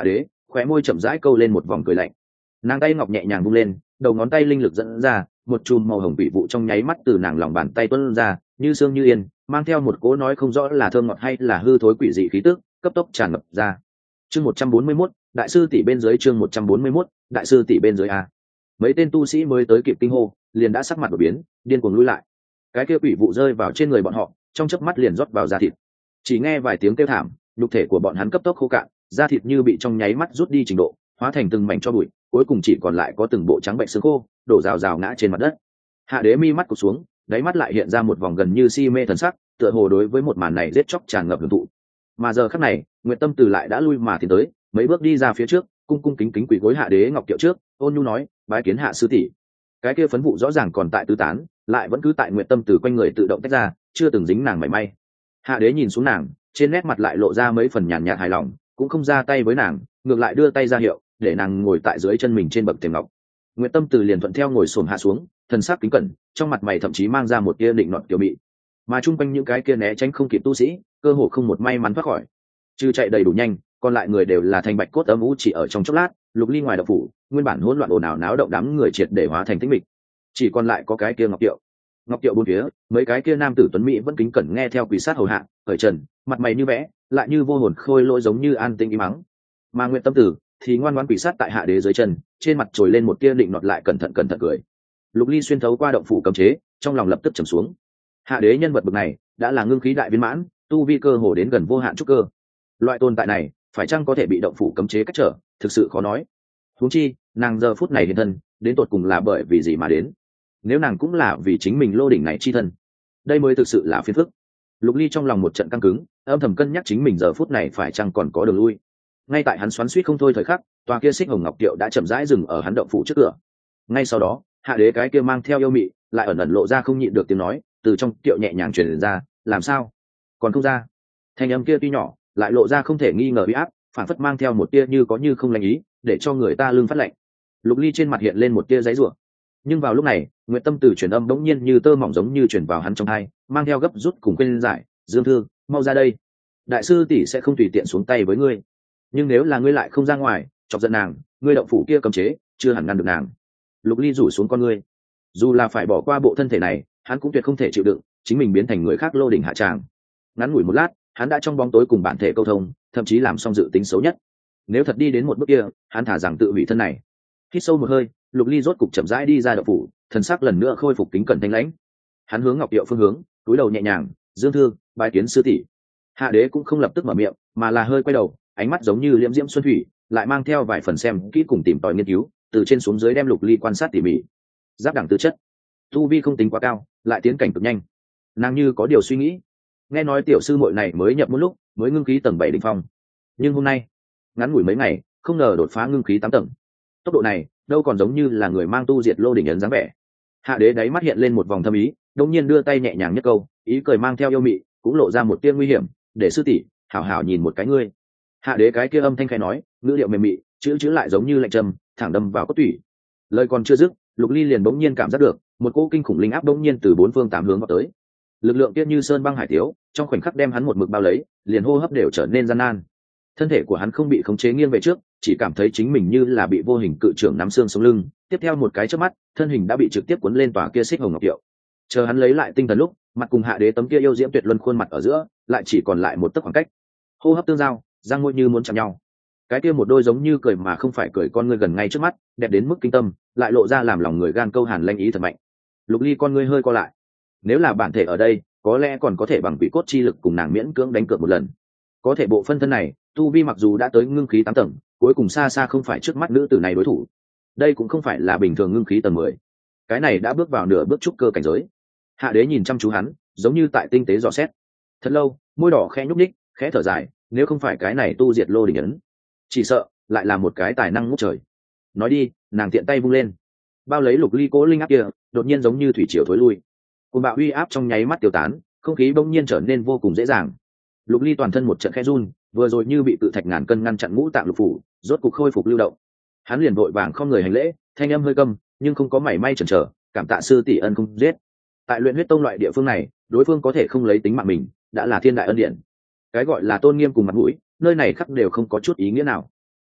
khóe môi chậm rãi câu lên một vòng cười lạnh. Nàng tay ngọc nhẹ nhàng vung lên, đầu ngón tay linh lực dẫn ra, một chùm màu hồng quỷ vụ trong nháy mắt từ nàng lòng bàn tay tuôn ra, như sương như yên, mang theo một cỗ nói không rõ là thơm ngọt hay là hư thối quỷ dị khí tức, cấp tốc tràn ngập ra. Chương 141, đại sư tỷ bên dưới. Chương 141, đại sư tỷ bên dưới a. Mấy tên tu sĩ mới tới kịp kinh hô, liền đã sắc mặt đổi biến, điên cuồng lui lại. Cái kia quỷ vụ rơi vào trên người bọn họ, trong chớp mắt liền rót vào da thịt. Chỉ nghe vài tiếng kêu thảm, nhục thể của bọn hắn cấp tốc khô cạn, da thịt như bị trong nháy mắt rút đi trình độ, hóa thành từng mảnh tro bụi, cuối cùng chỉ còn lại có từng bộ trắng bệnh xương khô, đổ rào rào ngã trên mặt đất. Hạ Đế mi mắt cụp xuống, đáy mắt lại hiện ra một vòng gần như si mê thần sắc, tựa hồ đối với một màn này giết chóc tràn ngập hưởng thụ. Mà giờ khắc này, Nguyệt Tâm Từ lại đã lui mà tiến tới, mấy bước đi ra phía trước, cung cung kính kính quỳ gối Hạ Đế ngọc kiệu trước, ôn nhu nói, bái kiến hạ sư tỷ. Cái kia phấn vụ rõ ràng còn tại tứ tán, lại vẫn cứ tại Nguyệt Tâm Từ quanh người tự động tách ra, chưa từng dính nàng mảy may. Hạ Đế nhìn xuống nàng, trên nét mặt lại lộ ra mấy phần nhàn nhạt hài lòng, cũng không ra tay với nàng, ngược lại đưa tay ra hiệu để nàng ngồi tại dưới chân mình trên bậc thềm ngọc. Nguyệt Tâm Từ liền thuận theo ngồi xổm hạ xuống, thần sắc kính cẩn, trong mặt mày thậm chí mang ra một tia định nọt tiểu mị. Mà chung quanh những cái kia né tránh không kịp tu sĩ, cơ hồ không một may mắn thoát khỏi. Trừ chạy đầy đủ nhanh, còn lại người đều là thành bạch cốt âm u chỉ ở trong chốc lát, Lục Ly ngoài động phủ, nguyên bản hỗn loạn ồn ào náo động đám người triệt để hóa thành tĩnh mịch. Chỉ còn lại có cái kia Ngọc Tiệu. Ngọc Tiệu bốn phía, mấy cái kia nam tử tuấn mỹ vẫn kính cẩn nghe theo quỷ sát hầu hạ, khởi trần, mặt mày như vẽ, lại như vô hồn khôi lỗi giống như an tinh im mắng. Mà Nguyệt Tâm Tử thì ngoan ngoãn quỷ sát tại Hạ Đế dưới chân, trên mặt trồi lên một tia định nọt lại cẩn thận cười. Lục Ly xuyên thấu qua động phủ cấm chế, trong lòng lập tức trầm xuống. Hạ Đế nhân vật bậc này đã là ngưng khí đại viên mãn, tu vi cơ hồ đến gần vô hạn trúc cơ. Loại tồn tại này, phải chăng có thể bị động phủ cấm chế cách trở, thực sự khó nói. Huống chi, nàng giờ phút này hiện thân, đến tột cùng là bởi vì gì mà đến? Nếu nàng cũng là vì chính mình lô đỉnh này chi thân, đây mới thực sự là phiền phức. Lục Ly trong lòng một trận căng cứng, âm thầm cân nhắc chính mình giờ phút này phải chăng còn có đường lui. Ngay tại hắn xoắn xuýt không thôi thời khắc, tòa kia xích hồng ngọc tiệu đã chậm rãi dừng ở hắn động phủ trước cửa. Ngay sau đó, Hạ Đế cái kia mang theo yêu mị, lại ẩn ẩn lộ ra không nhịn được tiếng nói, từ trong tiệu nhẹ nhàng truyền ra, làm sao? Còn không ra? Thanh âm kia tuy nhỏ, lại lộ ra không thể nghi ngờ uy áp, phản phất mang theo một tia như có như không lành ý, để cho người ta lưng phát lạnh. Lục Ly trên mặt hiện lên một tia giãy giụa. Nhưng vào lúc này, Nguyệt Tâm Từ truyền âm bỗng nhiên như tơ mỏng giống như truyền vào hắn trong tai, mang theo gấp rút cùng quên giải, "Dương Thư, mau ra đây. Đại sư tỷ sẽ không tùy tiện xuống tay với ngươi. Nhưng nếu là ngươi lại không ra ngoài, chọc giận nàng, ngươi động phủ kia cấm chế, chưa hẳn ngăn được nàng." Lục Ly rủ xuống con ngươi. Dù là phải bỏ qua bộ thân thể này, hắn cũng tuyệt không thể chịu đựng chính mình biến thành người khác lô đỉnh hạ tràng. Ngắn ngủi một lát, hắn đã trong bóng tối cùng bản thể câu thông, thậm chí làm xong dự tính xấu nhất. Nếu thật đi đến một bước kia, hắn thả rằng tự hủy thân này. Hít sâu một hơi, Lục Ly rốt cục chậm rãi đi ra động phủ, thần sắc lần nữa khôi phục kính cẩn thanh lãnh. Hắn hướng Ngọc Diệu phương hướng, cúi đầu nhẹ nhàng, "Dương Thư, bái kiến sư tỷ." Hạ Đế cũng không lập tức mở miệng, mà là hơi quay đầu, ánh mắt giống như liễm diễm xuân thủy, lại mang theo vài phần xem kỹ cùng tìm tòi nghiên cứu, từ trên xuống dưới đem Lục Ly quan sát tỉ mỉ. Giáp đẳng tư chất, tu vi không tính quá cao, lại tiến cảnh cực nhanh. Nàng như có điều suy nghĩ, nghe nói tiểu sư muội này mới nhập một lúc, mới ngưng khí tầng 7 đỉnh phong, nhưng hôm nay, ngắn ngủi mấy ngày, không ngờ đột phá ngưng khí 8 tầng. Tốc độ này, đâu còn giống như là người mang tu diệt lô đỉnh ấn dáng vẻ. Hạ Đế đáy mắt hiện lên một vòng thâm ý, đột nhiên đưa tay nhẹ nhàng nhất câu, ý cười mang theo yêu mị, cũng lộ ra một tia nguy hiểm, "Để sư tỷ hảo hảo nhìn một cái ngươi." Hạ Đế cái kia âm thanh khẽ nói, ngữ điệu mềm mị, chữ lại giống như lạnh trầm, thẳng đâm vào cốt tủy. Lời còn chưa dứt, Lục Ly liền bỗng nhiên cảm giác được một cỗ kinh khủng linh áp bỗng nhiên từ bốn phương tám hướng vào tới. Lực lượng kia như sơn băng hải tiếu, trong khoảnh khắc đem hắn một mực bao lấy, liền hô hấp đều trở nên gian nan. Thân thể của hắn không bị khống chế nghiêng về trước, chỉ cảm thấy chính mình như là bị vô hình cự trưởng nắm xương sống lưng, tiếp theo một cái chớp mắt, thân hình đã bị trực tiếp cuốn lên tòa kia xích hồng ngọc điệu. Chờ hắn lấy lại tinh thần lúc, mặt cùng Hạ Đế tấm kia yêu diễm tuyệt luân khuôn mặt ở giữa, lại chỉ còn lại một tấc khoảng cách. Hô hấp tương giao, răng môi như muốn chạm nhau. Cái kia một đôi giống như cười mà không phải cười con ngươi gần ngay trước mắt, đẹp đến mức kinh tâm, lại lộ ra làm lòng người gan câu hàn lanh ý thật mạnh. Lục Ly con ngươi hơi co lại. Nếu là bản thể ở đây, có lẽ còn có thể bằng vị cốt chi lực cùng nàng miễn cưỡng đánh cược một lần. Có thể bộ phân thân này, tu vi mặc dù đã tới ngưng khí 8 tầng, cuối cùng xa xa không phải trước mắt nữ tử này đối thủ. Đây cũng không phải là bình thường ngưng khí tầng 10. Cái này đã bước vào nửa bước trúc cơ cảnh giới. Hạ Đế nhìn chăm chú hắn, giống như tại tinh tế dò xét. Thật lâu, môi đỏ khẽ nhúc nhích, khẽ thở dài, nếu không phải cái này tu diệt lô đỉnh ấn, chỉ sợ lại là một cái tài năng ngút trời. Nói đi, nàng tiện tay vung lên, bao lấy Lục Ly cố linh áp kia, đột nhiên giống như thủy triều thối lui. Cùng bạo uy áp trong nháy mắt tiêu tán, không khí bỗng nhiên trở nên vô cùng dễ dàng. Lục Ly toàn thân một trận khẽ run, vừa rồi như bị tự thạch ngàn cân ngăn chặn ngũ tạng lục phủ, rốt cục khôi phục lưu động. Hắn liền vội vàng không người hành lễ, thanh âm hơi câm, nhưng không có mảy may chần chờ, cảm tạ sư tỷ ân không giết. Tại Luyện Huyết Tông loại địa phương này, đối phương có thể không lấy tính mạng mình, đã là thiên đại ân điển. Cái gọi là tôn nghiêm cùng mặt mũi, nơi này khắc đều không có chút ý nghĩa nào.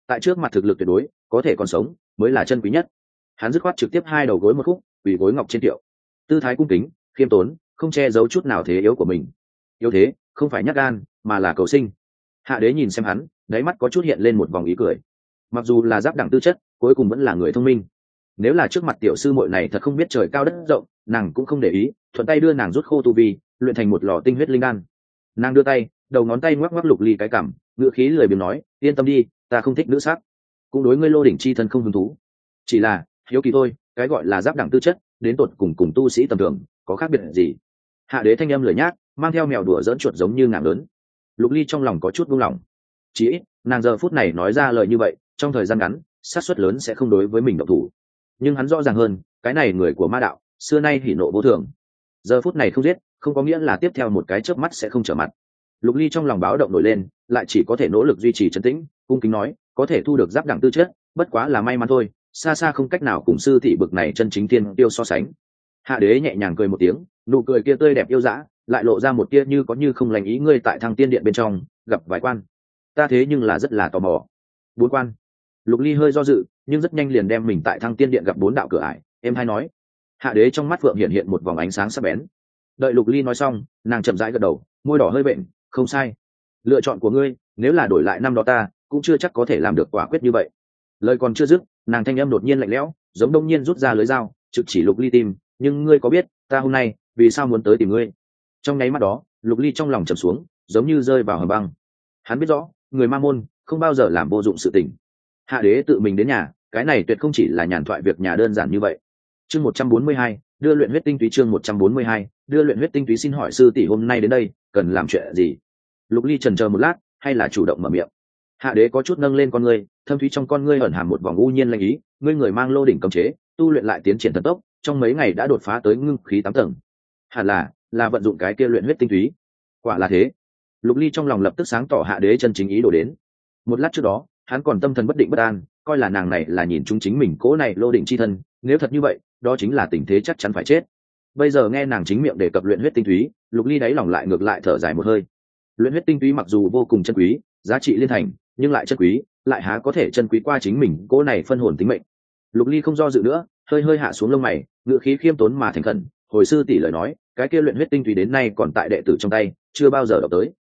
tại trước mặt thực lực tuyệt đối có thể còn sống mới là chân quý nhất. Hắn dứt khoát trực tiếp hai đầu gối một khúc, quỳ gối ngọc trên tiệu, tư thái cung kính khiêm tốn, không che giấu chút nào thế yếu của mình. Yếu thế không phải nhát gan mà là cầu sinh. Hạ đế nhìn xem hắn, đáy mắt có chút hiện lên một vòng ý cười. Mặc dù là giáp đẳng tư chất, cuối cùng vẫn là người thông minh. Nếu là trước mặt tiểu sư muội này thật không biết trời cao đất rộng, nàng cũng không để ý, thuận tay đưa nàng rút khô tu vi, luyện thành một lò tinh huyết linh đan. Nàng đưa tay, đầu ngón tay ngoắc ngoắc Lục Ly cái cằm, ngữ khí lười biếng nói, yên tâm đi, ta không thích nữ sắc, cũng đối ngươi Lô đỉnh chi thân không hứng thú, chỉ là hiếu kỳ thôi. Cái gọi là giáp đẳng tư chất, đến tột cùng tu sĩ tầm thường có khác biệt gì? Hạ đế thanh âm lười nhác, mang theo mèo đùa dỡn chuột giống như ngạng lớn. Lục Ly trong lòng có chút buông lỏng, chỉ ít nàng giờ phút này nói ra lời như vậy, trong thời gian ngắn xác suất lớn sẽ không đối với mình động thủ. Nhưng hắn rõ ràng hơn, cái này người của ma đạo xưa nay hỉ nộ vô thường, giờ phút này không giết không có nghĩa là tiếp theo một cái chớp mắt sẽ không trở mặt. Lục Ly trong lòng báo động nổi lên, lại chỉ có thể nỗ lực duy trì trấn tĩnh, cung kính nói, có thể thu được giáp đẳng tư chất, bất quá là may mắn thôi, xa xa không cách nào cùng sư thị bực này chân chính thiên tiêu so sánh. Hạ đế nhẹ nhàng cười một tiếng, nụ cười kia tươi đẹp yêu dã, lại lộ ra một tia như có như không lành ý. Ngươi tại Thăng Tiên Điện bên trong gặp vài quan, ta thế nhưng là rất là tò mò. 4 quan? Lục Ly hơi do dự, nhưng rất nhanh liền đem mình tại Thăng Tiên Điện gặp 4 đạo cửa ải em hay nói. Hạ đế trong mắt phượng hiện một vòng ánh sáng sắc bén. Đợi Lục Ly nói xong, nàng chậm rãi gật đầu, môi đỏ hơi vện, không sai, lựa chọn của ngươi, nếu là đổi lại năm đó ta cũng chưa chắc có thể làm được quả quyết như vậy. Lời còn chưa dứt, nàng thanh âm đột nhiên lạnh lẽo, giống đông nhiên rút ra lưới dao, trực chỉ Lục Ly tim. Nhưng ngươi có biết ta hôm nay vì sao muốn tới tìm ngươi? Trong nháy mắt đó, Lục Ly trong lòng trầm xuống, giống như rơi vào hầm băng. Hắn biết rõ, người ma môn không bao giờ làm vô dụng sự tình. Hạ đế tự mình đến nhà, cái này tuyệt không chỉ là nhàn thoại việc nhà đơn giản như vậy. Chương 142, đưa luyện huyết tinh túy. Chương 142, đưa luyện huyết tinh túy. Xin hỏi sư tỷ hôm nay đến đây cần làm chuyện gì? Lục Ly chần chờ một lát, hay là chủ động mở miệng. Hạ đế có chút nâng lên con ngươi, thâm thúy trong con ngươi ẩn hàm một vòng u nhiên lanh ý. Ngươi người mang Lô đỉnh cấm chế, tu luyện lại tiến triển thần tốc, trong mấy ngày đã đột phá tới ngưng khí 8 tầng. Hẳn là vận dụng cái kia luyện huyết tinh túy. Quả là thế. Lục Ly trong lòng lập tức sáng tỏ hạ đế chân chính ý đồ đến. Một lát trước đó, hắn còn tâm thần bất định bất an, coi là nàng này là nhìn chúng chính mình cố này Lô đỉnh chi thân, nếu thật như vậy, đó chính là tình thế chắc chắn phải chết. Bây giờ nghe nàng chính miệng đề cập luyện huyết tinh túy, Lục Ly đáy lòng lại ngược lại thở dài một hơi. Luyện huyết tinh túy mặc dù vô cùng chân quý, giá trị liên thành, nhưng lại chân quý, lại há có thể chân quý qua chính mình cố này phân hồn tính mệnh. Lục Ly không do dự nữa, hơi hạ xuống lông mày, ngữ khí khiêm tốn mà thành khẩn, hồi sư tỷ lời nói, cái kia luyện huyết tinh túy đến nay còn tại đệ tử trong tay, chưa bao giờ đọc tới.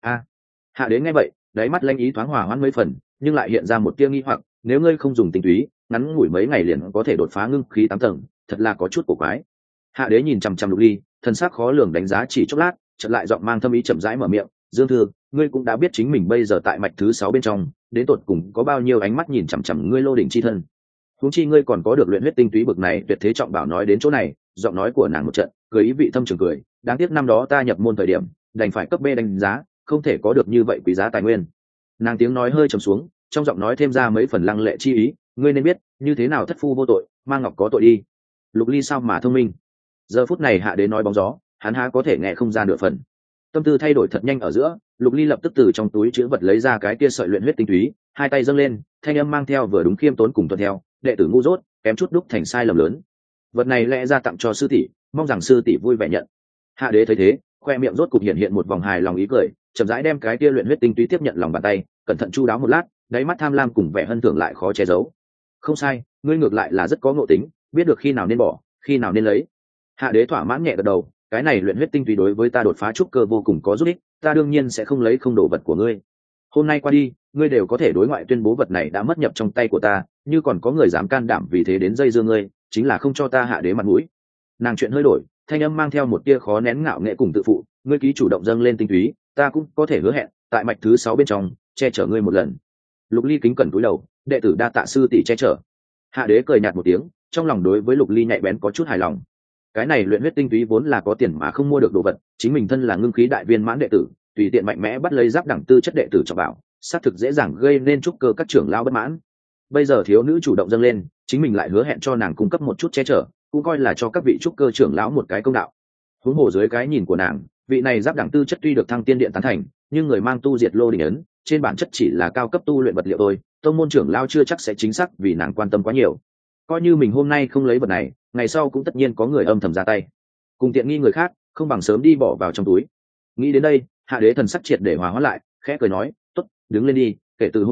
Hạ đế nghe vậy, đáy mắt lanh ý thoáng hòa hoãn mấy phần, nhưng lại hiện ra một tia nghi hoặc, nếu ngươi không dùng tinh túy, ngắn ngủi mấy ngày liền có thể đột phá ngưng khí 8 tầng, thật là có chút cổ quái. Hạ đế nhìn chằm chằm Lục Ly, thần sắc khó lường đánh giá chỉ chốc lát, chợt lại giọng mang thâm ý chậm rãi mở miệng, Dương Thư, ngươi cũng đã biết chính mình bây giờ tại mạch thứ 6 bên trong, đến tột cùng có bao nhiêu ánh mắt nhìn chằm chằm ngươi Lô đỉnh chi thân. Huống chi ngươi còn có được luyện huyết tinh túy bực này tuyệt thế trọng bảo. Nói đến chỗ này, giọng nói của nàng một trận, cười ý vị thâm trường cười, đáng tiếc năm đó ta nhập môn thời điểm, đành phải cấp B đánh giá, không thể có được như vậy quý giá tài nguyên. Nàng tiếng nói hơi trầm xuống, trong giọng nói thêm ra mấy phần lăng lệ chi ý, ngươi nên biết, như thế nào thất phu vô tội, mang ngọc có tội đi. Lục Ly sao mà thông minh. Giờ phút này hạ đế nói bóng gió, hắn há có thể nghe không ra nửa phần. Tâm tư thay đổi thật nhanh ở giữa, Lục Ly lập tức từ trong túi chứa vật lấy ra cái kia sợi luyện huyết tinh túy, hai tay dâng lên, thanh âm mang theo vừa đúng khiêm tốn cùng tuân theo, đệ tử ngu dốt, kém chút đúc thành sai lầm lớn. Vật này lẽ ra tặng cho sư tỷ, mong rằng sư tỷ vui vẻ nhận. Hạ đế thấy thế, khoe miệng rốt cục hiện một vòng hài lòng ý cười, chậm rãi đem cái kia luyện huyết tinh túy tiếp nhận lòng bàn tay, cẩn thận chu đáo một lát, đáy mắt tham lam cùng vẻ hân thưởng lại khó che giấu. Không sai, ngươi ngược lại là rất có ngộ tính, biết được khi nào nên bỏ, khi nào nên lấy. Hạ đế thỏa mãn nhẹ gật đầu, cái này luyện huyết tinh túy đối với ta đột phá trúc cơ vô cùng có giúp ích, ta đương nhiên sẽ không lấy không đồ vật của ngươi. Hôm nay qua đi, ngươi đều có thể đối ngoại tuyên bố vật này đã mất nhập trong tay của ta, như còn có người dám can đảm vì thế đến dây dưa ngươi, chính là không cho ta hạ đế mặt mũi. Nàng chuyện hơi đổi, thanh âm mang theo một tia khó nén ngạo nghệ cùng tự phụ, ngươi ký chủ động dâng lên tinh túy, ta cũng có thể hứa hẹn, tại mạch thứ 6 bên trong, che chở ngươi một lần. Lục Ly kính cẩn cúi đầu, đệ tử đa tạ sư tỷ che chở. Hạ đế cười nhạt một tiếng, trong lòng đối với Lục Ly nhạy bén có chút hài lòng. Cái này luyện huyết tinh túy vốn là có tiền mà không mua được đồ vật, chính mình thân là ngưng khí đại viên mãn đệ tử, tùy tiện mạnh mẽ bắt lấy giáp đẳng tư chất đệ tử cho bảo, xác thực dễ dàng gây nên trúc cơ các trưởng lão bất mãn. Bây giờ thiếu nữ chủ động dâng lên, chính mình lại hứa hẹn cho nàng cung cấp một chút che chở, cũng coi là cho các vị trúc cơ trưởng lão một cái công đạo. Huống hồ dưới cái nhìn của nàng, vị này giáp đẳng tư chất tuy được Thăng Tiên Điện tán thành, nhưng người mang tu diệt Lô đỉnh ấn, trên bản chất chỉ là cao cấp tu luyện vật liệu thôi, tông môn trưởng lão chưa chắc sẽ chính xác vì nàng quan tâm quá nhiều. Coi như mình hôm nay không lấy vật này, ngày sau cũng tất nhiên có người âm thầm ra tay, cùng tiện nghi người khác, không bằng sớm đi bỏ vào trong túi. Nghĩ đến đây, hạ đế thần sắc triệt để hòa hóa lại, khẽ cười nói, tốt, đứng lên đi, kể từ hôm nay,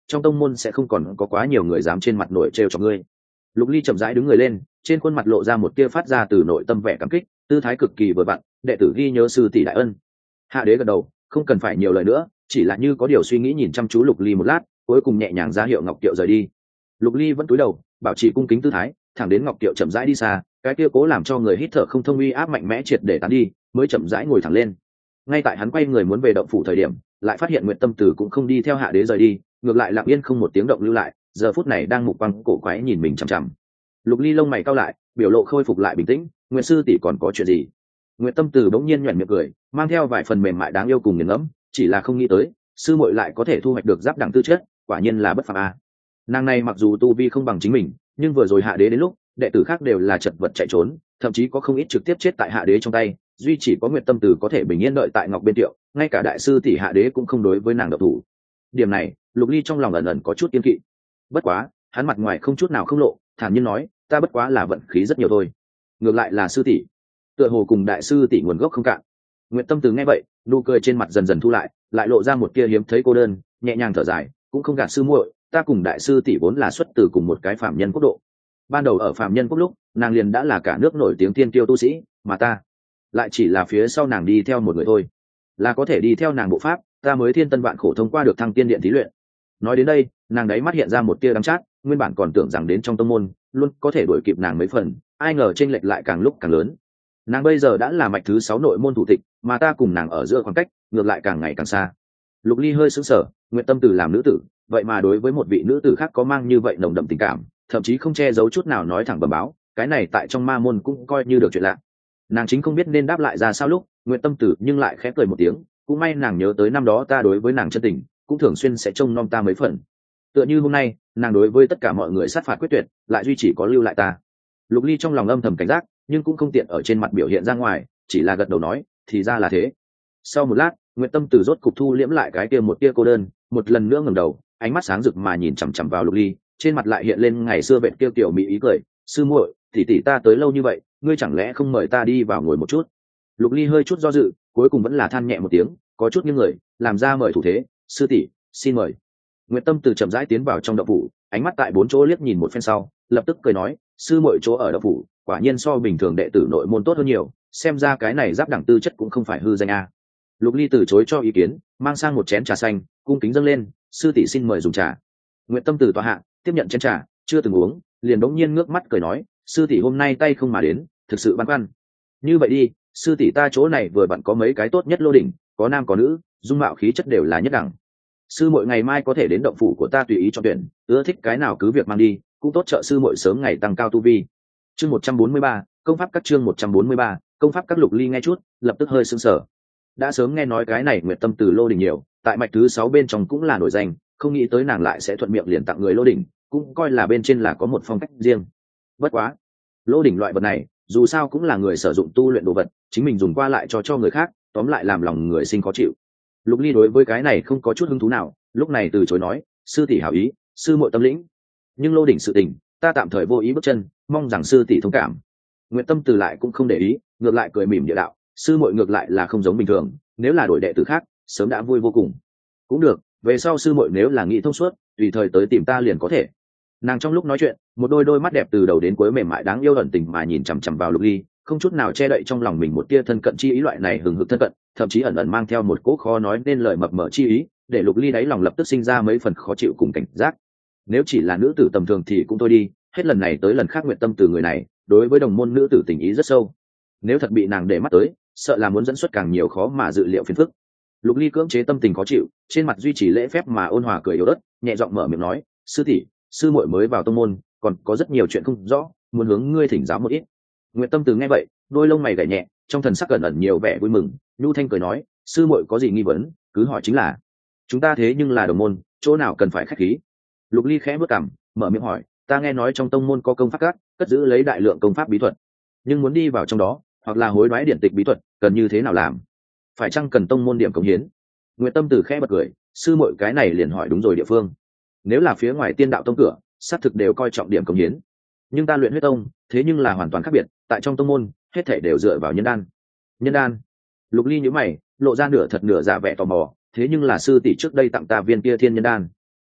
trong tông môn sẽ không còn có quá nhiều người dám trên mặt nổi trêu cho ngươi. Lục Ly chậm rãi đứng người lên, trên khuôn mặt lộ ra một tia phát ra từ nội tâm vẻ cảm kích, tư thái cực kỳ vừa vặn. Đệ tử ghi nhớ sư tỷ đại ân. Hạ đế gật đầu, không cần phải nhiều lời nữa, chỉ là như có điều suy nghĩ nhìn chăm chú Lục Ly một lát, cuối cùng nhẹ nhàng ra hiệu Ngọc Kiệu rời đi. Lục Ly vẫn cúi đầu, bảo trì cung kính tư thái, thẳng đến Ngọc Kiệu chậm rãi đi xa, cái kia cố làm cho người hít thở không thông uy áp mạnh mẽ triệt để tán đi, mới chậm rãi ngồi thẳng lên. Ngay tại hắn quay người muốn về động phủ thời điểm, lại phát hiện Nguyệt Tâm Tử cũng không đi theo Hạ đế rời đi, ngược lại lặng yên không một tiếng động lưu lại, giờ phút này đang mục quang cổ quái nhìn mình chằm chằm. Lục Ly lông mày cau lại, biểu lộ khôi phục lại bình tĩnh. Nguyệt sư tỷ còn có chuyện gì? Nguyệt Tâm Tử bỗng nhiên nhếch miệng cười, mang theo vài phần mềm mại đáng yêu cùng nghiền ngẫm, chỉ là không nghĩ tới sư muội lại có thể thu hoạch được giáp đẳng tư chất, quả nhiên là bất phàm a. Nàng này mặc dù tu vi không bằng chính mình, nhưng vừa rồi Hạ đế đến lúc đệ tử khác đều là chật vật chạy trốn, thậm chí có không ít trực tiếp chết tại Hạ đế trong tay, duy chỉ có Nguyệt Tâm Tử có thể bình yên đợi tại Ngọc bên Tiệu, ngay cả đại sư tỷ Hạ đế cũng không đối với nàng độc thủ. Điểm này Lục Ly trong lòng ẩn ẩn có chút kiêng kỵ. Bất quá hắn mặt ngoài không chút nào không lộ, thản nhiên nói, ta bất quá là vận khí rất nhiều thôi. Ngược lại là sư tỷ, tựa hồ cùng đại sư tỷ nguồn gốc không cạn. Nguyệt Tâm Từ nghe vậy, nụ cười trên mặt dần dần thu lại, lại lộ ra một tia hiếm thấy cô đơn, nhẹ nhàng thở dài, cũng không gạt sư muội, ta cùng đại sư tỷ vốn là xuất từ cùng một cái phàm nhân quốc độ. Ban đầu ở phàm nhân quốc lúc, nàng liền đã là cả nước nổi tiếng tiên tiêu tu sĩ, mà ta lại chỉ là phía sau nàng đi theo một người thôi. Là có thể đi theo nàng bộ pháp, ta mới thiên tân vạn khổ thông qua được thăng tiên điện thí luyện. Nói đến đây, nàng đáy mắt hiện ra một tia đắng chát, nguyên bản còn tưởng rằng đến trong tông môn luôn có thể đuổi kịp nàng mấy phần, ai ngờ chênh lệch lại càng lúc càng lớn. Nàng bây giờ đã là mạch thứ 6 nội môn thủ tịch, mà ta cùng nàng ở giữa khoảng cách ngược lại càng ngày càng xa. Lục Ly hơi sững sờ, Nguyệt Tâm Tử làm nữ tử, vậy mà đối với một vị nữ tử khác có mang như vậy nồng đậm tình cảm, thậm chí không che giấu chút nào nói thẳng bẩm báo, cái này tại trong ma môn cũng coi như được chuyện lạ. Nàng chính không biết nên đáp lại ra sao lúc, Nguyệt Tâm Tử nhưng lại khẽ cười một tiếng, cũng may nàng nhớ tới năm đó ta đối với nàng chân tình, cũng thường xuyên sẽ trông nom ta mấy phần. Tựa như hôm nay, nàng đối với tất cả mọi người sát phạt quyết tuyệt, lại duy chỉ có lưu lại ta. Lục Ly trong lòng âm thầm cảnh giác, nhưng cũng không tiện ở trên mặt biểu hiện ra ngoài, chỉ là gật đầu nói, thì ra là thế. Sau một lát, Nguyệt Tâm Từ rốt cục thu liễm lại cái kia một tia cô đơn, một lần nữa ngẩng đầu, ánh mắt sáng rực mà nhìn chằm chằm vào Lục Ly, trên mặt lại hiện lên ngày xưa vệt kiêu tiểu mỹ ý cười, sư muội, tỷ ta tới lâu như vậy, ngươi chẳng lẽ không mời ta đi vào ngồi một chút? Lục Ly hơi chút do dự, cuối cùng vẫn là than nhẹ một tiếng, có chút nghiêng người, làm ra mời thủ thế, sư tỷ, xin mời. Nguyệt Tâm Từ chậm rãi tiến vào trong động phủ, ánh mắt tại bốn chỗ liếc nhìn một phen sau, lập tức cười nói, sư muội chỗ ở động phủ, quả nhiên so bình thường đệ tử nội môn tốt hơn nhiều, xem ra cái này giáp đẳng tư chất cũng không phải hư danh a. Lục Ly từ chối cho ý kiến, mang sang một chén trà xanh, cung kính dâng lên, sư tỷ xin mời dùng trà. Nguyệt Tâm Từ tọa hạ, tiếp nhận chén trà, chưa từng uống, liền bỗng nhiên ngước mắt cười nói, sư tỷ hôm nay tay không mà đến, thực sự băn khoăn. Như vậy đi, sư tỷ ta chỗ này vừa vặn có mấy cái tốt nhất lô đỉnh, có nam có nữ, dung mạo khí chất đều là nhất đẳng. Sư muội ngày mai có thể đến động phủ của ta tùy ý chọn tuyển, ưa thích cái nào cứ việc mang đi, cũng tốt trợ sư muội sớm ngày tăng cao tu vi. Chương 143, công pháp các chương 143, công pháp các. Lục Ly nghe chút, lập tức hơi sững sờ. Đã sớm nghe nói cái này Nguyệt Tâm Từ lô đỉnh nhiều, tại mạch thứ 6 bên trong cũng là nổi danh, không nghĩ tới nàng lại sẽ thuận miệng liền tặng người lô đỉnh, cũng coi là bên trên là có một phong cách riêng. Bất quá, lô đỉnh loại vật này, dù sao cũng là người sử dụng tu luyện đồ vật, chính mình dùng qua lại cho người khác, tóm lại làm lòng người sinh khó chịu. Lục Ly đối với cái này không có chút hứng thú nào, lúc này từ chối nói, sư tỷ hảo ý, sư muội tâm lĩnh, nhưng lô đỉnh sự tình, ta tạm thời vô ý bước chân, mong rằng sư tỷ thông cảm. Nguyệt Tâm Từ lại cũng không để ý, ngược lại cười mỉm địa đạo, sư muội ngược lại là không giống bình thường, nếu là đổi đệ tử khác, sớm đã vui vô cùng. Cũng được, về sau sư muội nếu là nghĩ thông suốt, tùy thời tới tìm ta liền có thể. Nàng trong lúc nói chuyện, một đôi mắt đẹp từ đầu đến cuối mềm mại đáng yêu ẩn tình mà nhìn chằm chằm vào Lục Ly, không chút nào che đậy trong lòng mình một tia thân cận chi ý, loại này hừng hực thân cận, thậm chí ẩn ẩn mang theo một cỗ khó nói nên lời mập mờ chi ý, để Lục Ly đáy lòng lập tức sinh ra mấy phần khó chịu cùng cảnh giác. Nếu chỉ là nữ tử tầm thường thì cũng thôi đi, hết lần này tới lần khác Nguyệt Tâm Từ người này, đối với đồng môn nữ tử tình ý rất sâu. Nếu thật bị nàng để mắt tới, sợ là muốn dẫn xuất càng nhiều khó mà dự liệu phiền phức. Lục Ly cưỡng chế tâm tình khó chịu, trên mặt duy trì lễ phép mà ôn hòa cười yếu ớt, nhẹ giọng mở miệng nói, sư tỷ, sư muội mới vào tông môn, còn có rất nhiều chuyện không rõ, muốn hướng ngươi thỉnh giáo một ít. Nguyệt Tâm Từ nghe vậy, đôi lông mày gảy nhẹ, trong thần sắc ẩn ẩn nhiều vẻ vui mừng, nhu thanh cười nói, sư muội có gì nghi vấn, cứ hỏi chính là. Chúng ta thế nhưng là đồng môn, chỗ nào cần phải khách khí. Lục Ly khẽ bước cằm, mở miệng hỏi, ta nghe nói trong tông môn có công pháp các, cất giữ lấy đại lượng công pháp bí thuật, nhưng muốn đi vào trong đó, hoặc là hối đoái điển tịch bí thuật, cần như thế nào làm? Phải chăng cần tông môn điểm cống hiến? Nguyệt Tâm Từ khẽ bật cười, sư muội cái này liền hỏi đúng rồi địa phương. Nếu là phía ngoài Tiên Đạo tông cửa, xác thực đều coi trọng điểm cống hiến, nhưng ta luyện huyết tông, thế nhưng là hoàn toàn khác biệt, tại trong tông môn, hết thảy đều dựa vào nhân đan. Nhân đan? Lục Ly nhíu mày, lộ ra nửa thật nửa giả vẻ tò mò, thế nhưng là sư tỷ trước đây tặng ta viên kia thiên nhân đan.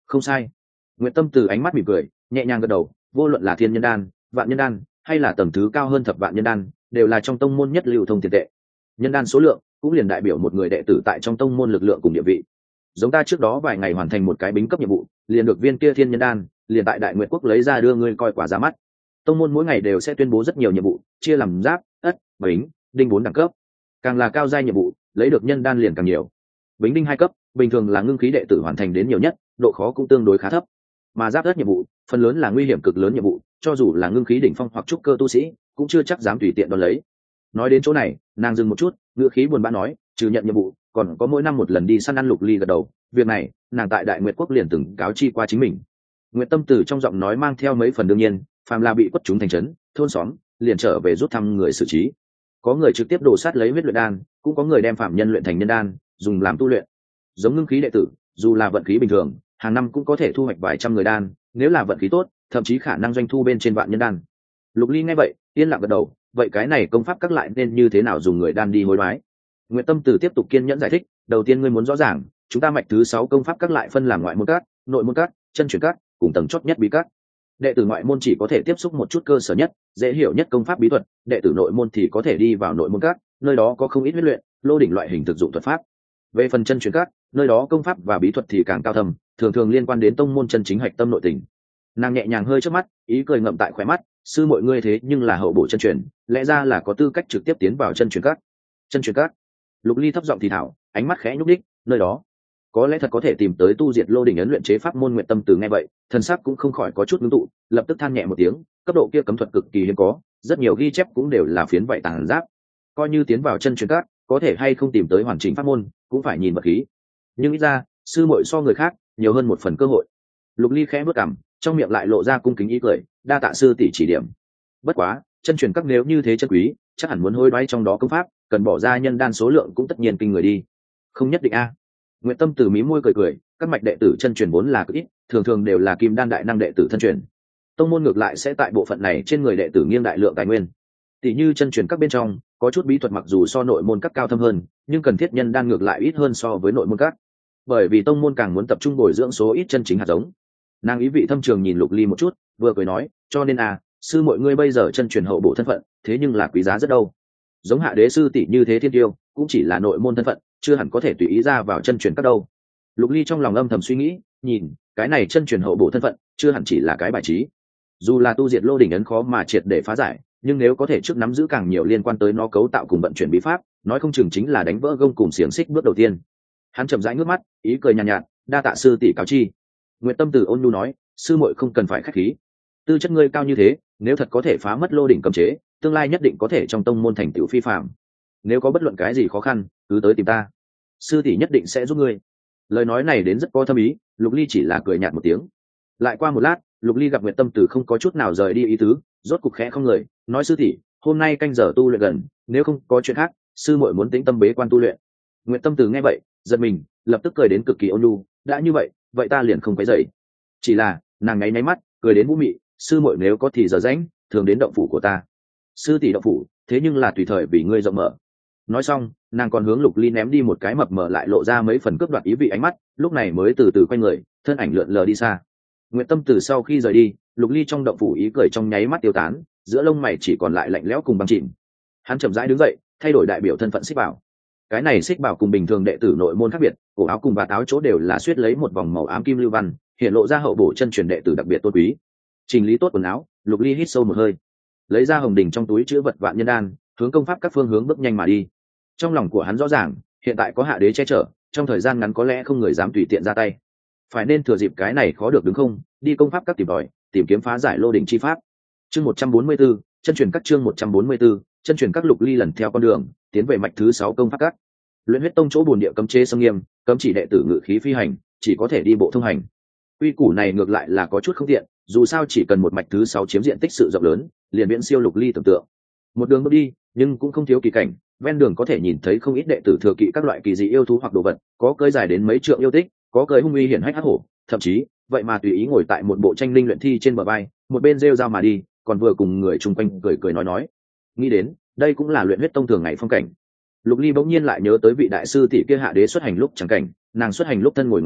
Không sai. Nguyệt Tâm Từ ánh mắt mỉm cười, nhẹ nhàng gật đầu, vô luận là thiên nhân đan, vạn nhân đan, hay là tầng thứ cao hơn thập vạn nhân đan, đều là trong tông môn nhất lưu thông tiền tệ. Nhân đan số lượng cũng liền đại biểu một người đệ tử tại trong tông môn lực lượng cùng địa vị. Giống ta trước đó vài ngày hoàn thành một cái bính cấp nhiệm vụ, liền được viên kia thiên nhân đan, liền tại Đại Nguyệt Quốc lấy ra đưa ngươi coi quả giá mắt. Tông môn mỗi ngày đều sẽ tuyên bố rất nhiều nhiệm vụ, chia làm giáp, ất, bính, đinh 4 đẳng cấp. Càng là cao giai nhiệm vụ, lấy được nhân đan liền càng nhiều. Bính đinh 2 cấp, bình thường là ngưng khí đệ tử hoàn thành đến nhiều nhất, độ khó cũng tương đối khá thấp. Mà giáp ất nhiệm vụ, phần lớn là nguy hiểm cực lớn nhiệm vụ, cho dù là ngưng khí đỉnh phong hoặc trúc cơ tu sĩ, cũng chưa chắc dám tùy tiện đón lấy. Nói đến chỗ này, nàng dừng một chút, ngữ khí buồn bã nói, trừ nhận nhiệm vụ, còn có mỗi năm một lần đi săn ăn. Lục Ly gật đầu, việc này, nàng tại Đại Nguyệt Quốc liền từng cáo chi qua chính mình. Nguyệt Tâm Từ trong giọng nói mang theo mấy phần đương nhiên, phàm là bị quất chúng thành trấn, thôn xóm, liền trở về rút thăm người xử trí. Có người trực tiếp đổ sát lấy huyết luyện đan, cũng có người đem phạm nhân luyện thành nhân đan, dùng làm tu luyện. Giống ngưng khí đệ tử, dù là vận khí bình thường, hàng năm cũng có thể thu hoạch vài trăm người đan, nếu là vận khí tốt, thậm chí khả năng doanh thu bên trên vạn nhân đan. Lục Ly nghe vậy, yên lặng gật đầu, vậy cái này công pháp các lại nên như thế nào dùng người đan đi hối đoái? Nguyệt Tâm Từ tiếp tục kiên nhẫn giải thích, đầu tiên ngươi muốn rõ ràng, chúng ta mạch thứ 6 công pháp các lại phân làm ngoại môn các, nội môn các, chân truyền các, cùng tầng chót nhất bí các. Đệ tử ngoại môn chỉ có thể tiếp xúc một chút cơ sở nhất, dễ hiểu nhất công pháp bí thuật, đệ tử nội môn thì có thể đi vào nội môn các, nơi đó có không ít huyết luyện, lô đỉnh loại hình thực dụng thuật pháp. Về phần chân truyền các, nơi đó công pháp và bí thuật thì càng cao thâm, thường thường liên quan đến tông môn chân chính hạch tâm nội tình. Nàng nhẹ nhàng hơi trước mắt, ý cười ngậm tại khóe mắt, sư mọi ngươi thế nhưng là hậu bổ chân truyền, lẽ ra là có tư cách trực tiếp tiến vào chân truyền các. Chân truyền các. Lục Ly thấp giọng thì thảo, ánh mắt khẽ nhúc đích, nơi đó có lẽ thật có thể tìm tới tu diệt lô đỉnh ấn luyện chế pháp môn. Nguyện Tâm Từ nghe vậy, thần sắc cũng không khỏi có chút ngưng tụ, lập tức than nhẹ một tiếng, cấp độ kia cấm thuật cực kỳ hiếm có, rất nhiều ghi chép cũng đều là phiến vậy tàng giáp. Coi như tiến vào chân truyền các, có thể hay không tìm tới hoàn chỉnh pháp môn, cũng phải nhìn vật khí. Nhưng ít ra, sư muội so người khác nhiều hơn một phần cơ hội. Lục Ly khẽ bước cằm, trong miệng lại lộ ra cung kính ý cười, đa tạ sư tỷ chỉ điểm. Bất quá, chân truyền các nếu như thế chân quý, chắc hẳn muốn hối đoái trong đó công pháp, cần bỏ ra nhân đan số lượng cũng tất nhiên kinh người đi. Không nhất định a. Nguyệt Tâm Từ mí môi cười cười, các mạch đệ tử chân truyền vốn là cực ít, thường thường đều là kim đan đại năng đệ tử thân truyền. Tông môn ngược lại sẽ tại bộ phận này trên người đệ tử nghiêng đại lượng tài nguyên. Tỷ như chân truyền các bên trong, có chút bí thuật mặc dù so nội môn các cao thâm hơn, nhưng cần thiết nhân đan ngược lại ít hơn so với nội môn các. Bởi vì tông môn càng muốn tập trung bồi dưỡng số ít chân chính hạt giống. Nàng ý vị thâm trường nhìn Lục Ly một chút, vừa cười nói, cho nên sư mọi ngươi bây giờ chân truyền hậu bổ thân phận, thế nhưng là quý giá rất đâu. Giống hạ đế sư tỷ như thế thiên tiêu, cũng chỉ là nội môn thân phận, chưa hẳn có thể tùy ý ra vào chân truyền các đâu. Lục Ly trong lòng âm thầm suy nghĩ, nhìn cái này chân truyền hậu bổ thân phận, chưa hẳn chỉ là cái bài trí. Dù là tu diệt lô đỉnh ấn khó mà triệt để phá giải, nhưng nếu có thể trước nắm giữ càng nhiều liên quan tới nó cấu tạo cùng vận chuyển bí pháp, nói không chừng chính là đánh vỡ gông cùng xiềng xích bước đầu tiên. Hắn chậm rãi ngước mắt, ý cười nhàn nhạt, đa tạ sư tỷ cáo chi. Nguyệt Tâm Từ ôn nhu nói, sư muội không cần phải khách khí, tư chất ngươi cao như thế, nếu thật có thể phá mất lô đỉnh cấm chế, tương lai nhất định có thể trong tông môn thành tựu phi phàm. Nếu có bất luận cái gì khó khăn, cứ tới tìm ta, sư tỷ nhất định sẽ giúp ngươi. Lời nói này đến rất có thâm ý. Lục Ly chỉ là cười nhạt một tiếng. Lại qua một lát, Lục Ly gặp Nguyệt Tâm Từ không có chút nào rời đi ý tứ, rốt cục khẽ không lời, nói, sư tỷ, hôm nay canh giờ tu luyện gần, nếu không có chuyện khác, sư muội muốn tĩnh tâm bế quan tu luyện. Nguyệt Tâm Từ nghe vậy, giật mình, lập tức cười đến cực kỳ ôn nhu, đã như vậy, vậy ta liền không quấy rầy. Chỉ là, nàng nháy nháy mắt, cười đến vũ mị, sư muội nếu có thì giờ rảnh, thường đến động phủ của ta. Sư tỷ động phủ, thế nhưng là tùy thời vì ngươi rộng mở. Nói xong, nàng còn hướng Lục Ly ném đi một cái mập mờ lại lộ ra mấy phần cướp đoạt ý vị ánh mắt, lúc này mới từ từ quay người, thân ảnh lượn lờ đi xa. Nguyệt Tâm Từ sau khi rời đi, Lục Ly trong động phủ ý cười trong nháy mắt tiêu tán, giữa lông mày chỉ còn lại lạnh lẽo cùng băng chìm. Hắn chậm rãi đứng dậy, thay đổi đại biểu thân phận xích bảo. Cái này xích bảo cùng bình thường đệ tử nội môn khác biệt, cổ áo cùng vạt áo chỗ đều là xuyết lấy một vòng màu ám kim lưu văn, hiện lộ ra hậu bổ chân truyền đệ tử đặc biệt tôn quý. Chỉnh lý tốt quần áo, Lục Ly hít sâu một hơi, lấy ra hồng đỉnh trong túi chứa vật vạn nhân đan, hướng công pháp các phương hướng bước nhanh mà đi. Trong lòng của hắn rõ ràng, hiện tại có hạ đế che chở, trong thời gian ngắn có lẽ không người dám tùy tiện ra tay. Phải nên thừa dịp cái này khó được đứng không, đi công pháp các tìm tòi, tìm kiếm phá giải lô đỉnh chi pháp. Chương 144, chân truyền các chương 144, chân truyền các. Lục Ly lần theo con đường, tiến về mạch thứ 6 công pháp các. Luyện huyết tông chỗ bổn địa cấm chế sâm nghiêm, cấm chỉ đệ tử ngự khí phi hành, chỉ có thể đi bộ thông hành. Quy củ này ngược lại là có chút không tiện, dù sao chỉ cần một mạch thứ 6 chiếm diện tích sự rộng lớn, liền viễn siêu Lục Ly tưởng tượng. Một đường bước đi, nhưng cũng không thiếu kỳ cảnh, ven đường có thể nhìn thấy không ít đệ tử thừa kỵ các loại kỳ dị yêu thú hoặc đồ vật, có cơi dài đến mấy trượng yêu tích, có cơi hung uy hiển hách hắc hổ, thậm chí vậy mà tùy ý ngồi tại một bộ tranh linh luyện thi trên bờ vai, một bên rêu rao mà đi, còn vừa cùng người chung quanh cười cười nói. Nghĩ đến, đây cũng là luyện huyết tông thường ngày phong cảnh. Lục Ly bỗng nhiên lại nhớ tới vị đại sư tỷ kia hạ đế xuất hành lúc chẳng cảnh, nàng xuất hành lúc thân ngồi ngọc kiệu,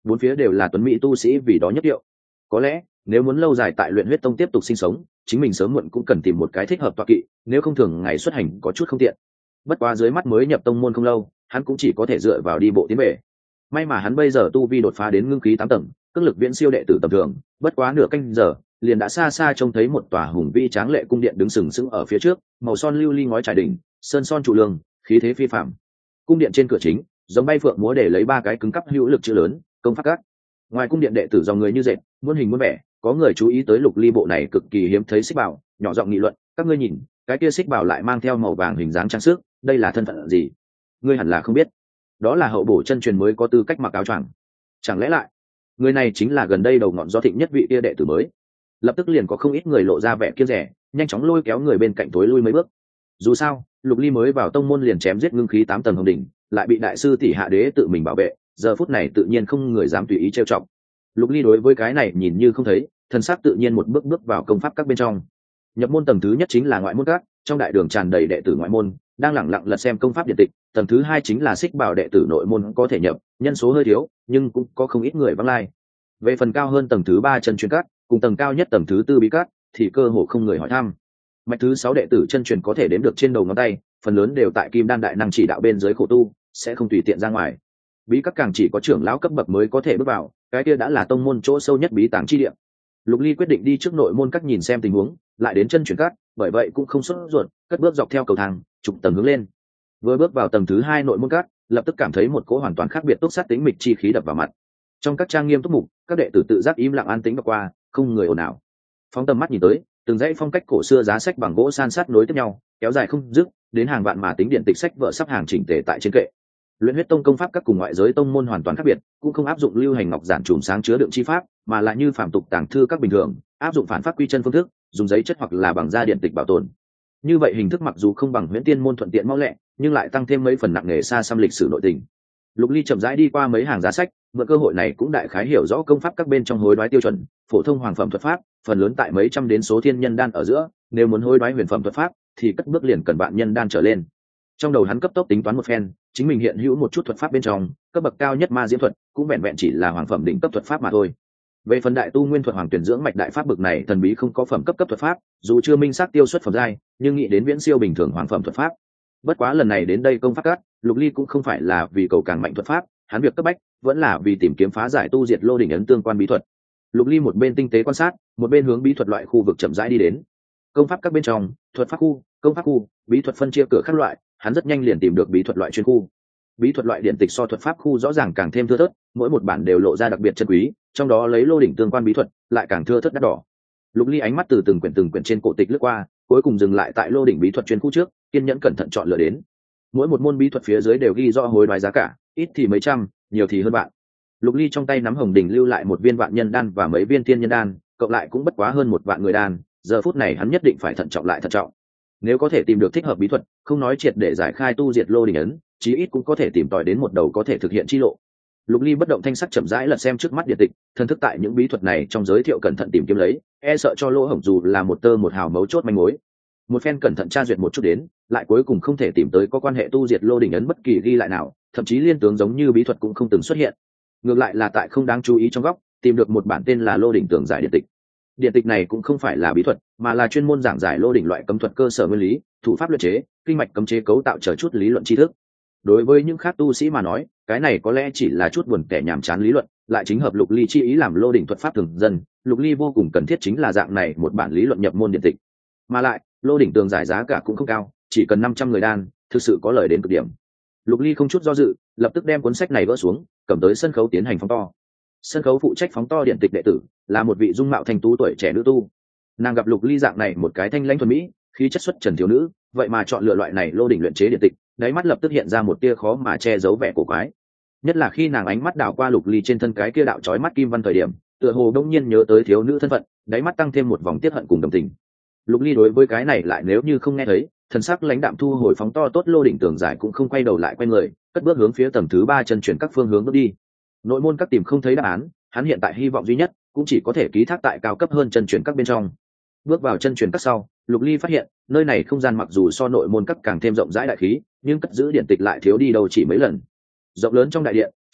bốn phía đều là tuấn mỹ tu sĩ vì đó nhất điệu. Có lẽ nếu muốn lâu dài tại luyện huyết tông tiếp tục sinh sống, chính mình sớm muộn cũng cần tìm một cái thích hợp tọa kỵ, nếu không thường ngày xuất hành có chút không tiện. Bất quá dưới mắt mới nhập tông môn không lâu, hắn cũng chỉ có thể dựa vào đi bộ tiến về. May mà hắn bây giờ tu vi đột phá đến ngưng khí 8 tầng, cước lực viễn siêu đệ tử tầm thường, bất quá nửa canh giờ liền đã xa xa trông thấy một tòa hùng vĩ tráng lệ cung điện đứng sừng sững ở phía trước, màu son lưu ly ngói trải đỉnh, sơn son trụ lương, khí thế phi phàm. Cung điện trên cửa chính giống bay phượng múa để lấy 3 cái cứng cắp hữu lực chữ lớn, công pháp các. Ngoài cung điện đệ tử dòng người như dệt, muôn hình muôn vẻ, có người chú ý tới Lục Ly bộ này cực kỳ hiếm thấy xích bảo, nhỏ giọng nghị luận, các ngươi nhìn, cái kia xích bảo lại mang theo màu vàng hình dáng trang sức, đây là thân phận gì? Ngươi hẳn là không biết, đó là hậu bổ chân truyền mới có tư cách mặc áo choàng. Chẳng lẽ lại người này chính là gần đây đầu ngọn gió thịnh nhất vị kia đệ tử mới? Lập tức liền có không ít người lộ ra vẻ kiêng rẻ, nhanh chóng lôi kéo người bên cạnh tối lui mấy bước. Dù sao Lục Ly mới vào tông môn liền chém giết ngưng khí 8 tầng hồng đỉnh, lại bị đại sư tỷ Hạ Đế tự mình bảo vệ, giờ phút này tự nhiên không người dám tùy ý trêu chọc. Lục Ly đối với cái này nhìn như không thấy, thần sắc tự nhiên một bước bước vào công pháp các bên trong. Nhập môn tầng thứ nhất chính là ngoại môn các, trong đại đường tràn đầy đệ tử ngoại môn đang lẳng lặng lật xem công pháp điện tịch. Tầng thứ hai chính là xích bảo đệ tử nội môn có thể nhập, nhân số hơi thiếu nhưng cũng có không ít người vắng lai. Về phần cao hơn tầng thứ 3 chân truyền các, cùng tầng cao nhất tầng thứ 4 bí các thì cơ hồ không người hỏi thăm. Mạch thứ 6 đệ tử chân truyền có thể đếm được trên đầu ngón tay, phần lớn đều tại Kim Đan đại năng chỉ đạo bên dưới khổ tu, sẽ không tùy tiện ra ngoài. Bí các càng chỉ có trưởng lão cấp bậc mới có thể bước vào, cái kia đã là tông môn chỗ sâu nhất bí tàng chi địa. Lục Ly quyết định đi trước nội môn các nhìn xem tình huống, lại đến chân truyền các, bởi vậy cũng không sốt ruột, cất bước dọc theo cầu thang, chục tầng hướng lên. Vừa bước vào tầng thứ 2 nội môn các, lập tức cảm thấy một cỗ hoàn toàn khác biệt túc sát tính mịch chi khí đập vào mặt. Trong các trang nghiêm túc mục, các đệ tử tự giác im lặng an tĩnh qua, không người ồn ào. Phóng tầm mắt nhìn tới, từng dãy phong cách cổ xưa giá sách bằng gỗ san sát nối tiếp nhau, kéo dài không dứt, đến hàng vạn mà tính điện tịch sách vở sắp hàng chỉnh tề tại trên kệ. Luyện huyết tông công pháp các cùng ngoại giới tông môn hoàn toàn khác biệt, cũng không áp dụng lưu hành ngọc giản chùm sáng chứa đựng chi pháp, mà là như phàm tục tàng thư các bình thường, áp dụng phản pháp quy chân phương thức, dùng giấy chất hoặc là bằng da điện tịch bảo tồn. Như vậy hình thức mặc dù không bằng huyễn tiên môn thuận tiện mau lẹ, nhưng lại tăng thêm mấy phần nặng nề xa xăm lịch sử nội tình. Lục Ly chậm rãi đi qua mấy hàng giá sách, mượn cơ hội này cũng đại khái hiểu rõ công pháp các bên trong hối đoái tiêu chuẩn, phổ thông hoàng phẩm thuật pháp, phần lớn tại mấy trăm đến số thiên nhân đan ở giữa, nếu muốn hối đoái huyền phẩm thuật pháp thì cất bước liền cần bạn nhân đan trở lên. Trong đầu hắn cấp tốc tính toán một phen, chính mình hiện hữu một chút thuật pháp bên trong, cấp bậc cao nhất ma diễm thuật, cũng vẹn vẹn chỉ là hoàng phẩm đỉnh cấp thuật pháp mà thôi. Về phần đại tu nguyên thuật hoàng tuyển dưỡng mạch đại pháp bậc này thần bí không có phẩm cấp thuật pháp, dù chưa minh xác tiêu xuất phẩm giai, nhưng nghĩ đến viễn siêu bình thường hoàng phẩm thuật pháp. Bất quá lần này đến đây công pháp các, Lục Ly cũng không phải là vì cầu càng mạnh thuật pháp, hắn việc cấp bách vẫn là vì tìm kiếm phá giải tu diệt lô đỉnh ấn tương quan bí thuật. Lục Ly một bên tinh tế quan sát, một bên hướng bí thuật loại khu vực chậm rãi đi đến. Công pháp các bên trong, thuật pháp khu, công pháp khu, bí thuật phân chia cửa các loại, hắn rất nhanh liền tìm được bí thuật loại chuyên khu. Bí thuật loại điện tịch so thuật pháp khu rõ ràng càng thêm thưa thớt, mỗi một bản đều lộ ra đặc biệt chân quý, trong đó lấy lô đỉnh tương quan bí thuật lại càng thưa thớt đắt đỏ. Lục Ly ánh mắt từ từng quyển trên cổ tịch lướt qua, cuối cùng dừng lại tại lô đỉnh bí thuật chuyên khu trước, kiên nhẫn cẩn thận chọn lựa đến. Mỗi một môn bí thuật phía dưới đều ghi rõ hối đoái giá cả, ít thì mấy trăm, nhiều thì hơn vạn. Lục Ly trong tay nắm hồng đỉnh lưu lại một viên vạn nhân đan và mấy viên thiên nhân đan, cộng lại cũng bất quá hơn 1 vạn người đan, giờ phút này hắn nhất định phải thận trọng lại thận trọng. Nếu có thể tìm được thích hợp bí thuật, không nói triệt để giải khai tu diệt lô đỉnh ấn, chí ít cũng có thể tìm tòi đến một đầu có thể thực hiện chi lộ. Lục Ly bất động thanh sắc chậm rãi lật xem trước mắt điện tịch, thân thức tại những bí thuật này trong giới thiệu cẩn thận tìm kiếm lấy, e sợ cho lỗ hổng dù là một tơ một hào mấu chốt manh mối. Một phen cẩn thận tra duyệt một chút đến, lại cuối cùng không thể tìm tới có quan hệ tu diệt lô đỉnh ấn bất kỳ ghi lại nào, thậm chí liên tướng giống như bí thuật cũng không từng xuất hiện. Ngược lại là tại không đáng chú ý trong góc, tìm được một bản tên là Lô đỉnh tường giải điện tịch. Điện tịch này cũng không phải là bí thuật, mà là chuyên môn giảng giải lô đỉnh loại cấm thuật cơ sở nguyên lý, thủ pháp luyện chế, kinh mạch cấm chế cấu tạo chờ chút lý luận tri thức. Đối với những khác tu sĩ mà nói, cái này có lẽ chỉ là chút buồn tẻ nhàm chán lý luận, lại chính hợp Lục Ly chi ý làm lô đỉnh thuật pháp thường dân, Lục Ly vô cùng cần thiết chính là dạng này một bản lý luận nhập môn điện tịch. Mà lại, lô đỉnh tường giải giá cả cũng không cao, chỉ cần 500 người đan, thực sự có lời đến cực điểm. Lục Ly không chút do dự, lập tức đem cuốn sách này vỡ xuống, cầm tới sân khấu tiến hành phóng to. Sân khấu phụ trách phóng to điện tịch đệ tử là một vị dung mạo thanh tú tuổi trẻ nữ tu. Nàng gặp Lục Ly dạng này một cái thanh lãnh thuần mỹ, khí chất xuất trần thiếu nữ, vậy mà chọn lựa loại này lô đỉnh luyện chế điện tịch, đáy mắt lập tức hiện ra một tia khó mà che giấu vẻ cổ quái. Nhất là khi nàng ánh mắt đảo qua Lục Ly trên thân cái kia đạo chói mắt kim văn thời điểm, tựa hồ đông nhiên nhớ tới thiếu nữ thân phận, đáy mắt tăng thêm một vòng tiết hận cùng đồng tình. Lục Ly đối với cái này lại nếu như không nghe thấy, thần sắc lãnh đạm thu hồi phóng to tốt lô đỉnh tường giải cũng không quay đầu lại quay người, cất bước hướng phía tầng thứ 3 chân chuyển các phương hướng bước đi. Nội môn các tìm không thấy đáp án, hắn hiện tại hy vọng duy nhất cũng chỉ có thể ký thác tại cao cấp hơn chân chuyển các bên trong. Bước vào chân chuyển các sau, Lục Ly phát hiện nơi này không gian mặc dù so nội môn các càng thêm rộng rãi đại khí, nhưng cất giữ điện tịch lại thiếu đi đâu chỉ mấy lần. Rộng lớn trong đại điện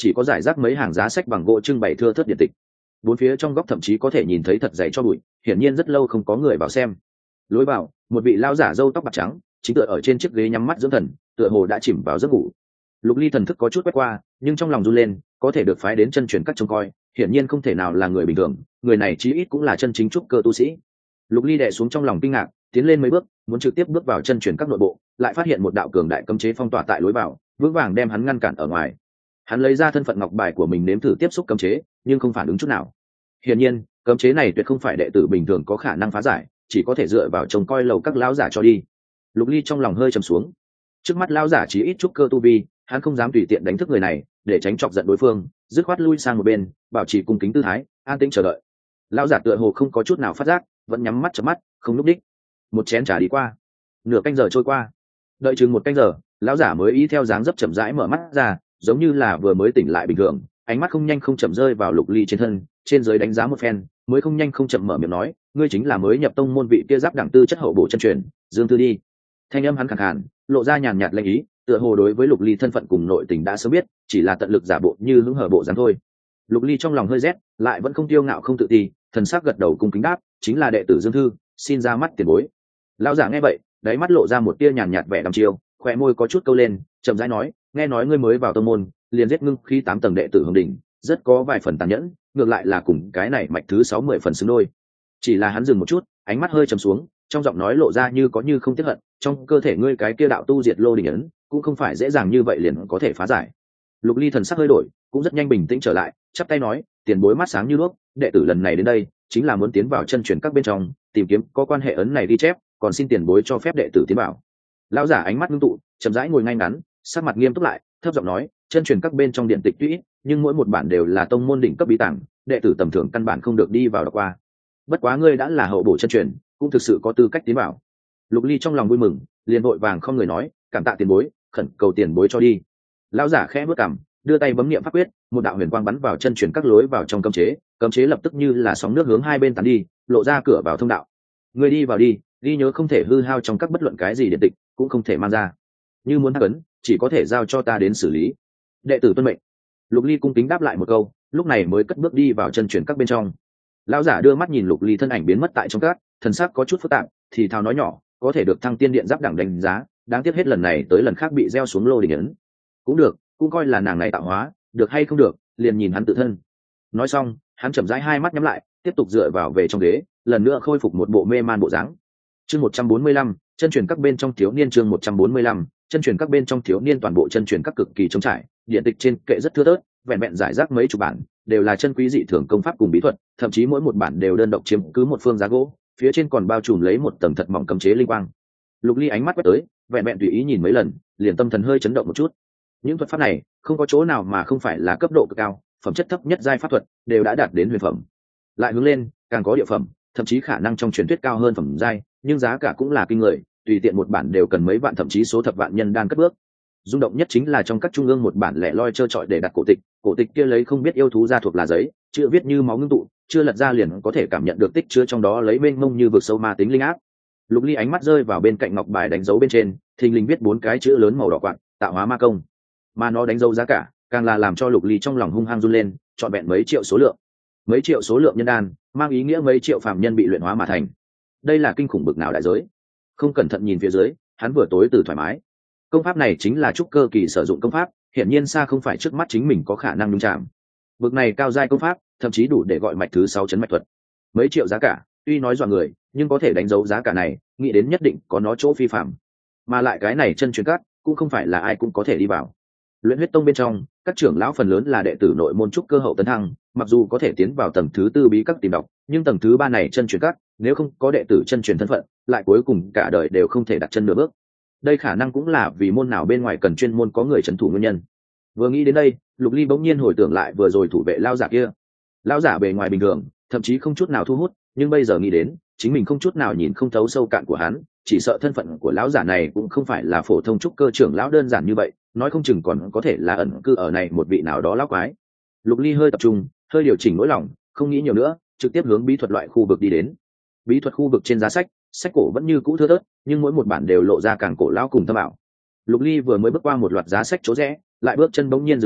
chỉ có giải rác mấy hàng giá sách bằng gỗ trưng bày thưa thớt điện tịch. Bốn phía trong góc thậm chí có thể nhìn thấy thật dày cho bụi, hiển nhiên rất lâu không có người vào xem. Lối vào, một vị lao giả râu tóc bạc trắng chính tựa ở trên chiếc ghế nhắm mắt dưỡng thần, tựa hồ đã chìm vào giấc ngủ. Lục Ly thần thức có chút quét qua, nhưng trong lòng run lên, có thể được phái đến chân truyền các trông coi, hiển nhiên không thể nào là người bình thường, người này chí ít cũng là chân chính trúc cơ tu sĩ. Lục Ly đè xuống trong lòng kinh ngạc, tiến lên mấy bước, muốn trực tiếp bước vào chân truyền các nội bộ, lại phát hiện một đạo cường đại cấm chế phong tỏa tại lối vào, vững vàng đem hắn ngăn cản ở ngoài. Hắn lấy ra thân phận ngọc bài của mình nếm thử tiếp xúc cấm chế, nhưng không phản ứng chút nào. Hiển nhiên, cấm chế này tuyệt không phải đệ tử bình thường có khả năng phá giải, chỉ có thể dựa vào trông coi lầu các lão giả cho đi. Lục Ly trong lòng hơi trầm xuống. Trước mắt lão giả chỉ ít trúc cơ tu vi, hắn không dám tùy tiện đánh thức người này, để tránh chọc giận đối phương, dứt khoát lui sang một bên, bảo trì cung kính tư thái, an tĩnh chờ đợi. Lão giả tựa hồ không có chút nào phát giác, vẫn nhắm mắt chớp mắt, không lúc đích. Một chén trà đi qua, nửa canh giờ trôi qua, đợi chừng một canh giờ, lão giả mới ý theo dáng dấp chậm rãi mở mắt ra, giống như là vừa mới tỉnh lại bình thường, ánh mắt không nhanh không chậm rơi vào Lục Ly trên thân, trên dưới đánh giá một phen, mới không nhanh không chậm mở miệng nói, ngươi chính là mới nhập tông môn vị kia giáp đẳng tư chất hậu bổ chân truyền, Dương Thư đi. Thanh âm hắn khàn khàn, lộ ra nhàn nhạt lệnh ý, tựa hồ đối với Lục Ly thân phận cùng nội tình đã sớm biết, chỉ là tận lực giả bộ như hứng hở bộ dáng thôi. Lục Ly trong lòng hơi rét, lại vẫn không tiêu ngạo không tự ti, thần sắc gật đầu cung kính đáp, chính là đệ tử Dương Thư, xin ra mắt tiền bối. Lão giả nghe vậy, đáy mắt lộ ra một tia nhàn nhạt vẻ đăm chiêu, khóe môi có chút câu lên, chậm rãi nói, nghe nói ngươi mới vào tông môn, liền giết ngưng khi 8 tầng đệ tử Hồng Đỉnh, rất có vài phần tàn nhẫn, ngược lại là cùng cái này mạch thứ 60 phần xứng đôi. Chỉ là hắn dừng một chút, ánh mắt hơi trầm xuống, trong giọng nói lộ ra như có như không tiếc hận, trong cơ thể ngươi cái kia đạo tu diệt lô đỉnh ấn, cũng không phải dễ dàng như vậy liền có thể phá giải. Lục Ly thần sắc hơi đổi, cũng rất nhanh bình tĩnh trở lại, chắp tay nói, tiền bối mắt sáng như đuốc, đệ tử lần này đến đây, chính là muốn tiến vào chân truyền các bên trong, tìm kiếm có quan hệ ấn này ghi chép, còn xin tiền bối cho phép đệ tử tiến vào. Lão giả ánh mắt ngưng tụ, chậm rãi ngồi ngay ngắn, sắc mặt nghiêm túc lại, thấp giọng nói, chân truyền các bên trong điện tịch tuy, nhưng mỗi một bản đều là tông môn đỉnh cấp bí tàng, đệ tử tầm thường căn bản không được đi vào đọc qua. Bất quá ngươi đã là hậu bổ chân truyền, cũng thực sự có tư cách tiến vào. Lục Ly trong lòng vui mừng, liền vội vàng không người nói, cảm tạ tiền bối, khẩn cầu tiền bối cho đi. Lão giả khẽ bước cằm, đưa tay bấm niệm pháp quyết, một đạo huyền quang bắn vào chân truyền các lối vào trong cấm chế lập tức như là sóng nước hướng hai bên tán đi, lộ ra cửa vào thông đạo. Ngươi đi vào đi, ghi nhớ không thể hư hao trong các bất luận cái gì điện tịch, cũng không thể mang ra. Như muốn hắc ấn, chỉ có thể giao cho ta đến xử lý. Đệ tử tuân mệnh. Lục Ly cung kính đáp lại một câu, lúc này mới cất bước đi vào chân truyền các bên trong. Lão giả đưa mắt nhìn Lục Ly thân ảnh biến mất tại trong các, thần sắc có chút phức tạp, thì thào nói nhỏ, có thể được thăng tiên điện giáp đẳng đánh giá, đáng tiếc hết lần này tới lần khác bị gieo xuống lô đỉnh ấn. Cũng được, cũng coi là nàng này tạo hóa, được hay không được, liền nhìn hắn tự thân. Nói xong, hắn chậm rãi hai mắt nhắm lại, tiếp tục dựa vào về trong ghế, lần nữa khôi phục một bộ mê man bộ dáng. Chương 145, chân truyền các bên trong thiếu niên chương 145, chân truyền các bên trong thiếu niên toàn bộ chân truyền các cực kỳ trống trải, điện tịch trên kệ rất thưa thớt, vẹn vẹn giải rác mấy chục bản, đều là chân quý dị thường công pháp cùng bí thuật, thậm chí mỗi một bản đều đơn độc chiếm cứ một phương giá gỗ, phía trên còn bao trùm lấy một tầng thật mỏng cấm chế linh quang. Lục Ly ánh mắt quét tới, vẹn vẹn tùy ý nhìn mấy lần, liền tâm thần hơi chấn động một chút. Những thuật pháp này, không có chỗ nào mà không phải là cấp độ cực cao, phẩm chất thấp nhất giai pháp thuật đều đã đạt đến huyền phẩm. Lại hướng lên, càng có địa phẩm, thậm chí khả năng trong truyền thuyết cao hơn phẩm giai, nhưng giá cả cũng là kinh người, tùy tiện một bản đều cần mấy vạn thậm chí số thập vạn nhân đang cất bước. Rung động nhất chính là trong các trung ương một bản lẻ loi trơ trọi để đặt cổ tịch kia lấy không biết yêu thú ra thuộc là giấy, chữ viết như máu ngưng tụ, chưa lật ra liền có thể cảm nhận được tích chứa trong đó lấy mênh mông như vực sâu ma tính linh áp. Lục Ly ánh mắt rơi vào bên cạnh ngọc bài đánh dấu bên trên, thình lình viết 4 cái chữ lớn màu đỏ quạng, tạo hóa ma công. Mà nó đánh dấu giá cả, càng là làm cho Lục Ly trong lòng hung hăng run lên, trọn vẹn mấy triệu số lượng. Mấy triệu số lượng nhân đan, mang ý nghĩa mấy triệu phàm nhân bị luyện hóa mà thành. Đây là kinh khủng bực nào đại giới. Không cẩn thận nhìn phía dưới, hắn vừa tối từ thoải mái. Công pháp này chính là trúc cơ kỳ sử dụng công pháp, hiển nhiên xa không phải trước mắt chính mình có khả năng nhúng chạm. Bực này cao giai công pháp, thậm chí đủ để gọi mạch thứ 6 chấn mạch thuật. Mấy triệu giá cả, tuy nói dọa người, nhưng có thể đánh dấu giá cả này, nghĩ đến nhất định có nó chỗ phi phạm. Mà lại cái này chân truyền các, cũng không phải là ai cũng có thể đi vào. Luyện huyết tông bên trong, các trưởng lão phần lớn là đệ tử nội môn trúc cơ hậu tấn thăng, mặc dù có thể tiến vào tầng thứ 4 bí các tìm đọc, nhưng tầng thứ 3 này chân truyền các, nếu không có đệ tử chân truyền thân phận, lại cuối cùng cả đời đều không thể đặt chân nửa bước. Đây khả năng cũng là vì môn nào bên ngoài cần chuyên môn có người trấn thủ nguyên nhân. Vừa nghĩ đến đây, Lục Ly bỗng nhiên hồi tưởng lại vừa rồi thủ vệ lão giả kia. Lão giả bề ngoài bình thường, thậm chí không chút nào thu hút, nhưng bây giờ nghĩ đến, chính mình không chút nào nhìn không thấu sâu cạn của hắn, chỉ sợ thân phận của lão giả này cũng không phải là phổ thông trúc cơ trưởng lão đơn giản như vậy, nói không chừng còn có thể là ẩn cư ở này một vị nào đó lão quái. Lục Ly hơi tập trung, hơi điều chỉnh nỗi lòng, không nghĩ nhiều nữa, trực tiếp hướng bí thuật loại khu vực đi đến. Bí thuật khu vực trên giá sách, sách cổ vẫn như cũ thưa thớt, nhưng mỗi một bản đều lộ ra càng cổ lão cùng thâm ảo. Lục Ly vừa mới bước qua một loạt giá sách chỗ rẽ, lại bước chân bỗng nhiên dừng lại,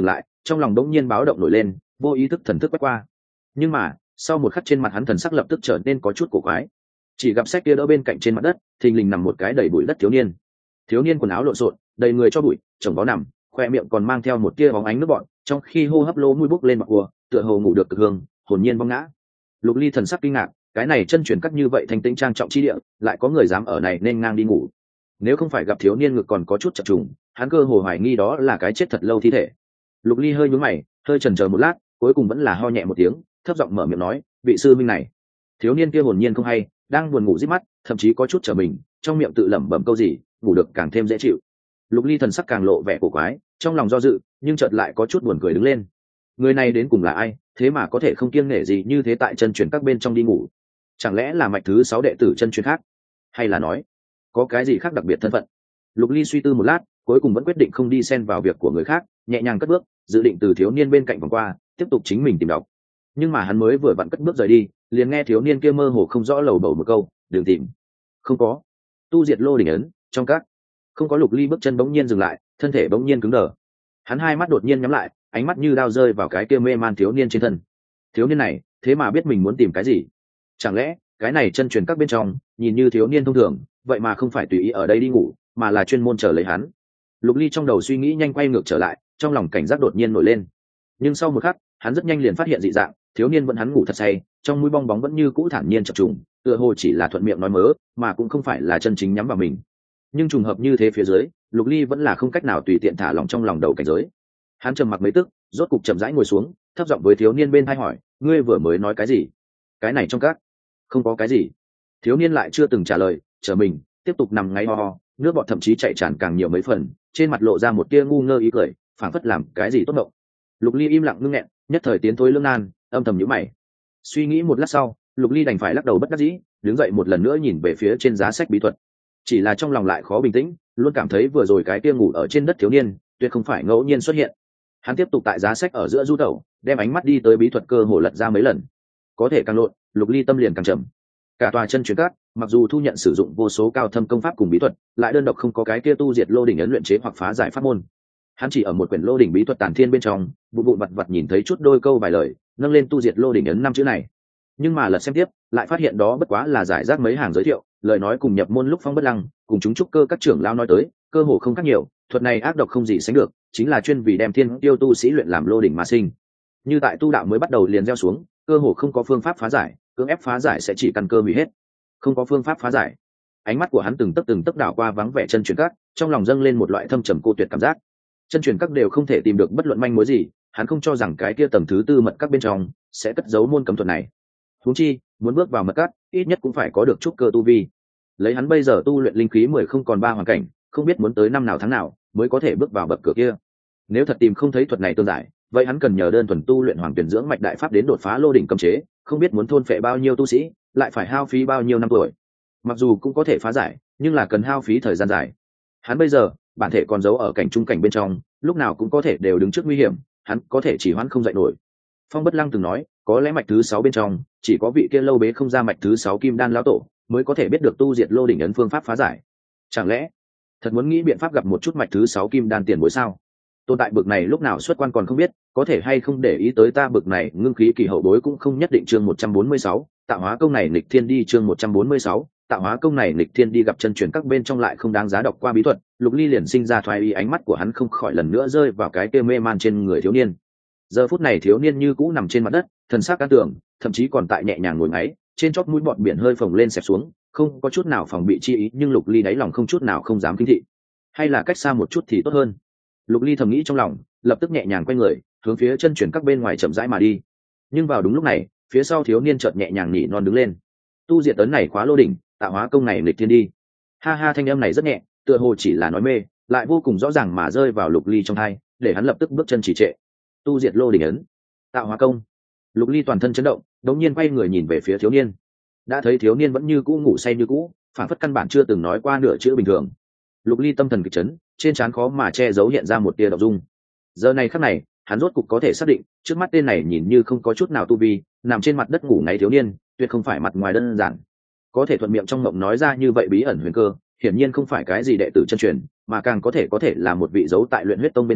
trong lòng đống nhiên báo động nổi lên, vô ý thức thần thức quét qua. Nhưng mà sau một khắc trên mặt hắn thần sắc lập tức trở nên có chút cổ quái. Chỉ gặp sách kia đỡ bên cạnh trên mặt đất thình lình nằm một cái đầy bụi đất thiếu niên. Thiếu niên quần áo lộn xộn, đầy người cho bụi, chồng vó nằm, khoe miệng còn mang theo một tia bóng ánh nước bọt, trong khi hô hấp lỗ mũi bốc lên mặt cua, tựa hồ ngủ được cực hương, hồn nhiên vong ngã. Lục Ly thần sắc kinh ngạc, cái này chân truyền các như vậy thanh tĩnh trang trọng chi địa, lại có người dám ở này nên ngang đi ngủ. Nếu không phải gặp thiếu niên ngực còn có chút chập trùng, hắn cơ hồ hoài nghi đó là cái chết thật lâu thi thể. Lục Ly hơi nhướng mày, hơi chần chờ một lát, cuối cùng vẫn là ho nhẹ một tiếng, thấp giọng mở miệng nói, vị sư minh này. Thiếu niên kia hồn nhiên không hay, đang buồn ngủ rít mắt, thậm chí có chút trở mình, trong miệng tự lẩm bẩm câu gì, ngủ được càng thêm dễ chịu. Lục Ly thần sắc càng lộ vẻ cổ quái, trong lòng do dự, nhưng chợt lại có chút buồn cười đứng lên. Người này đến cùng là ai, thế mà có thể không kiêng nể gì như thế tại chân truyền các bên trong đi ngủ? Chẳng lẽ là mạch thứ 6 đệ tử chân truyền khác, hay là nói có cái gì khác đặc biệt thân phận? Lục Ly suy tư một lát, cuối cùng vẫn quyết định không đi xen vào việc của người khác, nhẹ nhàng cất bước, dự định từ thiếu niên bên cạnh vòng qua, tiếp tục chính mình tìm đọc. Nhưng mà hắn mới vừa vặn cất bước rời đi, liền nghe thiếu niên kia mơ hồ không rõ lầu bầu một câu, "Đừng tìm." Không có. Tu diệt lô đỉnh ấn, trong các. Không có. Lục Ly bước chân bỗng nhiên dừng lại, thân thể bỗng nhiên cứng đờ. Hắn hai mắt đột nhiên nhắm lại, ánh mắt như đao rơi vào cái kia mê man thiếu niên trên thân. Thiếu niên này, thế mà biết mình muốn tìm cái gì? Chẳng lẽ cái này chân truyền các bên trong, nhìn như thiếu niên thông thường, vậy mà không phải tùy ý ở đây đi ngủ, mà là chuyên môn chờ lấy hắn. Lục Ly trong đầu suy nghĩ nhanh quay ngược trở lại, trong lòng cảnh giác đột nhiên nổi lên. Nhưng sau một khắc, hắn rất nhanh liền phát hiện dị dạng, thiếu niên vẫn hắn ngủ thật say, trong mũi bong bóng vẫn như cũ thản nhiên chập trùng, tựa hồ chỉ là thuận miệng nói mớ, mà cũng không phải là chân chính nhắm vào mình. Nhưng trùng hợp như thế phía dưới, Lục Ly vẫn là không cách nào tùy tiện thả lỏng trong lòng đầu cảnh giới. Hắn trầm mặc mấy tức, rốt cục chậm rãi ngồi xuống, thấp giọng với thiếu niên bên tai hỏi, ngươi vừa mới nói cái gì? Cái này trong các không có cái gì. Thiếu niên lại chưa từng trả lời, chờ mình tiếp tục nằm ngáy ho ho, nước bọt thậm chí chảy tràn càng nhiều mấy phần, trên mặt lộ ra một tia ngu ngơ ý cười, phảng phất làm cái gì tốt động. Lục Ly im lặng ngưng nghẹn, nhất thời tiến thối lưỡng nan, âm thầm nhíu mày. Suy nghĩ một lát sau, Lục Ly đành phải lắc đầu bất đắc dĩ, đứng dậy một lần nữa nhìn về phía trên giá sách bí thuật. Chỉ là trong lòng lại khó bình tĩnh, luôn cảm thấy vừa rồi cái kia ngủ ở trên đất thiếu niên, tuyệt không phải ngẫu nhiên xuất hiện. Hắn tiếp tục tại giá sách ở giữa du tẩu, đem ánh mắt đi tới bí thuật cơ hồ lật ra mấy lần. Có thể càng lộn, Lục Ly tâm liền càng trầm. Cả tòa chân truyền các, mặc dù thu nhận sử dụng vô số cao thâm công pháp cùng bí thuật, lại đơn độc không có cái kia tu diệt lô đỉnh ấn luyện chế hoặc phá giải pháp môn. Hắn chỉ ở một quyển lô đỉnh bí thuật tản thiên bên trong, vụn vụn vặt vặt nhìn thấy chút đôi câu vài lời, nâng lên tu diệt lô đỉnh ấn 5 chữ này. Nhưng mà lật xem tiếp, lại phát hiện đó bất quá là giải rác mấy hàng giới thiệu, lời nói cùng nhập môn lúc Phong Bất Lăng, cùng chúng trúc cơ các trưởng lao nói tới, cơ hồ không khác nhiều, thuật này ác độc không gì sánh được, chính là chuyên vì đem thiên tiêu tu sĩ luyện làm lô đỉnh mà sinh. Như tại tu đạo mới bắt đầu liền gieo xuống, cơ hồ không có phương pháp phá giải, cưỡng ép phá giải sẽ chỉ căn cơ hủy hết. Không có phương pháp phá giải. Ánh mắt của hắn từng tấc đảo qua vắng vẻ chân truyền các, trong lòng dâng lên một loại thâm trầm cô tuyệt cảm giác. Chân truyền các đều không thể tìm được bất luận manh mối gì, hắn không cho rằng cái kia tầng thứ tư mật các bên trong sẽ cất giấu môn cấm thuật này. Huống chi, muốn bước vào mật các, ít nhất cũng phải có được trúc cơ tu vi. Lấy hắn bây giờ tu luyện linh khí 10 không còn 3 hoàn cảnh, không biết muốn tới năm nào tháng nào mới có thể bước vào bậc cửa kia. Nếu thật tìm không thấy thuật này tương giải, vậy hắn cần nhờ đơn thuần tu luyện hoàng tuyển dưỡng mạch đại pháp đến đột phá lô đỉnh cấm chế, không biết muốn thôn phệ bao nhiêu tu sĩ, lại phải hao phí bao nhiêu năm tuổi. Mặc dù cũng có thể phá giải, nhưng là cần hao phí thời gian dài. Hắn bây giờ, bản thể còn giấu ở cảnh trung cảnh bên trong, lúc nào cũng có thể đều đứng trước nguy hiểm, hắn có thể chỉ hoãn không dậy nổi. Phong Bất Lăng từng nói, có lẽ mạch thứ 6 bên trong, chỉ có vị kia lâu bế không ra mạch thứ 6 kim đan lão tổ, mới có thể biết được tu diệt lô đỉnh ấn phương pháp phá giải. Chẳng lẽ thật muốn nghĩ biện pháp gặp một chút mạch thứ 6 kim đan tiền bối sao? Tồn tại bực này lúc nào xuất quan còn không biết, có thể hay không để ý tới ta bực này ngưng khí kỳ hậu bối cũng không nhất định. Chương 146, tạo hóa công này nghịch thiên đi. Chương 146, tạo hóa công này nghịch thiên đi. Gặp chân truyền các bên trong lại không đáng giá đọc qua bí thuật, Lục Ly liền sinh ra thoái ý, ánh mắt của hắn không khỏi lần nữa rơi vào cái kia mê man trên người thiếu niên. Giờ phút này thiếu niên như cũ nằm trên mặt đất, thần sắc cát tường, thậm chí còn tại nhẹ nhàng ngồi ngáy, trên chóp mũi bọt biển hơi phồng lên xẹp xuống, không có chút nào phòng bị chi ý, nhưng Lục Ly đáy lòng không chút nào không dám kinh thị. Hay là cách xa một chút thì tốt hơn. Lục Ly thầm nghĩ trong lòng, lập tức nhẹ nhàng quay người, hướng phía chân truyền các bên ngoài chậm rãi mà đi. Nhưng vào đúng lúc này, phía sau thiếu niên chợt nhẹ nhàng nhỉ non đứng lên. Tu diệt ấn này khóa lô đỉnh, tạo hóa công này nghịch thiên đi. Ha ha, thanh âm này rất nhẹ, tựa hồ chỉ là nói mê, lại vô cùng rõ ràng mà rơi vào Lục Ly trong tai, để hắn lập tức bước chân trì trệ. Tu diệt lô đỉnh ấn, tạo hóa công. Lục Ly toàn thân chấn động, đống nhiên quay người nhìn về phía thiếu niên. Đã thấy thiếu niên vẫn như cũ ngủ say như cũ, phản phất căn bản chưa từng nói qua nửa chữ bình thường. Lục Ly tâm thần kịch chấn, trên trán khó mà che giấu hiện ra một tia động dung. Giờ này khắc này, hắn rốt cục có thể xác định, trước mắt tên này nhìn như không có chút nào tu vi, nằm trên mặt đất ngủ ngáy thiếu niên, tuyệt không phải mặt ngoài đơn giản. Có thể thuận miệng trong mộng nói ra như vậy bí ẩn huyền cơ, hiển nhiên không phải cái gì đệ tử chân truyền, mà càng có thể là một vị giấu tại luyện huyết tông bên trong,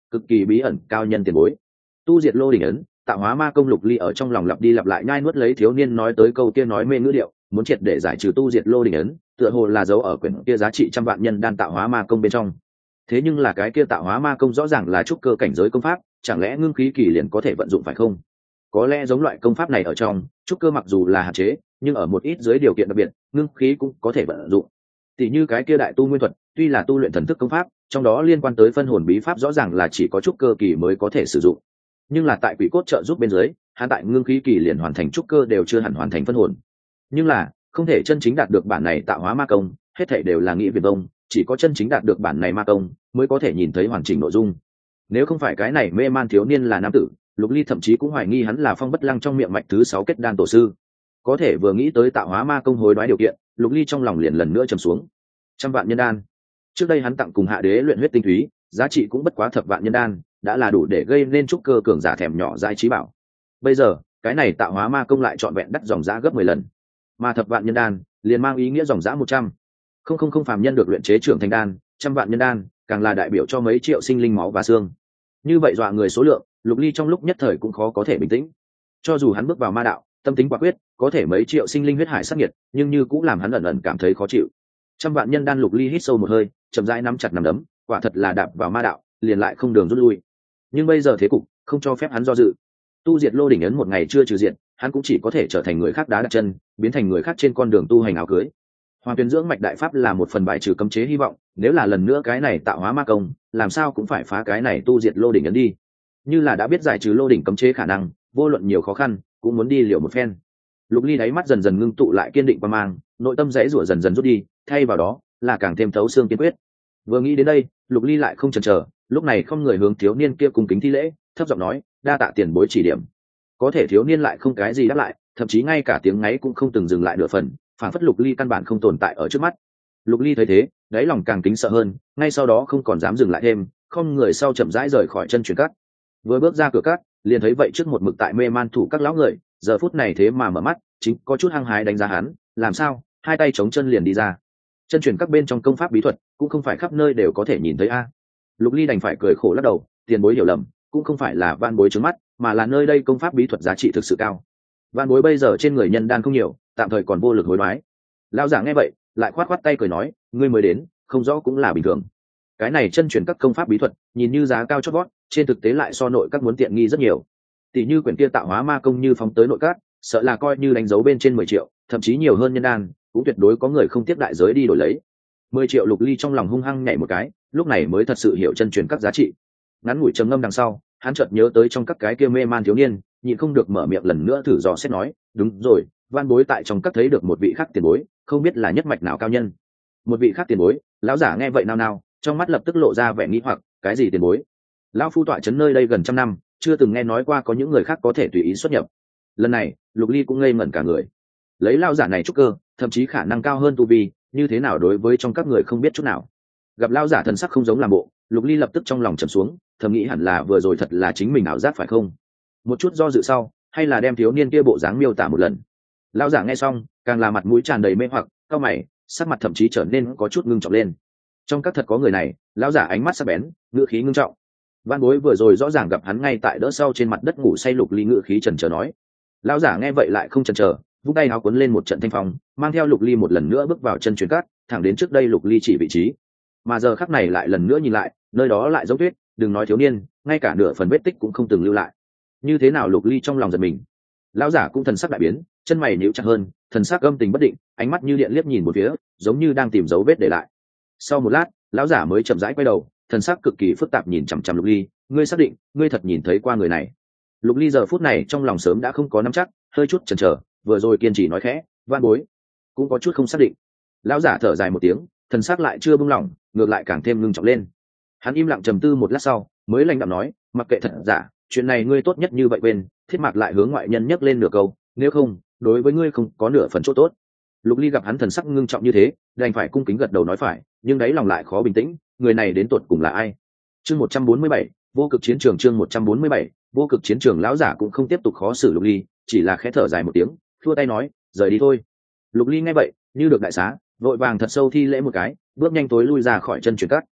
cực kỳ bí ẩn cao nhân tiền bối. Tu diệt lô đỉnh ấn, tạo hóa ma công. Lục ly ở trong lòng lặp đi lặp lại nhai nuốt lấy thiếu niên nói tới câu kia nói mê ngữ điệu, muốn triệt để giải trừ tu diệt lô đỉnh ấn, tựa hồ là dấu ở quyển kia giá trị trăm vạn nhân đan tạo hóa ma công bên trong. Thế nhưng là cái kia tạo hóa ma công rõ ràng là trúc cơ cảnh giới công pháp, chẳng lẽ ngưng khí kỳ liền có thể vận dụng phải không? Có lẽ giống loại công pháp này ở trong trúc cơ mặc dù là hạn chế, nhưng ở một ít dưới điều kiện đặc biệt ngưng khí cũng có thể vận dụng. Tỷ như cái kia đại tu nguyên thuật, tuy là tu luyện thần thức công pháp, trong đó liên quan tới phân hồn bí pháp rõ ràng là chỉ có trúc cơ kỳ mới có thể sử dụng, nhưng là tại quỷ cốt trợ giúp bên dưới, hắn tại ngưng khí kỳ liền hoàn thành trúc cơ đều chưa hẳn hoàn thành phân hồn. Nhưng là không thể chân chính đạt được bản này tạo hóa ma công, hết thảy đều là nghĩ viển vông, chỉ có chân chính đạt được bản này ma công mới có thể nhìn thấy hoàn chỉnh nội dung. Nếu không phải cái này mê man thiếu niên là nam tử, Lục Ly thậm chí cũng hoài nghi hắn là Phong Bất Lăng trong miệng mạch thứ 6 kết đan tổ sư. Có thể vừa nghĩ tới tạo hóa ma công hối đoái điều kiện, Lục Ly trong lòng liền lần nữa trầm xuống. Trăm vạn nhân đan. Trước đây hắn tặng cùng Hạ Đế luyện huyết tinh túy, giá trị cũng bất quá thập vạn nhân đan, đã là đủ để gây nên trúc cơ cường giả thèm nhỏ dại trí bảo. Bây giờ, cái này tạo hóa ma công lại trọn vẹn đắt dòng giá gấp 10 lần. Mà thập vạn nhân đan, liền mang ý nghĩa dòng giá 100. Không phàm nhân được luyện chế trưởng thành đan, trăm vạn nhân đan, càng là đại biểu cho mấy triệu sinh linh máu và xương. Như vậy dọa người số lượng, Lục Ly trong lúc nhất thời cũng khó có thể bình tĩnh. Cho dù hắn bước vào ma đạo, tâm tính quả quyết, có thể mấy triệu sinh linh huyết hải sát nhiệt, nhưng như cũng làm hắn ẩn ẩn cảm thấy khó chịu. Trăm vạn nhân đan. Lục Ly hít sâu một hơi, chậm rãi nắm chặt nắm đấm, quả thật là đạp vào ma đạo, liền lại không đường rút lui. Nhưng bây giờ thế cục không cho phép hắn do dự. Tu diệt lô đỉnh ấn một ngày chưa trừ diện, hắn cũng chỉ có thể trở thành người khác đá đặt chân, biến thành người khác trên con đường tu hành áo cưới. Hoàng Tuyền dưỡng mạch đại pháp là một phần bài trừ cấm chế hy vọng, nếu là lần nữa cái này tạo hóa ma công, làm sao cũng phải phá cái này tu diệt lô đỉnh ấn đi. Như là đã biết giải trừ lô đỉnh cấm chế khả năng, vô luận nhiều khó khăn, cũng muốn đi liều một phen. Lục Ly đáy mắt dần dần ngưng tụ lại kiên định qua mang, nội tâm rẽ rủa dần dần rút đi, thay vào đó là càng thêm thấu xương kiên quyết. Vừa nghĩ đến đây, Lục Ly lại không chần chờ, lúc này không người hướng thiếu niên kia cung kính thi lễ, thấp giọng nói, đa tạ tiền bối chỉ điểm. Có thể thiếu niên lại không cái gì đáp lại, thậm chí ngay cả tiếng ngáy cũng không từng dừng lại nửa phần, phản phất Lục Ly căn bản không tồn tại ở trước mắt. Lục Ly thấy thế, đáy lòng càng kính sợ hơn, ngay sau đó không còn dám dừng lại thêm, không người sau chậm rãi rời khỏi chân truyền cát. Vừa bước ra cửa cát, liền thấy vậy trước một mực tại mê man thủ các lão người, giờ phút này thế mà mở mắt, chính có chút hăng hái đánh giá hắn, làm sao, hai tay chống chân liền đi ra. Chân truyền các bên trong công pháp bí thuật, cũng không phải khắp nơi đều có thể nhìn thấy a. Lục Ly đành phải cười khổ lắc đầu, tiền bối hiểu lầm, cũng không phải là van bối trướng mắt, mà là nơi đây công pháp bí thuật giá trị thực sự cao. Van bối bây giờ trên người nhân đan không nhiều, tạm thời còn vô lực hối đoái. Lão giả nghe vậy, lại khoát khoát tay cười nói, ngươi mới đến, không rõ cũng là bình thường. Cái này chân truyền các công pháp bí thuật, nhìn như giá cao chót vót, trên thực tế lại so nội các muốn tiện nghi rất nhiều. Tỷ như quyển kia tạo hóa ma công như phóng tới nội các, sợ là coi như đánh dấu bên trên 10 triệu, thậm chí nhiều hơn nhân đan, cũng tuyệt đối có người không tiếp đại giới đi đổi lấy. 10 triệu. Lục Ly trong lòng hung hăng nhảy một cái, lúc này mới thật sự hiểu chân truyền các giá trị. Ngắn ngủi trầm ngâm đằng sau, hắn chợt nhớ tới trong các cái kia mê man thiếu niên, nhịn không được mở miệng lần nữa thử dò xét nói, đúng rồi, van bối tại trong các thấy được một vị khác tiền bối, không biết là nhất mạch nào cao nhân. Một vị khác tiền bối? Lão giả nghe vậy nao nao, trong mắt lập tức lộ ra vẻ nghi hoặc, cái gì tiền bối? Lão phu tọa trấn nơi đây gần trăm năm, chưa từng nghe nói qua có những người khác có thể tùy ý xuất nhập. Lần này, Lục Ly cũng ngây ngẩn cả người. Lấy lão giả này trúc cơ, thậm chí khả năng cao hơn tu vi, như thế nào đối với trong các người không biết chút nào. Gặp lão giả thần sắc không giống làm bộ, Lục Ly lập tức trong lòng trầm xuống, thầm nghĩ hẳn là vừa rồi thật là chính mình ảo giác phải không? Một chút do dự sau, hay là đem thiếu niên kia bộ dáng miêu tả một lần. Lão giả nghe xong, càng là mặt mũi tràn đầy mê hoặc, cau mày, sắc mặt thậm chí trở nên có chút ngưng trọng lên. Trong các thật có người này, lão giả ánh mắt sắc bén, ngữ khí ngưng trọng. Van bối vừa rồi rõ ràng gặp hắn ngay tại đỡ sau trên mặt đất ngủ say. Lục Ly ngữ khí chần chờ nói. Lão giả nghe vậy lại không chần chờ, vung tay áo cuốn lên một trận thanh phong, mang theo Lục Ly một lần nữa bước vào chân truyền cát, thẳng đến trước đây Lục Ly chỉ vị trí. Mà giờ khắc này lại lần nữa nhìn lại, nơi đó lại giống tuyết, đừng nói thiếu niên, ngay cả nửa phần vết tích cũng không từng lưu lại. Như thế nào? Lục Ly trong lòng giật mình. Lão giả cũng thần sắc đại biến, chân mày nhíu chặt hơn, thần sắc âm tình bất định, ánh mắt như điện liếc nhìn một phía, giống như đang tìm dấu vết để lại. Sau một lát, lão giả mới chậm rãi quay đầu, thần sắc cực kỳ phức tạp nhìn chằm chằm Lục Ly, ngươi xác định ngươi thật nhìn thấy qua người này? Lục Ly giờ phút này trong lòng sớm đã không có nắm chắc, hơi chút chần chờ, vừa rồi kiên trì nói khẽ, van bối cũng có chút không xác định. Lão giả thở dài một tiếng, thần sắc lại chưa buông lỏng, ngược lại càng thêm ngưng trọng lên. Hắn im lặng trầm tư một lát sau, mới lạnh đạm nói, mặc kệ thật giả, chuyện này ngươi tốt nhất như vậy quên. Thiết Mạc lại hướng ngoại nhân nhắc lên nửa câu, nếu không, đối với ngươi không có nửa phần chỗ tốt. Lục Ly gặp hắn thần sắc ngưng trọng như thế, đành phải cung kính gật đầu nói phải, nhưng đáy lòng lại khó bình tĩnh, người này đến tột cùng là ai? Chương 147, vô cực chiến trường. Chương 147, vô cực chiến trường. Lão giả cũng không tiếp tục khó xử Lục Ly, chỉ là khẽ thở dài một tiếng, thua tay nói, rời đi thôi. Lục Ly nghe vậy, như được đại xá, vội vàng thật sâu thi lễ một cái, bước nhanh tối lui ra khỏi chân truyền cát.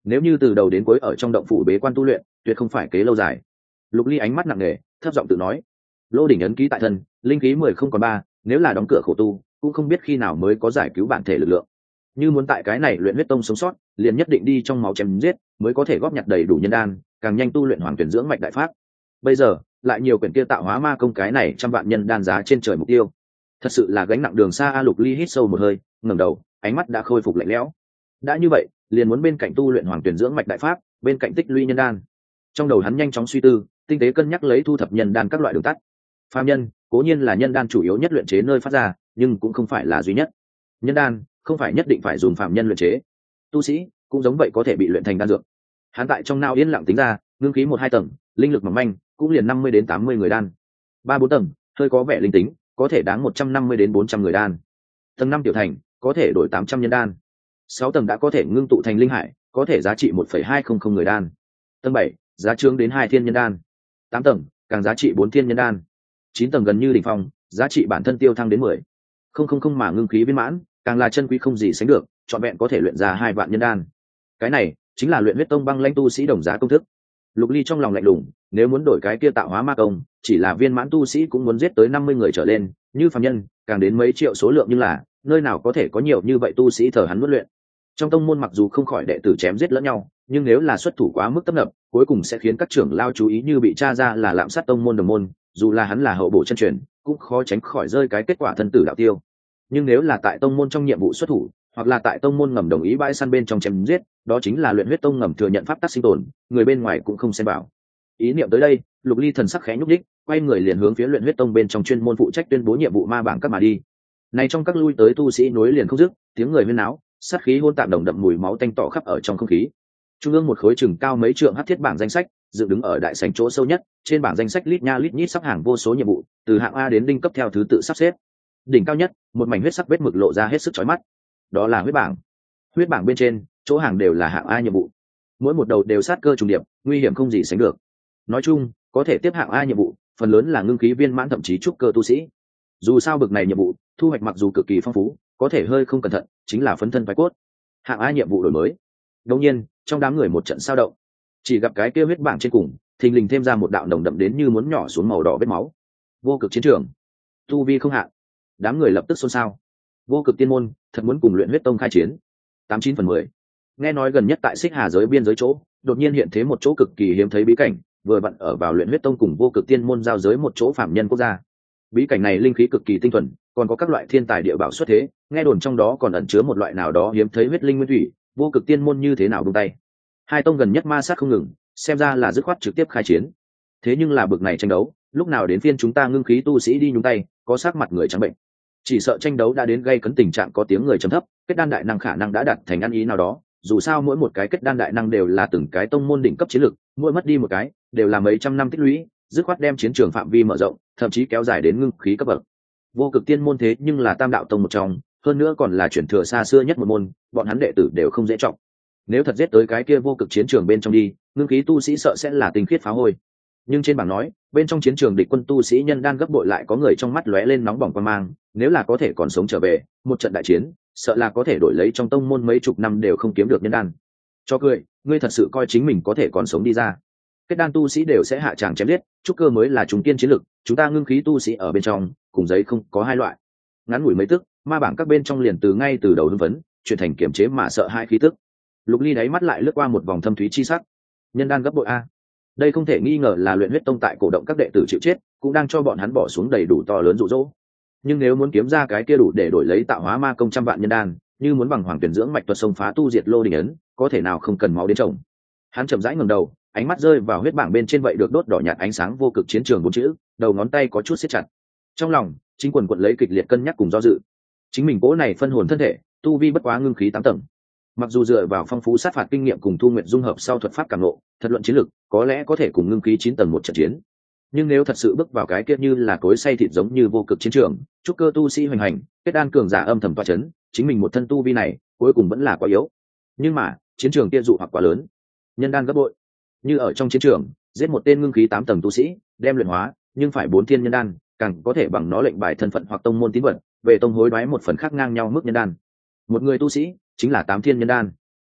nếu như từ đầu đến cuối ở trong động phủ bế quan tu luyện tuyệt không phải kế lâu dài. Lục Ly ánh mắt nặng nề thấp giọng tự nói. Lô đỉnh ấn ký tại thân, linh khí 10 không còn 3, nếu là đóng cửa khổ tu cũng không biết khi nào mới có giải cứu bản thể lực lượng. Như muốn tại cái này luyện huyết tông sống sót liền nhất định đi trong máu chém giết mới có thể góp nhặt đầy đủ nhân đan, càng nhanh tu luyện hoàng tuyển dưỡng mạch đại pháp. Bây giờ lại nhiều quyển kia tạo hóa ma công, cái này trăm vạn nhân đan giá trên trời mục tiêu thật sự là gánh nặng đường xa a. Lục Ly hít sâu một hơi ngẩng đầu, ánh mắt đã khôi phục lạnh lẽo. Đã như vậy liền muốn bên cạnh tu luyện hoàng tuyển dưỡng mạch đại pháp, bên cạnh tích lũy nhân đan. Trong đầu hắn nhanh chóng suy tư, tinh tế cân nhắc lấy thu thập nhân đan các loại đường tắt. Phàm nhân cố nhiên là nhân đan chủ yếu nhất luyện chế nơi phát ra, nhưng cũng không phải là duy nhất. Nhân đan không phải nhất định phải dùng phàm nhân luyện chế, tu sĩ cũng giống vậy có thể bị luyện thành đan dược. Hắn tại trong não yên lặng tính ra, ngưng khí 1-2 tầng, linh lực mỏng manh cũng liền 50 đến 80 người đan. 3-4 tầng hơi có vẻ linh tính, có thể đáng 150 đến 400 người đan. Tầng 5 tiểu thành có thể đổi 800 nhân đan. 6 tầng đã có thể ngưng tụ thành linh hải, có thể giá trị 1,200 người đan. Tầng 7 giá trướng đến 2 thiên nhân đan. 8 tầng càng giá trị 4 thiên nhân đan. 9 tầng gần như đỉnh phong, giá trị bản thân tiêu thăng đến 10 không mà ngưng khí viên mãn, càng là chân quý không gì sánh được, trọn vẹn có thể luyện ra 2 vạn nhân đan. Cái này chính là luyện huyết tông băng lãnh tu sĩ đồng giá công thức. Lục Ly trong lòng lạnh lùng, nếu muốn đổi cái kia tạo hóa ma công, chỉ là viên mãn tu sĩ cũng muốn giết tới 50 người trở lên, như phàm nhân càng đến mấy triệu số lượng, nhưng là nơi nào có thể có nhiều như vậy tu sĩ thờ hắn nuốt luyện. Trong tông môn mặc dù không khỏi đệ tử chém giết lẫn nhau, nhưng nếu là xuất thủ quá mức tấp nập, cuối cùng sẽ khiến các trưởng lao chú ý, như bị tra ra là lạm sát tông môn đồng môn, dù là hắn là hậu bổ chân truyền cũng khó tránh khỏi rơi cái kết quả thân tử đạo tiêu. Nhưng nếu là tại tông môn trong nhiệm vụ xuất thủ, hoặc là tại tông môn ngầm đồng ý bãi săn bên trong chém giết, đó chính là luyện huyết tông ngầm thừa nhận pháp tắc sinh tồn, người bên ngoài cũng không xen vào. Ý niệm tới đây, Lục Ly thần sắc khẽ nhúc nhích, quay người liền hướng phía luyện huyết tông bên trong chuyên môn phụ trách tuyên bố nhiệm vụ ma bảng các mà đi. Này trong các lui tới tu sĩ nối liền không dứt, tiếng người huyên náo, sát khí hỗn tạp, đồng đậm mùi máu tanh tỏ khắp ở trong không khí. Trung ương một khối chừng cao mấy trượng hắc thiết bảng danh sách dựng đứng ở đại sảnh chỗ sâu nhất, trên bảng danh sách lít nha lít nhít sắp hàng vô số nhiệm vụ, từ hạng A đến đinh cấp theo thứ tự sắp xếp. Đỉnh cao nhất, một mảnh huyết sắc vết mực lộ ra hết sức chói mắt. Đó là huyết bảng. Huyết bảng bên trên, chỗ hàng đều là hạng A nhiệm vụ. Mỗi một đầu đều sát cơ trùng điệp, nguy hiểm không gì sánh được. Nói chung, có thể tiếp hạng A nhiệm vụ, phần lớn là ngưng khí viên mãn thậm chí trúc cơ tu sĩ. Dù sao bực này nhiệm vụ, thu hoạch mặc dù cực kỳ phong phú, có thể hơi không cẩn thận, chính là phấn thân phái cốt. Hạng A nhiệm vụ đổi mới. Đương nhiên, trong đám người một trận sao động. Chỉ gặp cái kia huyết bảng trên cùng, thình lình thêm ra một đạo nồng đậm đến như muốn nhỏ xuống màu đỏ vết máu. Vô cực chiến trường, tu vi không hạn. Đám người lập tức xôn xao. Vô cực tiên môn thật muốn cùng luyện huyết tông khai chiến. 89/10. Nghe nói gần nhất tại Xích Hà giới biên giới chỗ, đột nhiên hiện thế một chỗ cực kỳ hiếm thấy bí cảnh, vừa vặn ở vào luyện huyết tông cùng vô cực tiên môn giao giới một chỗ phạm nhân quốc gia. Bí cảnh này linh khí cực kỳ tinh thuần, còn có các loại thiên tài địa bảo xuất thế, nghe đồn trong đó còn ẩn chứa một loại nào đó hiếm thấy huyết linh nguyên thủy, vô cực tiên môn như thế nào đung tay. Hai tông gần nhất ma sát không ngừng, xem ra là dứt khoát trực tiếp khai chiến. Thế nhưng là bực này tranh đấu, lúc nào đến phiên chúng ta ngưng khí tu sĩ đi nhúng tay, có sắc mặt người trắng bệnh. Chỉ sợ tranh đấu đã đến gây cấn tình trạng có tiếng người trầm thấp, kết đan đại năng khả năng đã đạt thành ăn ý nào đó, dù sao mỗi một cái kết đan đại năng đều là từng cái tông môn đỉnh cấp chiến lực, mỗi mất đi một cái đều là mấy trăm năm tích lũy, dứt khoát đem chiến trường phạm vi mở rộng, thậm chí kéo dài đến ngưng khí cấp bậc. Vô cực tiên môn thế nhưng là tam đạo tông một trong, hơn nữa còn là truyền thừa xa xưa nhất một môn, bọn hắn đệ tử đều không dễ trọng. Nếu thật giết tới cái kia vô cực chiến trường bên trong đi, ngưng khí tu sĩ sợ sẽ là tinh khiết phá hôi. Nhưng trên bảng nói, bên trong chiến trường địch quân tu sĩ nhân đan gấp bội, lại có người trong mắt lóe lên nóng bỏng quan mang, nếu là có thể còn sống trở về, một trận đại chiến, sợ là có thể đổi lấy trong tông môn mấy chục năm đều không kiếm được nhân đan. Cho cười, ngươi thật sự coi chính mình có thể còn sống đi ra? Kết đan tu sĩ đều sẽ hạ tràng chém giết, trúc cơ mới là trung kiên chiến lực, chúng ta ngưng khí tu sĩ ở bên trong, cùng giấy không có hai loại. Ngắn ngủi mấy tức, ma bảng các bên trong liền ngay từ đầu hưng phấn, chuyển thành kiểm chế mà sợ hai khí tức. Lục Ly đáy mắt lại lướt qua một vòng thâm thúy chi sắc. Nhân đan gấp bội a. Đây không thể nghi ngờ là luyện huyết tông tại cổ động các đệ tử chịu chết, cũng đang cho bọn hắn bỏ xuống đầy đủ to lớn dụ dỗ. Nhưng nếu muốn kiếm ra cái kia đủ để đổi lấy tạo hóa ma công trăm vạn nhân đan, như muốn bằng hoàng tuyển dưỡng mạch tuật sông phá tu diệt lô đình ấn, có thể nào không cần máu đến chồng. Hắn chậm rãi ngẩng đầu, ánh mắt rơi vào huyết bảng bên trên, vậy được đốt đỏ nhạt ánh sáng vô cực chiến trường bốn chữ, đầu ngón tay có chút siết chặt. Trong lòng chính quần quật lấy kịch liệt cân nhắc cùng do dự. Chính mình cố này phân hồn thân thể, tu vi bất quá ngưng khí 8 tầng. Mặc dù dựa vào phong phú sát phạt kinh nghiệm cùng thu nguyện dung hợp sau thuật pháp cảm ngộ, thật luận chiến lực có lẽ có thể cùng ngưng khí 9 tầng một trận chiến. Nhưng nếu thật sự bước vào cái kia như là cối xay thịt giống như vô cực chiến trường, trúc cơ tu sĩ hoành hành, kết đan cường giả âm thầm toa chấn, chính mình một thân tu vi này cuối cùng vẫn là quá yếu. Nhưng mà chiến trường kia dụ hoặc quá lớn, nhân đan gấp bội. Như ở trong chiến trường giết một tên ngưng khí 8 tầng tu sĩ, đem luyện hóa, nhưng phải 4 thiên nhân đan, càng có thể bằng nó lệnh bài thân phận hoặc tông môn tín vật, về tông hối đoái một phần khác ngang nhau mức nhân đan. Một người tu sĩ chính là 8 thiên nhân đan.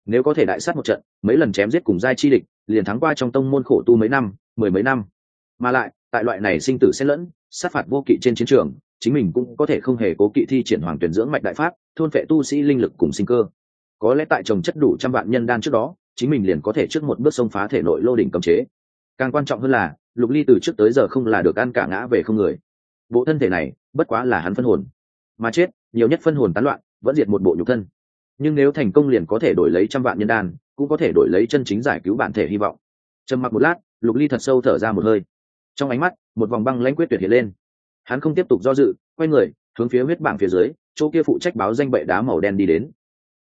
Nếu có thể đại sát một trận, mấy lần chém giết cùng giai chi địch, liền thắng qua trong tông môn khổ tu mấy năm, mười mấy năm. Mà lại, tại loại này sinh tử xen lẫn, sát phạt vô kỵ trên chiến trường, chính mình cũng có thể không hề cố kỵ thi triển hoàng tuyển dưỡng mạch đại pháp, thôn phệ tu sĩ linh lực cùng sinh cơ. Có lẽ tại trồng chất đủ trăm vạn nhân đan trước đó, chính mình liền có thể trước một bước xông phá thể nội lô đỉnh cấm chế. Càng quan trọng hơn là, Lục Ly từ trước tới giờ không là được ăn cả ngã về không người. Bộ thân thể này, bất quá là hắn phân hồn, mà chết, nhiều nhất phân hồn tán loạn, vẫn diệt một bộ nhục thân. Nhưng nếu thành công liền có thể đổi lấy trăm vạn nhân đan, cũng có thể đổi lấy chân chính giải cứu bản thể hy vọng. Trầm mặc một lát, Lục Ly thật sâu thở ra một hơi. Trong ánh mắt, một vòng băng lãnh quyết tuyệt hiện lên. Hắn không tiếp tục do dự, quay người, hướng phía huyết bảng phía dưới, chỗ kia phụ trách báo danh bệ đá màu đen đi đến,